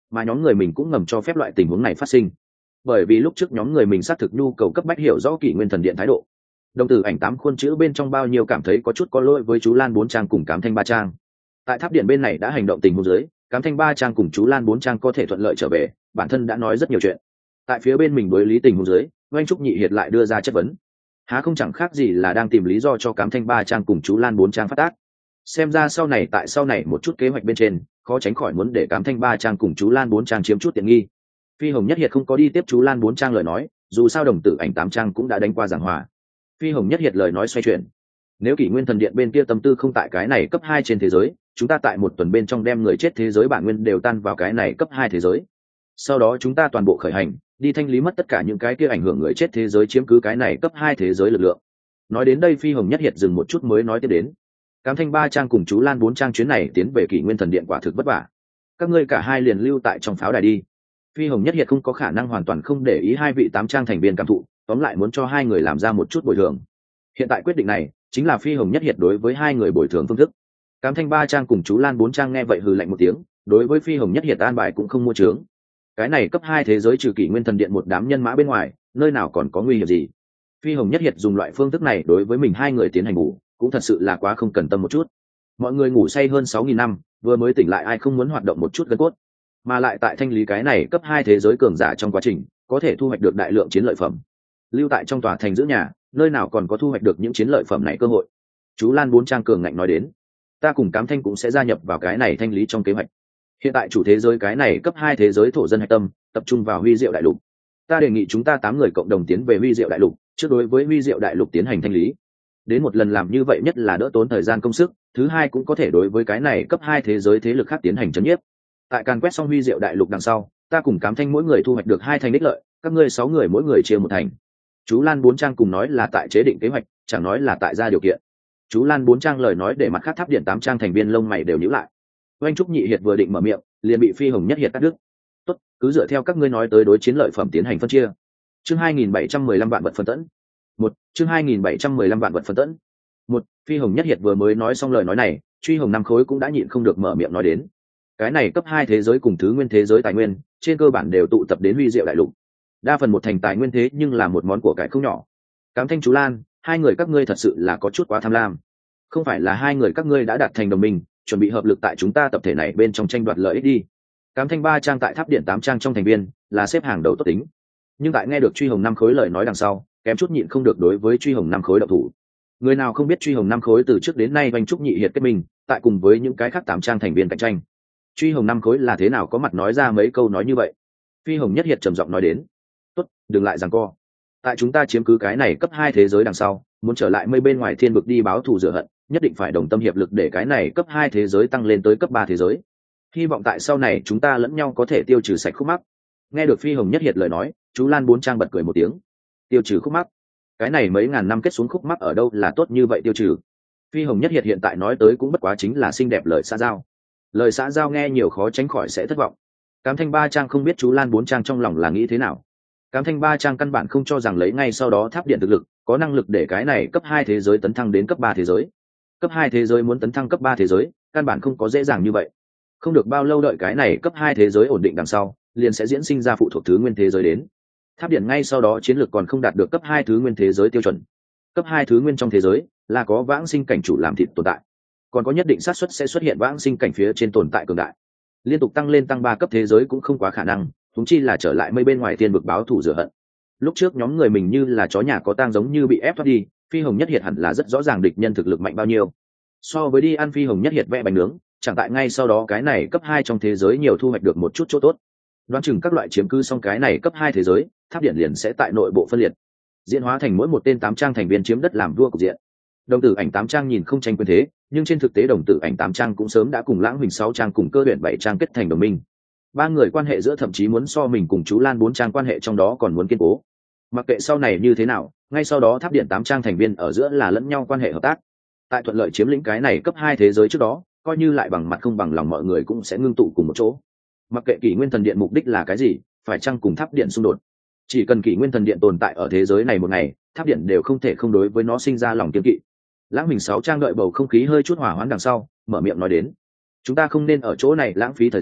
[SPEAKER 1] mà nhóm người mình cũng ngầm cho phép loại tình huống này phát sinh, bởi vì lúc trước nhóm người mình xác thực nhu cầu cấp bách hiểu rõ kỷ nguyên thần điện thái độ. Đồng tử ảnh tám khuôn chữ bên trong bao nhiêu cảm thấy có chút có lỗi với chú Lan bốn trang cùng Cám Thanh ba trang. Tại tháp điện bên này đã hành động tình huống dưới, Cám Thanh ba trang cùng chú Lan bốn trang có thể thuận lợi trở về, bản thân đã nói rất nhiều chuyện. Tại phía bên mình đối lý tình huống dưới, Oanh Trúc Nhị Hiệt lại đưa ra chất vấn, há không chẳng khác gì là đang tìm lý do cho Cám Thanh ba trang cùng chú Lan bốn trang phát tác. Xem ra sau này tại sau này một chút kế hoạch bên trên, khó tránh khỏi muốn để Cám Thanh ba trang cùng chú Lan bốn trang chiếm chút tiện nghi. Phi Hồng Nhất Hiệt không có đi tiếp chú Lan bốn trang lời nói, dù sao đồng tử ảnh tám trang cũng đã đánh qua giảng hòa. Phi Hồng Nhất Hiệt lời nói xoay chuyển, nếu kỷ nguyên thần điện bên kia tâm tư không tại cái này cấp hai trên thế giới, chúng ta tại một tuần bên trong đem người chết thế giới bản nguyên đều tan vào cái này cấp hai thế giới, sau đó chúng ta toàn bộ khởi hành đi thanh lý mất tất cả những cái kia ảnh hưởng người chết thế giới chiếm cứ cái này cấp hai thế giới lực lượng. Nói đến đây Phi Hồng Nhất Hiệt dừng một chút mới nói tiếp đến, Cám Thanh ba trang cùng chú Lan bốn trang chuyến này tiến về kỷ nguyên thần điện quả thực vất vả, các ngươi cả hai liền lưu tại trong pháo đài đi. Phi Hồng Nhất Hiệt không có khả năng hoàn toàn không để ý hai vị tám trang thành viên cảm thụ, tóm lại muốn cho hai người làm ra một chút bồi thường. Hiện tại quyết định này chính là Phi Hồng Nhất Hiệt đối với hai người bồi thường phương thức. Cám Thanh ba trang cùng chú Lan bốn trang nghe vậy hừ lạnh một tiếng, đối với Phi Hồng Nhất Hiệt an bài cũng không mua trướng. Cái này cấp hai thế giới trừ kỷ nguyên thần điện một đám nhân mã bên ngoài, nơi nào còn có nguy hiểm gì. Phi Hồng Nhất Hiệt dùng loại phương thức này đối với mình hai người tiến hành ngủ, cũng thật sự là quá không cần tâm một chút. Mọi người ngủ say hơn sáu nghìn năm, vừa mới tỉnh lại ai không muốn hoạt động một chút gân cốt, mà lại tại thanh lý cái này cấp hai thế giới cường giả trong quá trình, có thể thu hoạch được đại lượng chiến lợi phẩm. Lưu tại trong tòa thành giữ nhà, nơi nào còn có thu hoạch được những chiến lợi phẩm này cơ hội. Chú Lan bốn trang cường ngạnh nói đến, ta cùng Cám Thanh cũng sẽ gia nhập vào cái này thanh lý trong kế hoạch. Hiện tại chủ thế giới cái này cấp hai thế giới thổ dân hạch tâm, tập trung vào Huy Diệu đại lục. Ta đề nghị chúng ta tám người cộng đồng tiến về Huy Diệu đại lục, trước đối với Huy Diệu đại lục tiến hành thanh lý. Đến một lần làm như vậy nhất là đỡ tốn thời gian công sức, thứ hai cũng có thể đối với cái này cấp hai thế giới thế lực khác tiến hành trấn nhiếp. Tại càn quét xong Huy Diệu đại lục đằng sau, ta cùng Cám Thanh mỗi người thu hoạch được hai thành đích lợi, các ngươi sáu người mỗi người chia một thành. Chú Lan bốn trang cùng nói là tại chế định kế hoạch, chẳng nói là tại ra điều kiện. Chú Lan bốn trang lời nói để mặt khác tháp điện tám trang thành viên lông mày đều nhíu lại. Oanh Trúc Nhị Hiệt vừa định mở miệng, liền bị Phi Hồng Nhất Hiệt cắt đứt. Tốt, cứ dựa theo các ngươi nói tới đối chiến lợi phẩm tiến hành phân chia. Chương hai nghìn bảy trăm mười lăm vạn vật phân tẫn. Một, chương hai nghìn bảy trăm mười lăm vạn vật phân tẫn. Một, Phi Hồng Nhất Hiệt vừa mới nói xong lời nói này, Truy Hồng năm khối cũng đã nhịn không được mở miệng nói đến. Cái này cấp hai thế giới cùng thứ nguyên thế giới tài nguyên, trên cơ bản đều tụ tập đến Huy Diệu đại lục. Đa phần một thành tài nguyên thế nhưng là một món của cải không nhỏ. Cám Thanh chú Lan, hai người các ngươi thật sự là có chút quá tham lam. Không phải là hai người các ngươi đã đạt thành đồng minh, chuẩn bị hợp lực tại chúng ta tập thể này bên trong tranh đoạt lợi ích đi. Cám Thanh ba trang tại tháp điện tám trang trong thành viên, là xếp hàng đầu tốt tính. Nhưng tại nghe được Truy Hồng năm khối lời nói đằng sau, kém chút nhịn không được đối với Truy Hồng năm khối động thủ. Người nào không biết Truy Hồng năm khối từ trước đến nay Oanh Trúc Nhị Hiệt kết minh, tại cùng với những cái khác tám trang thành viên cạnh tranh. Truy Hồng năm khối là thế nào có mặt nói ra mấy câu nói như vậy. Phi Hồng Nhất Hiệt trầm giọng nói đến, tốt, đừng lại giằng co. Tại chúng ta chiếm cứ cái này cấp hai thế giới đằng sau, muốn trở lại mây bên ngoài thiên vực đi báo thù rửa hận, nhất định phải đồng tâm hiệp lực để cái này cấp hai thế giới tăng lên tới cấp ba thế giới. Hy vọng tại sau này chúng ta lẫn nhau có thể tiêu trừ sạch khúc mắc. Nghe được Phi Hồng Nhất Hiệt lời nói, chú Lan bốn trang bật cười một tiếng. Tiêu trừ khúc mắc? Cái này mấy ngàn năm kết xuống khúc mắc ở đâu là tốt như vậy tiêu trừ? Phi Hồng Nhất Hiệt hiện tại nói tới cũng bất quá chính là xinh đẹp lời xã giao. Lời xã giao nghe nhiều khó tránh khỏi sẽ thất vọng. Cám Thanh ba trang không biết chú Lan bốn trang trong lòng là nghĩ thế nào. Cám Thanh ba trang căn bản không cho rằng lấy ngay sau đó tháp điện thực lực có năng lực để cái này cấp hai thế giới tấn thăng đến cấp ba thế giới. Cấp hai thế giới muốn tấn thăng cấp ba thế giới, căn bản không có dễ dàng như vậy. Không được bao lâu đợi cái này cấp hai thế giới ổn định đằng sau, liền sẽ diễn sinh ra phụ thuộc thứ nguyên thế giới đến. Tháp điện ngay sau đó chiến lược còn không đạt được cấp hai thứ nguyên thế giới tiêu chuẩn. Cấp hai thứ nguyên trong thế giới là có vãng sinh cảnh chủ làm thịt tồn tại, còn có nhất định xác suất sẽ xuất hiện vãng sinh cảnh phía trên tồn tại cường đại. Liên tục tăng lên tăng ba cấp thế giới cũng không quá khả năng, huống chi là trở lại mây bên ngoài thiên vực báo thù rửa hận. Lúc trước nhóm người mình như là chó nhà có tang giống như bị ép thoát đi, Phi Hồng Nhất Hiệt hẳn là rất rõ ràng địch nhân thực lực mạnh bao nhiêu. So với đi ăn Phi Hồng Nhất Hiệt vẽ bánh nướng, chẳng tại ngay sau đó cái này cấp hai trong thế giới nhiều thu hoạch được một chút chỗ tốt. Đoán chừng các loại chiếm cứ xong cái này cấp hai thế giới, tháp điện liền sẽ tại nội bộ phân liệt, diễn hóa thành mỗi một tên tám trang thành viên chiếm đất làm vua cục diện. Đồng tử ảnh tám trang nhìn không tranh quyền thế, nhưng trên thực tế đồng tử ảnh tám trang cũng sớm đã cùng Lãng Huỳnh sáu trang cùng Cơ Huyền bảy trang kết thành đồng minh. Ba người quan hệ giữa thậm chí muốn so mình cùng chú Lan bốn trang quan hệ trong đó còn muốn kiên cố. Mặc kệ sau này như thế nào, ngay sau đó tháp điện tám trang thành viên ở giữa là lẫn nhau quan hệ hợp tác. Tại thuận lợi chiếm lĩnh cái này cấp hai thế giới trước đó, coi như lại bằng mặt không bằng lòng mọi người cũng sẽ ngưng tụ cùng một chỗ. Mặc kệ Kỷ Nguyên Thần Điện mục đích là cái gì, phải chăng cùng tháp điện xung đột, chỉ cần Kỷ Nguyên Thần Điện tồn tại ở thế giới này một ngày, tháp điện đều không thể không đối với nó sinh ra lòng kiêng kỵ. Lãng Huỳnh sáu trang đợi bầu không khí hơi chút hòa hoãn đằng sau, mở miệng nói đến, chúng ta không nên ở chỗ này lãng phí thời gian,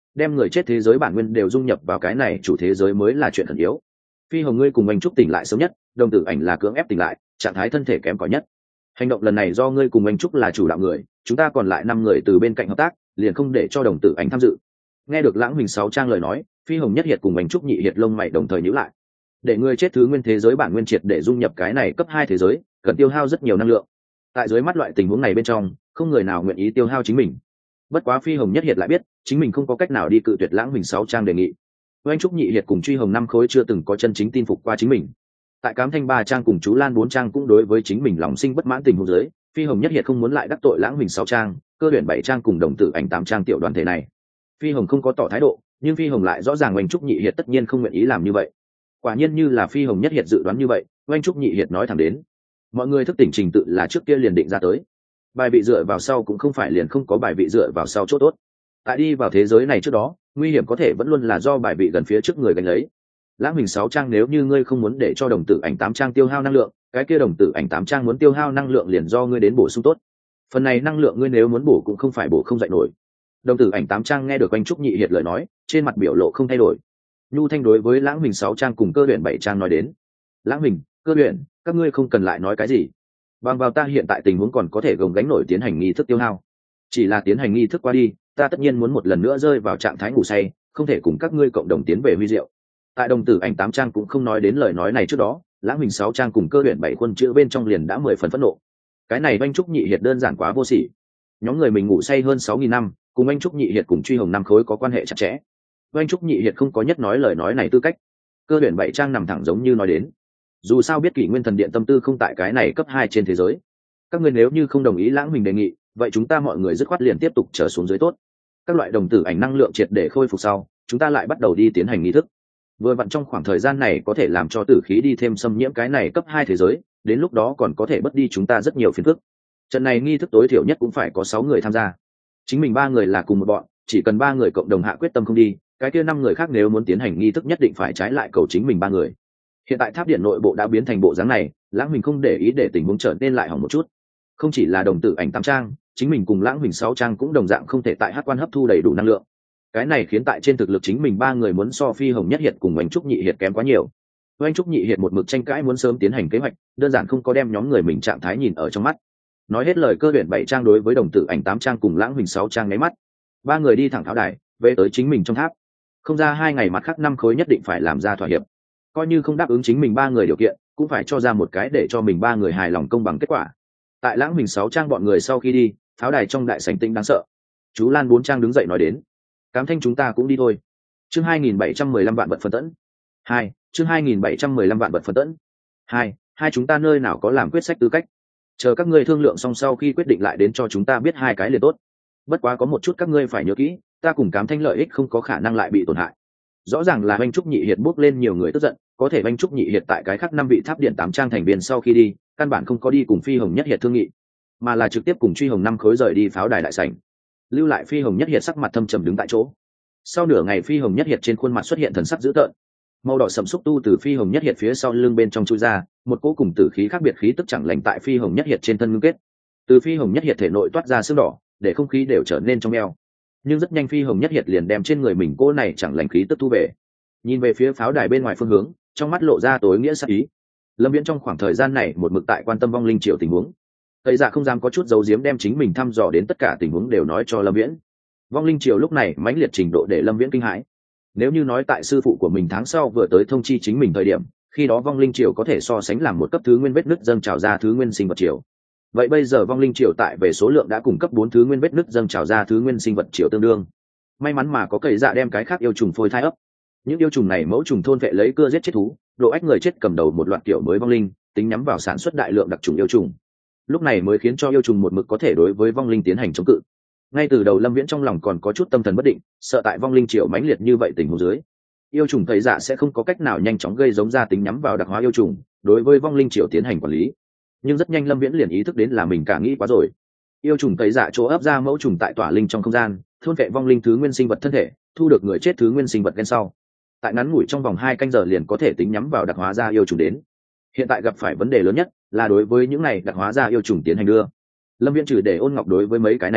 [SPEAKER 1] đem người chết thế giới bản nguyên đều dung nhập vào cái này chủ thế giới mới là chuyện thần yếu. Phi Hồng ngươi cùng anh Trúc tỉnh lại sớm nhất, đồng tử ảnh là cưỡng ép tỉnh lại, trạng thái thân thể kém cỏi nhất. Hành động lần này do ngươi cùng anh Trúc là chủ đạo người, chúng ta còn lại năm người từ bên cạnh hợp tác, liền không để cho đồng tử ảnh tham dự. Nghe được Lãng Huỳnh sáu trang lời nói, Phi Hồng nhất hiệt cùng anh Trúc nhị hiệt lông mày đồng thời nhíu lại. Để người chết thứ nguyên thế giới bản nguyên triệt để dung nhập cái này cấp hai thế giới, cần tiêu hao rất nhiều năng lượng. Tại dưới mắt loại tình huống này bên trong, không người nào nguyện ý tiêu hao chính mình. Bất quá Phi Hồng nhất hiệt lại biết, chính mình không có cách nào đi cự tuyệt Lãng Huỳnh sáu trang đề nghị. Anh Trúc nhị hiệt cùng Truy Hồng năm khối chưa từng có chân chính tin phục qua chính mình. Tại Cám Thanh ba trang cùng chú Lan bốn trang cũng đối với chính mình lòng sinh bất mãn tình huống dưới, Phi Hồng nhất hiệt không muốn lại đắc tội Lãng Huỳnh sáu trang, Cơ Huyền bảy trang cùng đồng tử ảnh tám trang tiểu đoàn thể này. Phi Hồng không có tỏ thái độ, nhưng Phi Hồng lại rõ ràng Anh Trúc nhị hiệt tất nhiên không nguyện ý làm như vậy. Quả nhiên như là Phi Hồng nhất hiệt dự đoán như vậy, Anh Trúc nhị hiệt nói thẳng đến. Mọi người thức tỉnh trình tự là trước kia liền định ra tới. Bài vị dựa vào sau cũng không phải liền không có bài vị dựa vào sau chỗ tốt. Tại đi vào thế giới này trước đó, nguy hiểm có thể vẫn luôn là do bài vị gần phía trước người gánh lấy. Lãng Huỳnh sáu trang nếu như ngươi không muốn để cho đồng tử ảnh tám trang tiêu hao năng lượng, cái kia đồng tử ảnh tám trang muốn tiêu hao năng lượng liền do ngươi đến bổ sung tốt. Phần này năng lượng ngươi nếu muốn bổ cũng không phải bổ không dậy nổi. Đồng tử ảnh tám trang nghe được Anh Trúc nhị hiệt lời nói, trên mặt biểu lộ không thay đổi. Nhu thanh đối với Lãng Huỳnh sáu trang cùng Cơ Huyền bảy trang nói đến. Lãng Huỳnh, Cơ Huyền, các ngươi không cần lại nói cái gì. Bằng vào ta hiện tại tình huống còn có thể gồng gánh nổi tiến hành nghi thức tiêu hao. Chỉ là tiến hành nghi thức qua đi, ta tất nhiên muốn một lần nữa rơi vào trạng thái ngủ say, không thể cùng các ngươi cộng đồng tiến về huy diệu. Tại đồng tử ảnh tám trang cũng không nói đến lời nói này trước đó, Lãng Huỳnh sáu trang cùng Cơ Huyền bảy quân chữ bên trong liền đã mười phần phẫn nộ. Cái này Anh Trúc nhị hiệt đơn giản quá vô sỉ. Nhóm người mình ngủ say hơn sáu nghìn năm, cùng Anh Trúc nhị hiệt cùng Truy Hồng năm khối có quan hệ chặt chẽ. Anh Trúc nhị hiệt không có nhất nói lời nói này tư cách. Cơ Huyền bảy trang nằm thẳng giống như nói đến. Dù sao biết Kỷ Nguyên Thần Điện tâm tư không tại cái này cấp hai trên thế giới. Các ngươi nếu như không đồng ý Lãng Huỳnh đề nghị, vậy chúng ta mọi người dứt khoát liền tiếp tục trở xuống dưới tốt. Các loại đồng tử ảnh năng lượng triệt để khôi phục sau, chúng ta lại bắt đầu đi tiến hành nghi thức. Vừa vặn trong khoảng thời gian này có thể làm cho tử khí đi thêm xâm nhiễm cái này cấp hai thế giới, đến lúc đó còn có thể bất đi chúng ta rất nhiều phiền phức. Trận này nghi thức tối thiểu nhất cũng phải có sáu người tham gia. Chính mình ba người là cùng một bọn, chỉ cần ba người cộng đồng hạ quyết tâm không đi, cái kia năm người khác nếu muốn tiến hành nghi thức nhất định phải trái lại cầu chính mình ba người. Hiện tại tháp điện nội bộ đã biến thành bộ dáng này, Lãng Huỳnh không để ý để tình huống trở nên lại hỏng một chút. Không chỉ là đồng tử ảnh tám trang, chính mình cùng Lãng Huỳnh sáu trang cũng đồng dạng không thể tại hắc quan hấp thu đầy đủ năng lượng. Cái này khiến tại trên thực lực chính mình ba người muốn so Phi Hồng nhất hiệt cùng Anh Trúc nhị hiệt kém quá nhiều. Anh Trúc nhị hiệt một mực tranh cãi muốn sớm tiến hành kế hoạch, đơn giản không có đem nhóm người mình trạng thái nhìn ở trong mắt. Nói hết lời Cơ Huyền bảy trang đối với đồng tử ảnh tám trang cùng Lãng Huỳnh sáu trang nháy mắt. Ba người đi thẳng tháo đài, về tới chính mình trong tháp. Không ra hai ngày mặt khác năm khối nhất định phải làm ra thỏa hiệp. Coi như không đáp ứng chính mình ba người điều kiện, cũng phải cho ra một cái để cho mình ba người hài lòng công bằng kết quả. Tại Lãng Huỳnh sáu trang bọn người sau khi đi, tháo đài trong đại sảnh tĩnh đáng sợ. Chú Lan bốn trang đứng dậy nói đến. Cám Thanh chúng ta cũng đi thôi. Chương hai nghìn bảy trăm mười lăm vạn vật phân tẫn. Hai, chương hai nghìn bảy trăm mười lăm vạn vật phân tẫn. Hai, hai chúng ta nơi nào có làm quyết sách tư cách. Chờ các ngươi thương lượng xong sau khi quyết định lại đến cho chúng ta biết hai cái liền tốt. Bất quá có một chút các ngươi phải nhớ kỹ, ta cùng Cám Thanh lợi ích không có khả năng lại bị tổn hại. Rõ ràng là Anh Trúc nhị hiệt bước lên nhiều người tức giận, có thể Anh Trúc nhị hiệt tại cái khác năm vị tháp điện tám trang thành viên sau khi đi, căn bản không có đi cùng Phi Hồng nhất hiệt thương nghị, mà là trực tiếp cùng Truy Hồng năm khối rời đi pháo đài đại sảnh. Lưu lại Phi Hồng nhất hiệt sắc mặt thâm trầm đứng tại chỗ. Sau nửa ngày Phi Hồng nhất hiệt trên khuôn mặt xuất hiện thần sắc dữ tợn. Màu đỏ sẫm xúc tu từ Phi Hồng nhất hiệt phía sau lưng bên trong chui ra, một cỗ cùng tử khí khác biệt khí tức chẳng lành tại Phi Hồng nhất hiệt trên thân ngưng kết. Từ Phi Hồng nhất hiệt thể nội toát ra sương đỏ, để không khí đều trở nên trong eo. Nhưng rất nhanh Phi Hồng nhất hiệt liền đem trên người mình cỗ này chẳng lành khí tức thu về. Nhìn về phía pháo đài bên ngoài phương hướng, trong mắt lộ ra tối nghĩa sắc ý. Lâm Viễn trong khoảng thời gian này một mực tại quan tâm vong linh triều tình huống. Tây Dạ không dám có chút giấu giếm đem chính mình thăm dò đến tất cả tình huống đều nói cho Lâm Viễn. Vong linh triều lúc này mãnh liệt trình độ để Lâm Viễn kinh hãi. Nếu như nói tại sư phụ của mình tháng sau vừa tới thông chi chính mình thời điểm, khi đó vong linh triều có thể so sánh làm một cấp thứ nguyên vết nứt dâng trào ra thứ nguyên sinh vật triều. Vậy bây giờ vong linh triều tại về số lượng đã cung cấp bốn thứ nguyên vết nứt dâng trào ra thứ nguyên sinh vật triều tương đương. May mắn mà có Cậy Dạ đem cái khác yêu trùng phôi thai ấp. Những yêu trùng này mẫu trùng thôn vệ lấy cưa giết chết thú, độ ách người chết cầm đầu một loạt kiểu mới vong linh, tính nhắm vào sản xuất đại lượng đặc trùng yêu trùng. Lúc này mới khiến cho yêu trùng một mực có thể đối với vong linh tiến hành chống cự. Ngay từ đầu Lâm Viễn trong lòng còn có chút tâm thần bất định, sợ tại vong linh triều mãnh liệt như vậy tình huống dưới, yêu trùng Cậy Dạ sẽ không có cách nào nhanh chóng gây giống ra tính nhắm vào đặc hóa yêu trùng, đối với vong linh triều tiến hành quản lý. Nhưng rất nhanh Lâm Viễn liền ý thức đến là mình cả nghĩ quá rồi. Yêu trùng Cậy Dạ chỗ ấp ra mẫu trùng tại tỏa linh trong không gian, thôn vệ vong linh thứ nguyên sinh vật thân thể, thu được người chết thứ nguyên sinh vật gen sau, tại ngắn ngủi trong vòng hai canh giờ liền có thể tính nhắm vào đặc hóa ra yêu trùng đến. Hiện tại gặp phải vấn đề lớn nhất là đối với những này đặc hóa ra yêu trùng tiến hành đưa. Lâm Viễn trừ để Ôn Ngọc đối với mấy cái này hai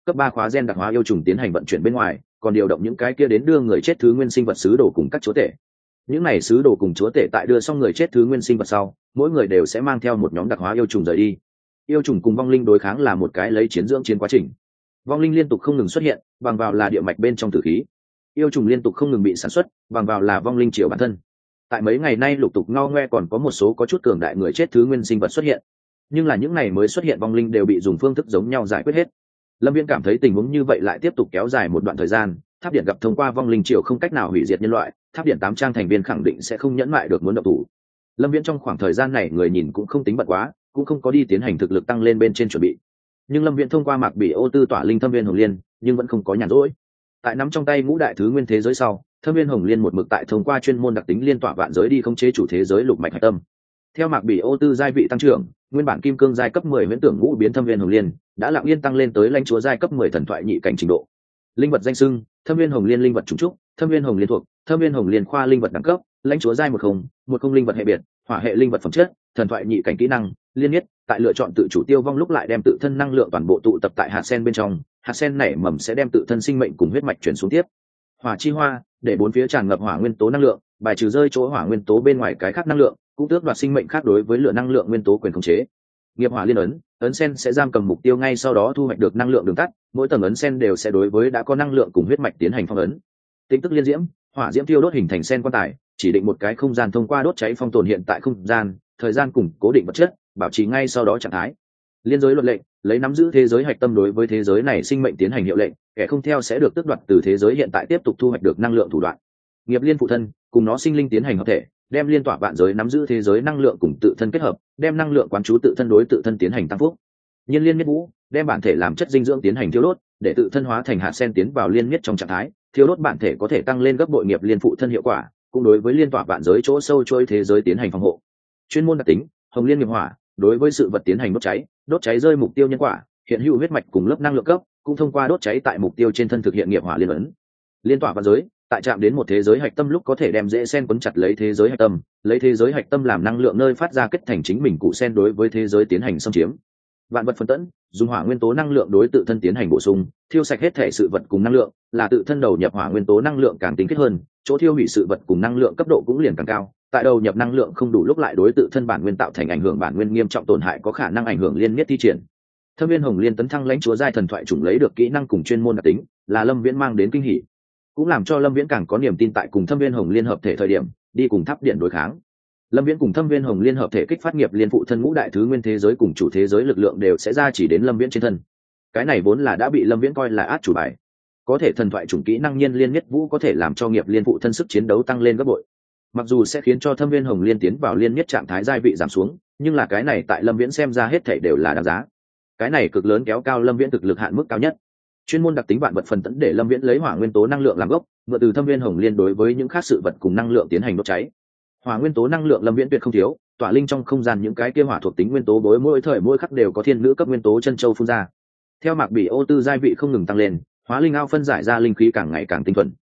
[SPEAKER 1] cấp ba khóa gen đặc hóa yêu trùng tiến hành vận chuyển bên ngoài, còn điều động những cái kia đến đưa người chết thứ nguyên sinh vật sứ đồ cùng các chúa tể. Những này sứ đồ cùng chúa tể tại đưa xong người chết thứ nguyên sinh vật sau, mỗi người đều sẽ mang theo một nhóm đặc hóa yêu trùng rời đi. Yêu trùng cùng vong linh đối kháng là một cái lấy chiến dưỡng chiến quá trình. Vong linh liên tục không ngừng xuất hiện, bằng vào là địa mạch bên trong tử khí. Yêu trùng liên tục không ngừng bị sản xuất, bằng vào là vong linh triều bản thân. Tại mấy ngày nay lục tục ngao ngoe còn có một số có chút cường đại người chết thứ nguyên sinh vật xuất hiện, nhưng là những này mới xuất hiện vong linh đều bị dùng phương thức giống nhau giải quyết hết. Lâm Viễn cảm thấy tình huống như vậy lại tiếp tục kéo dài một đoạn thời gian, tháp điện gặp thông qua vong linh triều không cách nào hủy diệt nhân loại, tháp điện tám trang thành viên khẳng định sẽ không nhẫn mại được muốn động thủ. Lâm Viễn trong khoảng thời gian này người nhìn cũng không tính bận quá, cũng không có đi tiến hành thực lực tăng lên bên trên chuẩn bị. Nhưng Lâm Viễn thông qua Mạc Bỉ Ô Tư tỏa linh thâm viên hồng liên, nhưng vẫn không có nhàn rỗi. Tại nắm trong tay ngũ đại thứ nguyên thế giới sau, thâm viên hồng liên một mực tại thông qua chuyên môn đặc tính liên tỏa vạn giới đi khống chế chủ thế giới lục mạch hải tâm. Theo Mạc Bỉ Ô Tư giai vị tăng trưởng, nguyên bản kim cương giai cấp mười huyễn tưởng ngũ biến thâm viên hồng liên đã lặng yên tăng lên tới lãnh chúa giai cấp mười thần thoại nhị cảnh trình độ. Linh vật danh xưng: thâm viên hồng liên linh vật trùng trúc, thâm viên hồng liên thuộc, thâm viên hồng liên khoa linh vật đẳng cấp, lãnh chúa giai một không, một không linh vật hệ biệt, hỏa hệ linh vật phẩm chất, thần thoại nhị cảnh kỹ năng, liên nhất, tại lựa chọn tự chủ tiêu vong lúc lại đem tự thân năng lượng toàn bộ tụ tập tại hạt sen bên trong, hạt sen nảy mầm sẽ đem tự thân sinh mệnh cùng huyết mạch chuyển xuống tiếp. Hỏa chi hoa, để bốn phía tràn ngập hỏa nguyên tố năng lượng, bài trừ rơi chỗ hỏa nguyên tố bên ngoài cái khác năng lượng, cũng tước đoạt sinh mệnh khác đối với lửa năng lượng nguyên tố quyền khống chế. Nghiệp hỏa liên ấn, ấn sen sẽ giam cầm mục tiêu ngay sau đó thu hoạch được năng lượng đường tắt, mỗi tầng ấn sen đều sẽ đối với đã có năng lượng cùng huyết mạch tiến hành phong ấn. Tính tức liên diễm, hỏa diễm tiêu đốt hình thành sen quan tài, chỉ định một cái không gian thông qua đốt cháy phong tồn hiện tại không gian, thời gian cùng cố định vật chất, bảo trì ngay sau đó trạng thái. Liên giới luật lệnh, lấy nắm giữ thế giới hạch tâm đối với thế giới này sinh mệnh tiến hành hiệu lệnh, kẻ không theo sẽ được tước đoạt từ thế giới hiện tại tiếp tục thu hoạch được năng lượng thủ đoạn. Nghiệp liên phụ thân, cùng nó sinh linh tiến hành hợp thể, đem liên tỏa vạn giới nắm giữ thế giới năng lượng cùng tự thân kết hợp, đem năng lượng quán chú tự thân đối tự thân tiến hành tăng phúc. Nhiên liên nhất vũ, đem bản thể làm chất dinh dưỡng tiến hành thiêu đốt, để tự thân hóa thành hạt sen tiến vào liên nhất trong trạng thái, thiêu đốt bản thể có thể tăng lên gấp bội nghiệp liên phụ thân hiệu quả, cũng đối với liên tỏa vạn giới chỗ sâu trôi thế giới tiến hành phòng hộ. Chuyên môn đặc tính: hồng liên nghiệp hỏa, đối với sự vật tiến hành đốt cháy, đốt cháy rơi mục tiêu nhân quả, hiện hữu huyết mạch cùng lớp năng lượng cấp, cũng thông qua đốt cháy tại mục tiêu trên thân thực hiện nghiệp hỏa liên ấn. Liên tỏa vạn giới, tại chạm đến một thế giới hạch tâm lúc có thể đem dễ sen quấn chặt lấy thế giới hạch tâm, lấy thế giới hạch tâm làm năng lượng nơi phát ra kết thành chính mình cụ sen đối với thế giới tiến hành xâm chiếm. Vạn vật phân tẫn, dùng hỏa nguyên tố năng lượng đối tự thân tiến hành bổ sung, thiêu sạch hết thể sự vật cùng năng lượng, là tự thân đầu nhập hỏa nguyên tố năng lượng càng tinh khiết hơn, chỗ thiêu hủy sự vật cùng năng lượng cấp độ cũng liền càng cao. Tại đầu nhập năng lượng không đủ lúc lại đối tự thân bản nguyên tạo thành ảnh hưởng bản nguyên nghiêm trọng tổn hại có khả năng ảnh hưởng liên miết thi triển. Thâm viên hồng liên tấn thăng lãnh chúa giai thần thoại chủng lấy được kỹ năng cùng chuyên môn đặc tính, là Lâm Viễn mang đến kinh hỉ, cũng làm cho Lâm Viễn càng có niềm tin tại cùng Thâm viên hồng liên hợp thể thời điểm đi cùng tháp điện đối kháng. Lâm Viễn cùng Thâm viên hồng liên hợp thể kích phát nghiệp liên phụ thân ngũ đại thứ nguyên thế giới cùng chủ thế giới lực lượng đều sẽ ra chỉ đến Lâm Viễn trên thân. Cái này vốn là đã bị Lâm Viễn coi là át chủ bài. Có thể thần thoại chủng kỹ năng nhiên liên nhất vũ có thể làm cho nghiệp liên phụ thân sức chiến đấu tăng lên gấp bội. Mặc dù sẽ khiến cho Thâm viên hồng liên tiến vào liên nhất trạng thái giai vị giảm xuống, nhưng là cái này tại Lâm Viễn xem ra hết thảy đều là đáng giá. Cái này cực lớn kéo cao Lâm Viễn thực lực hạn mức cao nhất. Chuyên môn đặc tính vạn vật phần tẫn để Lâm Viễn lấy hỏa nguyên tố năng lượng làm gốc, mượn từ Thâm viên hồng liên đối với những khác sự vật cùng năng lượng tiến hành đốt cháy. Hỏa nguyên tố năng lượng Lâm Viễn tuyệt không thiếu, tỏa linh trong không gian những cái kia hỏa thuộc tính nguyên tố bối mỗi thời mỗi khắc đều có thiên nữ cấp nguyên tố chân châu phun ra. Theo Mạc Bỉ Ô Tư giai vị không ngừng tăng lên, hóa linh ao phân giải ra linh khí càng ngày càng tinh thuần.